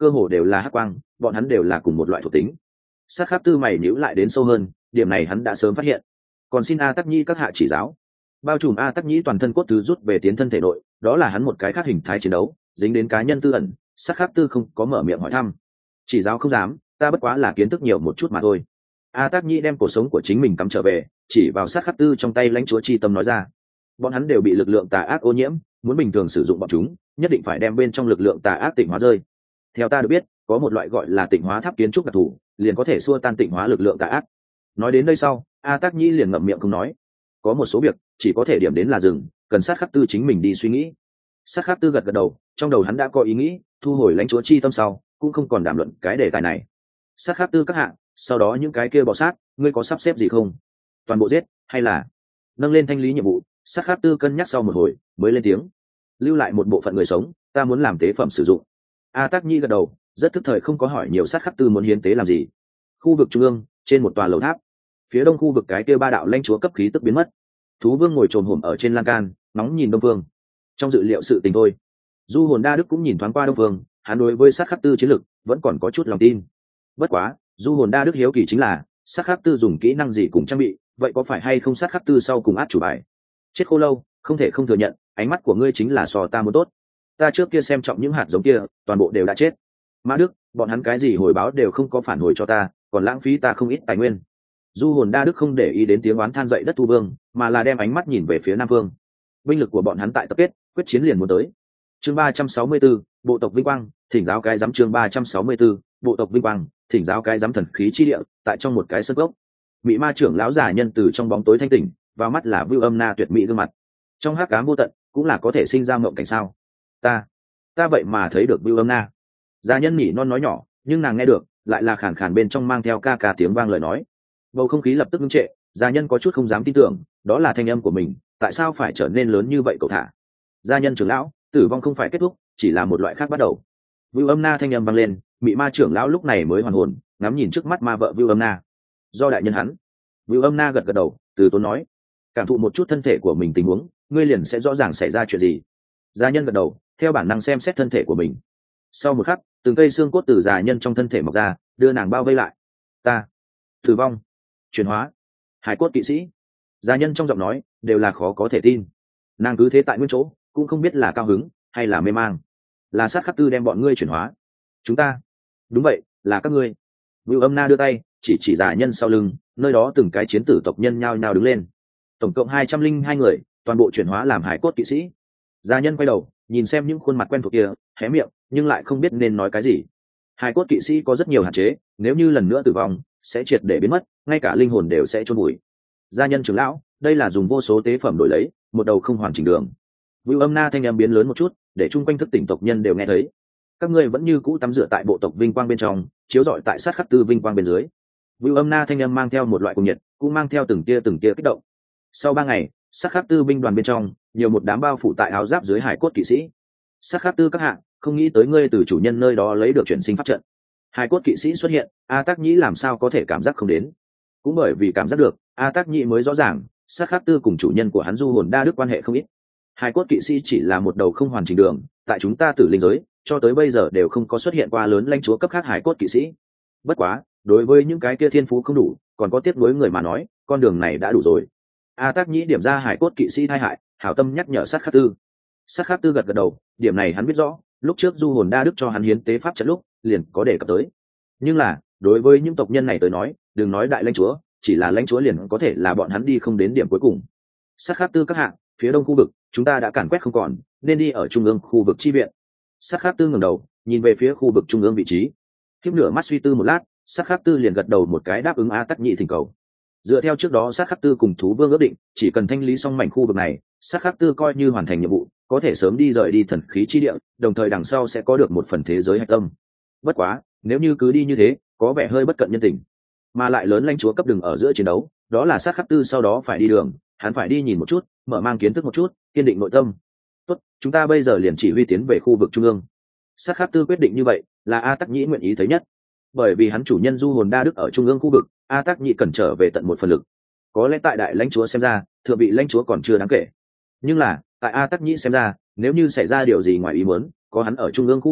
cơ hồ đều là hắc quang, bọn hắn đều là cùng một loại thuộc tính. Sát khắc tư mày nhíu lại đến sâu hơn, điểm này hắn đã sớm phát hiện. Còn xin a tắc nhĩ các hạ chỉ giáo. Bao trùm a tắc nhĩ toàn thân cốt thứ rút về tiến thân thể nội, đó là hắn một cái khác hình thái chiến đấu, dính đến cá nhân tư ẩn. Sát khắc tư không có mở miệng hỏi thăm. Chỉ giáo không dám, ta bất quá là kiến thức nhiều một chút mà thôi. A tắc nhĩ đem cuộc sống của chính mình cắm trở về, chỉ vào sát khắc tư trong tay lãnh chúa chi tâm nói ra. Bọn hắn đều bị lực lượng tà ác ô nhiễm, muốn bình thường sử dụng bọn chúng, nhất định phải đem bên trong lực lượng tà ác tịnh hóa rơi. Theo ta được biết, có một loại gọi là tịnh hóa tháp kiến trúc đặc thù, liền có thể xua tan tịnh hóa lực lượng tà ác. Nói đến đây sau, a tắc nhĩ liền ngậm miệng không nói. Có một số việc chỉ có thể điểm đến là dừng, cần sát khắc tư chính mình đi suy nghĩ. Sát khắc tư gật gật đầu, trong đầu hắn đã có ý nghĩ, thu hồi lãnh chúa chi tâm sau cũng không còn đàm luận cái đề tài này. Sát khắc tư các hạng, sau đó những cái kia bọ sát, ngươi có sắp xếp gì không? Toàn bộ giết hay là nâng lên thanh lý nhiệm vụ? Sát khắc tư cân nhắc sau một hồi mới lên tiếng. Lưu lại một bộ phận người sống, ta muốn làm tế phẩm sử dụng. A tắc nhĩ gật đầu, rất thức thời không có hỏi nhiều. Sát khắc tư muốn hiến tế làm gì? Khu vực trung ương, trên một tòa lầu tháp, phía đông khu vực cái kia ba đạo lãnh chúa cấp khí tức biến mất. Thú vương ngồi trồm hổm ở trên lan can, nóng nhìn đông phương. Trong dự liệu sự tình thôi. Du hồn đa đức cũng nhìn thoáng qua đông phương, hắn đối với sát khắc tư chiến lực vẫn còn có chút lòng tin. Bất quá, du hồn đa đức hiếu kỳ chính là sát khắc tư dùng kỹ năng gì cùng trang bị, vậy có phải hay không sát khắc tư sau cùng át chủ bài? Chết khô lâu, không thể không thừa nhận, ánh mắt của ngươi chính là so ta muốn tốt. Ta trước kia xem trọng những hạt giống kia, toàn bộ đều đã chết. Mã đức, bọn hắn cái gì hồi báo đều không có phản hồi cho ta, còn lãng phí ta không ít tài nguyên. Du hồn đa đức không để ý đến tiếng oán than dậy đất thu vương, mà là đem ánh mắt nhìn về phía nam vương. Binh lực của bọn hắn tại tập kết, quyết chiến liền muốn tới. Chương ba trăm sáu mươi 34, bộ tộc vinh quang, thỉnh giáo cái giám. Chương ba trăm sáu mươi 34, bộ tộc vinh quang, thỉnh giáo cái giám. Thần khí chi địa, tại trong một cái sân gốc. Mị ma trưởng lão giả nhân từ trong bóng tối thanh tỉnh, vào mắt là vưu âm na tuyệt mỹ gương mặt. Trong hắc ám vô tận, cũng là có thể sinh ra mộng cảnh sao? Ta, ta vậy mà thấy được vưu âm na. Giả nhân nhỉ non nói nhỏ, nhưng nàng nghe được, lại là khàn khàn bên trong mang theo ca ca tiếng vang lời nói. Bầu không khí lập tức ngưng trệ, gia nhân có chút không dám tin tưởng, đó là thanh âm của mình, tại sao phải trở nên lớn như vậy cậu thả? Gia nhân trưởng lão, tử vong không phải kết thúc, chỉ là một loại khác bắt đầu. Vưu âm na thanh âm vang lên, mị ma trưởng lão lúc này mới hoàn hồn, ngắm nhìn trước mắt ma vợ Vưu âm na. Do đại nhân hắn. Vưu âm na gật gật đầu, từ tốn nói, cảm thụ một chút thân thể của mình tình huống, ngươi liền sẽ rõ ràng xảy ra chuyện gì. Gia nhân gật đầu, theo bản năng xem xét thân thể của mình. Sau một khắc, từng cây xương cốt từ già nhân trong thân thể mọc ra, đưa nàng bao vây lại. Ta, tử vong, chuyển hóa, hải cốt kỵ sĩ. Gia nhân trong giọng nói đều là khó có thể tin. Nàng cứ thế tại nguyên chỗ, cũng không biết là cao hứng hay là mê mang. Là sát khắc tư đem bọn ngươi chuyển hóa. Chúng ta, đúng vậy, là các ngươi. Vưu âm na đưa tay chỉ chỉ già nhân sau lưng, nơi đó từng cái chiến tử tộc nhân nhao nhao đứng lên. Tổng cộng hai trăm linh hai người, toàn bộ chuyển hóa làm hải cốt kỵ sĩ. Gia nhân quay đầu nhìn xem những khuôn mặt quen thuộc kia, hé miệng nhưng lại không biết nên nói cái gì. Hải cốt kỵ sĩ có rất nhiều hạn chế, nếu như lần nữa tử vong sẽ triệt để biến mất, ngay cả linh hồn đều sẽ chôn bụi. Gia nhân trưởng lão, đây là dùng vô số tế phẩm đổi lấy một đầu không hoàn chỉnh đường. Vưu âm na thanh em biến lớn một chút, để chung quanh thức tỉnh tộc nhân đều nghe thấy. Các ngươi vẫn như cũ tắm rửa tại bộ tộc vinh quang bên trong, chiếu rọi tại sát khắc tư vinh quang bên dưới. Vưu âm na thanh em mang theo một loại cuồng nhiệt, cũng mang theo từng tia từng tia kích động. Sau ba ngày, sát khắc tư binh đoàn bên trong nhiều một đám bao phủ tại áo giáp dưới hải cốt kỵ sĩ. Sát khắc tư các hạng, không nghĩ tới ngươi từ chủ nhân nơi đó lấy được chuyển sinh pháp trận. Hải cốt kỵ sĩ xuất hiện, a tác nhĩ làm sao có thể cảm giác không đến? Cũng bởi vì cảm giác được, a tác nhĩ mới rõ ràng sát khắc tư cùng chủ nhân của hắn du hồn đa đức quan hệ không ít. Hải cốt kỵ sĩ chỉ là một đầu không hoàn chỉnh đường, tại chúng ta tử linh giới cho tới bây giờ đều không có xuất hiện qua lớn lãnh chúa cấp khác hải cốt kỵ sĩ. Bất quá, đối với những cái kia thiên phú không đủ, còn có tiếc nuối người mà nói, con đường này đã đủ rồi. A tác nhĩ điểm ra hải cốt kỵ sĩ tai hại, hảo tâm nhắc nhở sát khắc tư. Sát khắc tư gật gật đầu, điểm này hắn biết rõ, lúc trước du hồn đa đức cho hắn hiến tế pháp trận lúc liền có đề cập tới. Nhưng là đối với những tộc nhân này tới nói, đừng nói đại lãnh chúa, chỉ là lãnh chúa liền có thể là bọn hắn đi không đến điểm cuối cùng. Sát khắc tư các hạng, phía đông khu vực chúng ta đã càn quét không còn, nên đi ở trung ương khu vực chi viện. Sát khắc tư ngẩng đầu nhìn về phía khu vực trung ương vị trí, khiếp nửa mắt suy tư một lát, sát khắc tư liền gật đầu một cái đáp ứng a tắc nhị thỉnh cầu. Dựa theo trước đó sát khắc tư cùng thú vương ước định, chỉ cần thanh lý xong mảnh khu vực này, sát khắc tư coi như hoàn thành nhiệm vụ, có thể sớm đi rời đi thần khí chi địa, đồng thời đằng sau sẽ có được một phần thế giới hạch tâm. Bất quá, nếu như cứ đi như thế, có vẻ hơi bất cận nhân tình. Mà lại lớn lãnh chúa cấp đường ở giữa chiến đấu, đó là sát khắc tư sau đó phải đi đường, hắn phải đi nhìn một chút, mở mang kiến thức một chút, kiên định nội tâm. Tốt, chúng ta bây giờ liền chỉ huy tiến về khu vực trung ương. Sát khắc tư quyết định như vậy, là a tắc nhĩ nguyện ý thấy nhất. Bởi vì hắn chủ nhân du hồn đa đức ở trung ương khu vực, a tắc nhĩ cần trở về tận một phần lực. Có lẽ tại đại lãnh chúa xem ra, thượng vị lãnh chúa còn chưa đáng kể. Nhưng là, tại a tắc nhĩ xem ra, nếu như xảy ra điều gì ngoài ý muốn, có hắn ở trung ương khu vực,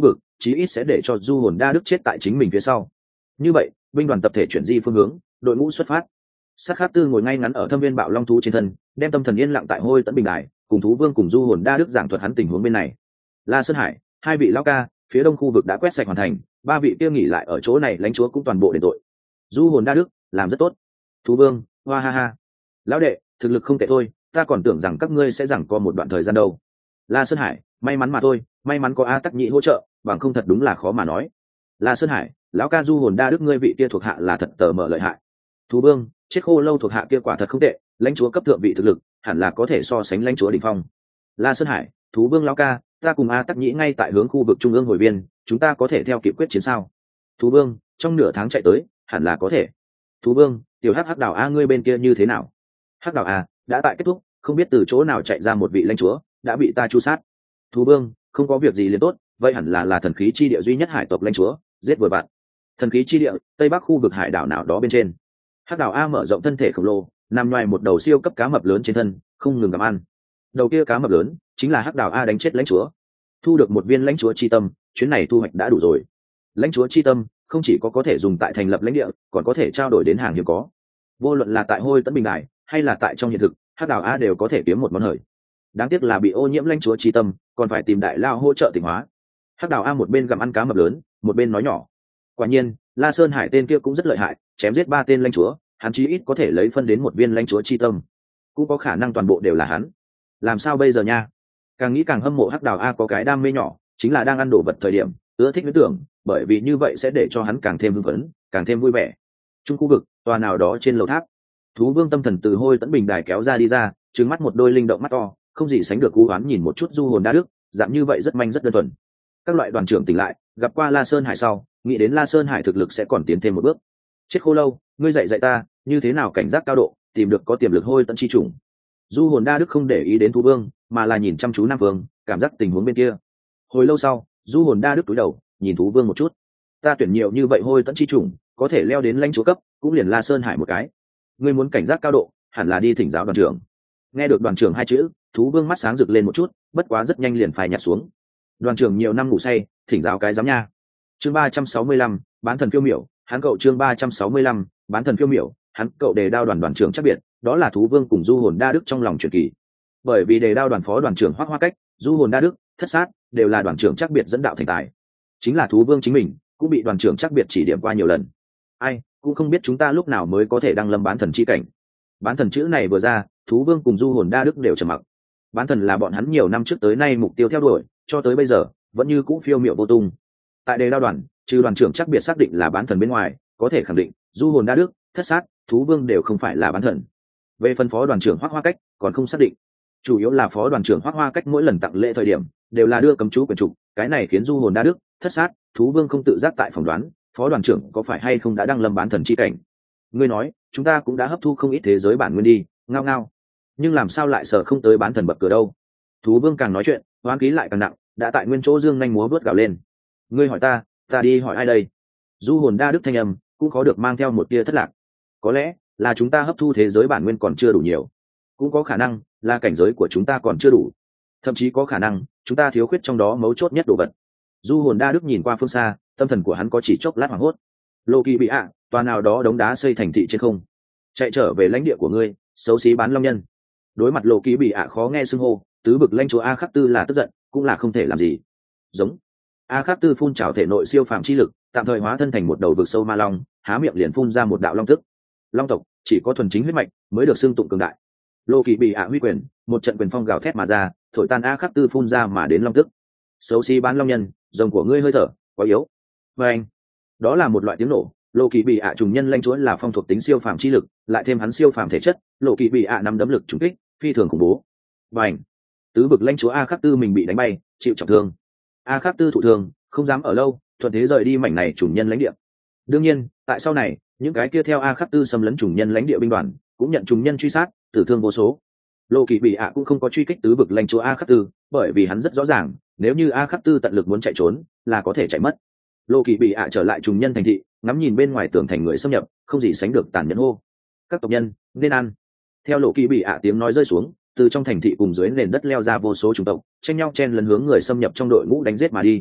chí ít sẽ để cho du hồn đa đức chết tại chính mình phía sau. Như vậy binh đoàn tập thể chuyển di phương hướng, đội ngũ xuất phát. Sát Khát Tư ngồi ngay ngắn ở thâm viên bạo long thú trên thân, đem tâm thần yên lặng tại Hôi Tẫn Bình Đài, cùng thú vương cùng du hồn đa đức giảng thuật hắn tình huống bên này. La Sơn Hải, hai vị lão ca, phía đông khu vực đã quét sạch hoàn thành, ba vị kia nghỉ lại ở chỗ này lãnh chúa cũng toàn bộ đền tội. Du hồn đa đức làm rất tốt. Thú vương, hoa ha ha. Lão đệ, thực lực không tệ thôi, ta còn tưởng rằng các ngươi sẽ giằng co một đoạn thời gian đâu. La Sơn Hải, may mắn mà thôi, may mắn có A Tắc Nhĩ hỗ trợ, bằng không thật đúng là khó mà nói. La Sơn Hải, lão ca du hồn đa đức ngươi vị kia thuộc hạ là thật tờ mở lợi hại. Thú vương, chết khô lâu thuộc hạ kia quả thật không tệ, lãnh chúa cấp thượng vị thực lực hẳn là có thể so sánh lãnh chúa đỉnh phong. La Sơn Hải, thú vương lão ca, ta cùng A Tắc Nhĩ ngay tại hướng khu vực trung ương hồi biên, chúng ta có thể theo kịp quyết chiến sao? Thú vương, trong nửa tháng chạy tới hẳn là có thể. Thú vương, tiểu hắc hắc đảo A ngươi bên kia như thế nào? Hắc đảo A đã tại kết thúc, không biết từ chỗ nào chạy ra một vị lãnh chúa đã bị ta chu sát. Thú vương, không có việc gì liền tốt, vậy hẳn là là thần khí chi địa duy nhất hải tộc lãnh chúa giết vừa bạn. Thần khí chi địa tây bắc khu vực hải đảo nào đó bên trên. Hắc đảo A mở rộng thân thể khổng lồ, nằm ngoài một đầu siêu cấp cá mập lớn trên thân, không ngừng gặm ăn. Đầu kia cá mập lớn chính là Hắc đảo A đánh chết lãnh chúa, thu được một viên lãnh chúa chi tâm, chuyến này thu hoạch đã đủ rồi. Lãnh chúa chi tâm không chỉ có có thể dùng tại thành lập lãnh địa, còn có thể trao đổi đến hàng hiếm có. Vô luận là tại Hôi Tẫn Bình Đài hay là tại trong hiện thực, Hắc đảo A đều có thể kiếm một món hời. Đáng tiếc là bị ô nhiễm lãnh chúa chi tâm, còn phải tìm đại lao hỗ trợ tỉnh hóa. Hắc đảo A một bên gặm ăn cá mập lớn, một bên nói nhỏ. Quả nhiên, La Sơn Hải tên kia cũng rất lợi hại, chém giết ba tên lãnh chúa, hắn chí ít có thể lấy phân đến một viên lãnh chúa chi tâm, cũng có khả năng toàn bộ đều là hắn. Làm sao bây giờ nha? Càng nghĩ càng hâm mộ Hắc đảo A có cái đam mê nhỏ, chính là đang ăn đồ vật thời điểm ưa thích huyễn tưởng, bởi vì như vậy sẽ để cho hắn càng thêm hưng phấn, càng thêm vui vẻ. Trung khu vực, tòa nào đó trên lầu tháp, thú vương tâm thần từ Hôi Tẫn Bình Đài kéo ra đi ra, trừng mắt một đôi linh động mắt to, không gì sánh được cú oán nhìn một chút du hồn đa đức, dạng như vậy rất manh rất đơn thuần. Các loại đoàn trưởng tỉnh lại, gặp qua La Sơn Hải sau, nghĩ đến La Sơn Hải thực lực sẽ còn tiến thêm một bước. Chết khô lâu, ngươi dạy dạy ta như thế nào cảnh giác cao độ, tìm được có tiềm lực Hôi Tẫn chi trùng. Du hồn đa đức không để ý đến thú vương, mà là nhìn chăm chú Nam Vương, cảm giác tình huống bên kia. Hồi lâu sau, du hồn đa đức cúi đầu nhìn thú vương một chút. Ta tuyển nhiều như vậy Hôi Tẫn chi trùng, có thể leo đến lãnh chúa cấp, cũng liền La Sơn Hải một cái. Ngươi muốn cảnh giác cao độ, hẳn là đi thỉnh giáo đoàn trưởng. Nghe được đoàn trưởng hai chữ, thú vương mắt sáng rực lên một chút, bất quá rất nhanh liền phai nhạt xuống. Đoàn trưởng nhiều năm ngủ say, thỉnh giáo cái giám nha. Chương ba trăm sáu mươi lăm, bán thần phiêu miểu, hắn cậu chương ba trăm sáu mươi lăm, bán thần phiêu miểu, hắn cậu đề đao đoàn đoàn trưởng chắc biệt, đó là thú vương cùng du hồn đa đức trong lòng truyền kỳ. Bởi vì đề đao đoàn phó đoàn trưởng Hoắc Hoa Cách, du hồn đa đức, thất sát đều là đoàn trưởng chắc biệt dẫn đạo thành tài. Chính là thú vương chính mình cũng bị đoàn trưởng chắc biệt chỉ điểm qua nhiều lần. Ai cũng không biết chúng ta lúc nào mới có thể đăng lâm bán thần chi cảnh. Bán thần chữ này vừa ra, thú vương cùng du hồn đa đức đều trầm mặc. Bán thần là bọn hắn nhiều năm trước tới nay mục tiêu theo đuổi, cho tới bây giờ vẫn như cũ phiêu miệu vô tung. Tại đề đao đoàn, trừ đoàn trưởng chắc biệt xác định là bán thần bên ngoài, có thể khẳng định du hồn đa đức, thất sát, thú vương đều không phải là bán thần. Về phân phó đoàn trưởng Hoắc Hoa Cách còn không xác định, chủ yếu là phó đoàn trưởng Hoắc Hoa Cách mỗi lần tặng lễ thời điểm đều là đưa cấm chú quyền trục, cái này khiến du hồn đa đức, thất sát, thú vương không tự giác tại phỏng đoán phó đoàn trưởng có phải hay không đã đăng lâm bán thần chi cảnh. Ngươi nói chúng ta cũng đã hấp thu không ít thế giới bản nguyên đi, ngao ngao, nhưng làm sao lại sợ không tới bán thần bậc cửa đâu. Thú vương càng nói chuyện, oán khí lại càng nặng, đã tại nguyên chỗ dương nhanh múa vớt gào lên. Ngươi hỏi ta, ta đi hỏi ai đây? Du hồn đa đức thanh âm cũng có được mang theo một tia thất lạc. Có lẽ là chúng ta hấp thu thế giới bản nguyên còn chưa đủ nhiều, cũng có khả năng là cảnh giới của chúng ta còn chưa đủ, thậm chí có khả năng chúng ta thiếu khuyết trong đó mấu chốt nhất đồ vật. Du hồn đa đức nhìn qua phương xa, tâm thần của hắn có chỉ chốc lát hoảng hốt. Lô Kỳ bị ạ, tòa nào đó đống đá xây thành thị trên không, chạy trở về lãnh địa của ngươi, xấu xí bán long nhân. Đối mặt Lô Kỳ bị ạ khó nghe xưng hô, tứ vực lãnh chúa A Khắc Tư là tức giận, cũng là không thể làm gì. Giống. A Khắc Tư phun trào thể nội siêu phàm chi lực, tạm thời hóa thân thành một đầu vực sâu ma long, há miệng liền phun ra một đạo long tức. Long tộc chỉ có thuần chính huyết mạch mới được xưng tụng cường đại. Lô Kỳ bị ạ huy quyền, một trận quyền phong gào thét mà ra, thổi tan A Khắc Tư phun ra mà đến long tức. Xấu xí bán long nhân, rồng của ngươi hơi thở quá yếu. Và anh, đó là một loại tiếng nổ. Lô Kỳ bị ạ trùng nhân lãnh chúa là phong thuộc tính siêu phàm chi lực, lại thêm hắn siêu phàm thể chất, Lô Kỳ bị ạ nắm đấm lực trùng kích phi thường khủng bố. Và anh, tứ vực lãnh chúa A Khắc Tư mình bị đánh bay, chịu trọng thương. A Khắc Tư thụ thương, không dám ở lâu, thuận thế rời đi mảnh này trùng nhân lãnh địa. Đương nhiên, tại sau này, những cái kia theo A Khắc Tư xâm lấn trùng nhân lãnh địa binh đoàn cũng nhận trùng nhân truy sát, tử thương vô số. Lô Kỳ bị ạ cũng không có truy kích tứ vực lãnh chúa A Khắc Tư, bởi vì hắn rất rõ ràng, nếu như A Khắc Tư tận lực muốn chạy trốn, là có thể chạy mất. Lô Kỳ bị ạ trở lại trùng nhân thành thị, ngắm nhìn bên ngoài tường thành người xâm nhập, không gì sánh được tàn nhẫn hô: các tộc nhân nên ăn. Theo Lô Kỳ bị ạ tiếng nói rơi xuống, từ trong thành thị cùng dưới nền đất leo ra vô số chủng tộc, tranh nhau chen lấn hướng người xâm nhập trong đội ngũ đánh giết mà đi.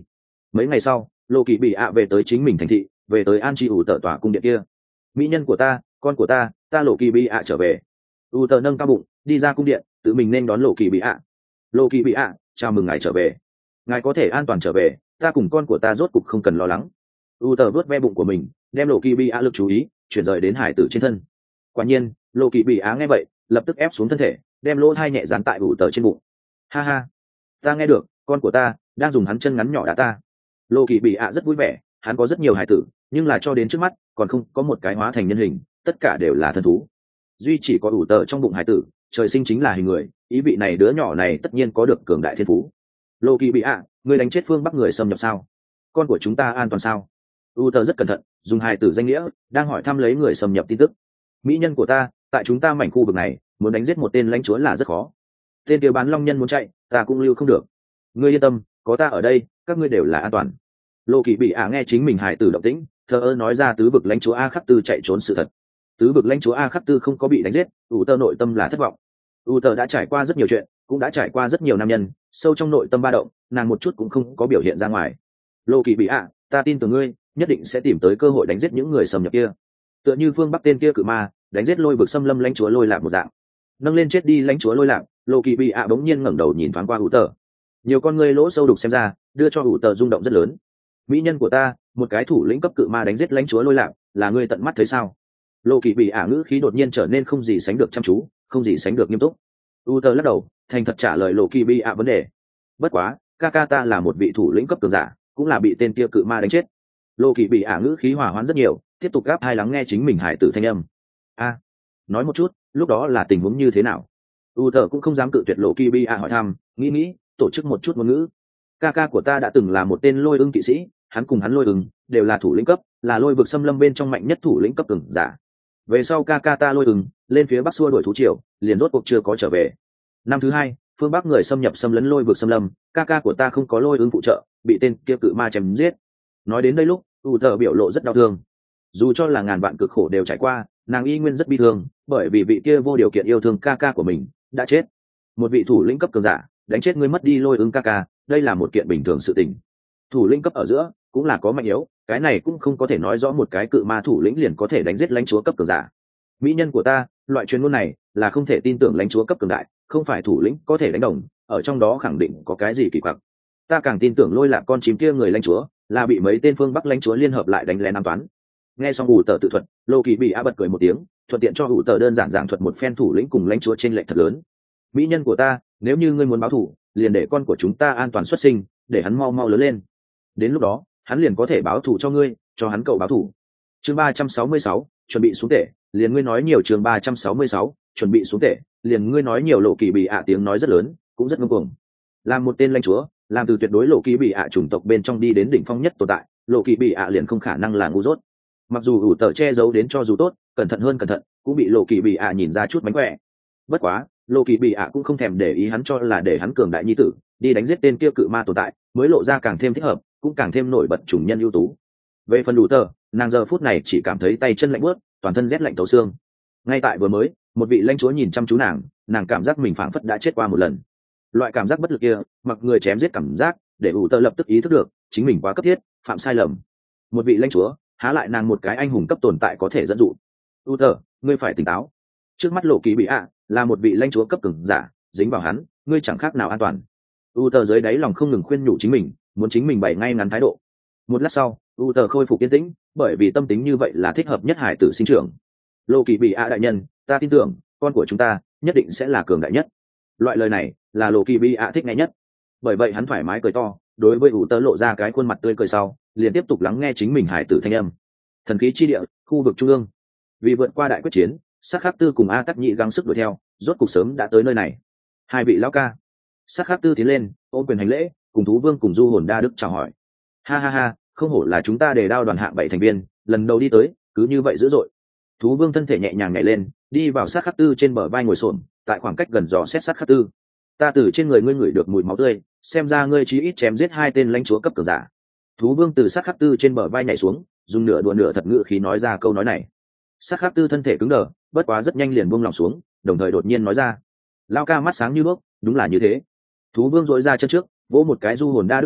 Mấy ngày sau, lộ kỳ bị ạ về tới chính mình thành thị, về tới an chi ủ tờ tòa cung điện kia. Mỹ nhân của ta, con của ta, ta lộ kỳ bị ạ trở về. ủ tờ nâng cao bụng đi ra cung điện, tự mình nên đón lộ kỳ bị ạ. Lộ kỳ bị ạ, chào mừng ngài trở về. Ngài có thể an toàn trở về, ta cùng con của ta rốt cục không cần lo lắng. ủ tờ vớt ve bụng của mình, đem lộ kỳ bị ạ lực chú ý chuyển rời đến hải tử trên thân. Quả nhiên, lộ kỳ bị ạ nghe vậy, lập tức ép xuống thân thể, đem lỗ thai nhẹ dán tại ủ tờ trên bụng. Ha ha, ta nghe được, con của ta đang dùng hắn chân ngắn nhỏ đá ta. Lộ kỳ bị ạ rất vui vẻ, hắn có rất nhiều hải tử, nhưng là cho đến trước mắt còn không có một cái hóa thành nhân hình, tất cả đều là thần thú. Duy chỉ có ủ tờ trong bụng hải tử trời sinh chính là hình người, ý vị này đứa nhỏ này tất nhiên có được cường đại thiên phú. Lộ kỳ bị ạ, ngươi đánh chết phương bắc người xâm nhập sao? Con của chúng ta an toàn sao? ủ tờ rất cẩn thận dùng hải tử danh nghĩa đang hỏi thăm lấy người xâm nhập tin tức. Mỹ nhân của ta, tại chúng ta mảnh khu vực này muốn đánh giết một tên lãnh chúa là rất khó. Tên kia bán long nhân muốn chạy, ta cũng lưu không được. Ngươi yên tâm, có ta ở đây, các ngươi đều là an toàn. Lộ kỳ bị ạ nghe chính mình hải tử động tĩnh, thờ ơ nói ra tứ vực lãnh chúa a khắc tư chạy trốn sự thật. Tứ vực lãnh chúa a khắc tư không có bị đánh giết, ủ tờ nội tâm là thất vọng. ủ tờ đã trải qua rất nhiều chuyện, cũng đã trải qua rất nhiều nam nhân, sâu trong nội tâm ba động, nàng một chút cũng không có biểu hiện ra ngoài. Lộ kỳ bị ạ, ta tin tưởng ngươi, nhất định sẽ tìm tới cơ hội đánh giết những người xâm nhập kia. Tựa như phương bắc tên kia cự ma đánh giết lôi vực xâm lâm lãnh chúa lôi lạc một dạng. Nâng lên chết đi lãnh chúa lôi lạc, lộ kỳ bị ạ bỗng nhiên ngẩng đầu nhìn thoáng qua ủ tờ. Nhiều con ngươi lỗ sâu đục xem ra, đưa cho ủ tờ rung động rất lớn. Mỹ nhân của ta, một cái thủ lĩnh cấp cự ma đánh giết lãnh chúa lôi lạc, là ngươi tận mắt thấy sao? Lộ kỳ bị ả ngữ khí đột nhiên trở nên không gì sánh được chăm chú, không gì sánh được nghiêm túc. u tờ lắc đầu thành thật trả lời lộ kỳ bị ả vấn đề. Bất quá ca ca ta là một vị thủ lĩnh cấp cường giả, cũng là bị tên kia cự ma đánh chết. Lộ kỳ bị ả ngữ khí hỏa hoãn rất nhiều, tiếp tục gáp hai lắng nghe chính mình hải tử thanh âm. A, nói một chút, lúc đó là tình huống như thế nào? u tờ cũng không dám cự tuyệt lộ kỳ bị ả hỏi thăm, nghĩ nghĩ tổ chức một chút ngôn ngữ. Ca ca của ta đã từng là một tên lôi ưng kỵ sĩ, hắn cùng hắn lôi ưng đều là thủ lĩnh cấp, là lôi vực xâm lâm bên trong mạnh nhất thủ lĩnh cấp cường giả. Về sau ca ca ta lôi ưng lên phía bắc xua đuổi thú triều, liền rốt cuộc chưa có trở về. Năm thứ hai, phương bắc người xâm nhập xâm lấn lôi vực xâm lâm, ca ca của ta không có lôi ưng phụ trợ, bị tên kia cự ma chém giết. Nói đến đây lúc u tờ biểu lộ rất đau thương. Dù cho là ngàn vạn cực khổ đều trải qua, nàng y nguyên rất bi thương, bởi vì vị kia vô điều kiện yêu thương ca ca của mình đã chết. Một vị thủ lĩnh cấp cường giả đánh chết người mất đi lôi ưng ca ca, đây là một kiện bình thường sự tình. Thủ lĩnh cấp ở giữa cũng là có mạnh yếu, cái này cũng không có thể nói rõ một cái cự ma thủ lĩnh liền có thể đánh giết lãnh chúa cấp cường giả. Mỹ nhân của ta, loại chuyên môn này là không thể tin tưởng lãnh chúa cấp cường đại, không phải thủ lĩnh có thể đánh đồng, ở trong đó khẳng định có cái gì kỳ quặc. Ta càng tin tưởng lôi lạc con chim kia người lãnh chúa là bị mấy tên phương bắc lãnh chúa liên hợp lại đánh lén an toán. Nghe xong ủ tờ tự thuật, lô kỳ bị á bật cười một tiếng, thuận tiện cho ủ tờ đơn giản giảng thuật một phen thủ lĩnh cùng lãnh chúa trên lệnh thật lớn. Mỹ nhân của ta, nếu như ngươi muốn báo thủ, liền để con của chúng ta an toàn xuất sinh, để hắn mau mau lớn lên. Đến lúc đó hắn liền có thể báo thủ cho ngươi, cho hắn cậu báo thủ. Chương ba trăm sáu mươi sáu, chuẩn bị xuống tể, liền ngươi nói nhiều. Chương ba trăm sáu mươi sáu, chuẩn bị xuống tể, liền ngươi nói nhiều. Lộ kỳ bị ạ tiếng nói rất lớn, cũng rất ngông cuồng. Làm một tên lãnh chúa, làm từ tuyệt đối lộ kỳ bị ạ chủng tộc bên trong đi đến đỉnh phong nhất tồn tại, lộ kỳ bị ạ liền không khả năng là ngu dốt. Mặc dù ủ tờ che giấu đến cho dù tốt, cẩn thận hơn cẩn thận, cũng bị lộ kỳ bị ạ nhìn ra chút mánh khỏe. Bất quá lộ kỳ bị ạ cũng không thèm để ý hắn, cho là để hắn cường đại nhi tử đi đánh giết tên kia cự ma tồn tại mới lộ ra càng thêm thích hợp, cũng càng thêm nổi bật chủng nhân ưu tú. Về phần đủ tờ, nàng giờ phút này chỉ cảm thấy tay chân lạnh bớt, toàn thân rét lạnh thấu xương. Ngay tại vừa mới, một vị lãnh chúa nhìn chăm chú nàng, nàng cảm giác mình phảng phất đã chết qua một lần. Loại cảm giác bất lực kia, mặc người chém giết cảm giác, để ủ tờ lập tức ý thức được chính mình quá cấp thiết, phạm sai lầm. Một vị lãnh chúa, há lại nàng một cái anh hùng cấp tồn tại có thể dẫn dụ. ủ tờ, ngươi phải tỉnh táo. Trước mắt lộ kỳ bị ạ là một vị lãnh chúa cấp cường giả, dính vào hắn, ngươi chẳng khác nào an toàn. ủ tờ dưới đáy lòng không ngừng khuyên nhủ chính mình, muốn chính mình bày ngay ngắn thái độ. Một lát sau, ủ tờ khôi phục yên tĩnh, bởi vì tâm tính như vậy là thích hợp nhất hải tử sinh trưởng. Lộ kỳ bị ạ đại nhân, ta tin tưởng con của chúng ta nhất định sẽ là cường đại nhất. Loại lời này là lộ kỳ bị ạ thích nghe nhất, bởi vậy hắn thoải mái cười to, đối với ủ tờ lộ ra cái khuôn mặt tươi cười sau, liền tiếp tục lắng nghe chính mình hải tử thanh âm. Thần khí chi địa, khu vực trung ương. Vì vượt qua đại quyết chiến, Sát Khắc Tư cùng A Tắc Nhị gắng sức đuổi theo, rốt cuộc sớm đã tới nơi này. Hai vị lão ca. Sát Khắc Tư tiến lên, ôm quyền hành lễ, cùng thú vương cùng du hồn đa đức chào hỏi. Ha ha ha, không hổ là chúng ta đề đao đoàn hạng bảy thành viên, lần đầu đi tới cứ như vậy dữ dội. Thú vương thân thể nhẹ nhàng nhảy lên, đi vào Sát Khắc Tư trên bờ vai ngồi xổm, tại khoảng cách gần dò xét Sát Khắc Tư. Ta từ trên người ngươi ngửi được mùi máu tươi, xem ra ngươi chí ít chém giết hai tên lãnh chúa cấp cường giả. Thú vương từ Sát Khắc Tư trên bờ vai nhảy xuống, dùng nửa đùa nửa thật ngữ khí nói ra câu nói này. Sát Khắc Tư thân thể cứng đờ, bất quá rất nhanh liền buông lòng xuống, đồng thời đột nhiên nói ra. Lao ca mắt sáng như đuốc, đúng là như thế. Thú vương dội ra chân trước, vỗ một cái du hồn đa đứt đùi,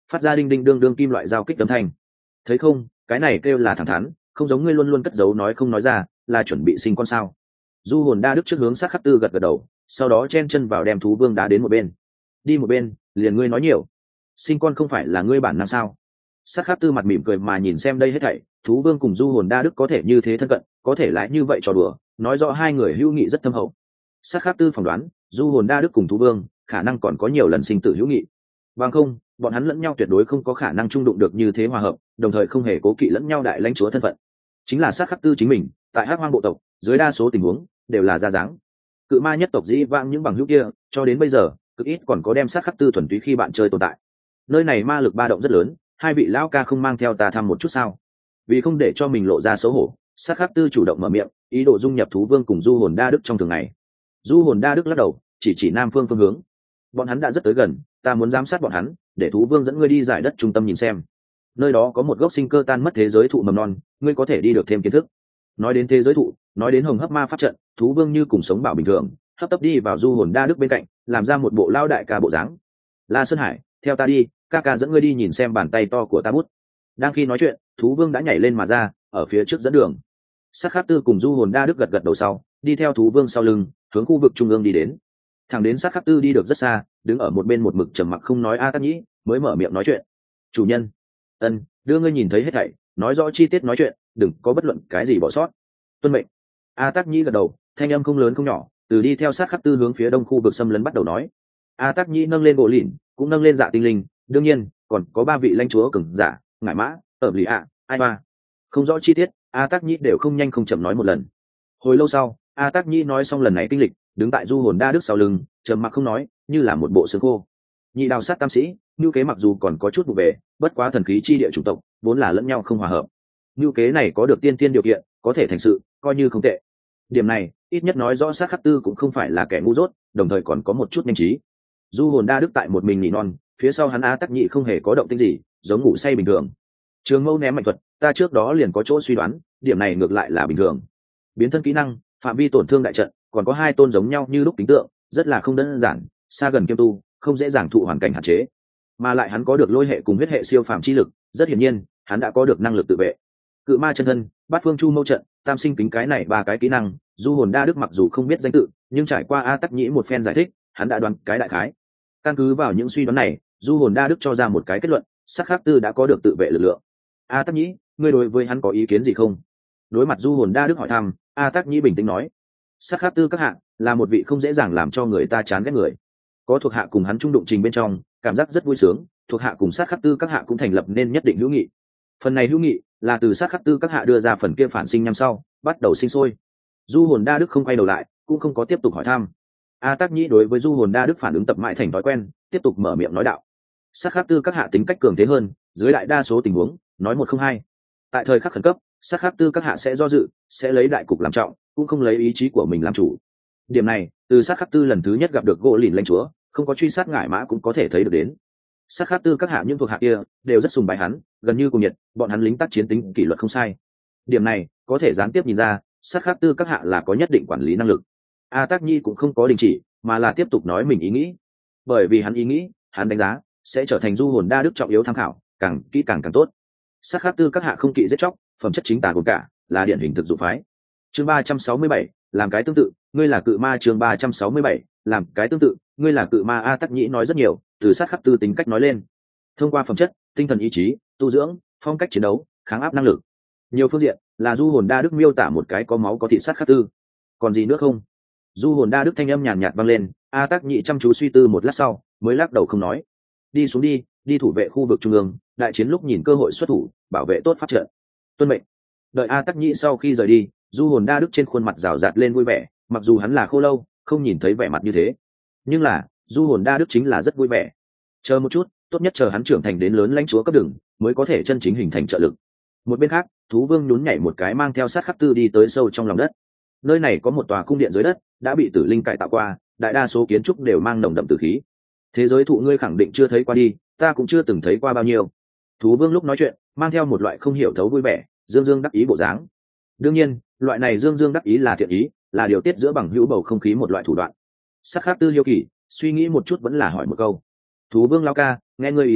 phát ra đinh đinh đương đương kim loại giao kích âm thanh. Thấy không, cái này kêu là thẳng thắn, không giống ngươi luôn luôn cất giấu nói không nói ra, là chuẩn bị sinh con sao? Du hồn đa đức trước hướng sát khắc tư gật gật đầu, sau đó chen chân vào đem thú vương đá đến một bên. Đi một bên, liền ngươi nói nhiều, sinh con không phải là ngươi bản năng sao? Sát khắc tư mặt mỉm cười mà nhìn xem đây hết thảy, thú vương cùng du hồn đa đức có thể như thế thân cận, có thể lại như vậy trò đùa, nói rõ hai người hữu nghị rất thâm hậu. Sát khắc tư phỏng đoán, du hồn đa đức cùng thú vương khả năng còn có nhiều lần sinh tử hữu nghị. Bằng không, bọn hắn lẫn nhau tuyệt đối không có khả năng chung đụng được như thế hòa hợp, đồng thời không hề cố kỵ lẫn nhau đại lãnh chúa thân phận. Chính là sát khắc tư chính mình, tại hắc hoang bộ tộc, dưới đa số tình huống đều là ra dáng. Cự ma nhất tộc dĩ vãng những bằng hữu kia, cho đến bây giờ, cực ít còn có đem sát khắc tư thuần túy khi bạn chơi tồn tại. Nơi này ma lực ba động rất lớn, hai vị lão ca không mang theo ta thăm một chút sao? Vì không để cho mình lộ ra xấu hổ, sát khắc tư chủ động mở miệng, ý đồ dung nhập thú vương cùng du hồn đa đức trong thường ngày. Du hồn đa đức lắc đầu, chỉ chỉ nam phương phương hướng. Bọn hắn đã rất tới gần, ta muốn giám sát bọn hắn, để thú vương dẫn ngươi đi giải đất trung tâm nhìn xem. Nơi đó có một gốc sinh cơ tan mất thế giới thụ mầm non, ngươi có thể đi được thêm kiến thức. Nói đến thế giới thụ, nói đến hồng hấp ma pháp trận, thú vương như cùng sống bảo bình thường, hấp tấp đi vào du hồn đa đức bên cạnh, làm ra một bộ lao đại ca bộ dáng. La Sơn Hải, theo ta đi, ca ca dẫn ngươi đi nhìn xem bàn tay to của ta bút. Đang khi nói chuyện, thú vương đã nhảy lên mà ra, ở phía trước dẫn đường. Sát khát tư cùng du hồn đa đức gật gật đầu sau, đi theo thú vương sau lưng, hướng khu vực trung ương đi đến. Thẳng đến sát khát tư đi được rất xa, đứng ở một bên một mực trầm mặc không nói a Tắc Nhĩ mới mở miệng nói chuyện. Chủ nhân, ân, đưa ngươi nhìn thấy hết thảy, nói rõ chi tiết nói chuyện, đừng có bất luận cái gì bỏ sót. Tuân mệnh. A Tắc Nhĩ gật đầu, thanh âm không lớn không nhỏ, từ đi theo sát khắc tư hướng phía đông khu vực xâm lấn bắt đầu nói. A Tắc Nhĩ nâng lên bộ lìn, cũng nâng lên dạ tinh linh, đương nhiên còn có ba vị lãnh chúa cường giả, ngải mã, ở lì ạ, ai ba. Không rõ chi tiết, A Tắc Nhĩ đều không nhanh không chậm nói một lần. Hồi lâu sau, A Tắc Nhĩ nói xong lần này kinh lịch, đứng tại du hồn đa đức sau lưng, trầm mặc không nói, như là một bộ xương khô. Nhị đào sát tam sĩ, như kế mặc dù còn có chút vụ về, bất quá thần khí chi địa chủ tộc vốn là lẫn nhau không hòa hợp. Như kế này có được tiên tiên điều kiện, có thể thành sự, coi như không tệ. Điểm này, ít nhất nói rõ sát khắc tư cũng không phải là kẻ ngu dốt, đồng thời còn có một chút nhanh trí. Du hồn đa đức tại một mình nỉ non, phía sau hắn A Tắc Nhĩ không hề có động tĩnh gì, giống ngủ say bình thường. Trường mâu ném mạnh thuật, ta trước đó liền có chỗ suy đoán, điểm này ngược lại là bình thường. Biến thân kỹ năng, phạm vi tổn thương đại trận, còn có hai tôn giống nhau như lúc tính tượng, rất là không đơn giản, xa gần kiêm tu, không dễ dàng thụ hoàn cảnh hạn chế. Mà lại hắn có được lôi hệ cùng huyết hệ siêu phàm chi lực, rất hiển nhiên, hắn đã có được năng lực tự vệ. Cự ma chân thân, bát phương chu mâu trận, tam sinh kính cái này ba cái kỹ năng, du hồn đa đức mặc dù không biết danh tự, nhưng trải qua A Tắc Nhĩ một phen giải thích, hắn đã đoán cái đại khái. Căn cứ vào những suy đoán này, du hồn đa đức cho ra một cái kết luận, sát khắc tư đã có được tự vệ lực lượng. A Tắc Nhĩ, ngươi đối với hắn có ý kiến gì không? Đối mặt du hồn đa đức hỏi thăm, A Tắc Nhĩ bình tĩnh nói, sát khắc tư các hạ là một vị không dễ dàng làm cho người ta chán ghét người. Có thuộc hạ cùng hắn trung đụng trình bên trong, cảm giác rất vui sướng, thuộc hạ cùng sát khắc tư các hạ cũng thành lập nên nhất định hữu nghị. Phần này hữu nghị là từ sát khắc tư các hạ đưa ra phần kia phản sinh năm sau, bắt đầu sinh sôi. Du hồn đa đức không quay đầu lại, cũng không có tiếp tục hỏi thăm. A Tắc Nhĩ đối với du hồn đa đức phản ứng tập mãi thành thói quen, tiếp tục mở miệng nói đạo. Sát khắc tư các hạ tính cách cường thế hơn, dưới đại đa số tình huống, nói một không hai. Tại thời khắc khẩn cấp, sát khắc tư các hạ sẽ do dự, sẽ lấy đại cục làm trọng, cũng không lấy ý chí của mình làm chủ. Điểm này, từ sát khắc tư lần thứ nhất gặp được gỗ lìn lãnh chúa, không có truy sát ngải mã cũng có thể thấy được đến. Sát khắc tư các hạ những thuộc hạ kia đều rất sùng bái hắn, gần như cùng nhiệt, bọn hắn lính tác chiến tính kỷ luật không sai. Điểm này có thể gián tiếp nhìn ra, sát khắc tư các hạ là có nhất định quản lý năng lực. A Tắc Nhĩ cũng không có đình chỉ, mà là tiếp tục nói mình ý nghĩ. Bởi vì hắn ý nghĩ, hắn đánh giá sẽ trở thành du hồn đa đức trọng yếu tham khảo, càng kỹ càng càng tốt. Sát khắc tư các hạ không kỵ giết chóc, phẩm chất chính tà gồm cả, là điển hình thực dụng phái. Chương ba trăm sáu mươi bảy, làm cái tương tự, ngươi là cự ma. Chương ba trăm sáu mươi bảy, làm cái tương tự, ngươi là cự ma. A Tắc Nhĩ nói rất nhiều, từ sát khắc tư tính cách nói lên, thông qua phẩm chất, tinh thần ý chí, tu dưỡng, phong cách chiến đấu, kháng áp năng lực, nhiều phương diện, là du hồn đa đức miêu tả một cái có máu có thịt sát khắc tư. Còn gì nữa không? Du hồn đa đức thanh âm nhàn nhạt vang lên. A Tắc Nhĩ chăm chú suy tư một lát sau, mới lắc đầu không nói. Đi xuống đi, đi thủ vệ khu vực trung ương, đại chiến lúc nhìn cơ hội xuất thủ, bảo vệ tốt pháp trận. Tuân mệnh. Đợi A Tắc Nhĩ sau khi rời đi, du hồn đa đức trên khuôn mặt rào rạt lên vui vẻ, mặc dù hắn là khô lâu, không nhìn thấy vẻ mặt như thế, nhưng là du hồn đa đức chính là rất vui vẻ. Chờ một chút, tốt nhất chờ hắn trưởng thành đến lớn lãnh chúa cấp đường, mới có thể chân chính hình thành trợ lực. Một bên khác, thú vương nhún nhảy một cái mang theo sát khắc tư đi tới sâu trong lòng đất. Nơi này có một tòa cung điện dưới đất, đã bị tử linh cải tạo qua, đại đa số kiến trúc đều mang nồng đậm tử khí. Thế giới thụ ngươi khẳng định chưa thấy qua đi, ta cũng chưa từng thấy qua bao nhiêu. Thú vương lúc nói chuyện, mang theo một loại không hiểu thấu vui vẻ, dương dương đắc ý bộ dáng. Đương nhiên, loại này dương dương đắc ý là thiện ý, là điều tiết giữa bằng hữu bầu không khí một loại thủ đoạn. Sát khắc tư hiếu kỳ, suy nghĩ một chút vẫn là hỏi một câu. Thú vương lao ca, nghe ngươi ý tứ,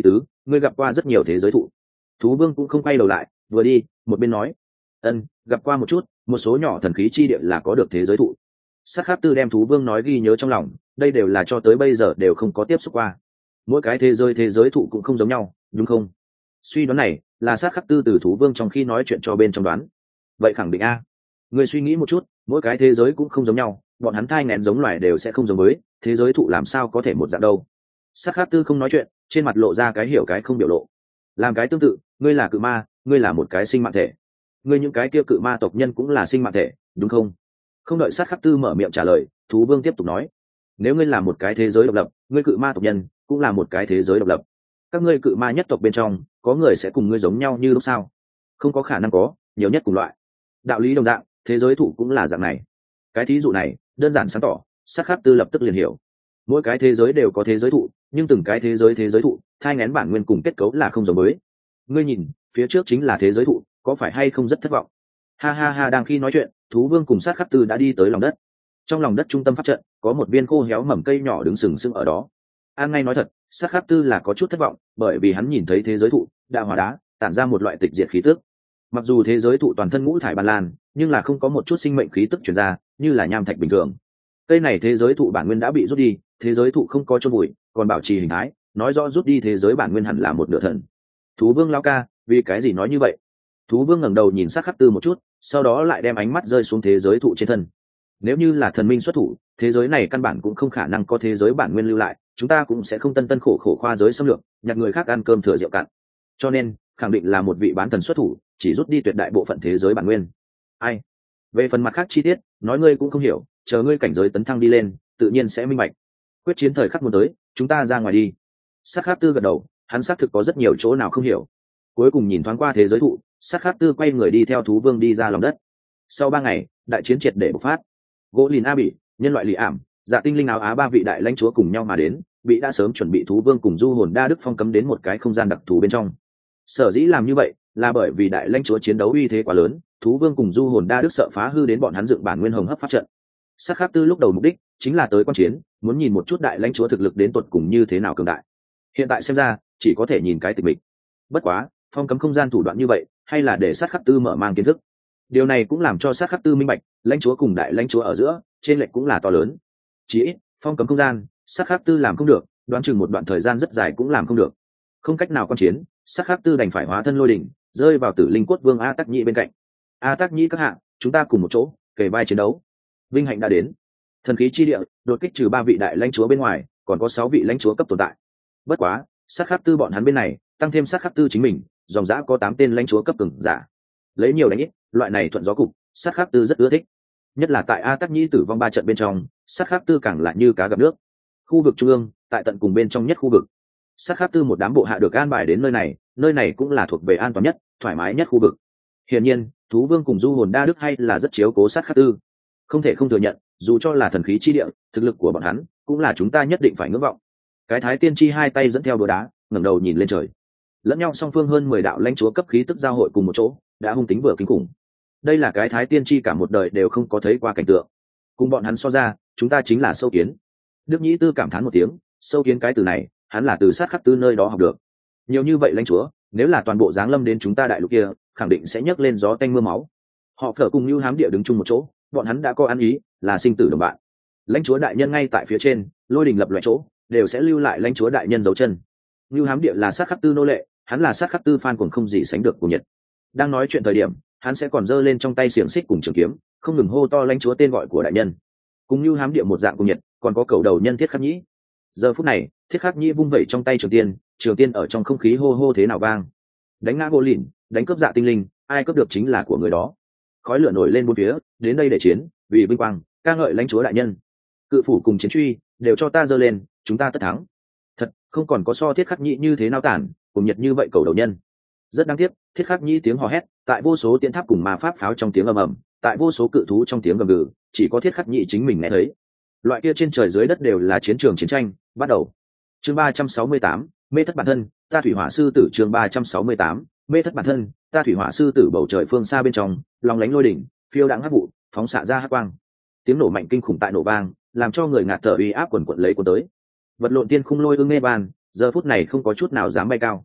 ngươi gặp qua rất nhiều thế giới thụ. Thú vương cũng không quay đầu lại, vừa đi một bên nói, ân, gặp qua một chút, một số nhỏ thần khí chi địa là có được thế giới thụ. Sát Khát Tư đem thú vương nói ghi nhớ trong lòng, đây đều là cho tới bây giờ đều không có tiếp xúc qua. Mỗi cái thế giới thế giới thụ cũng không giống nhau, đúng không? Suy đoán này là Sát Khát Tư từ thú vương trong khi nói chuyện cho bên trong đoán. Vậy khẳng định a. Người suy nghĩ một chút, mỗi cái thế giới cũng không giống nhau, bọn hắn thai nghén giống loài đều sẽ không giống với, thế giới thụ làm sao có thể một dạng đâu. Sát Khát Tư không nói chuyện, trên mặt lộ ra cái hiểu cái không biểu lộ. Làm cái tương tự, ngươi là cự ma, ngươi là một cái sinh mạng thể. Ngươi những cái kia cự ma tộc nhân cũng là sinh mạng thể, đúng không? Không đợi Sát Khát Tư mở miệng trả lời, thú vương tiếp tục nói, nếu ngươi là một cái thế giới độc lập, ngươi cự ma tộc nhân cũng là một cái thế giới độc lập. Các ngươi cự ma nhất tộc bên trong có người sẽ cùng ngươi giống nhau như lúc sao? Không có khả năng có, nhiều nhất cùng loại. Đạo lý đồng dạng, thế giới thụ cũng là dạng này. Cái thí dụ này đơn giản sáng tỏ, Sát Khát Tư lập tức liền hiểu. Mỗi cái thế giới đều có thế giới thụ, nhưng từng cái thế giới thế giới thụ thai nghén bản nguyên cùng kết cấu là không giống với. Ngươi nhìn, phía trước chính là thế giới thụ, có phải hay không rất thất vọng? Ha ha ha, đang khi nói chuyện, thú vương cùng Sát Khát Tư đã đi tới lòng đất. Trong lòng đất trung tâm pháp trận có một viên khô héo mầm cây nhỏ đứng sừng sững ở đó. An ngay nói thật, Sát Khát Tư là có chút thất vọng, bởi vì hắn nhìn thấy thế giới thụ đã hóa đá, tản ra một loại tịch diệt khí tức. Mặc dù thế giới thụ toàn thân ngũ thải ban lan, nhưng là không có một chút sinh mệnh khí tức truyền ra, như là nham thạch bình thường. Cây này thế giới thụ bản nguyên đã bị rút đi, thế giới thụ không có chôn bụi, còn bảo trì hình thái, nói rõ rút đi thế giới bản nguyên hẳn là một nửa thần. Thú vương lão ca, vì cái gì nói như vậy? Thú vương ngẩng đầu nhìn Sát Khát Tư một chút, sau đó lại đem ánh mắt rơi xuống thế giới thụ trên thân. Nếu như là thần minh xuất thủ, thế giới này căn bản cũng không khả năng có thế giới bản nguyên lưu lại, chúng ta cũng sẽ không tân tân khổ khổ khoa giới xâm lược, nhặt người khác ăn cơm thừa rượu cạn. Cho nên, khẳng định là một vị bán thần xuất thủ, chỉ rút đi tuyệt đại bộ phận thế giới bản nguyên. Ai? Về phần mặt khác chi tiết, nói ngươi cũng không hiểu, chờ ngươi cảnh giới tấn thăng đi lên, tự nhiên sẽ minh bạch. Quyết chiến thời khắc muốn tới, chúng ta ra ngoài đi. Sát Khát Tư gật đầu, hắn xác thực có rất nhiều chỗ nào không hiểu. Cuối cùng nhìn thoáng qua thế giới thụ, Sát Khát Tư quay người đi theo thú vương đi ra lòng đất. Sau ba ngày, đại chiến triệt để bộc phát. Gỗ Lìn A Bỉ, nhân loại Lì Ảm, Dạ Tinh Linh áo Á ba vị đại lãnh chúa cùng nhau mà đến, bị đã sớm chuẩn bị thú vương cùng du hồn đa đức phong cấm đến một cái không gian đặc thù bên trong. Sở dĩ làm như vậy là bởi vì đại lãnh chúa chiến đấu uy thế quá lớn, thú vương cùng du hồn đa đức sợ phá hư đến bọn hắn dựng bản nguyên hồng hấp pháp trận. Sát Khát Tư lúc đầu mục đích chính là tới quan chiến, muốn nhìn một chút đại lãnh chúa thực lực đến tuột cùng như thế nào cường đại. Hiện tại xem ra chỉ có thể nhìn cái tịch mịch. Bất quá phong cấm không gian thủ đoạn như vậy hay là để Sát Khát Tư mở mang kiến thức. Điều này cũng làm cho Sát Khát Tư minh bạch, lãnh chúa cùng đại lãnh chúa ở giữa trên lệch cũng là to lớn. Chỉ ít phong cấm không gian Sát Khát Tư làm không được, đoán chừng một đoạn thời gian rất dài cũng làm không được. Không cách nào quan chiến, Sát Khát Tư đành phải hóa thân lôi đỉnh, rơi vào Tử Linh Cốt Vương A Tắc Nhĩ bên cạnh. A Tắc Nhĩ các hạ, chúng ta cùng một chỗ kề vai chiến đấu. Vinh hạnh đã đến. Thần khí chi địa đột kích trừ ba vị đại lãnh chúa bên ngoài, còn có sáu vị lãnh chúa cấp tồn tại. Bất quá Sát Khát Tư bọn hắn bên này tăng thêm Sát Khát Tư chính mình, dòng dã có tám tên lãnh chúa cấp cường giả. Lấy nhiều đánh ít, loại này thuận gió cục, Sát Khát Tư rất ưa thích. Nhất là tại A Tắc Nhĩ tử vong ba trận bên trong, Sát Khát Tư càng lại như cá gặp nước. Khu vực trung ương, tại tận cùng bên trong nhất khu vực, Sát Khát Tư một đám bộ hạ được an bài đến nơi này, nơi này cũng là thuộc về an toàn nhất, thoải mái nhất khu vực. Hiển nhiên, thú vương cùng du hồn đa đức hay là rất chiếu cố Sát Khát Tư. Không thể không thừa nhận, dù cho là thần khí chi địa, thực lực của bọn hắn cũng là chúng ta nhất định phải ngưỡng vọng. Cái thái tiên tri hai tay dẫn theo búa đá, ngẩng đầu nhìn lên trời. Lẫn nhau song phương hơn mười đạo lãnh chúa cấp khí tức giao hội cùng một chỗ, đã hung tính vừa kinh khủng. Đây là cái thái tiên tri cả một đời đều không có thấy qua cảnh tượng. Cùng bọn hắn so ra, chúng ta chính là sâu kiến. Đức Nhĩ Tư cảm thán một tiếng, sâu kiến cái từ này, hắn là từ Sát Khát Tư nơi đó học được. Nhiều như vậy lãnh chúa, nếu là toàn bộ giáng lâm đến chúng ta đại lục kia, khẳng định sẽ nhấc lên gió tanh mưa máu. Họ Phở cùng Nưu Hám Địa đứng chung một chỗ, bọn hắn đã có ăn ý, là sinh tử đồng bạn. Lãnh chúa đại nhân ngay tại phía trên, lôi đình lập loại chỗ, đều sẽ lưu lại lãnh chúa đại nhân dấu chân. Nưu Hám Địa là Sát Khát Tư nô lệ, hắn là Sát Khát Tư fan cuồng không gì sánh được của Nhật. Đang nói chuyện thời điểm, hắn sẽ còn giơ lên trong tay xiềng xích cùng trường kiếm, không ngừng hô to lãnh chúa tên gọi của đại nhân. Cùng Nưu Hám Địa một dạng của Nhật, còn có cầu đầu nhân Thiết Khắc Nhĩ. Giờ phút này, Thiết Khắc Nhĩ vung vẩy trong tay trường tiên, trường tiên ở trong không khí hô hô thế nào vang. Đánh ngã Gỗ Lìn, đánh cướp Dạ Tinh Linh, ai cướp được chính là của người đó. Khói lửa nổi lên bốn phía, đến đây để chiến, vì vinh quang, ca ngợi lãnh chúa đại nhân. Cự phủ cùng chiến truy, đều cho ta giơ lên, chúng ta tất thắng. Thật, không còn có so Thiết Khắc Nhĩ như thế nào tản, cùng Nhật như vậy cầu đầu nhân. Rất đáng tiếc, Thiết Khắc Nhĩ tiếng hò hét, tại vô số tiễn tháp cùng ma pháp pháo trong tiếng ầm ầm, tại vô số cự thú trong tiếng gầm gừ, chỉ có Thiết Khắc Nhĩ chính mình nghe thấy. Loại kia trên trời dưới đất đều là chiến trường chiến tranh, bắt đầu. Chương ba trăm sáu mươi tám, mê thất bản thân, ta thủy hỏa sư tử. Chương ba trăm sáu mươi tám, mê thất bản thân, ta thủy hỏa sư tử. Bầu trời phương xa bên trong, lòng lánh lôi đỉnh, phiêu đãng hắc vụ, phóng xạ ra hắc quang. Tiếng nổ mạnh kinh khủng tại nổ vang, làm cho người ngạt thở uy áp quần quật lấy cuốn tới. Vật lộn tiên khung lôi ương nghe bàn, giờ phút này không có chút nào dám bay cao.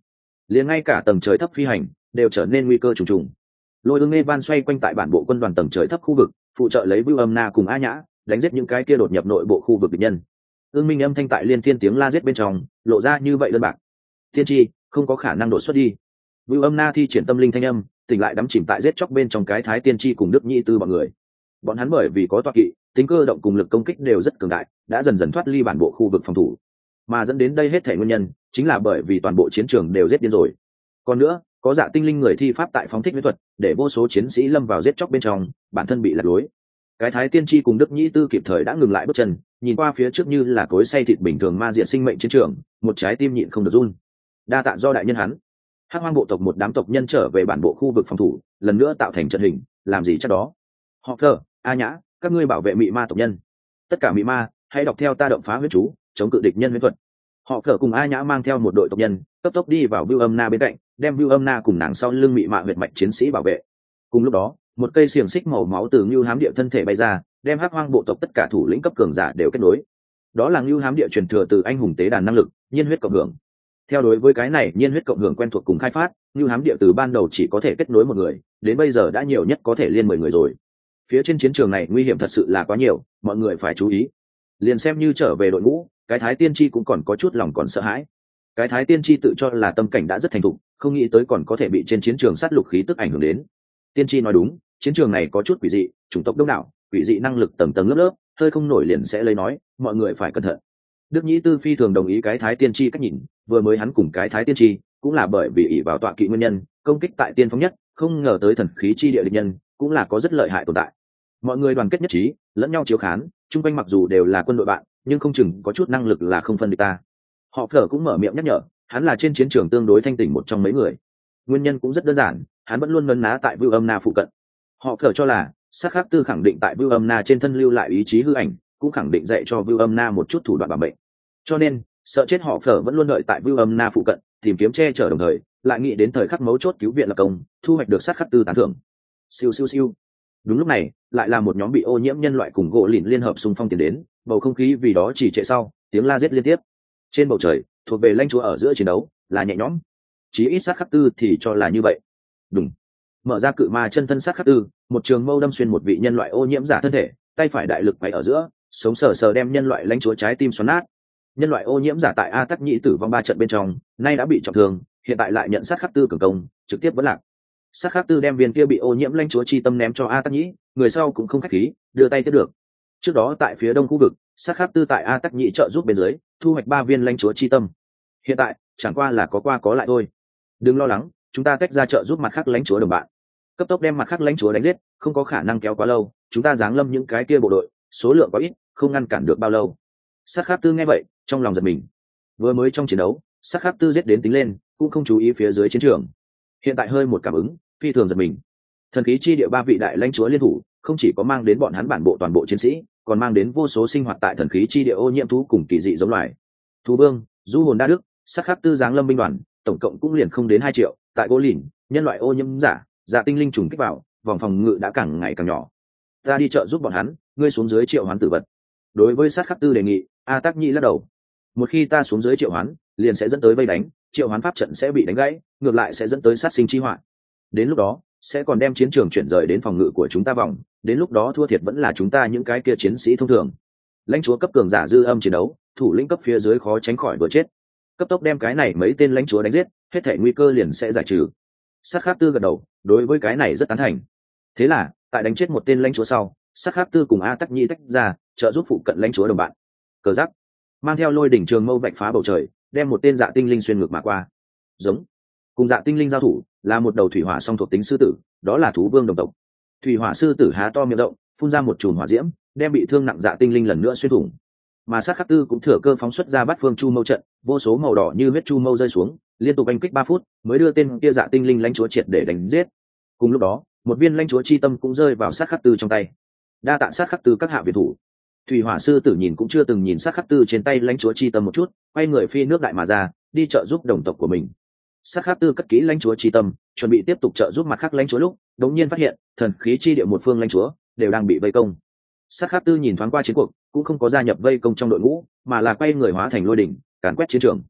liền ngay cả tầng trời thấp phi hành đều trở nên nguy cơ trùng trùng. Lôi ương Evan xoay quanh tại bản bộ quân đoàn tầng trời thấp khu vực, phụ trợ lấy Bưu Âm Na cùng A Nhã đánh giết những cái kia đột nhập nội bộ khu vực địch nhân. Ương Minh âm thanh tại liên thiên tiếng la giết bên trong lộ ra như vậy đơn bạc. Tiên tri không có khả năng đột xuất đi. Bưu Âm Na thi triển tâm linh thanh âm, tỉnh lại đắm chìm tại giết chóc bên trong cái thái tiên tri cùng Đức Nhĩ Tư bọn người. Bọn hắn bởi vì có tọa kỵ, tính cơ động cùng lực công kích đều rất cường đại, đã dần dần thoát ly bản bộ khu vực phòng thủ. Mà dẫn đến đây hết thảy nguyên nhân, chính là bởi vì toàn bộ chiến trường đều giết điên rồi. Còn nữa, có dạ tinh linh người thi pháp tại phóng thích mỹ thuật, để vô số chiến sĩ lâm vào giết chóc bên trong, bản thân bị lạc lối. Cái thái tiên tri cùng Đức Nhĩ Tư kịp thời đã ngừng lại bước chân, nhìn qua phía trước như là cối xay thịt bình thường ma diện sinh mệnh chiến trường, một trái tim nhịn không được run. Đa tạ do đại nhân hắn. Hắc Hoang bộ tộc một đám tộc nhân trở về bản bộ khu vực phòng thủ, lần nữa tạo thành trận hình, làm gì chắc đó. Họ Phở, A Nhã, các ngươi bảo vệ mị ma tộc nhân. Tất cả mị ma, hãy đọc theo ta động phá huyết chú, chống cự địch nhân huyết thuật. Họ Phở cùng A Nhã mang theo một đội tộc nhân, cấp tốc đi vào Bưu Âm Na bên cạnh, đem Bưu Âm Na cùng nàng sau lưng mị mạ huyệt mạch chiến sĩ bảo vệ. Cùng lúc đó, một cây xiềng xích màu máu từ Ngưu Hám Địa thân thể bay ra, đem Hắc Hoang bộ tộc tất cả thủ lĩnh cấp cường giả đều kết nối. Đó là Ngưu Hám Địa truyền thừa từ anh hùng tế đàn năng lực, nhiên huyết cộng hưởng. Theo đối với cái này nhiên huyết cộng hưởng quen thuộc cùng khai phát, Ngưu Hám Địa từ ban đầu chỉ có thể kết nối một người, đến bây giờ đã nhiều nhất có thể liên mười người rồi. Phía trên chiến trường này nguy hiểm thật sự là quá nhiều, mọi người phải chú ý. Liền xem như trở về đội ngũ, cái thái tiên tri cũng còn có chút lòng còn sợ hãi. Cái thái tiên tri tự cho là tâm cảnh đã rất thành thục, không nghĩ tới còn có thể bị trên chiến trường sát lục khí tức ảnh hưởng đến. Tiên tri nói đúng, chiến trường này có chút quỷ dị, chủng tộc đông đảo, quỷ dị năng lực tầng tầng lớp lớp, hơi không nổi liền sẽ lấy nói, mọi người phải cẩn thận. Đức Nhĩ Tư phi thường đồng ý cái thái tiên tri cách nhìn, vừa mới hắn cùng cái thái tiên tri cũng là bởi vì ỷ vào tọa kỵ nguyên nhân, công kích tại tiên phong nhất, không ngờ tới thần khí chi địa địch nhân cũng là có rất lợi hại tồn tại. Mọi người đoàn kết nhất trí, lẫn nhau chiếu khán, chung quanh mặc dù đều là quân đội bạn, nhưng không chừng có chút năng lực là không phân địch ta. Họ Phở cũng mở miệng nhắc nhở, hắn là trên chiến trường tương đối thanh tỉnh một trong mấy người. Nguyên nhân cũng rất đơn giản, hắn vẫn luôn nấn ná tại Bưu Âm Na phụ cận. Họ Phở cho là Sát Khắc Tư khẳng định tại Bưu Âm Na trên thân lưu lại ý chí hư ảnh, cũng khẳng định dạy cho Bưu Âm Na một chút thủ đoạn bảo mệnh. Cho nên, sợ chết Họ Phở vẫn luôn đợi tại Bưu Âm Na phụ cận, tìm kiếm che chở đồng thời, lại nghĩ đến thời khắc mấu chốt cứu viện lập công, thu hoạch được Sát Khắc Tư tán thưởng. Siêu siêu siêu. Đúng lúc này, lại là một nhóm bị ô nhiễm nhân loại cùng gỗ lìn liên hợp xung phong tiến đến, bầu không khí vì đó chỉ trệ sau, tiếng la giết liên tiếp. Trên bầu trời, thuộc về lãnh chúa ở giữa chiến đấu, là nhẹ nhõm. Chí ít Sát Khắc Tư thì cho là như vậy. Đúng. Mở ra cự ma chân thân Sát Khắc Tư, một trường mâu đâm xuyên một vị nhân loại ô nhiễm giả thân thể, tay phải đại lực quay ở giữa, sống sờ sờ đem nhân loại lãnh chúa trái tim xoắn nát. Nhân loại ô nhiễm giả tại A Tắc Nhĩ tử vong ba trận bên trong, nay đã bị trọng thương, hiện tại lại nhận Sát Khắc Tư cường công, trực tiếp vẫn lạc. Sát Khắc Tư đem viên kia bị ô nhiễm lãnh chúa chi tâm ném cho A Tắc Nhĩ, người sau cũng không khách khí, đưa tay tiếp được. Trước đó tại phía đông khu vực, Sát Khắc Tư tại A Tắc Nhĩ trợ giúp bên dưới, thu hoạch ba viên lãnh chúa chi tâm. Hiện tại, chẳng qua là có qua có lại thôi. Đừng lo lắng, chúng ta tách ra trợ giúp mặt khác lãnh chúa đồng bạn. Cấp tốc đem mặt khác lãnh chúa đánh giết, không có khả năng kéo quá lâu, chúng ta giáng lâm những cái kia bộ đội, số lượng quá ít, không ngăn cản được bao lâu. Sát Khắc Tư nghe vậy, trong lòng giật mình. Vừa mới trong chiến đấu, Sát Khắc Tư giết đến tính lên, cũng không chú ý phía dưới chiến trường. Hiện tại hơi một cảm ứng, phi thường giật mình. Thần khí chi địa ba vị đại lãnh chúa liên thủ, không chỉ có mang đến bọn hắn bản bộ toàn bộ chiến sĩ, còn mang đến vô số sinh hoạt tại thần khí chi địa ô nhiễm thú cùng kỳ dị giống loài. Thú vương, du hồn đa đức, Sát Khắc Tư giáng lâm binh đoàn, tổng cộng cũng liền không đến hai triệu, tại gỗ lìn, nhân loại ô nhiễm giả, dạ tinh linh trùng kích vào, vòng phòng ngự đã càng ngày càng nhỏ. Ta đi chợ giúp bọn hắn, ngươi xuống dưới triệu hoán tử vật. Đối với Sát Khắc Tư đề nghị, A Tắc Nhĩ lắc đầu. Một khi ta xuống dưới triệu hoán, liền sẽ dẫn tới vây đánh, triệu hoán pháp trận sẽ bị đánh gãy, ngược lại sẽ dẫn tới sát sinh chi họa. Đến lúc đó, sẽ còn đem chiến trường chuyển rời đến phòng ngự của chúng ta vòng, đến lúc đó thua thiệt vẫn là chúng ta những cái kia chiến sĩ thông thường. Lãnh chúa cấp cường giả dư âm chiến đấu, thủ lĩnh cấp phía dưới khó tránh khỏi vừa chết. Cấp tốc đem cái này mấy tên lãnh chúa đánh giết, hết thảy nguy cơ liền sẽ giải trừ. Sát Khắc Tư gật đầu, đối với cái này rất tán thành. Thế là, tại đánh chết một tên lãnh chúa sau, Sát Khắc Tư cùng A Tắc Nhĩ tách ra, trợ giúp phụ cận lãnh chúa đồng bạn. Cờ giáp mang theo lôi đỉnh trường mâu vạch phá bầu trời, đem một tên dạ tinh linh xuyên ngược mà qua. Giống cùng dạ tinh linh giao thủ là một đầu thủy hỏa song thuộc tính sư tử, đó là thú vương đồng tộc. Thủy hỏa sư tử há to miệng rộng, phun ra một chùm hỏa diễm, đem bị thương nặng dạ tinh linh lần nữa xuyên thủng. Mà Sát Khắc Tư cũng thừa cơ phóng xuất ra bát phương chu mâu trận, vô số màu đỏ như huyết chu mâu rơi xuống, liên tục đánh kích ba phút, mới đưa tên kia dạ tinh linh lãnh chúa triệt để đánh giết. Cùng lúc đó, một viên lãnh chúa chi tâm cũng rơi vào Sát Khắc Tư trong tay. Đa tạ Sát Khắc Tư các hạ viện thủ. Thủy hỏa sư tử nhìn cũng chưa từng nhìn Sát Khắc Tư trên tay lãnh chúa chi tâm một chút, quay người phi nước đại mà ra, đi trợ giúp đồng tộc của mình. Sát Khắc Tư cất kỹ lãnh chúa chi tâm, chuẩn bị tiếp tục trợ giúp mặt khác lãnh chúa lúc, đống nhiên phát hiện thần khí chi địa một phương lãnh chúa đều đang bị vây công. Sát Khắc Tư nhìn thoáng qua chiến cuộc, cũng không có gia nhập vây công trong đội ngũ, mà là quay người hóa thành lôi đỉnh, càn quét chiến trường.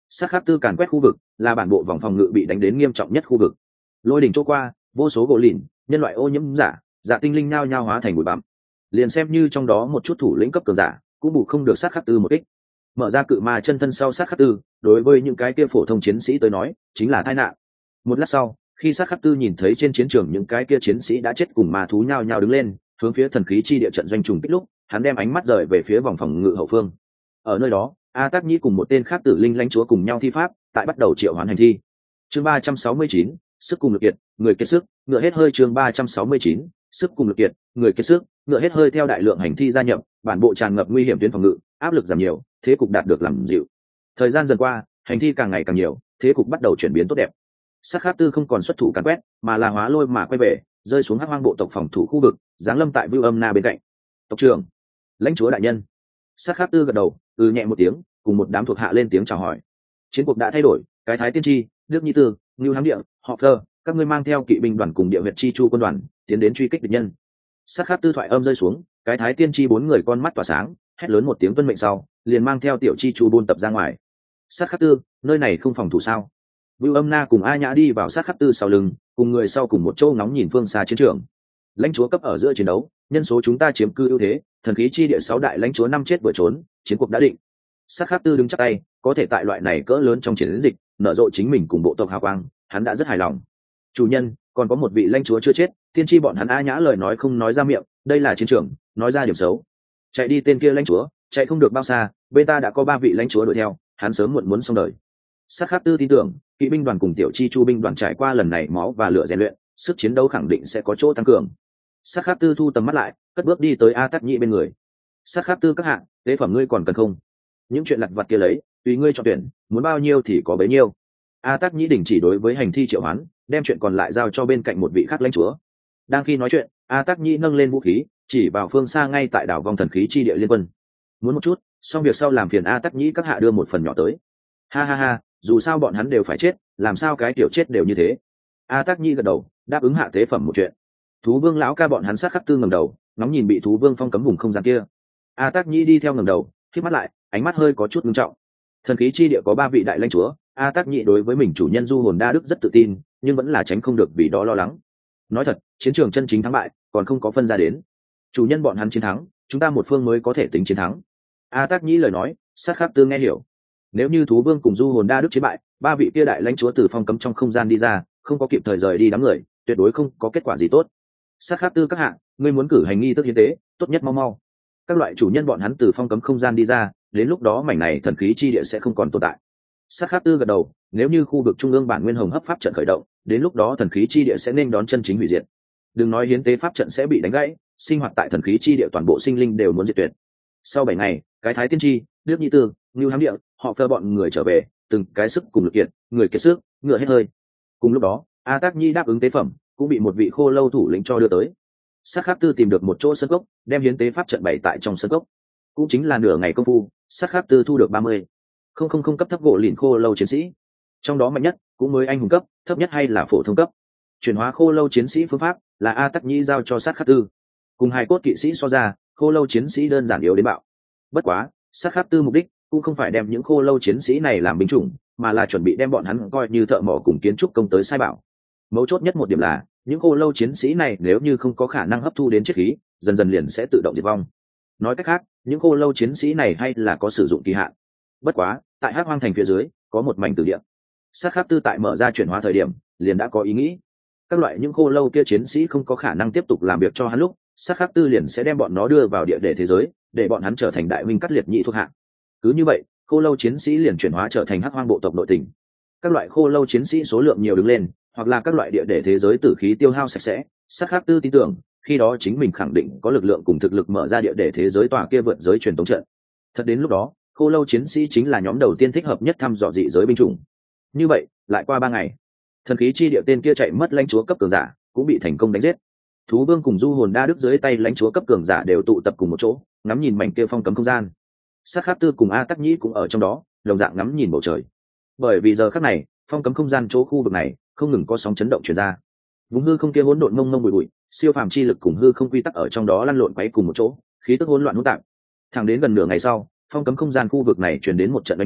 Sát khắc tư càn quét khu vực là bản bộ vòng phòng ngự bị đánh đến nghiêm trọng nhất khu vực. Lôi đỉnh chỗ qua, vô số gỗ lìn, nhân loại ô nhiễm giả, giả tinh linh nhao nhao hóa thành bụi bặm. Liền xem như trong đó một chút thủ lĩnh cấp cường giả cũng bù không được sát khắc tư một kích. Mở ra cự ma chân thân sau sát khắc tư, đối với những cái kia phổ thông chiến sĩ tới nói chính là tai nạn. Một lát sau, khi sát khắc tư nhìn thấy trên chiến trường những cái kia chiến sĩ đã chết cùng ma thú nhao nhao đứng lên hướng phía thần khí chi địa trận doanh trùng kích lúc, hắn đem ánh mắt rời về phía vòng phòng ngự hậu phương. Ở nơi đó, A Tác Nhĩ cùng một tên khác tử linh lãnh chúa cùng nhau thi pháp, tại bắt đầu triệu hoán hành thi. Chương ba trăm sáu mươi chín, sức cùng lực kiệt, người kiệt sức, ngựa hết hơi. Chương ba trăm sáu mươi chín, sức cùng lực kiệt, người kiệt sức, ngựa hết hơi. Theo đại lượng hành thi gia nhập, bản bộ tràn ngập nguy hiểm tuyến phòng ngự, áp lực giảm nhiều, thế cục đạt được làm dịu. Thời gian dần qua, hành thi càng ngày càng nhiều, thế cục bắt đầu chuyển biến tốt đẹp. Sát khát tư không còn xuất thủ càn quét, mà là hóa lôi mà quay về, rơi xuống hắc hoang bộ tộc phòng thủ khu vực, giáng lâm tại Vưu Âm Na bên cạnh. Tộc trưởng, lãnh chúa đại nhân. Sát khát tư gật đầu, ừ nhẹ một tiếng, cùng một đám thuộc hạ lên tiếng chào hỏi. Chiến cuộc đã thay đổi, cái thái tiên tri, Đức Nhi Tư, Ngưu Hám Địa, họ Phơ, các ngươi mang theo kỵ binh đoàn cùng địa huyệt chi chu quân đoàn tiến đến truy kích địch nhân. Sát khát tư thoại âm rơi xuống, cái thái tiên tri bốn người con mắt tỏa sáng, hét lớn một tiếng tuân mệnh sau, liền mang theo tiểu chi chu buôn tập ra ngoài. Sát khát tư, nơi này không phòng thủ sao? Vưu Âm Na cùng A Nhã đi vào sát khát tư sau lưng, cùng người sau cùng một chỗ ngóng nhìn phương xa chiến trường. Lãnh chúa cấp ở giữa chiến đấu, nhân số chúng ta chiếm cư ưu thế, thần khí chi địa sáu đại lãnh chúa năm chết vừa trốn, chiến cuộc đã định. Sát khát tư đứng chắc tay, có thể tại loại này cỡ lớn trong chiến dịch nở rộ chính mình cùng bộ tộc hào quang, hắn đã rất hài lòng. Chủ nhân, còn có một vị lãnh chúa chưa chết, tiên tri bọn hắn. A Nhã lời nói không nói ra miệng, đây là chiến trường, nói ra điểm xấu. Chạy đi tên kia lãnh chúa, chạy không được bao xa, bên ta đã có ba vị lãnh chúa đuổi theo, hắn sớm muộn muốn xong đời. Sát khát tư tin tưởng, kỵ binh đoàn cùng tiểu chi chu binh đoàn trải qua lần này máu và lửa rèn luyện, sức chiến đấu khẳng định sẽ có chỗ tăng cường. Sát khát tư thu tầm mắt lại, cất bước đi tới A Tắc Nhĩ bên người. Sát khát tư các hạng, tế phẩm ngươi còn cần không? Những chuyện lặt vặt kia lấy, tùy ngươi chọn tuyển, muốn bao nhiêu thì có bấy nhiêu. A Tắc Nhĩ đình chỉ đối với hành thi triệu hoán, đem chuyện còn lại giao cho bên cạnh một vị khác lãnh chúa. Đang khi nói chuyện, A Tắc Nhĩ nâng lên vũ khí, chỉ vào phương xa ngay tại đảo vong thần khí chi địa liên quân. Muốn một chút, xong việc sau làm phiền A Tắc Nhĩ các hạ đưa một phần nhỏ tới. Ha ha ha, dù sao bọn hắn đều phải chết, làm sao cái tiểu chết đều như thế. A Tắc Nhĩ gật đầu, đáp ứng hạ tế phẩm một chuyện. Thú vương lão ca bọn hắn sát khắc tư ngẩng đầu, ngóng nhìn bị thú vương phong cấm vùng không gian kia. A Tắc Nhĩ đi theo ngẩng đầu, khép mắt lại, ánh mắt hơi có chút nghiêm trọng. Thần khí chi địa có ba vị đại lãnh chúa, A Tắc Nhĩ đối với mình chủ nhân du hồn đa đức rất tự tin, nhưng vẫn là tránh không được vì đó lo lắng. Nói thật, chiến trường chân chính thắng bại còn không có phân ra đến. Chủ nhân bọn hắn chiến thắng, chúng ta một phương mới có thể tính chiến thắng. A Tắc Nhĩ lời nói, sát khắc tư nghe hiểu. Nếu như thú vương cùng du hồn đa đức chiến bại, ba vị kia đại lãnh chúa từ phong cấm trong không gian đi ra, không có kịp thời rời đi đám người, tuyệt đối không có kết quả gì tốt. Sát khát tư các hạng, ngươi muốn cử hành nghi thức hiến tế, tốt nhất mau mau. Các loại chủ nhân bọn hắn từ phong cấm không gian đi ra, đến lúc đó mảnh này thần khí chi địa sẽ không còn tồn tại. Sát khát tư gật đầu, nếu như khu vực trung ương bản nguyên hồng hấp pháp trận khởi động, đến lúc đó thần khí chi địa sẽ nên đón chân chính hủy diệt. Đừng nói hiến tế pháp trận sẽ bị đánh gãy, sinh hoạt tại thần khí chi địa toàn bộ sinh linh đều muốn diệt tuyệt. Sau bảy ngày, cái thái tiên tri, Đức Nhi Tư, Ngưu Hám Địa, họ Phơ bọn người trở về, từng cái sức cùng lực kiệt, người kiệt sức, ngựa hết hơi. Cùng lúc đó, A Tắc Nhĩ đáp ứng tế phẩm, cũng bị một vị khô lâu thủ lĩnh cho đưa tới. Sát khát tư tìm được một chỗ sân cốc, đem hiến tế pháp trận bày tại trong sân cốc. Cũng chính là nửa ngày công phu, sát khát tư thu được ba mươi không không không cấp thấp gỗ lìn khô lâu chiến sĩ. Trong đó mạnh nhất cũng mới anh hùng cấp, thấp nhất hay là phổ thông cấp. Chuyển hóa khô lâu chiến sĩ phương pháp là A Tắc Nhĩ giao cho sát khát tư. Cùng hai cốt kỵ sĩ so ra, khô lâu chiến sĩ đơn giản yếu đến bạo. Bất quá, sát khát tư mục đích cũng không phải đem những khô lâu chiến sĩ này làm binh chủng, mà là chuẩn bị đem bọn hắn coi như thợ mỏ cùng kiến trúc công tới sai bảo. Mấu chốt nhất một điểm là, những khô lâu chiến sĩ này nếu như không có khả năng hấp thu đến chiết khí, dần dần liền sẽ tự động diệt vong. Nói cách khác, những khô lâu chiến sĩ này hay là có sử dụng kỳ hạn. Bất quá, tại Hắc Hoang thành phía dưới có một mảnh tử địa. Sát khát tư tại mở ra chuyển hóa thời điểm, liền đã có ý nghĩ. Các loại những khô lâu kia chiến sĩ không có khả năng tiếp tục làm việc cho hắn lúc, sát khát tư liền sẽ đem bọn nó đưa vào địa để thế giới, để bọn hắn trở thành đại minh cắt liệt nhị thuộc hạ. Cứ như vậy, khô lâu chiến sĩ liền chuyển hóa trở thành Hắc Hoang bộ tộc nội tình. Các loại khô lâu chiến sĩ số lượng nhiều đứng lên, hoặc là các loại địa để thế giới tử khí tiêu hao sạch sẽ, sát khát tư tin tưởng, khi đó chính mình khẳng định có lực lượng cùng thực lực mở ra địa để thế giới tòa kia vượt giới truyền tống trận. Thật đến lúc đó, khô lâu chiến sĩ chính là nhóm đầu tiên thích hợp nhất thăm dò dị giới binh chủng. Như vậy, lại qua ba ngày, thần khí chi địa tên kia chạy mất lãnh chúa cấp cường giả cũng bị thành công đánh giết. Thú vương cùng du hồn đa đức dưới tay lãnh chúa cấp cường giả đều tụ tập cùng một chỗ, ngắm nhìn mảnh kia phong cấm không gian. Sát khát tư cùng A Tắc Nhĩ cũng ở trong đó, đồng dạng ngắm nhìn bầu trời. Bởi vì giờ khắc này, phong cấm không gian chỗ khu vực này không ngừng có sóng chấn động truyền ra. Vùng hư không kia hỗn độn mông mông bụi bụi, siêu phàm chi lực cùng hư không quy tắc ở trong đó lăn lộn quấy cùng một chỗ, khí tức hỗn loạn hỗn tạp. Thẳng đến gần nửa ngày sau, phong cấm không gian khu vực này truyền đến một trận oanh minh,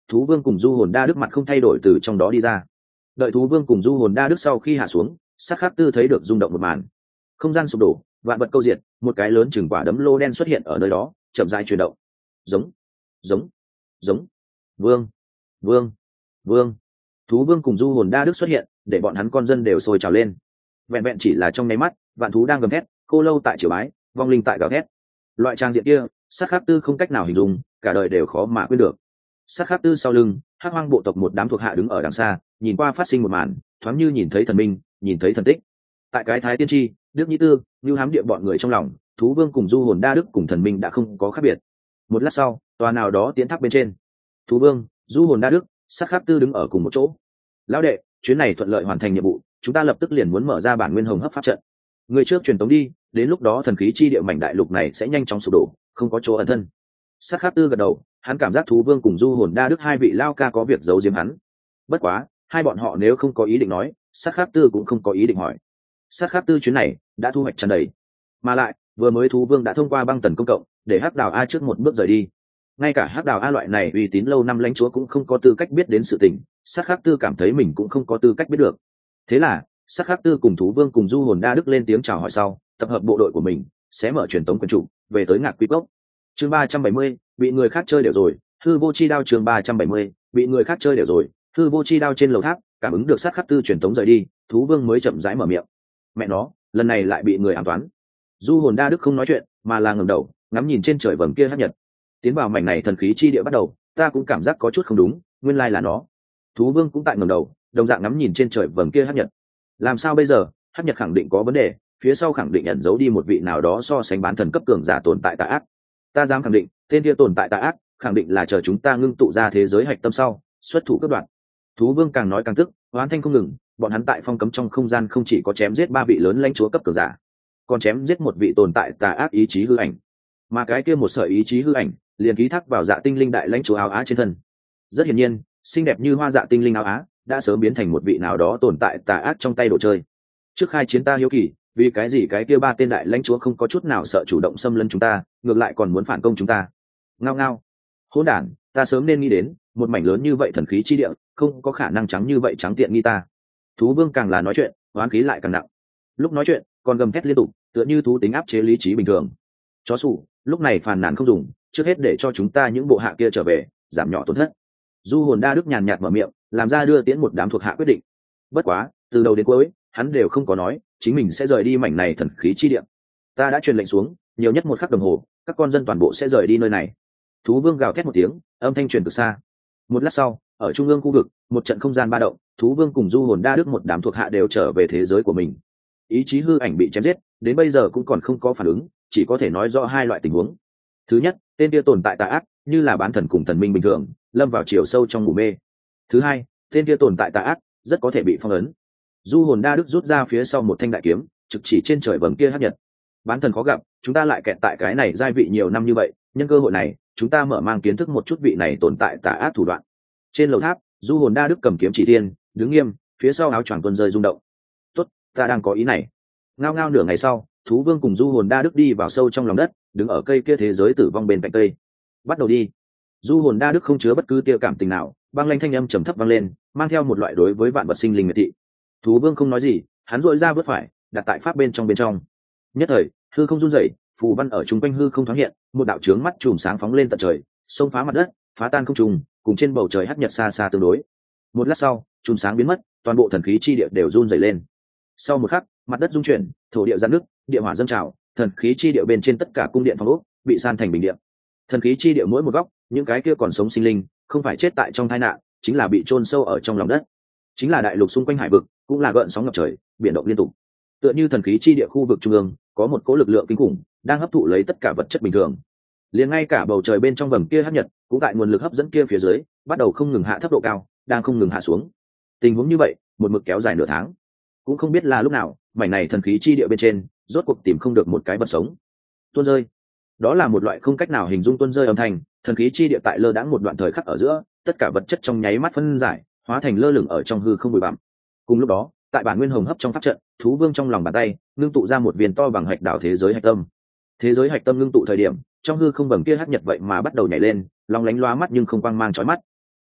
thú vương cùng du hồn đa đức mặt không thay đổi từ trong đó đi ra. Đợi thú vương cùng du hồn đa đức sau khi hạ xuống, sát khắc tư thấy được rung động một màn. Không gian sụp đổ, vạn vật câu diệt, một cái lớn chừng quả đấm lô đen xuất hiện ở nơi đó, chậm rãi chuyển động. Giống, giống, giống. Vương, vương, vương. Thú vương cùng du hồn đa đức xuất hiện, để bọn hắn con dân đều sôi trào lên. Vẹn vẹn chỉ là trong nháy mắt, vạn thú đang gầm thét, khô lâu tại triều bái, vong linh tại gào thét. Loại trang diện kia, sát khắc tư không cách nào hình dung, cả đời đều khó mà quên được. Sát khắc tư sau lưng, hắc hoang bộ tộc một đám thuộc hạ đứng ở đằng xa, nhìn qua phát sinh một màn, thoáng như nhìn thấy thần minh, nhìn thấy thần tích. Tại cái thái tiên tri, đức nhĩ tư, như hám địa bọn người trong lòng, thú vương cùng du hồn đa đức cùng thần minh đã không có khác biệt. Một lát sau, tòa nào đó tiến tháp bên trên, thú vương, du hồn đa đức, sát khắc tư đứng ở cùng một chỗ. Lão đệ, chuyến này thuận lợi hoàn thành nhiệm vụ, chúng ta lập tức liền muốn mở ra bản nguyên hồng hấp pháp trận. Người trước truyền tống đi, đến lúc đó thần khí chi địa mảnh đại lục này sẽ nhanh chóng sụp đổ, không có chỗ ẩn thân. Sát khắc tư gật đầu, hắn cảm giác thú vương cùng du hồn đa đức hai vị lao ca có việc giấu giếm hắn. Bất quá, hai bọn họ nếu không có ý định nói, sát khắc tư cũng không có ý định hỏi. Sát khắc tư chuyến này đã thu hoạch tràn đầy, mà lại vừa mới thú vương đã thông qua băng tần công cộng, để hắc đào a trước một bước rời đi. Ngay cả hắc đào a loại này uy tín lâu năm lãnh chúa cũng không có tư cách biết đến sự tình, sát khắc tư cảm thấy mình cũng không có tư cách biết được. Thế là sát khắc tư cùng thú vương cùng du hồn đa đức lên tiếng chào hỏi sau, tập hợp bộ đội của mình, sẽ mở truyền tống quyền chủ về tới ngạc quy cốc. Chương ba trăm bảy mươi, bị người khác chơi đều rồi, hư vô chi đao. Chương ba trăm bảy mươi, bị người khác chơi đều rồi, hư vô chi đao. Trên lầu tháp, cảm ứng được sát khắc tư truyền tống rời đi, thú vương mới chậm rãi mở miệng. Mẹ nó, lần này lại bị người ám toán. Du hồn đa đức không nói chuyện, mà là ngẩng đầu ngắm nhìn trên trời vầng kia hắc nhật. Tiến vào mảnh này thần khí chi địa bắt đầu, ta cũng cảm giác có chút không đúng, nguyên lai là nó. Thú vương cũng tại ngẩng đầu, đồng dạng ngắm nhìn trên trời vầng kia hắc nhật. Làm sao bây giờ? Hắc nhật khẳng định có vấn đề, phía sau khẳng định ẩn giấu đi một vị nào đó so sánh bán thần cấp cường giả tồn tại tà ác. Ta dám khẳng định, tên kia tồn tại tà ác, khẳng định là chờ chúng ta ngưng tụ ra thế giới hạch tâm sau, xuất thủ cướp đoạt. Thú vương càng nói càng tức, oán thanh không ngừng, bọn hắn tại phong cấm trong không gian không chỉ có chém giết ba vị lớn lãnh chúa cấp cường giả, còn chém giết một vị tồn tại tà ác ý chí hư ảnh, mà cái kia một sợi ý chí hư ảnh liền ký thác vào dạ tinh linh đại lãnh chúa áo á trên thân. Rất hiển nhiên, xinh đẹp như hoa dạ tinh linh áo á đã sớm biến thành một vị nào đó tồn tại tà ác trong tay đồ chơi. Trước khai chiến ta hiếu kỳ, vì cái gì cái kia ba tên đại lãnh chúa không có chút nào sợ chủ động xâm lấn chúng ta, ngược lại còn muốn phản công chúng ta? Ngao ngao, hỗn đản, ta sớm nên nghĩ đến, một mảnh lớn như vậy thần khí chi địa, không có khả năng trắng như vậy trắng tiện nghi ta. Thú vương càng là nói chuyện, oán khí lại càng nặng. Lúc nói chuyện, còn gầm thét liên tục, tựa như thú tính áp chế lý trí bình thường. Chó sủ, lúc này phàn nàn không dùng, trước hết để cho chúng ta những bộ hạ kia trở về, giảm nhỏ tổn thất. Du hồn đa đức nhàn nhạt mở miệng, làm ra đưa tiễn một đám thuộc hạ quyết định. Bất quá, từ đầu đến cuối, hắn đều không có nói chính mình sẽ rời đi mảnh này thần khí chi địa. Ta đã truyền lệnh xuống, nhiều nhất một khắc đồng hồ, các con dân toàn bộ sẽ rời đi nơi này. Thú vương gào thét một tiếng, âm thanh truyền từ xa. Một lát sau, ở trung ương khu vực, một trận không gian ba động, thú vương cùng du hồn đa đức một đám thuộc hạ đều trở về thế giới của mình. Ý chí hư ảnh bị chém giết, đến bây giờ cũng còn không có phản ứng, chỉ có thể nói rõ hai loại tình huống. Thứ nhất, tên kia tồn tại tà ác, như là bán thần cùng thần minh bình thường, lâm vào chiều sâu trong ngủ mê. Thứ hai, tên kia tồn tại tà ác, rất có thể bị phong ấn. Du hồn đa đức rút ra phía sau một thanh đại kiếm, trực chỉ trên trời vầng kia hắc nhật. Bán thần khó gặp, chúng ta lại kẹt tại cái này giai vị nhiều năm như vậy, nhân cơ hội này, chúng ta mở mang kiến thức một chút vị này tồn tại tà ác thủ đoạn. Trên lầu tháp, du hồn đa đức cầm kiếm chỉ thiên, đứng nghiêm, phía sau áo choàng tuôn rơi rung động. Tốt, ta đang có ý này. Ngao ngao nửa ngày sau, thú vương cùng du hồn đa đức đi vào sâu trong lòng đất, đứng ở cây kia thế giới tử vong bên cạnh cây. Bắt đầu đi. Du hồn đa đức không chứa bất cứ tia cảm tình nào, băng lanh thanh âm trầm thấp vang lên, mang theo một loại đối với vạn vật sinh linh miệt thị. Thú vương không nói gì, hắn dội ra vớt phải, đặt tại pháp bên trong bên trong. Nhất thời, hư không run rẩy, phù văn ở trung quanh hư không thoáng hiện, một đạo chướng mắt chùm sáng phóng lên tận trời, xông phá mặt đất, phá tan không trùng, cùng trên bầu trời hắc nhật xa xa tương đối. Một lát sau, chùm sáng biến mất, toàn bộ thần khí chi địa đều run rẩy lên. Sau một khắc, mặt đất rung chuyển, thổ địa giãn nứt, địa hỏa dâng trào, thần khí chi địa bên trên tất cả cung điện phong ốc bị san thành bình địa. Thần khí chi địa mỗi một góc, những cái kia còn sống sinh linh, không phải chết tại trong tai nạn, chính là bị chôn sâu ở trong lòng đất. Chính là đại lục xung quanh hải vực, cũng là gợn sóng ngập trời, biển động liên tục. Tựa như thần khí chi địa khu vực trung ương, có một cỗ lực lượng kinh khủng đang hấp thụ lấy tất cả vật chất bình thường. Liền ngay cả bầu trời bên trong vầng kia hấp nhật, cũng tại nguồn lực hấp dẫn kia phía dưới, bắt đầu không ngừng hạ thấp độ cao, đang không ngừng hạ xuống. Tình huống như vậy, một mực kéo dài nửa tháng. Cũng không biết là lúc nào, mảnh này thần khí chi địa bên trên, rốt cuộc tìm không được một cái vật sống. Tuôn rơi. Đó là một loại không cách nào hình dung tuôn rơi âm thanh, thần khí chi địa tại lơ đãng một đoạn thời khắc ở giữa, tất cả vật chất trong nháy mắt phân giải, hóa thành lơ lửng ở trong hư không bụi bặm. Cùng lúc đó, tại bản nguyên hồng hấp trong pháp trận, thú vương trong lòng bàn tay ngưng tụ ra một viên to bằng hạch đảo thế giới hạch tâm. Thế giới hạch tâm ngưng tụ thời điểm, trong hư không vầng kia hắc nhật vậy mà bắt đầu nhảy lên, long lánh loa mắt nhưng không quang mang chói mắt.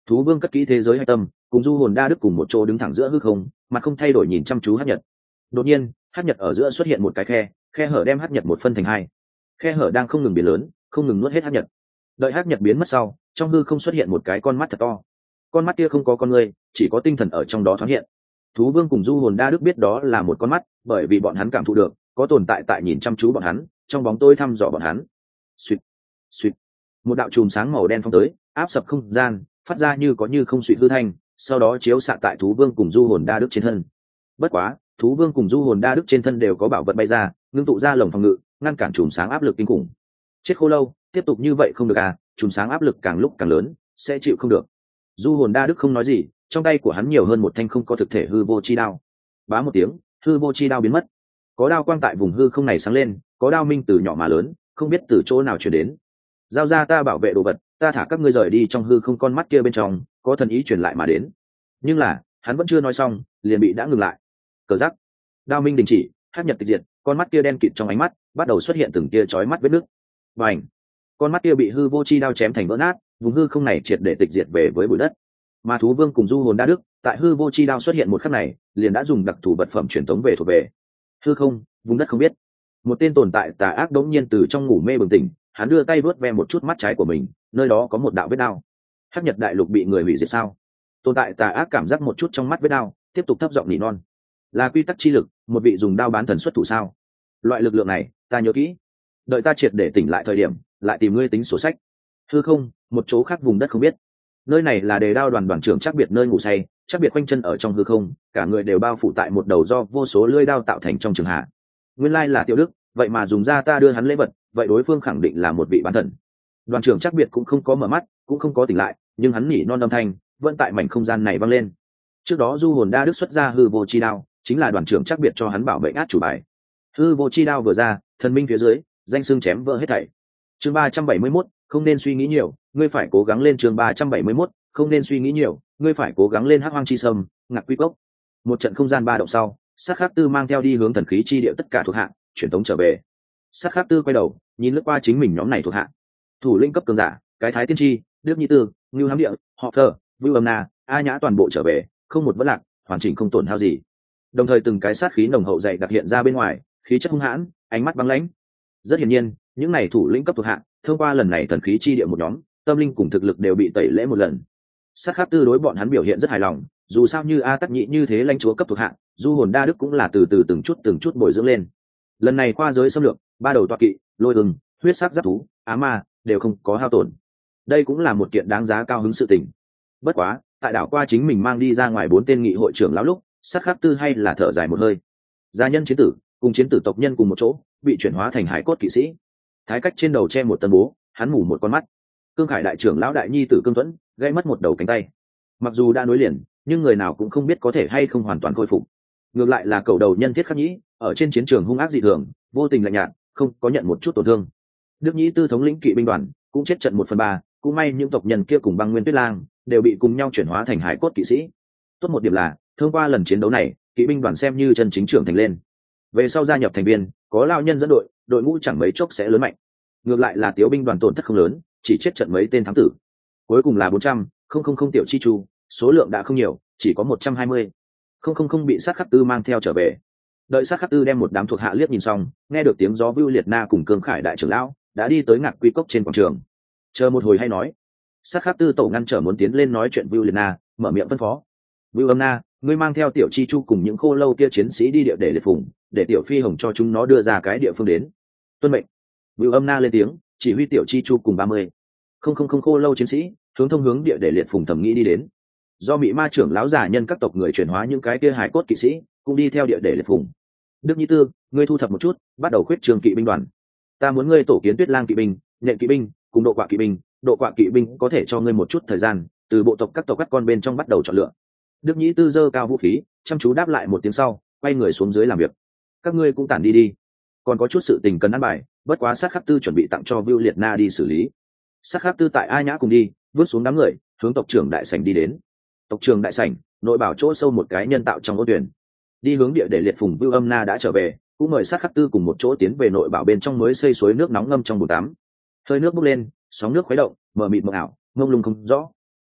Thú vương cất kỹ thế giới hạch tâm, cùng du hồn đa đức cùng một chỗ đứng thẳng giữa hư không, mặt không thay đổi nhìn chăm chú hắc nhật. Đột nhiên hắc nhật ở giữa xuất hiện một cái khe, khe hở đem hắc nhật một phân thành hai. Khe hở đang không ngừng biến lớn, không ngừng nuốt hết hắc nhật. Đợi hắc nhật biến mất sau, trong hư không xuất hiện một cái con mắt thật to. Con mắt kia không có con người, chỉ có tinh thần ở trong đó thoáng hiện. Thú vương cùng du hồn đa đức biết đó là một con mắt, bởi vì bọn hắn cảm thụ được có tồn tại tại nhìn chăm chú bọn hắn, trong bóng tối thăm dò bọn hắn. Suýt, suýt, một đạo chùm sáng màu đen phong tới, áp sập không gian, phát ra như có như không suy hư thanh, sau đó chiếu xạ tại thú vương cùng du hồn đa đức trên thân. Bất quá thú vương cùng du hồn đa đức trên thân đều có bảo vật bay ra, ngưng tụ ra lồng phòng ngự, ngăn cản chùm sáng áp lực kinh khủng. Chết khô lâu, tiếp tục như vậy không được à, chùm sáng áp lực càng lúc càng lớn, sẽ chịu không được. Du hồn đa đức không nói gì, trong tay của hắn nhiều hơn một thanh không có thực thể hư vô chi đao. Bá một tiếng, hư vô chi đao biến mất. Có đao quang tại vùng hư không này sáng lên, có đao minh từ nhỏ mà lớn, không biết từ chỗ nào chuyển đến. Giao ra ta bảo vệ đồ vật, ta thả các ngươi rời đi. Trong hư không con mắt kia bên trong có thần ý truyền lại mà đến, nhưng là hắn vẫn chưa nói xong liền bị đã ngừng lại. Cờ giắc, đao minh đình chỉ, hắc nhật tịch diệt, con mắt kia đen kịt trong ánh mắt bắt đầu xuất hiện từng tia chói mắt vết nước. Và ảnh, con mắt kia bị hư vô chi đao chém thành vỡ nát, vùng hư không này triệt để tịch diệt về với bụi đất. Mà thú vương cùng du hồn đa đức tại hư vô chi đao xuất hiện một khắc này liền đã dùng đặc thù vật phẩm truyền tống về thuộc về hư không, vùng đất không biết. Một tên tồn tại tà ác đống nhiên từ trong ngủ mê bừng tỉnh, hắn đưa tay vớt ve một chút mắt trái của mình, nơi đó có một đạo vết đao. Hắc nhật đại lục bị người hủy diệt sao? Tồn tại tà ác cảm giác một chút trong mắt vết đao, tiếp tục thấp giọng nỉ non. Là quy tắc chi lực, một vị dùng đao bán thần xuất thủ sao? Loại lực lượng này ta nhớ kỹ, đợi ta triệt để tỉnh lại thời điểm lại tìm ngươi tính sổ sách. Hư không, một chỗ khác vùng đất không biết. Nơi này là đề đao đoàn đoàn trưởng chắc biệt nơi ngủ say, chắc biệt quanh chân ở trong hư không, cả người đều bao phủ tại một đầu do vô số lưỡi đao tạo thành trong trường hạ. Nguyên lai là Tiêu Đức, vậy mà dùng ra ta đưa hắn lễ vật, vậy đối phương khẳng định là một vị bán thần. Đoàn trưởng chắc biệt cũng không có mở mắt, cũng không có tỉnh lại, nhưng hắn nhỉ non âm thanh vẫn tại mảnh không gian này vang lên. Trước đó du hồn đa đức xuất ra hư vô chi đao, chính là đoàn trưởng chắc biệt cho hắn bảo vệ át chủ bài. Hư vô chi đao vừa ra, thần minh phía dưới danh xưng chém vỡ hết thảy. Chương ba trăm bảy mươi mốt, không nên suy nghĩ nhiều, ngươi phải cố gắng lên. Chương ba trăm bảy mươi mốt, không nên suy nghĩ nhiều, ngươi phải cố gắng lên. Hắc hoang chi sâm, ngạc quy cốc. Một trận không gian ba động sau, sát khắc tư mang theo đi hướng thần khí chi địa tất cả thuộc hạ truyền tống trở về. Sát khắc tư quay đầu nhìn lướt qua chính mình nhóm này thuộc hạ, thủ lĩnh cấp cường giả cái thái tiên tri, đức nhị tư, ngưu hám địa, họ thờ, vưu âm na, a nhã toàn bộ trở về, không một vấn lạc, hoàn chỉnh không tổn hao gì. Đồng thời từng cái sát khí nồng hậu dày đặc hiện ra bên ngoài, khí chất hung hãn, ánh mắt băng lãnh. Rất hiển nhiên những này thủ lĩnh cấp thuộc hạ thông qua lần này thần khí chi địa một nhóm, tâm linh cùng thực lực đều bị tẩy lễ một lần. Sát khắc tư đối bọn hắn biểu hiện rất hài lòng, dù sao như a tắc nhị như thế lãnh chúa cấp thuộc hạ, du hồn đa đức cũng là từ từ từng chút từng chút bồi dưỡng lên. Lần này qua giới xâm lược, ba đầu toa kỵ, lôi ưng, huyết sắc giáp thú, á ma đều không có hao tổn. Đây cũng là một kiện đáng giá cao hứng sự tình. Bất quá tại đảo qua chính mình mang đi ra ngoài bốn tên nghị hội trưởng lão lúc, sát khắc tư hay là thở dài một hơi. Gia nhân chiến tử cùng chiến tử tộc nhân cùng một chỗ bị chuyển hóa thành hải cốt kỵ sĩ. Thái cách trên đầu che một tấm bố, hắn mù một con mắt. Cương khải đại trưởng lão đại nhi tử Cương Tuấn gãy mất một đầu cánh tay. Mặc dù đã nối liền, nhưng người nào cũng không biết có thể hay không hoàn toàn khôi phục. Ngược lại là cầu đầu nhân Thiết Khắc Nhĩ ở trên chiến trường hung ác dị thường, vô tình lạnh nhạt, không có nhận một chút tổn thương. Đức Nhĩ tư thống lĩnh kỵ binh đoàn cũng chết trận một phần ba, cũng may những tộc nhân kia cùng Băng Nguyên Tuyết Lang đều bị cùng nhau chuyển hóa thành hải cốt kỵ sĩ. Tốt một điểm là thông qua lần chiến đấu này, kỵ binh đoàn xem như chân chính trưởng thành lên. Về sau gia nhập thành viên, có lão nhân dẫn đội, đội ngũ chẳng mấy chốc sẽ lớn mạnh. Ngược lại là Tiếu binh đoàn tổn thất không lớn, chỉ chết trận mấy tên thám tử. Cuối cùng là bốn trăm, không không không tiểu chi chu, số lượng đã không nhiều, chỉ có một trăm hai mươi. Không không không bị sát khắc tư mang theo trở về. Đợi sát khắc tư đem một đám thuộc hạ liếc nhìn xong, nghe được tiếng gió Vưu Liệt Na cùng Cương Khải đại trưởng lão đã đi tới Ngạc Quy Cốc trên quảng trường. Chờ một hồi hay nói. Sát khắc tư tổ ngăn trở muốn tiến lên nói chuyện Vưu Liệt Na, mở miệng phân phó. Vưu Âm Na, ngươi mang theo tiểu chi chu cùng những khô lâu kia chiến sĩ đi địa để liệt phùng, để tiểu phi hồng cho chúng nó đưa ra cái địa phương đến. Tuân mệnh. Vưu Âm Na lên tiếng, chỉ huy tiểu chi chu cùng ba mươi. Không không không khô lâu chiến sĩ hướng thông hướng địa để liệt phùng thẩm nghĩ đi đến. Do bị ma trưởng lão giả nhân các tộc người chuyển hóa những cái kia hải cốt kỵ sĩ cũng đi theo địa để liệt phùng. Đức Nhĩ tư, ngươi thu thập một chút, bắt đầu khuyết trường kỵ binh đoàn. Ta muốn ngươi tổ kiến Tuyết Lang kỵ binh, Nhện kỵ binh cùng độ quạ kỵ binh. Độ quạ kỵ binh có thể cho ngươi một chút thời gian, từ bộ tộc các tộc các con bên trong bắt đầu chọn lựa. Đức Nhĩ tư giơ cao vũ khí, chăm chú đáp lại một tiếng sau, quay người xuống dưới làm việc. Các ngươi cũng tản đi đi, còn có chút sự tình cần ăn bài, bất quá sát khắc tư chuẩn bị tặng cho Vưu Liệt Na đi xử lý. Sát khắc tư tại A Nhã cùng đi, vớt xuống đám người, hướng tộc trưởng đại sảnh đi đến. Tộc trưởng đại sảnh, nội bảo chỗ sâu một cái nhân tạo trong ô tuyển. Đi hướng địa để liệt phùng Vưu Âm Na đã trở về, cũng mời sát khắc tư cùng một chỗ tiến về nội bảo bên trong mới xây suối nước nóng ngâm trong bồn tắm. Hơi nước bốc lên, sóng nước khuấy động, mờ mịt mờ ảo, ngông lung không rõ.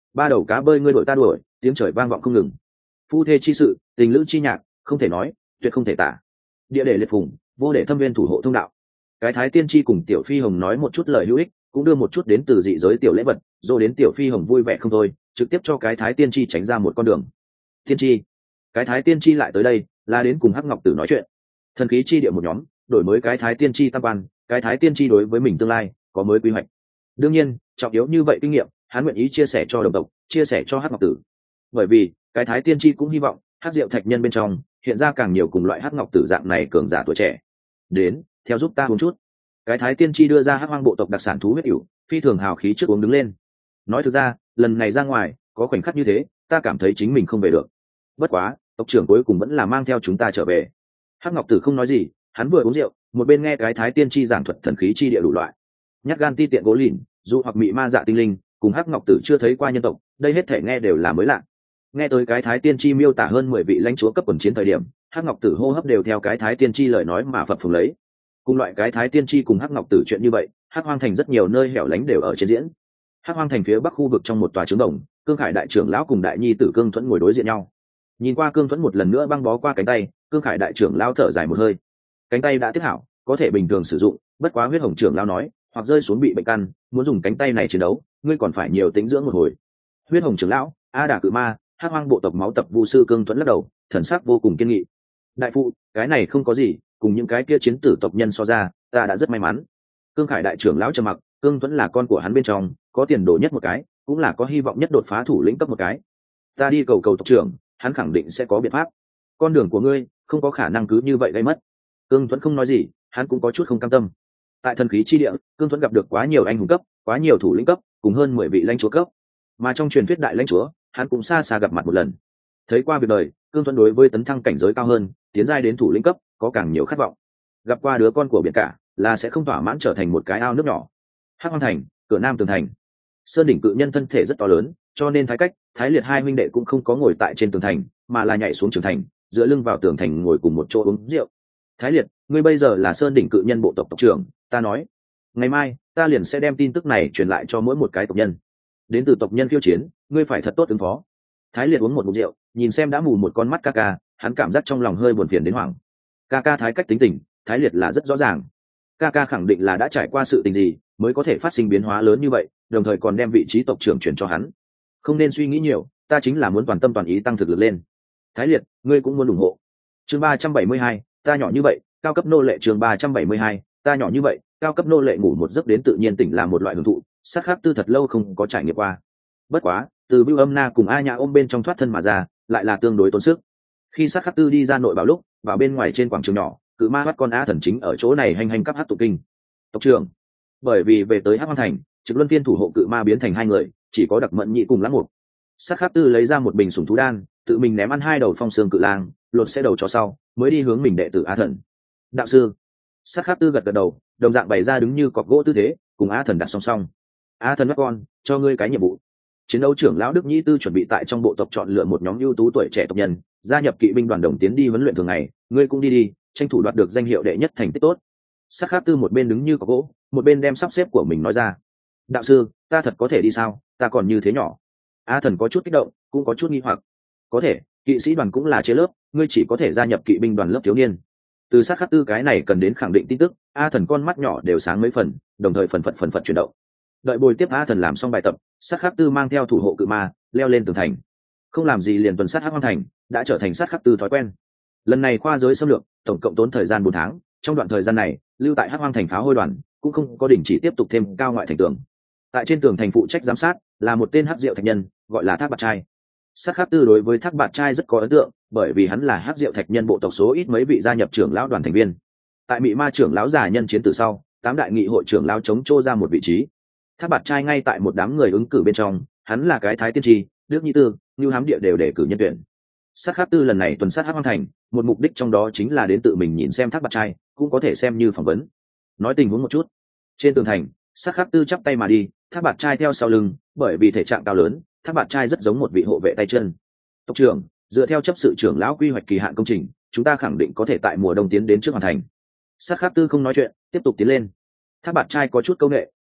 ba đầu cá bơi ngươi đổi ta đuổi, tiếng trời vang vọng không ngừng. Phu thê chi sự, tình lữ chi nhạc, không thể nói, tuyệt không thể tả. Địa để liệt phùng, vô để thâm viên thủ hộ thông đạo. Cái Thái Tiên Tri cùng Tiểu Phi Hồng nói một chút lời hữu ích, cũng đưa một chút đến từ dị giới tiểu lễ vật, rồi đến Tiểu Phi Hồng vui vẻ không thôi, trực tiếp cho cái Thái Tiên Tri tránh ra một con đường. Tiên Tri, cái Thái Tiên Tri lại tới đây, là đến cùng Hắc Ngọc Tử nói chuyện. Thần khí chi địa một nhóm, đổi mới cái Thái Tiên Tri tam quan, cái Thái Tiên Tri đối với mình tương lai có mới quy hoạch. Đương nhiên, trọng yếu như vậy kinh nghiệm, hắn nguyện ý chia sẻ cho đồng tộc, chia sẻ cho Hắc Ngọc Tử. Bởi vì, cái Thái Tiên Tri cũng hy vọng, Hắc Diệu Thạch Nhân bên trong hiện ra càng nhiều cùng loại Hắc Ngọc Tử dạng này cường giả tuổi trẻ. Đến, theo giúp ta uống chút. Cái Thái Tiên Tri đưa ra Hắc Hoang bộ tộc đặc sản thú huyết ỉu, phi thường hào khí trước uống đứng lên. Nói thực ra, lần này ra ngoài, có khoảnh khắc như thế, ta cảm thấy chính mình không về được. Bất quá, tộc trưởng cuối cùng vẫn là mang theo chúng ta trở về. Hắc Ngọc Tử không nói gì, hắn vừa uống rượu, một bên nghe cái Thái Tiên Tri giảng thuật thần khí chi địa đủ loại. Nhát gan ti tiện gỗ lìn, dù hoặc mị ma dạ tinh linh, cùng Hắc Ngọc Tử chưa thấy qua nhân tộc, đây hết thể nghe đều là mới lạ. Nghe tới cái Thái Tiên Tri miêu tả hơn mười vị lãnh chúa cấp quần chiến thời điểm, Hắc Ngọc Tử hô hấp đều theo cái Thái Tiên Tri lời nói mà phập phồng lấy. Cùng loại cái Thái Tiên Tri cùng Hắc Ngọc Tử chuyện như vậy, Hắc Hoang thành rất nhiều nơi hẻo lánh đều ở trên diễn. Hắc Hoang thành phía bắc khu vực trong một tòa trướng đồng, Cương Khải đại trưởng lão cùng đại nhi tử Cương Thuẫn ngồi đối diện nhau. Nhìn qua Cương Thuẫn một lần nữa băng bó qua cánh tay, Cương Khải đại trưởng lão thở dài một hơi. Cánh tay đã tiếp hảo, có thể bình thường sử dụng, bất quá Huyết Hồng trưởng lão nói, hoặc rơi xuống bị bệnh căn, muốn dùng cánh tay này chiến đấu, ngươi còn phải nhiều tính dưỡng một hồi. Huyết Hồng trưởng lão, A Đà Cự Ma, Hắc Hoang bộ tộc máu tập vu sư Cương Thuẫn lắc đầu, thần sắc vô cùng kiên nghị. Đại phụ, cái này không có gì, cùng những cái kia chiến tử tộc nhân so ra, ta đã rất may mắn. Cương Khải đại trưởng lão trầm mặc, Cương Thuẫn là con của hắn bên trong, có tiền đồ nhất một cái, cũng là có hy vọng nhất đột phá thủ lĩnh cấp một cái. Ta đi cầu cầu tộc trưởng, hắn khẳng định sẽ có biện pháp. Con đường của ngươi không có khả năng cứ như vậy gây mất. Cương Thuẫn không nói gì, hắn cũng có chút không cam tâm. Tại thần khí chi địa, Cương Thuẫn gặp được quá nhiều anh hùng cấp, quá nhiều thủ lĩnh cấp, cùng hơn mười vị lãnh chúa cấp. Mà trong truyền thuyết đại lãnh chúa, hắn cũng xa xa gặp mặt một lần. Thấy qua việc đời, Cương Thuẫn đối với tấn thăng cảnh giới cao hơn, tiến giai đến thủ lĩnh cấp, có càng nhiều khát vọng. Gặp qua đứa con của biển cả, là sẽ không thỏa mãn trở thành một cái ao nước nhỏ. Hắc Hoang thành, cửa nam tường thành. Sơn đỉnh cự nhân thân thể rất to lớn, cho nên Thái Cách, Thái Liệt hai huynh đệ cũng không có ngồi tại trên tường thành, mà là nhảy xuống tường thành, dựa lưng vào tường thành ngồi cùng một chỗ uống rượu. Thái Liệt, ngươi bây giờ là Sơn đỉnh cự nhân bộ tộc tộc trưởng, ta nói, ngày mai ta liền sẽ đem tin tức này truyền lại cho mỗi một cái tộc nhân. Đến từ tộc nhân khiêu chiến, ngươi phải thật tốt ứng phó. Thái Liệt uống một ngụm rượu, nhìn xem đã mù một con mắt ca ca, hắn cảm giác trong lòng hơi buồn phiền đến hoảng. Ca ca Thái Cách tính tình, Thái Liệt là rất rõ ràng. Ca ca khẳng định là đã trải qua sự tình gì mới có thể phát sinh biến hóa lớn như vậy, đồng thời còn đem vị trí tộc trưởng chuyển cho hắn. Không nên suy nghĩ nhiều, ta chính là muốn toàn tâm toàn ý tăng thực lực lên. Thái Liệt, ngươi cũng muốn ủng hộ. Chương ba trăm bảy mươi hai, ta nhỏ như vậy, cao cấp nô lệ. Chương ba trăm bảy mươi hai, ta nhỏ như vậy, cao cấp nô lệ ngủ một giấc đến tự nhiên tỉnh là một loại hưởng thụ, sát khắc tư thật lâu không có trải nghiệm qua. Bất quá, từ Bưu Âm Na cùng A Nhã ôm bên trong thoát thân mà ra, lại là tương đối tốn sức. Khi sát khắc tư đi ra nội bảo lúc, vào bên ngoài trên quảng trường nhỏ, cự ma bắt con A Thần chính ở chỗ này hành hành cấp hát tụ kinh. Tộc trưởng, bởi vì về tới Hắc Hoang thành, trực luân phiên thủ hộ cự ma biến thành hai người, chỉ có Đặc Mẫn Nhị cùng Lãng Mục. Sát khắc tư lấy ra một bình sủng thú đan, tự mình ném ăn hai đầu phong xương cự lang, lột xe đầu cho sau, mới đi hướng mình đệ tử A Thần. Đạo sư. Sát khắc tư gật gật đầu, đồng dạng bày ra đứng như cọc gỗ tư thế, cùng A Thần đặt song song. A Thần bắt con, cho ngươi cái nhiệm vụ. Chiến đấu trưởng lão Đức Nhĩ Tư chuẩn bị tại trong bộ tộc chọn lựa một nhóm ưu tú tuổi trẻ tộc nhân, gia nhập kỵ binh đoàn đồng tiến đi huấn luyện thường ngày, ngươi cũng đi đi, tranh thủ đoạt được danh hiệu đệ nhất thành tích tốt. Sát khắc tư một bên đứng như cọc gỗ, một bên đem sắp xếp của mình nói ra. Đạo sư, ta thật có thể đi sao, ta còn như thế nhỏ. A Thần có chút kích động, cũng có chút nghi hoặc. Có thể, kỵ sĩ đoàn cũng là chế lớp, ngươi chỉ có thể gia nhập kỵ binh đoàn lớp thiếu niên. Từ sát khắc tư cái này cần đến khẳng định tin tức, A Thần con mắt nhỏ đều sáng mấy phần, đồng thời phần phật phần phật chuyển động. Đợi bồi tiếp A Thần làm xong bài tập, sát khắc tư mang theo thủ hộ cự ma leo lên tường thành. Không làm gì liền tuần sát Hắc Hoang thành, đã trở thành sát khắc tư thói quen. Lần này khoa giới xâm lược, tổng cộng tốn thời gian bốn tháng, trong đoạn thời gian này, lưu tại Hắc Hoang thành phá hôi đoàn cũng không có đình chỉ tiếp tục thêm cao ngoại thành tường. Tại trên tường thành phụ trách giám sát là một tên hắc diệu thạch nhân, gọi là Thác Bạt Trai. Sát khắc tư đối với Thác Bạt Trai rất có ấn tượng, bởi vì hắn là hắc diệu thạch nhân bộ tộc số ít mấy vị gia nhập trưởng lão đoàn thành viên. Tại Mị Ma trưởng lão già nhân chiến từ sau, tám đại nghị hội trưởng lão chống chô ra một vị trí. Thác Bạt Trai ngay tại một đám người ứng cử bên trong, hắn là cái Thái Tiên Tri, Đức Nhĩ Tư, Như Hám Địa đều để cử nhân tuyển. Sát khắc tư lần này tuần sát Hắc Hoang thành, một mục đích trong đó chính là đến tự mình nhìn xem Thác Bạt Trai, cũng có thể xem như phỏng vấn. Nói tình huống một chút. Trên tường thành, sát khắc tư chắp tay mà đi, Thác Bạt Trai theo sau lưng, bởi vì thể trạng cao lớn, Thác Bạt Trai rất giống một vị hộ vệ tay chân. Tộc trưởng, dựa theo chấp sự trưởng lão quy hoạch kỳ hạn công trình, chúng ta khẳng định có thể tại mùa đông tiến đến trước hoàn thành. Sát khắc tư không nói chuyện, tiếp tục tiến lên. Thác Bạt Trai có chút câu nệ,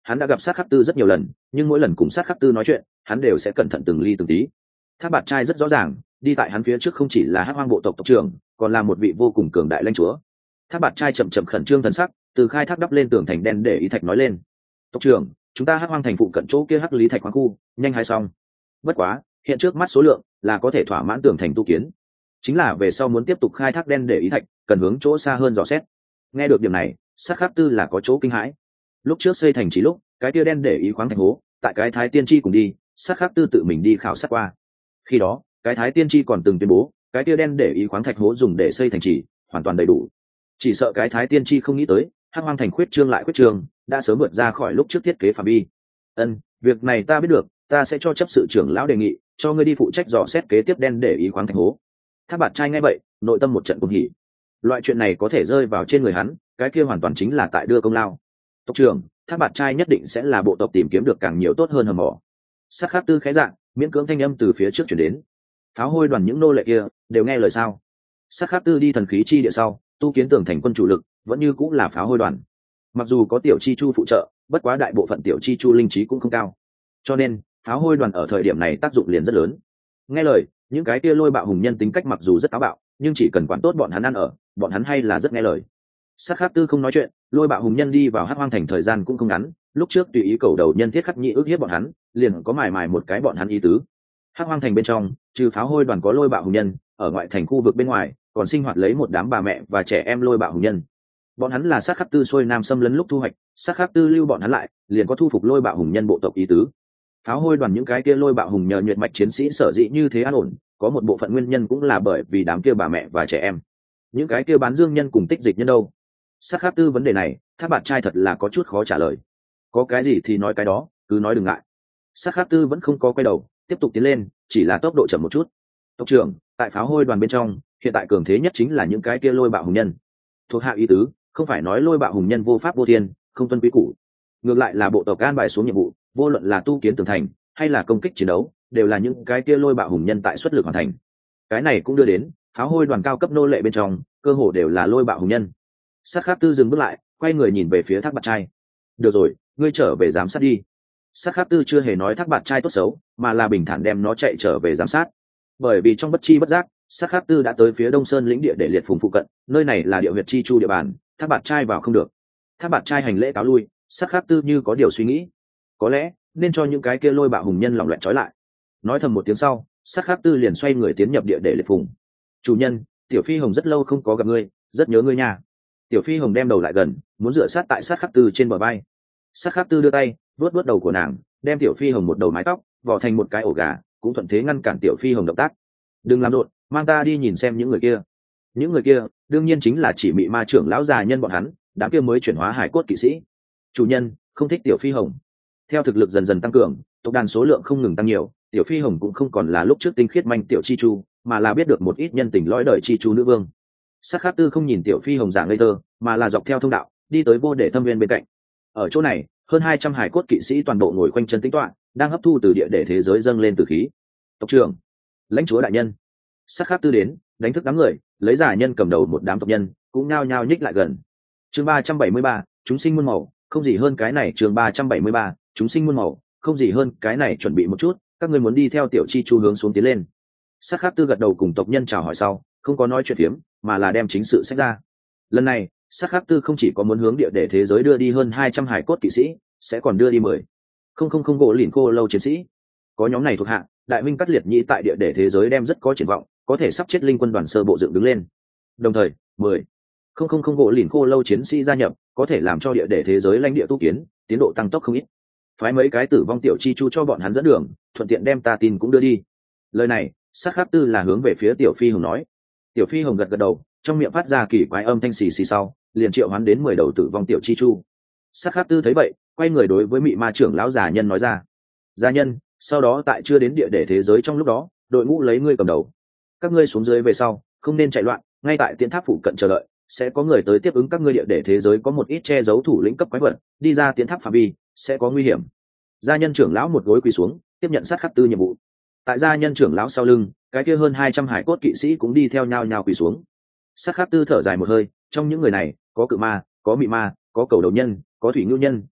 hắn đã gặp sát khắc tư rất nhiều lần, nhưng mỗi lần cùng sát khắc tư nói chuyện hắn đều sẽ cẩn thận từng ly từng tí. Thác Bạt Trai rất rõ ràng, đi tại hắn phía trước không chỉ là Hắc Hoang bộ tộc tộc trưởng, còn là một vị vô cùng cường đại lãnh chúa. Thác Bạt Trai chậm chậm khẩn trương thần sắc, từ khai thác đắp lên tường thành đen để ý thạch nói lên: tộc trưởng, chúng ta Hắc Hoang thành phụ cận chỗ kia Hắc Lý Thạch khoáng khu nhanh hay xong. Bất quá hiện trước mắt số lượng là có thể thỏa mãn tường thành tu kiến, chính là về sau muốn tiếp tục khai thác đen để ý thạch cần hướng chỗ xa hơn dò xét. Nghe được điểm này, sát khắc tư là có chỗ kinh hãi. Lúc trước xây thành chỉ lúc cái kia đen để ý khoáng thành hố, tại cái thái tiên tri cùng đi, sát khắc tư tự mình đi khảo sát qua. Khi đó cái thái tiên tri còn từng tuyên bố cái kia đen để ý khoáng thạch hố dùng để xây thành trì hoàn toàn đầy đủ. Chỉ sợ cái thái tiên tri không nghĩ tới Hắc Hoang thành khuyết trương lại khuyết trương, đã sớm vượt ra khỏi lúc trước thiết kế phạm vi. Ân, việc này ta biết được, ta sẽ cho chấp sự trưởng lão đề nghị cho ngươi đi phụ trách dò xét kế tiếp đen để ý khoáng thạch hố. Thác Bạt Trai nghe vậy, nội tâm một trận cuồng hỉ. Loại chuyện này có thể rơi vào trên người hắn, cái kia hoàn toàn chính là tại đưa công lao. Tộc trưởng, Thác Bạt Trai nhất định sẽ là bộ tộc tìm kiếm được càng nhiều tốt hơn hầm mỏ. Sát khắc tư khẽ dạng, miễn cưỡng thanh âm từ phía trước chuyển đến. Pháo hôi đoàn những nô lệ kia đều nghe lời sao? Sát khắc tư đi thần khí chi địa sau, tu kiến tường thành quân chủ lực vẫn như cũng là pháo hôi đoàn. Mặc dù có tiểu chi chu phụ trợ, bất quá đại bộ phận tiểu chi chu linh trí cũng không cao, cho nên pháo hôi đoàn ở thời điểm này tác dụng liền rất lớn. Nghe lời, những cái kia lôi bạo hùng nhân tính cách mặc dù rất táo bạo, nhưng chỉ cần quản tốt bọn hắn ăn ở, bọn hắn hay là rất nghe lời. Sát khắc tư không nói chuyện, lôi bạo hùng nhân đi vào Hắc Hoang thành thời gian cũng không ngắn, lúc trước tùy ý cầu đầu nhân thiết khắc nhị ước hiếp bọn hắn, liền có mài mài một cái bọn hắn ý tứ. Hắc Hoang thành bên trong, trừ pháo hôi đoàn có lôi bạo hùng nhân, ở ngoại thành khu vực bên ngoài còn sinh hoạt lấy một đám bà mẹ và trẻ em lôi bạo hùng nhân. Bọn hắn là sát khắc tư xuôi nam xâm lấn lúc thu hoạch, sát khắc tư lưu bọn hắn lại, liền có thu phục lôi bạo hùng nhân bộ tộc ý tứ. Pháo hôi đoàn những cái kia lôi bạo hùng nhờ nhuệ mạch chiến sĩ sở dĩ như thế an ổn, có một bộ phận nguyên nhân cũng là bởi vì đám kia bà mẹ và trẻ em. Những cái kia bán dương nhân cùng tích dịch nhân đâu? Sát khắc tư vấn đề này, Thác Bạt Trai thật là có chút khó trả lời. Có cái gì thì nói cái đó, cứ nói đừng ngại. Sát khắc tư vẫn không có quay đầu, tiếp tục tiến lên, chỉ là tốc độ chậm một chút. Tộc trưởng, tại pháo hôi đoàn bên trong, hiện tại cường thế nhất chính là những cái kia lôi bạo hùng nhân. Thuộc hạ ý tứ, không phải nói lôi bạo hùng nhân vô pháp vô thiên, không tuân quy củ. Ngược lại là bộ tộc an bài xuống nhiệm vụ, vô luận là tu kiến tường thành hay là công kích chiến đấu, đều là những cái kia lôi bạo hùng nhân tại xuất lực hoàn thành. Cái này cũng đưa đến pháo hôi đoàn cao cấp nô lệ bên trong, cơ hồ đều là lôi bạo hùng nhân. Sát khắc tư dừng bước lại, quay người nhìn về phía Thác Bạt Trai. Được rồi, ngươi trở về giám sát đi. Sát khắc tư chưa hề nói Thác Bạt Trai tốt xấu, mà là bình thản đem nó chạy trở về giám sát. Bởi vì trong bất chi bất giác, Sát khắc tư đã tới phía Đông Sơn lĩnh địa để liệt phùng phụ cận, nơi này là địa huyệt chi chu địa bàn, Thác Bạt Trai vào không được. Thác Bạt Trai hành lễ cáo lui, Sát khắc tư như có điều suy nghĩ, có lẽ nên cho những cái kia lôi bạo hùng nhân lỏng loẹt trói lại. Nói thầm một tiếng sau, Sát khắc tư liền xoay người tiến nhập địa để liệt phùng. Chủ nhân, Tiểu Phi Hồng rất lâu không có gặp ngươi, rất nhớ ngươi nha. Tiểu Phi Hồng đem đầu lại gần, muốn dựa sát tại Sát khắc tư trên bờ vai. Sát khắc tư đưa tay vuốt vuốt đầu của nàng, đem Tiểu Phi Hồng một đầu mái tóc vò thành một cái ổ gà, cũng thuận thế ngăn cản Tiểu Phi Hồng động tác. Đừng làm rộn, mang ta đi nhìn xem những người kia. Những người kia đương nhiên chính là chỉ mị ma trưởng lão già nhân bọn hắn, đám kia mới chuyển hóa hải cốt kỵ sĩ. Chủ nhân không thích Tiểu Phi Hồng. Theo thực lực dần dần tăng cường, tộc đàn số lượng không ngừng tăng nhiều, Tiểu Phi Hồng cũng không còn là lúc trước tinh khiết manh tiểu chi chu, mà là biết được một ít nhân tình lõi đời chi chu nữ vương. Sát khắc tư không nhìn Tiểu Phi Hồng dạng ngây thơ, mà là dọc theo thông đạo đi tới vô để thâm viên bên cạnh. Ở chỗ này, hơn hai trăm hải cốt kỵ sĩ toàn bộ ngồi quanh chân tĩnh tọa, đang hấp thu từ địa để thế giới dâng lên từ khí. Tộc trưởng, lãnh chúa đại nhân. Sát khắc tư đến, đánh thức đám người, lấy giả nhân cầm đầu một đám tộc nhân, cũng nhao nhao nhích lại gần. Chương ba trăm bảy mươi ba, chúng sinh muôn màu, không gì hơn cái này. Chương ba trăm bảy mươi ba, chúng sinh muôn màu, không gì hơn cái này. Chuẩn bị một chút, các ngươi muốn đi theo tiểu chi chu hướng xuống tiến lên. Sát khắc tư gật đầu cùng tộc nhân chào hỏi sau, không có nói chuyện phiếm, mà là đem chính sự xét ra. Lần này, Sát khắc tư không chỉ có muốn hướng địa để thế giới đưa đi hơn hai trăm hải cốt kỵ sĩ, sẽ còn đưa đi mười không không không gỗ lìn cô lâu chiến sĩ. Có nhóm này thuộc hạ, đại minh cắt liệt nhĩ tại địa để thế giới đem rất có triển vọng, có thể sắp chết linh quân đoàn sơ bộ dựng đứng lên. Đồng thời, mười không không không gỗ lìn cô lâu chiến sĩ gia nhập, có thể làm cho địa để thế giới lãnh địa tu kiến tiến độ tăng tốc không ít. Phái mấy cái tử vong tiểu chi chu cho bọn hắn dẫn đường, thuận tiện đem ta tin cũng đưa đi. Lời này, Sát khắc tư là hướng về phía Tiểu Phi Hồng nói. Tiểu Phi Hồng gật gật đầu, trong miệng phát ra kỳ quái âm thanh xì xì sau, liền triệu hoán đến mười đầu tử vong tiểu chi chu. Sát khắc tư thấy vậy, quay người đối với mị ma trưởng lão già nhân nói ra. Gia nhân, sau đó tại chưa đến địa để thế giới trong lúc đó, đội ngũ lấy ngươi cầm đầu. Các ngươi xuống dưới về sau, không nên chạy loạn, ngay tại tiễn tháp phụ cận chờ đợi, sẽ có người tới tiếp ứng các ngươi. Địa để thế giới có một ít che giấu thủ lĩnh cấp quái vật, đi ra tiễn tháp phạm vi sẽ có nguy hiểm. Gia nhân trưởng lão một gối quỳ xuống, tiếp nhận Sát khắc tư nhiệm vụ. Tại gia nhân trưởng lão sau lưng, cái kia hơn hai trăm hải cốt kỵ sĩ cũng đi theo nhau nhau quỳ xuống. Sát khắc tư thở dài một hơi, trong những người này có cự ma, có mị ma, có cầu đầu nhân, có thủy ngưu nhân,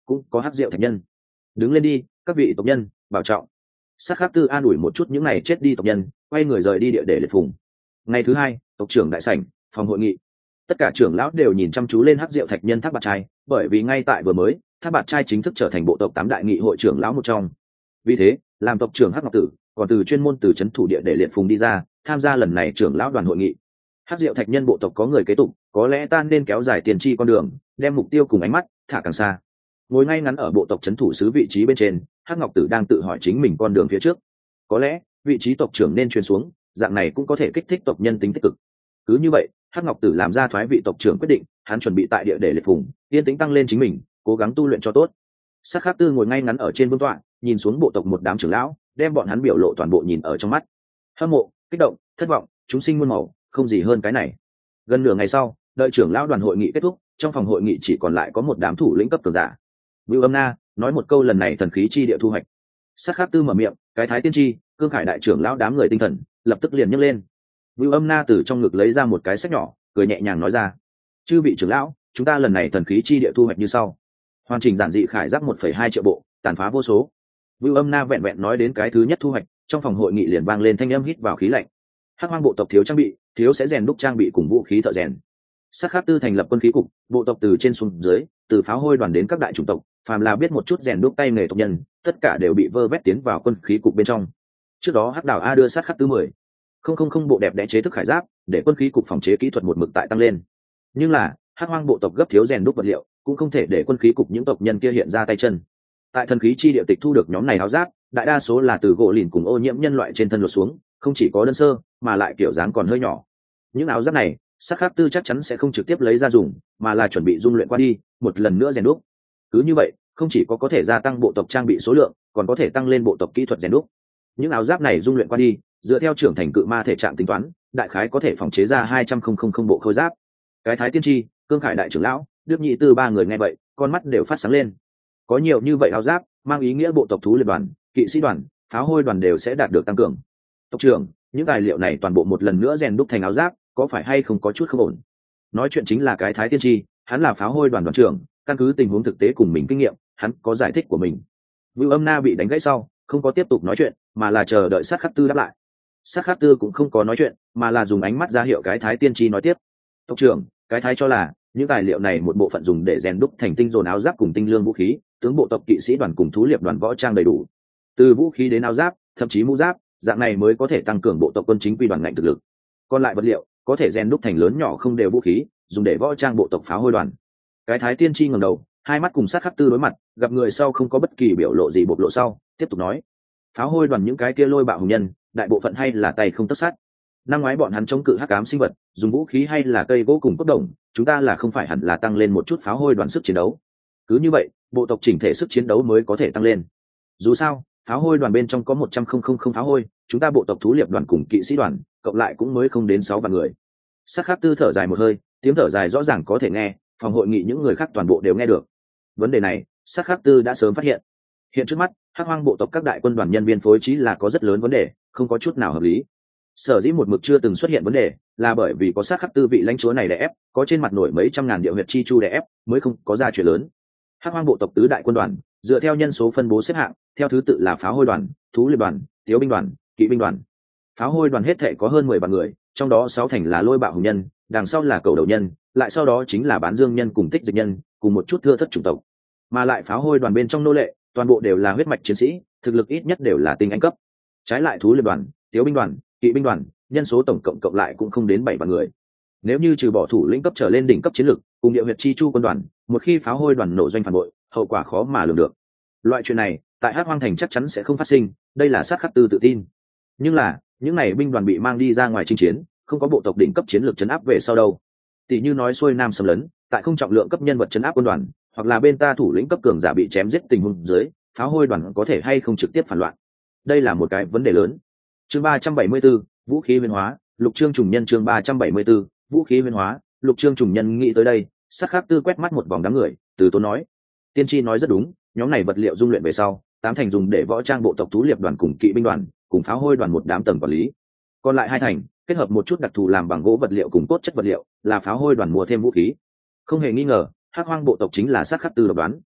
cũng có hắc diệu thạch nhân. Đứng lên đi các vị tộc nhân, bảo trọng. Sát khắc tư an ủi một chút những này chết đi tộc nhân, quay người rời đi địa để liệt phùng. Ngày thứ hai, tộc trưởng đại sảnh, phòng hội nghị, tất cả trưởng lão đều nhìn chăm chú lên hắc diệu thạch nhân Thác Bạt Trai, bởi vì ngay tại vừa mới Thác Bạt Trai chính thức trở thành bộ tộc tám đại nghị hội trưởng lão một trong. Vì thế làm tộc trưởng hắc ngọc tử còn từ chuyên môn từ trấn thủ địa để liệt phùng đi ra tham gia lần này trưởng lão đoàn hội nghị. Hắc diệu thạch nhân bộ tộc có người kế tục, có lẽ ta nên kéo dài tiền tri con đường, đem mục tiêu cùng ánh mắt thả càng xa. Ngồi ngay ngắn ở bộ tộc trấn thủ sứ vị trí bên trên, hắc ngọc tử đang tự hỏi chính mình con đường phía trước. Có lẽ vị trí tộc trưởng nên truyền xuống, dạng này cũng có thể kích thích tộc nhân tính tích cực. Cứ như vậy hắc ngọc tử làm ra thoái vị tộc trưởng quyết định, hắn chuẩn bị tại địa để liệt phùng yên tĩnh tăng lên chính mình, cố gắng tu luyện cho tốt. Sát khắc tư ngồi ngay ngắn ở trên vương tọa, nhìn xuống bộ tộc một đám trưởng lão, đem bọn hắn biểu lộ toàn bộ nhìn ở trong mắt. Hâm mộ, kích động, thất vọng, chúng sinh muôn màu, không gì hơn cái này. Gần nửa ngày sau, đợi trưởng lão đoàn hội nghị kết thúc, trong phòng hội nghị chỉ còn lại có một đám thủ lĩnh cấp cường giả. Vưu Âm Na nói một câu lần này thần khí chi địa thu hoạch. Sát khắc tư mở miệng, cái thái tiên tri, cương khải đại trưởng lão đám người tinh thần lập tức liền nhấc lên. Vưu Âm Na từ trong ngực lấy ra một cái sách nhỏ, cười nhẹ nhàng nói ra: chư vị trưởng lão, chúng ta lần này thần khí chi địa thu hoạch như sau: hoàn chỉnh giản dị khải giáp một phẩy hai triệu bộ, tàn phá vô số. Vưu Âm Na vẹn vẹn nói đến cái thứ nhất thu hoạch, trong phòng hội nghị liền vang lên thanh âm hít vào khí lạnh. Hắc Hoang bộ tộc thiếu trang bị, thiếu sẽ rèn đúc trang bị cùng vũ khí thợ rèn. Sát khắc tư thành lập quân khí cục, bộ tộc từ trên xuống dưới, từ pháo hôi đoàn đến các đại chủng tộc, phàm là biết một chút rèn đúc tay nghề tộc nhân, tất cả đều bị vơ vét tiến vào quân khí cục bên trong. Trước đó Hắc Đảo A đưa sát khắc tư mười không không không bộ đẹp đẽ chế thức khải giáp, để quân khí cục phòng chế kỹ thuật một mực tại tăng lên. Nhưng là Hắc Hoang bộ tộc gấp thiếu rèn đúc vật liệu, cũng không thể để quân khí cục những tộc nhân kia hiện ra tay chân. Tại thần khí chi địa tịch thu được nhóm này áo giáp, đại đa số là từ gỗ lìn cùng ô nhiễm nhân loại trên thân lột xuống, không chỉ có đơn sơ mà lại kiểu dáng còn hơi nhỏ. Những áo giáp này sắc khắc tư chắc chắn sẽ không trực tiếp lấy ra dùng, mà là chuẩn bị dung luyện qua đi một lần nữa rèn đúc. Cứ như vậy không chỉ có có thể gia tăng bộ tộc trang bị số lượng, còn có thể tăng lên bộ tộc kỹ thuật rèn đúc. Những áo giáp này dung luyện qua đi, dựa theo trưởng thành cự ma thể trạng tính toán, đại khái có thể phòng chế ra hai trăm không bộ khôi giáp. Cái thái tiên tri, cương khải đại trưởng lão, đức nhị tư ba người nghe vậy con mắt đều phát sáng lên. Có nhiều như vậy áo giáp mang ý nghĩa bộ tộc thú liệt đoàn, kỵ sĩ đoàn, pháo hôi đoàn đều sẽ đạt được tăng cường. Tộc trưởng, những tài liệu này toàn bộ một lần nữa rèn đúc thành áo giáp, có phải hay không có chút không ổn? Nói chuyện chính là cái thái tiên tri, hắn là pháo hôi đoàn đoàn trưởng, căn cứ tình huống thực tế cùng mình kinh nghiệm, hắn có giải thích của mình. Vưu Âm Na bị đánh gãy sau không có tiếp tục nói chuyện, mà là chờ đợi sát khắc tư đáp lại. Sát khắc tư cũng không có nói chuyện, mà là dùng ánh mắt ra hiệu cái thái tiên tri nói tiếp. Tộc trưởng, cái thái cho là những tài liệu này một bộ phận dùng để rèn đúc thành tinh dồn áo giáp cùng tinh lương vũ khí, tướng bộ tộc kỵ sĩ đoàn cùng thú liệp đoàn võ trang đầy đủ, từ vũ khí đến áo giáp, thậm chí mũ giáp, dạng này mới có thể tăng cường bộ tộc quân chính quy đoàn ngành thực lực. Còn lại vật liệu có thể rèn đúc thành lớn nhỏ không đều vũ khí, dùng để võ trang bộ tộc pháo hôi đoàn. Cái thái tiên tri ngẩng đầu, hai mắt cùng sát khắc tư đối mặt, gặp người sau không có bất kỳ biểu lộ gì bộc lộ sau tiếp tục nói: pháo hôi đoàn những cái kia lôi bạo hùng nhân, đại bộ phận hay là tay không tất sát. Năm ngoái bọn hắn chống cự hắc ám sinh vật, dùng vũ khí hay là cây gỗ cùng cốt đồng, chúng ta là không phải hẳn là tăng lên một chút pháo hôi đoàn sức chiến đấu. Cứ như vậy bộ tộc chỉnh thể sức chiến đấu mới có thể tăng lên. Dù sao pháo hôi đoàn bên trong có một trăm không không không pháo hôi, chúng ta bộ tộc thú liệp đoàn cùng kỵ sĩ đoàn cộng lại cũng mới không đến sáu vạn người. Sát khắc tư thở dài một hơi, tiếng thở dài rõ ràng có thể nghe, phòng hội nghị những người khác toàn bộ đều nghe được. Vấn đề này sát khắc tư đã sớm phát hiện. Hiện trước mắt hắc hoang bộ tộc các đại quân đoàn nhân viên phối trí là có rất lớn vấn đề, không có chút nào hợp lý. Sở dĩ một mực chưa từng xuất hiện vấn đề là bởi vì có sát khắc tư vị lãnh chúa này đè ép, có trên mặt nổi mấy trăm ngàn điệu huyệt chi chu đè ép, mới không có ra chuyện lớn. Hắc hoang bộ tộc tứ đại quân đoàn dựa theo nhân số phân bố xếp hạng, theo thứ tự là pháo hôi đoàn, thú liệp đoàn, tiếu binh đoàn, kỵ binh đoàn. Pháo hôi đoàn hết thể có hơn mười vạn người, trong đó sáu thành là lôi bạo hùng nhân, đằng sau là cầu đầu nhân, lại sau đó chính là bán dương nhân cùng tích dịch nhân, cùng một chút thưa thất chủng tộc. Mà lại pháo hôi đoàn bên trong nô lệ toàn bộ đều là huyết mạch chiến sĩ, thực lực ít nhất đều là tinh anh cấp. Trái lại thú liệp đoàn, tiếu binh đoàn, kỵ binh đoàn, nhân số tổng cộng cộng lại cũng không đến bảy vạn người. Nếu như trừ bỏ thủ lĩnh cấp trở lên đỉnh cấp chiến lực cùng địa huyệt chi chu quân đoàn, một khi pháo hôi đoàn nổ doanh phản bội, hậu quả khó mà lường được. Loại chuyện này tại Hắc Hoang thành chắc chắn sẽ không phát sinh, đây là sát khắc tư tự tin. Nhưng là những này binh đoàn bị mang đi ra ngoài chinh chiến, không có bộ tộc đỉnh cấp chiến lược chấn áp về sau đâu. Tỷ như nói xuôi nam xâm lấn, tại không trọng lượng cấp nhân vật chấn áp quân đoàn, hoặc là bên ta thủ lĩnh cấp cường giả bị chém giết tình huống dưới, pháo hôi đoàn có thể hay không trực tiếp phản loạn. Đây là một cái vấn đề lớn. Chương ba trăm bảy mươi bốn, vũ khí biến hóa, lục chương trùng nhân. Chương ba trăm bảy mươi 4, vũ khí biến hóa, lục chương trùng nhân. Nghĩ tới đây, sát khắc tư quét mắt một vòng đám người, từ tốn nói: tiên tri nói rất đúng, nhóm này vật liệu dung luyện về sau, tám thành dùng để võ trang bộ tộc thú liệp đoàn cùng kỵ binh đoàn, cùng pháo hôi đoàn một đám tầng quản lý. Còn lại hai thành kết hợp một chút đặc thù làm bằng gỗ vật liệu cùng cốt chất vật liệu, là pháo hôi đoàn mua thêm vũ khí. Không hề nghi ngờ, Hắc Hoang bộ tộc chính là sát khắc tư độc đoán.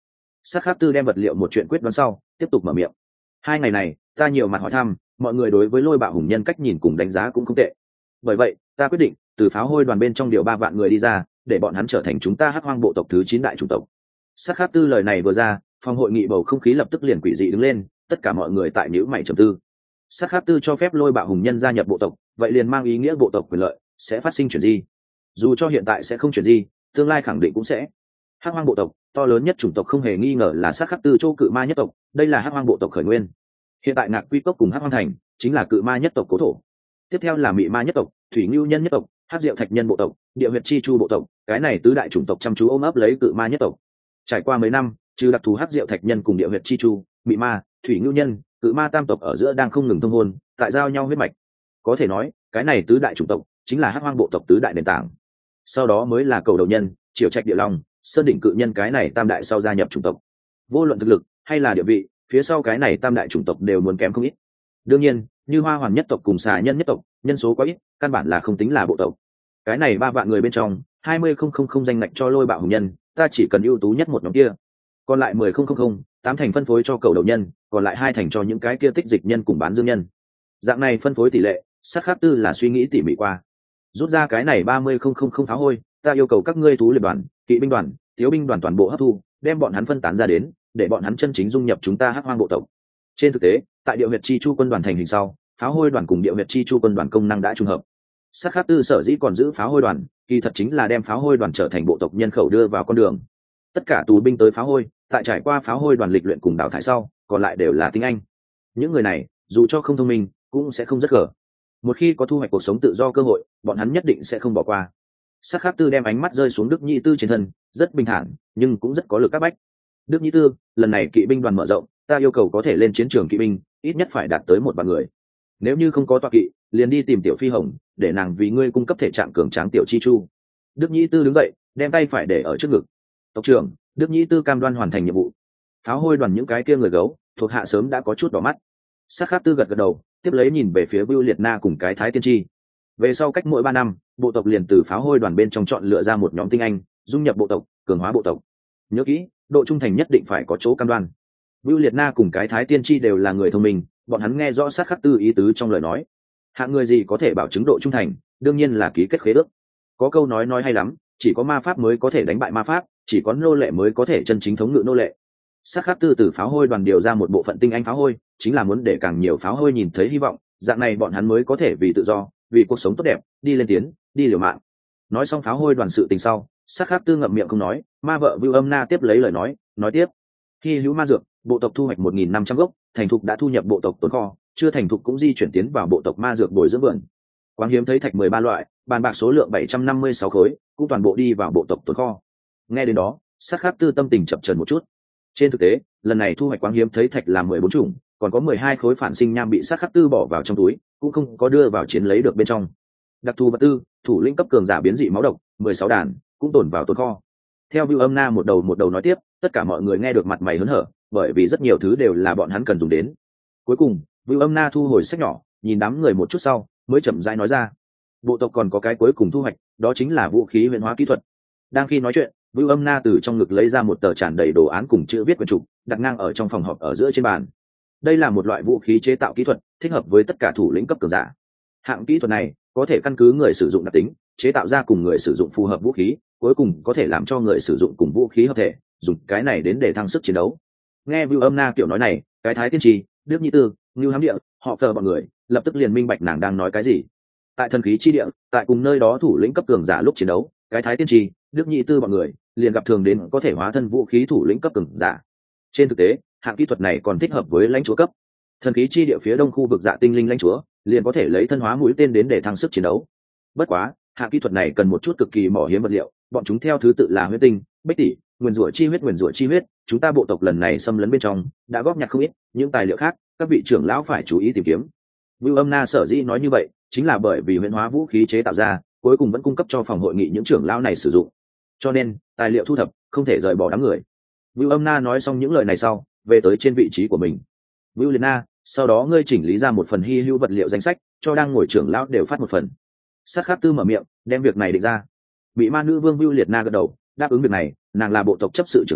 Sát khắc tư đem vật liệu một chuyện quyết đoán sau tiếp tục mở miệng. Hai ngày này ta nhiều mặt hỏi thăm, mọi người đối với Lôi Bạo Hùng Nhân cách nhìn cùng đánh giá cũng không tệ. Bởi vậy ta quyết định từ pháo hôi đoàn bên trong điều ba vạn người đi ra, để bọn hắn trở thành chúng ta Hắc Hoang bộ tộc thứ chín đại chủng tộc. Sát khắc tư lời này vừa ra, phòng hội nghị bầu không khí lập tức liền quỷ dị đứng lên, tất cả mọi người tại nhíu mày trầm tư. Sát khắc tư cho phép Lôi Bạo Hùng Nhân gia nhập bộ tộc, vậy liền mang ý nghĩa bộ tộc quyền lợi sẽ phát sinh chuyển di. Dù cho hiện tại sẽ không chuyển di, tương lai khẳng định cũng sẽ. Hắc Hoang bộ tộc to lớn nhất chủng tộc không hề nghi ngờ là Sát khắc tư châu cự ma nhất tộc, đây là Hắc Hoang bộ tộc khởi nguyên. Hiện tại Ngạc Quy Cốc cùng Hắc Hoang thành chính là cự ma nhất tộc cố thổ. Tiếp theo là Mị ma nhất tộc, Thủy Ngưu nhân nhất tộc, Hắc Diệu Thạch nhân bộ tộc, Địa huyệt chi chu bộ tộc, cái này tứ đại chủng tộc chăm chú ôm ấp lấy cự ma nhất tộc. Trải qua mấy năm, trừ đặc thù Hắc Diệu Thạch nhân cùng Địa huyệt chi chu, Mị ma, Thủy Ngưu nhân, cự ma tam tộc ở giữa đang không ngừng thông hôn, tại giao nhau huyết mạch. Có thể nói, cái này tứ đại chủng tộc chính là Hắc Hoang bộ tộc tứ đại nền tảng. Sau đó mới là Cầu Đầu nhân, Triều Trạch địa long, Sơn đỉnh cự nhân cái này tam đại sau gia nhập chủng tộc. Vô luận thực lực hay là địa vị, phía sau cái này tam đại chủng tộc đều muốn kém không ít. Đương nhiên, như Hoa Hoàn nhất tộc cùng Xà nhân nhất tộc, nhân số quá ít, căn bản là không tính là bộ tộc. Cái này ba vạn người bên trong, hai mươi không không không danh ngạch cho Lôi Bạo Hùng Nhân, ta chỉ cần ưu tú nhất một nhóm kia. Còn lại mười không không không, tám thành phân phối cho Cầu Đầu nhân, còn lại hai thành cho những cái kia tích dịch nhân cùng bán dương nhân. Dạng này phân phối tỷ lệ, Sát khắc tư là suy nghĩ tỉ mỉ qua. Rút ra cái này ba mươi không không không pháo hôi, ta yêu cầu các ngươi thú liệt đoàn, kỵ binh đoàn, thiếu binh đoàn toàn bộ hấp thu, đem bọn hắn phân tán ra đến, để bọn hắn chân chính dung nhập chúng ta Hắc Hoang bộ tộc. Trên thực tế, tại Địa huyệt chi chu quân đoàn thành hình sau, pháo hôi đoàn cùng Địa huyệt chi chu quân đoàn công năng đã trùng hợp. Sát khắc tư sở dĩ còn giữ pháo hôi đoàn, kỳ thật chính là đem pháo hôi đoàn trở thành bộ tộc nhân khẩu đưa vào con đường. Tất cả tù binh tới pháo hôi, tại trải qua pháo hôi đoàn lịch luyện cùng đào thải sau, còn lại đều là tinh anh. Những người này, dù cho không thông minh, cũng sẽ không rất gở. Một khi có thu hoạch cuộc sống tự do cơ hội, bọn hắn nhất định sẽ không bỏ qua. Sát khắc tư đem ánh mắt rơi xuống Đức Nhị Tư trên thân, rất bình thản, nhưng cũng rất có lực các bách. Đức Nhị Tư, lần này kỵ binh đoàn mở rộng, ta yêu cầu có thể lên chiến trường kỵ binh, ít nhất phải đạt tới một vạn người. Nếu như không có tọa kỵ, liền đi tìm Tiểu Phi Hồng, để nàng vì ngươi cung cấp thể trạng cường tráng Tiểu Chi Chu. Đức Nhị Tư đứng dậy, đem tay phải để ở trước ngực. Tộc trưởng, Đức Nhị Tư cam đoan hoàn thành nhiệm vụ. Pháo hôi đoàn những cái kia người gấu, thuộc hạ sớm đã có chút đỏ mắt. Sát khắc tư gật gật đầu, tiếp lấy nhìn về phía Vưu Liệt Na cùng cái Thái Tiên Tri. Về sau cách mỗi ba năm, bộ tộc liền từ pháo hôi đoàn bên trong chọn lựa ra một nhóm tinh anh, dung nhập bộ tộc, cường hóa bộ tộc. Nhớ kỹ, độ trung thành nhất định phải có chỗ cam đoan. Vưu Liệt Na cùng cái Thái Tiên Tri đều là người thông minh, bọn hắn nghe rõ Sát khắc tư ý tứ trong lời nói. Hạng người gì có thể bảo chứng độ trung thành, đương nhiên là ký kết khế ước. Có câu nói nói hay lắm, chỉ có ma pháp mới có thể đánh bại ma pháp, chỉ có nô lệ mới có thể chân chính thống ngự nô lệ. Sát khắc tư từ pháo hôi đoàn điều ra một bộ phận tinh anh pháo hôi, chính là muốn để càng nhiều pháo hôi nhìn thấy hy vọng, dạng này bọn hắn mới có thể vì tự do, vì cuộc sống tốt đẹp, đi lên tiến, đi liều mạng. Nói xong pháo hôi đoàn sự tình sau, Sát khắc tư ngậm miệng không nói, ma vợ Vưu Âm Na tiếp lấy lời nói, nói tiếp: khi hữu ma dược, bộ tộc thu hoạch một nghìn năm trăm gốc, thành thục đã thu nhập bộ tộc tồn kho, chưa thành thục cũng di chuyển tiến vào bộ tộc ma dược bồi dưỡng vườn. Quáng hiếm thấy thạch mười ba loại, bàn bạc số lượng bảy trăm năm mươi sáu khối, cũng toàn bộ đi vào bộ tộc tồn kho. Nghe đến đó, Sát khắc tư tâm tình chập chờn một chút. Trên thực tế, lần này thu hoạch quáng hiếm thấy thạch là mười bốn chủng, còn có mười hai khối phản sinh nham bị Sát khắc tư bỏ vào trong túi, cũng không có đưa vào chiến lấy được bên trong. Đặc thù vật tư, thủ lĩnh cấp cường giả biến dị máu độc, mười sáu đàn, cũng tồn vào tồn kho. Theo Vưu Âm Na một đầu một đầu nói tiếp, tất cả mọi người nghe được mặt mày hớn hở, bởi vì rất nhiều thứ đều là bọn hắn cần dùng đến. Cuối cùng, Vưu Âm Na thu hồi sách nhỏ, nhìn đám người một chút sau, mới chậm rãi nói ra: bộ tộc còn có cái cuối cùng thu hoạch, đó chính là vũ khí huyền hóa kỹ thuật. Đang khi nói chuyện, Vưu Âm Na từ trong ngực lấy ra một tờ tràn đầy đồ án cùng chữ viết quyển trục, đặt ngang ở trong phòng họp ở giữa trên bàn. Đây là một loại vũ khí chế tạo kỹ thuật, thích hợp với tất cả thủ lĩnh cấp cường giả. Hạng kỹ thuật này có thể căn cứ người sử dụng đặc tính, chế tạo ra cùng người sử dụng phù hợp vũ khí, cuối cùng có thể làm cho người sử dụng cùng vũ khí hợp thể, dùng cái này đến để thăng sức chiến đấu. Nghe Vưu Âm Na kiểu nói này, cái Thái Tiên Tri, Đức Nhị Tư, Ngưu Hám Địa, họ Phờ bọn người lập tức liền minh bạch nàng đang nói cái gì. Tại thần khí chi địa, tại cùng nơi đó thủ lĩnh cấp cường giả lúc chiến đấu, cái Thái Tiên Tri, Đức Nhị Tư bọn người liền gặp thường đến có thể hóa thân vũ khí thủ lĩnh cấp cường giả. Trên thực tế, hạng kỹ thuật này còn thích hợp với lãnh chúa cấp. Thần khí chi địa phía đông khu vực Dạ Tinh Linh lãnh chúa liền có thể lấy thân hóa mũi tên đến để thăng sức chiến đấu. Bất quá, hạng kỹ thuật này cần một chút cực kỳ mỏ hiếm vật liệu, bọn chúng theo thứ tự là huyết tinh, bích tỷ, nguyên rủa chi huyết, nguyên rủa chi huyết. Chúng ta bộ tộc lần này xâm lấn bên trong đã góp nhặt không ít, những tài liệu khác các vị trưởng lão phải chú ý tìm kiếm. Vưu Âm Na sở dĩ nói như vậy, chính là bởi vì huyễn hóa vũ khí chế tạo ra, cuối cùng vẫn cung cấp cho phòng hội nghị những trưởng lão này sử dụng. Cho nên, tài liệu thu thập không thể rời bỏ đám người. Vưu Âm Na nói xong những lời này sau, về tới trên vị trí của mình. Vưu Liệt Na, sau đó ngươi chỉnh lý ra một phần hy hữu vật liệu danh sách, cho đang ngồi trưởng lão đều phát một phần. Sát khắc tư mở miệng, đem việc này định ra. Bị ma nữ vương Vưu Liệt Na gật đầu, đáp ứng việc này, nàng là bộ tộc chấp sự trưởng lão,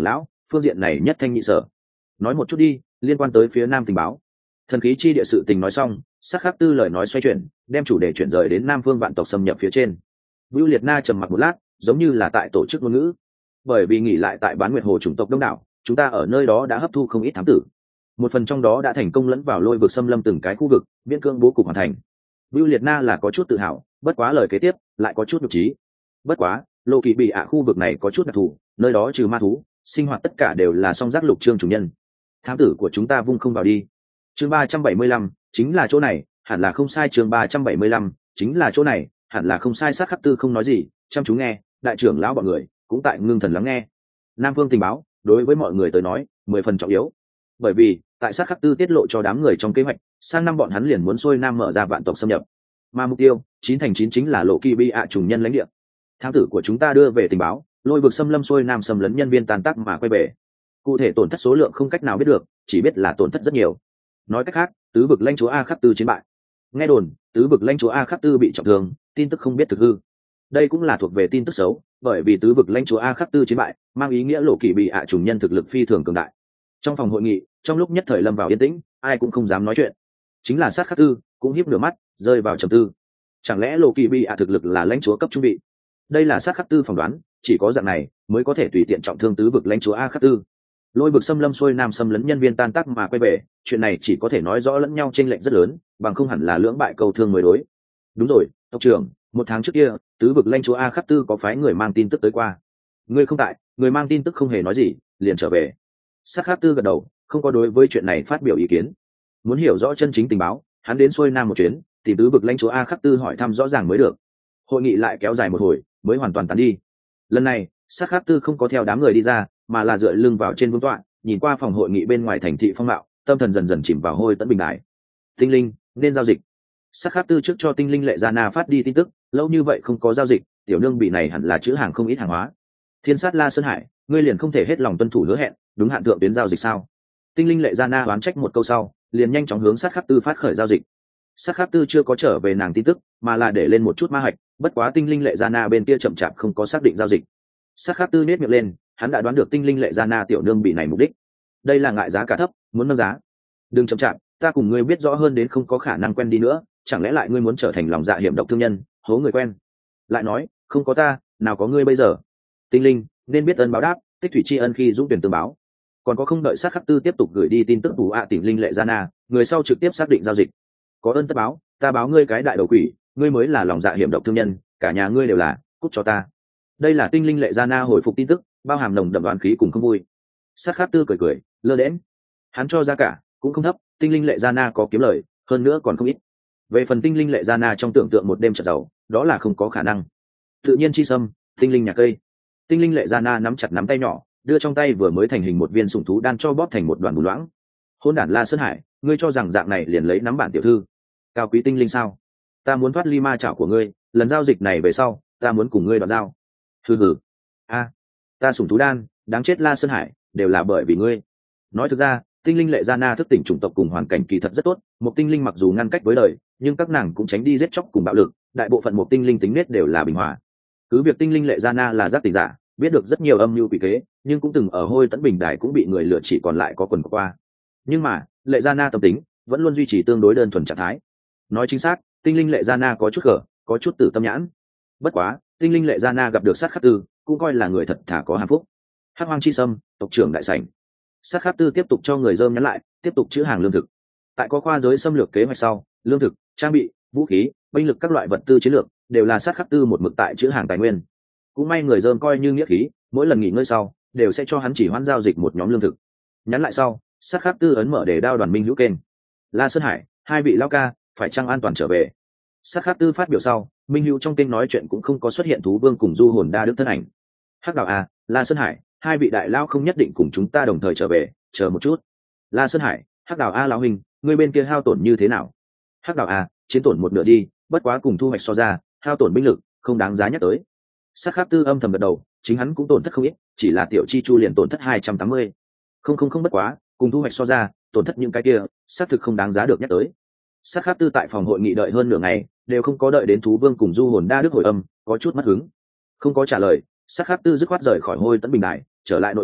phương diện này nhất thanh nhị sở. Nói một chút đi, liên quan tới phía nam tình báo. Thần khí chi địa sự tình nói xong, sắc khắc tư lời nói xoay chuyển, đem chủ đề chuyển rời đến nam phương vạn tộc xâm nhập phía trên. Vưu Liệt Na trầm mặc một lát, giống như là tại tổ chức ngôn ngữ. Bởi vì nghỉ lại tại Bán Nguyệt Hồ chủng tộc đông đảo, chúng ta ở nơi đó đã hấp thu không ít thám tử. Một phần trong đó đã thành công lẫn vào lôi vực xâm lâm từng cái khu vực, miễn cưỡng bố cục hoàn thành. Vưu Liệt Na là có chút tự hào, bất quá lời kế tiếp lại có chút nhục trí. Bất quá, Lộ Kỳ bị ạ khu vực này có chút đặc thù, nơi đó trừ ma thú, sinh hoạt tất cả đều là song giác lục trương chủ nhân. Thám tử của chúng ta vung không vào đi. Chương ba trăm bảy mươi lăm, chính là chỗ này, hẳn là không sai. Chương ba trăm bảy mươi lăm, chính là chỗ này, hẳn là không sai. Sát khắc tư không nói gì, chăm chú nghe, đại trưởng lão bọn người cũng tại ngưng thần lắng nghe. Nam phương tình báo đối với mọi người tới nói mười phần trọng yếu, bởi vì tại sát khắc tư tiết lộ cho đám người trong kế hoạch, sang năm bọn hắn liền muốn xuôi nam mở ra vạn tộc xâm nhập, mà mục tiêu chín thành chín chính là Lộ Kỳ bi ạ trùng nhân lãnh địa. Thám tử của chúng ta đưa về tình báo, lôi vực xâm lâm xuôi nam xâm lấn nhân viên tan tác mà quay về. Cụ thể tổn thất số lượng không cách nào biết được, chỉ biết là tổn thất rất nhiều. Nói cách khác, tứ vực lãnh chúa A Khắc Tư chiến bại. Nghe đồn tứ vực lãnh chúa A Khắc Tư bị trọng thương, tin tức không biết thực hư. Đây cũng là thuộc về tin tức xấu, bởi vì tứ vực lãnh chúa A Khắc Tư chiến bại mang ý nghĩa Lộ Kỳ bị ạ trùng nhân thực lực phi thường cường đại. Trong phòng hội nghị, trong lúc nhất thời lâm vào yên tĩnh, ai cũng không dám nói chuyện. Chính là Sát Khắc Tư cũng híp nửa mắt, rơi vào trầm tư. Chẳng lẽ Lộ Kỳ bị ạ thực lực là lãnh chúa cấp trung vị? Đây là Sát Khắc Tư phỏng đoán, chỉ có dạng này mới có thể tùy tiện trọng thương tứ vực lãnh chúa A Khắc Tư. Lôi vực xâm lâm xuôi nam xâm lấn nhân viên tan tác mà quay về, chuyện này chỉ có thể nói rõ lẫn nhau chênh lệch rất lớn, bằng không hẳn là lưỡng bại cầu thương mới đối. Đúng rồi, tộc trưởng, một tháng trước kia tứ vực lãnh chúa A Khắc Tư có phái người mang tin tức tới qua. Ngươi không tại, người mang tin tức không hề nói gì, liền trở về. Sát Khắc Tư gật đầu, không có đối với chuyện này phát biểu ý kiến. Muốn hiểu rõ chân chính tình báo, hắn đến xuôi nam một chuyến, tìm tứ vực lãnh chúa A Khắc Tư hỏi thăm rõ ràng mới được. Hội nghị lại kéo dài một hồi mới hoàn toàn tán đi. Lần này Sát Khắc Tư không có theo đám người đi ra, mà là dựa lưng vào trên vương tọa, nhìn qua phòng hội nghị bên ngoài thành thị phong mạo, tâm thần dần dần chìm vào hôi tẫn bình đại. Tinh linh nên giao dịch. Sát Khắc Tư trước cho tinh linh Lệ Gia Na phát đi tin tức, lâu như vậy không có giao dịch, tiểu nương bị này hẳn là chữ hàng không ít hàng hóa. Thiên sát La Sơn Hải, ngươi liền không thể hết lòng tuân thủ hứa hẹn, đúng hạn thượng tuyến giao dịch sao? Tinh linh Lệ Gia Na oán trách một câu sau, liền nhanh chóng hướng Sát Khắc Tư phát khởi giao dịch. Sát Khắc Tư chưa có trở về nàng tin tức, mà là để lên một chút ma hạch, bất quá tinh linh Lệ Gia Na bên kia chậm chạp không có xác định giao dịch. Sát Khắc Tư nét miệng lên, hắn đã đoán được tinh linh Lệ Gia Na tiểu nương bị này mục đích. Đây là ngại giá cả thấp, muốn nâng giá. Đừng chậm chạp, ta cùng ngươi biết rõ hơn đến không có khả năng quen đi nữa, chẳng lẽ lại ngươi muốn trở thành lòng dạ hiểm độc thương nhân, hố người quen? Lại nói, không có ta, nào có ngươi bây giờ. Tinh linh nên biết ơn báo đáp, tích thủy tri ân khi dũng tuyển tương báo. Còn có không đợi Sát Khắc Tư tiếp tục gửi đi tin tức đủ ạ à tinh linh Lệ Gia Na, người sau trực tiếp xác định giao dịch. Có ơn tất báo, ta báo ngươi cái đại đầu quỷ, ngươi mới là lòng dạ hiểm độc thương nhân, cả nhà ngươi đều là, cút cho ta. Đây là tinh linh Lệ Gia Na hồi phục tin tức, bao hàm nồng đậm đoán khí cùng không vui. Sát Khắc Tư cười cười, lơ đễnh. Hắn cho giá cả cũng không thấp, tinh linh Lệ Gia Na có kiếm lời, hơn nữa còn không ít. Về phần tinh linh Lệ Gia Na trong tưởng tượng một đêm chợt giàu, đó là không có khả năng. Tự nhiên chi sâm, tinh linh nhà cây. Tinh linh Lệ Gia Na nắm chặt nắm tay nhỏ, đưa trong tay vừa mới thành hình một viên sủng thú đan cho bóp thành một đoàn bùn loãng. Hôn đản La Sơn Hải, ngươi cho rằng dạng này liền lấy nắm bản tiểu thư? Cao quý tinh linh sao? Ta muốn thoát ly ma chảo của ngươi, lần giao dịch này về sau, ta muốn cùng ngươi đoạt giao. Hừ hừ. A, ta sủng thú đan, đáng chết La Sơn Hải, đều là bởi vì ngươi. Nói thực ra, tinh linh Lệ Gia Na thức tỉnh chủng tộc cùng hoàn cảnh kỳ thật rất tốt, một tinh linh mặc dù ngăn cách với đời, nhưng các nàng cũng tránh đi giết chóc cùng bạo lực, đại bộ phận một tinh linh tính nết đều là bình hòa. Cứ việc tinh linh Lệ Gia Na là giác tỉnh giả, biết được rất nhiều âm mưu quỷ kế, nhưng cũng từng ở hôi tẫn bình đài cũng bị người lừa chỉ còn lại có quần qua. Nhưng mà Lệ Gia Na tâm tính vẫn luôn duy trì tương đối đơn thuần trạng thái. Nói chính xác, tinh linh Lệ Gia Na có chút cờ, có chút tử tâm nhãn. Bất quá tinh linh Lệ Gia Na gặp được Sát Khắc Tư cũng coi là người thật thà có hàm phúc. Hắc Hoang Chi Sâm, tộc trưởng đại sảnh. Sát Khắc Tư tiếp tục cho người dơm nhắn lại, tiếp tục chữ hàng lương thực. Tại có khoa giới xâm lược kế hoạch sau, lương thực, trang bị, vũ khí, binh lực các loại vật tư chiến lược đều là Sát Khắc Tư một mực tại chữ hàng tài nguyên. Cũng may người dơm coi như nghĩa khí, mỗi lần nghỉ ngơi sau đều sẽ cho hắn chỉ hoãn giao dịch một nhóm lương thực. Nhắn lại sau, Sát Khắc Tư ấn mở để đao đoàn minh hữu kênh. La Sơn Hải, hai vị lao ca, phải chăng an toàn trở về? Sát Khắc Tư phát biểu sau, minh hữu trong kênh nói chuyện cũng không có xuất hiện thú vương cùng du hồn đa đức thân ảnh. Hắc Đào a, La Sơn Hải, hai vị đại lao không nhất định cùng chúng ta đồng thời trở về, chờ một chút. La Sơn Hải, Hắc Đào a lão huynh, ngươi bên kia hao tổn như thế nào? Hắc Đào a, chiến tổn một nửa đi, bất quá cùng thu hoạch so ra, hao tổn binh lực không đáng giá nhắc tới. Sát Khắc Tư âm thầm gật đầu, chính hắn cũng tổn thất không ít, chỉ là tiểu chi chu liền tổn thất hai trăm tám mươi. Không không không bất quá, cùng thu hoạch so ra, tổn thất những cái kia, xác thực không đáng giá được nhắc tới. Sát Khắc Tư tại phòng hội nghị đợi hơn nửa ngày, đều không có đợi đến thú vương cùng du hồn đa đức hồi âm, có chút mất hứng. Không có trả lời, Sát Khắc Tư dứt khoát rời khỏi hôi tẫn bình đài, trở lại nội bảo,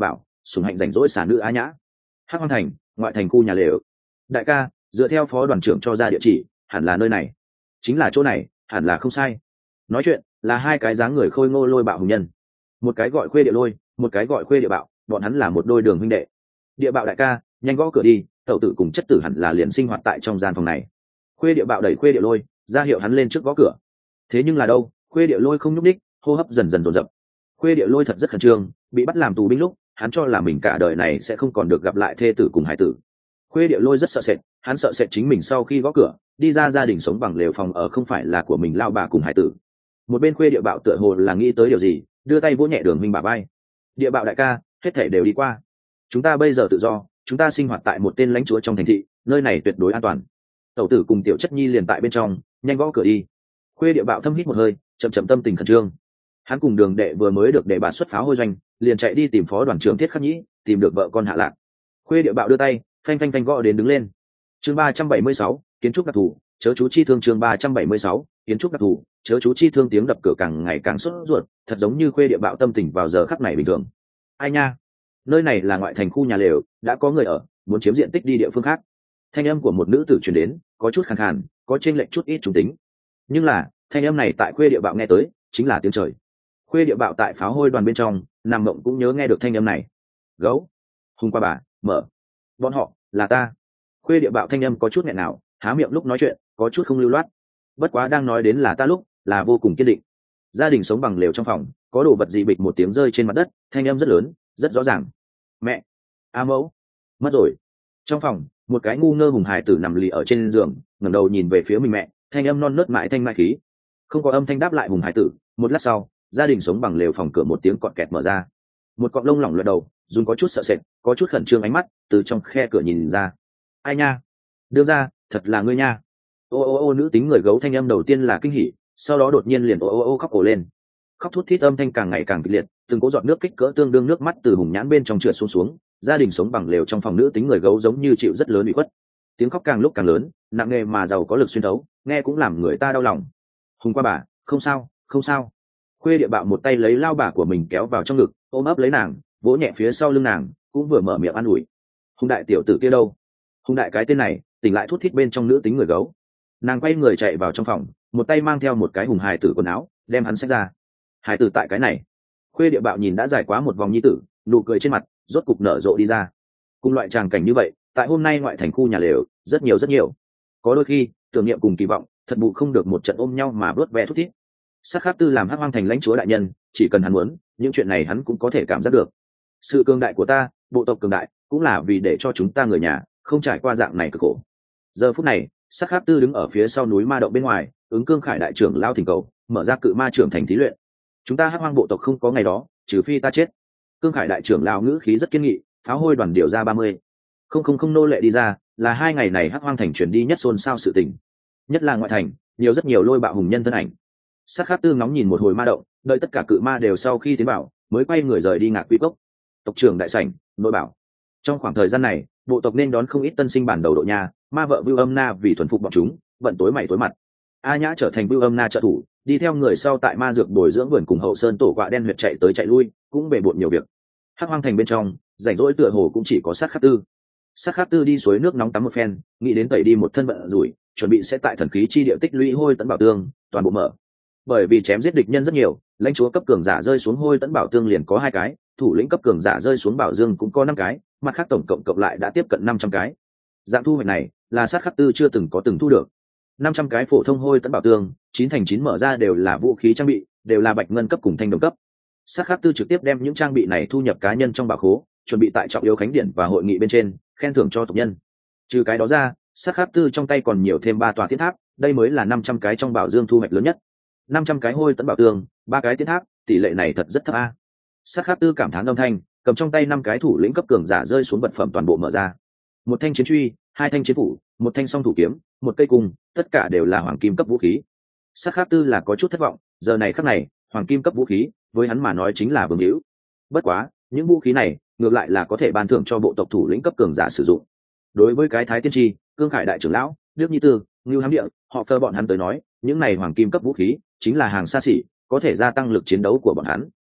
sủng hạnh rảnh rỗi xả nữ á nhã. Hắc Hoang thành, ngoại thành khu nhà lều. Đại ca, dựa theo phó đoàn trưởng cho ra địa chỉ, hẳn là nơi này. Chính là chỗ này, hẳn là không sai. Nói chuyện là hai cái dáng người khôi ngô lôi bạo hùng nhân, một cái gọi Khuê Địa Lôi, một cái gọi Khuê Địa Bạo, bọn hắn là một đôi đường huynh đệ. Địa Bạo đại ca, nhanh gõ cửa đi, tẩu tử cùng chất tử hẳn là liền sinh hoạt tại trong gian phòng này. Khuê Địa Bạo đẩy Khuê Địa Lôi ra hiệu hắn lên trước gõ cửa. Thế nhưng là đâu, Khuê Địa Lôi không nhúc đích, hô hấp dần dần dồn dập. Khuê Địa Lôi thật rất khẩn trương, bị bắt làm tù binh lúc hắn cho là mình cả đời này sẽ không còn được gặp lại thê tử cùng hải tử. Khuê Địa Lôi rất sợ sệt, hắn sợ sệt chính mình sau khi gõ cửa đi ra gia đình sống bằng lều phòng ở không phải là của mình lao bà cùng hải tử. Một bên Khuê Địa Bạo tựa hồ là nghĩ tới điều gì, đưa tay vỗ nhẹ Đường Minh bà bay. Địa Bạo đại ca, hết thể đều đi qua, chúng ta bây giờ tự do, chúng ta sinh hoạt tại một tên lãnh chúa trong thành thị, nơi này tuyệt đối an toàn. Tẩu tử cùng tiểu chất nhi liền tại bên trong, nhanh gõ cửa đi. Khuê Địa Bạo thâm hít một hơi, chậm chậm tâm tình khẩn trương. Hắn cùng Đường đệ vừa mới được đệ bà xuất pháo hôi doanh, liền chạy đi tìm phó đoàn trưởng Thiết Khắc Nhĩ, tìm được vợ con Hạ Lạc. Khuê Địa Bạo đưa tay phanh phanh phanh gõ đến đứng lên. Chương ba trăm bảy mươi sáu, kiến trúc đặc thù, chớ chú chi thương. Chương ba trăm bảy mươi sáu, kiến trúc đặc thù, chớ chú chi thương. Tiếng đập cửa càng ngày càng sốt ruột, thật giống như Khuê Địa Bạo tâm tình vào giờ khắc này bình thường. Ai nha, nơi này là ngoại thành khu nhà lều, đã có người ở, muốn chiếm diện tích đi địa phương khác. Thanh âm của một nữ tử truyền đến, có chút khàn khàn, có chênh lệch chút ít trung tính. Nhưng là thanh âm này tại Khuê Địa Bạo nghe tới chính là tiếng trời. Khuê Địa Bạo tại pháo hôi đoàn bên trong nằm mộng cũng nhớ nghe được thanh âm này. Gấu, hùng qua bà, mở. Bọn họ là ta. Khuê Địa Bạo thanh âm có chút nghẹn nào, há miệng lúc nói chuyện có chút không lưu loát. Bất quá đang nói đến là ta lúc là vô cùng kiên định. Gia đình sống bằng lều trong phòng, có đồ vật gì bịch một tiếng rơi trên mặt đất, thanh âm rất lớn, rất rõ ràng. Mẹ, a mẫu, mất rồi. Trong phòng, một cái ngu ngơ hùng hài tử nằm lì ở trên giường, ngẩng đầu nhìn về phía mình mẹ, thanh âm non nớt mãi thanh mai khí. Không có âm thanh đáp lại hùng hài tử. Một lát sau, gia đình sống bằng lều phòng cửa một tiếng cọt kẹt mở ra. Một cọng lông lỏng lượt đầu, Jun có chút sợ sệt, có chút khẩn trương ánh mắt từ trong khe cửa nhìn ra. Ai nha, đưa ra, thật là ngươi nha. Ô ô ô nữ tính người gấu thanh âm đầu tiên là kinh hỉ, sau đó đột nhiên liền ô ô ô khóc ồ lên. Khóc thút thít âm thanh càng ngày càng kịch liệt, từng cỗ giọt nước kích cỡ tương đương nước mắt từ hùng nhãn bên trong trượt xuống xuống. Gia đình sống bằng lều trong phòng nữ tính người gấu giống như chịu rất lớn ủy khuất. Tiếng khóc càng lúc càng lớn, nặng nề mà giàu có lực xuyên thấu, nghe cũng làm người ta đau lòng. Hùng qua bà, không sao, không sao. Khuê Địa Bạo một tay lấy lao bà của mình kéo vào trong ngực, ôm ấp lấy nàng, vỗ nhẹ phía sau lưng nàng, cũng vừa mở miệng an ủi. Hùng đại tiểu tử kia đâu? Hùng đại cái tên này tỉnh lại thút thít bên trong nữ tính người gấu. Nàng quay người chạy vào trong phòng, một tay mang theo một cái hùng hài tử quần áo, đem hắn xách ra. Hài tử tại cái này. Khuê Địa Bạo nhìn đã dài quá một vòng nhi tử, nụ cười trên mặt rốt cục nở rộ đi ra. Cùng loại tràng cảnh như vậy, tại hôm nay ngoại thành khu nhà lều rất nhiều rất nhiều. Có đôi khi tưởng niệm cùng kỳ vọng thật bù không được một trận ôm nhau mà vớt ve thút thít. Sát Khát Tư làm Hắc Hoang thành lãnh chúa đại nhân, chỉ cần hắn muốn, những chuyện này hắn cũng có thể cảm giác được. Sự cường đại của ta, bộ tộc cường đại, cũng là vì để cho chúng ta người nhà không trải qua dạng này cực khổ. Giờ phút này, Sát Khát Tư đứng ở phía sau núi ma động bên ngoài, ứng Cương Khải đại trưởng lao thỉnh cầu, mở ra cự ma trưởng thành thí luyện. Chúng ta Hắc Hoang bộ tộc không có ngày đó, trừ phi ta chết. Cương Khải đại trưởng lao ngữ khí rất kiên nghị, pháo hôi đoàn điều ra ba mươi. Không không không nô lệ đi ra, là hai ngày này Hắc Hoang thành chuyển đi nhất xôn xao sự tình. Nhất là ngoại thành, nhiều rất nhiều lôi bạo hùng nhân thân ảnh. Sát Khát Tư ngóng nhìn một hồi ma động, đợi tất cả cự ma đều sau khi tiến bảo, mới quay người rời đi Ngạc Quỷ Cốc. Tộc trưởng đại sảnh, nội bảo. Trong khoảng thời gian này, bộ tộc nên đón không ít tân sinh bản đầu độ nhà, ma vợ Vưu Âm Na vì thuần phục bọn chúng, vận tối mày tối mặt. A Nhã trở thành Vưu Âm Na trợ thủ, đi theo người sau tại ma dược bồi dưỡng vườn cùng hậu sơn tổ quạ đen huyệt chạy tới chạy lui, cũng bề bộn nhiều việc. Hắc Hoang thành bên trong, rảnh rỗi tựa hồ cũng chỉ có Sát Khát Tư. Sát Khát Tư đi suối nước nóng tắm một phen, nghĩ đến tẩy đi một thân bận rủi, chuẩn bị sẽ tại thần khí chi địa tích lũy hôi tấn bảo tương, toàn bộ mở. Bởi vì chém giết địch nhân rất nhiều, lãnh chúa cấp cường giả rơi xuống hôi tấn bảo tương liền có hai cái, thủ lĩnh cấp cường giả rơi xuống bảo dương cũng có năm cái, mặt khác tổng cộng cộng lại đã tiếp cận năm trăm cái. Dạng thu hoạch này là Sát Khát Tư chưa từng có từng thu được. năm trăm cái phổ thông hôi tấn bảo tương, chín thành chín mở ra đều là vũ khí trang bị, đều là bạch ngân cấp cùng thanh đồng cấp. Sát Khát Tư trực tiếp đem những trang bị này thu nhập cá nhân trong bảo khố, chuẩn bị tại trọng yếu khánh điện và hội nghị bên trên khen thưởng cho tộc nhân. Trừ cái đó ra, Sát Khát Tư trong tay còn nhiều thêm ba tòa tiến tháp, đây mới là năm trăm cái trong bảo dương thu hoạch lớn nhất. năm trăm cái hôi tấn bảo tương, ba cái tiến tháp, tỷ lệ này thật rất thấp a. Sát Khát Tư cảm thán âm thanh, cầm trong tay năm cái thủ lĩnh cấp cường giả rơi xuống vật phẩm toàn bộ mở ra. Một thanh chiến truy, hai thanh chiến phủ, một thanh song thủ kiếm, một cây cung, tất cả đều là hoàng kim cấp vũ khí. Sát Khát Tư là có chút thất vọng, giờ này khắc này, hoàng kim cấp vũ khí, với hắn mà nói chính là vương hữu. Bất quá, những vũ khí này, ngược lại là có thể ban thưởng cho bộ tộc thủ lĩnh cấp cường giả sử dụng. Đối với cái Thái Tiên Tri, Cương Khải đại trưởng lão, Đức Nhi Tư, Ngưu Hám Địa, họ Phơ bọn hắn tới nói, những này hoàng kim cấp vũ khí chính là hàng xa xỉ, có thể gia tăng lực chiến đấu của bọn hắn.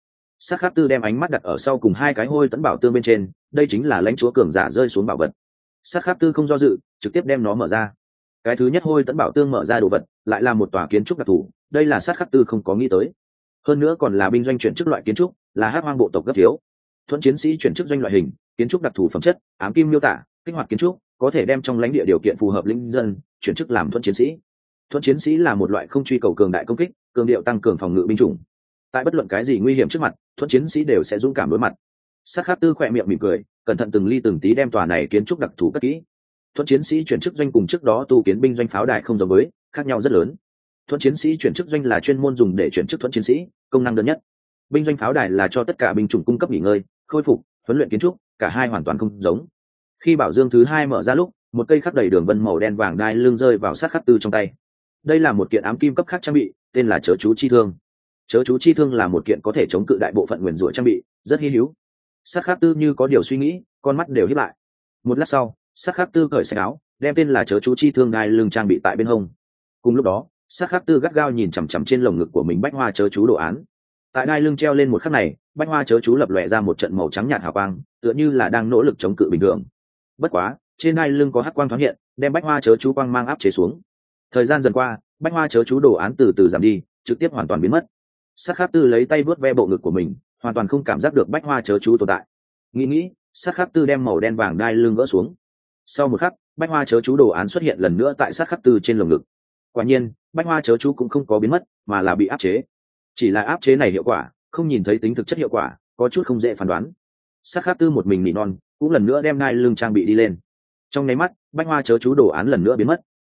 Sát khắc tư đem ánh mắt đặt ở sau cùng hai cái hôi tẫn bảo tương bên trên, đây chính là lãnh chúa cường giả rơi xuống bảo vật. Sát khắc tư không do dự, trực tiếp đem nó mở ra. Cái thứ nhất hôi tẫn bảo tương mở ra đồ vật lại là một tòa kiến trúc đặc thù, đây là sát khắc tư không có nghĩ tới. Hơn nữa còn là binh doanh chuyển chức loại kiến trúc, là hắc hoang bộ tộc cấp thiếu. Thuẫn chiến sĩ chuyển chức doanh loại hình, kiến trúc đặc thù phẩm chất, ám kim miêu tả, kích hoạt kiến trúc, có thể đem trong lãnh địa điều kiện phù hợp linh dân chuyển chức làm thuẫn chiến sĩ. Thuẫn chiến sĩ là một loại không truy cầu cường đại công kích, cường điệu tăng cường phòng ngự binh chủng. Tại bất luận cái gì nguy hiểm trước mặt, thuẫn chiến sĩ đều sẽ dũng cảm đối mặt. Sát khắc tư khỏe miệng mỉm cười, cẩn thận từng ly từng tí đem tòa này kiến trúc đặc thù cất kỹ. Thuẫn chiến sĩ chuyển chức doanh cùng trước đó tu kiến binh doanh pháo đài không giống với, khác nhau rất lớn. Thuẫn chiến sĩ chuyển chức doanh là chuyên môn dùng để chuyển chức thuẫn chiến sĩ, công năng đơn nhất. Binh doanh pháo đài là cho tất cả binh chủng cung cấp nghỉ ngơi, khôi phục, huấn luyện kiến trúc, cả hai hoàn toàn không giống. Khi bảo dương thứ hai mở ra lúc, một cây khắc đầy đường vân màu đen vàng đai lưng rơi vào sát khắc tư trong tay. Đây là một kiện ám kim cấp khác trang bị, tên là chớ chú chi thương. Chớ chú chi thương là một kiện có thể chống cự đại bộ phận nguyền rủa trang bị, rất hi hữu. Sát khắc tư như có điều suy nghĩ, con mắt đều híp lại. Một lát sau, sát khắc tư cởi sạch áo, đem tên là chớ chú chi thương đai lưng trang bị tại bên hông. Cùng lúc đó, sát khắc tư gắt gao nhìn chằm chằm trên lồng ngực của mình bách hoa chớ chú đồ án. Tại đai lưng treo lên một khắc này, bách hoa chớ chú lập lòe ra một trận màu trắng nhạt hào quang, tựa như là đang nỗ lực chống cự bình thường. Bất quá, trên đai lưng có hắc quang thoáng hiện, đem bách hoa chớ chú quang mang áp chế xuống. Thời gian dần qua, bách hoa chớ chú đồ án từ từ giảm đi, trực tiếp hoàn toàn biến mất. Sát khắc tư lấy tay vuốt ve bộ ngực của mình, hoàn toàn không cảm giác được bách hoa chớ chú tồn tại. Nghĩ nghĩ, sát khắc tư đem màu đen vàng đai lưng gỡ xuống. Sau một khắc, bách hoa chớ chú đồ án xuất hiện lần nữa tại sát khắc tư trên lồng ngực. Quả nhiên, bách hoa chớ chú cũng không có biến mất, mà là bị áp chế. Chỉ là áp chế này hiệu quả, không nhìn thấy tính thực chất hiệu quả, có chút không dễ phán đoán. Sát khắc tư một mình nỉ non, cũng lần nữa đem đai lưng trang bị đi lên. Trong nháy mắt, bách hoa chớ chú đồ án lần nữa biến mất.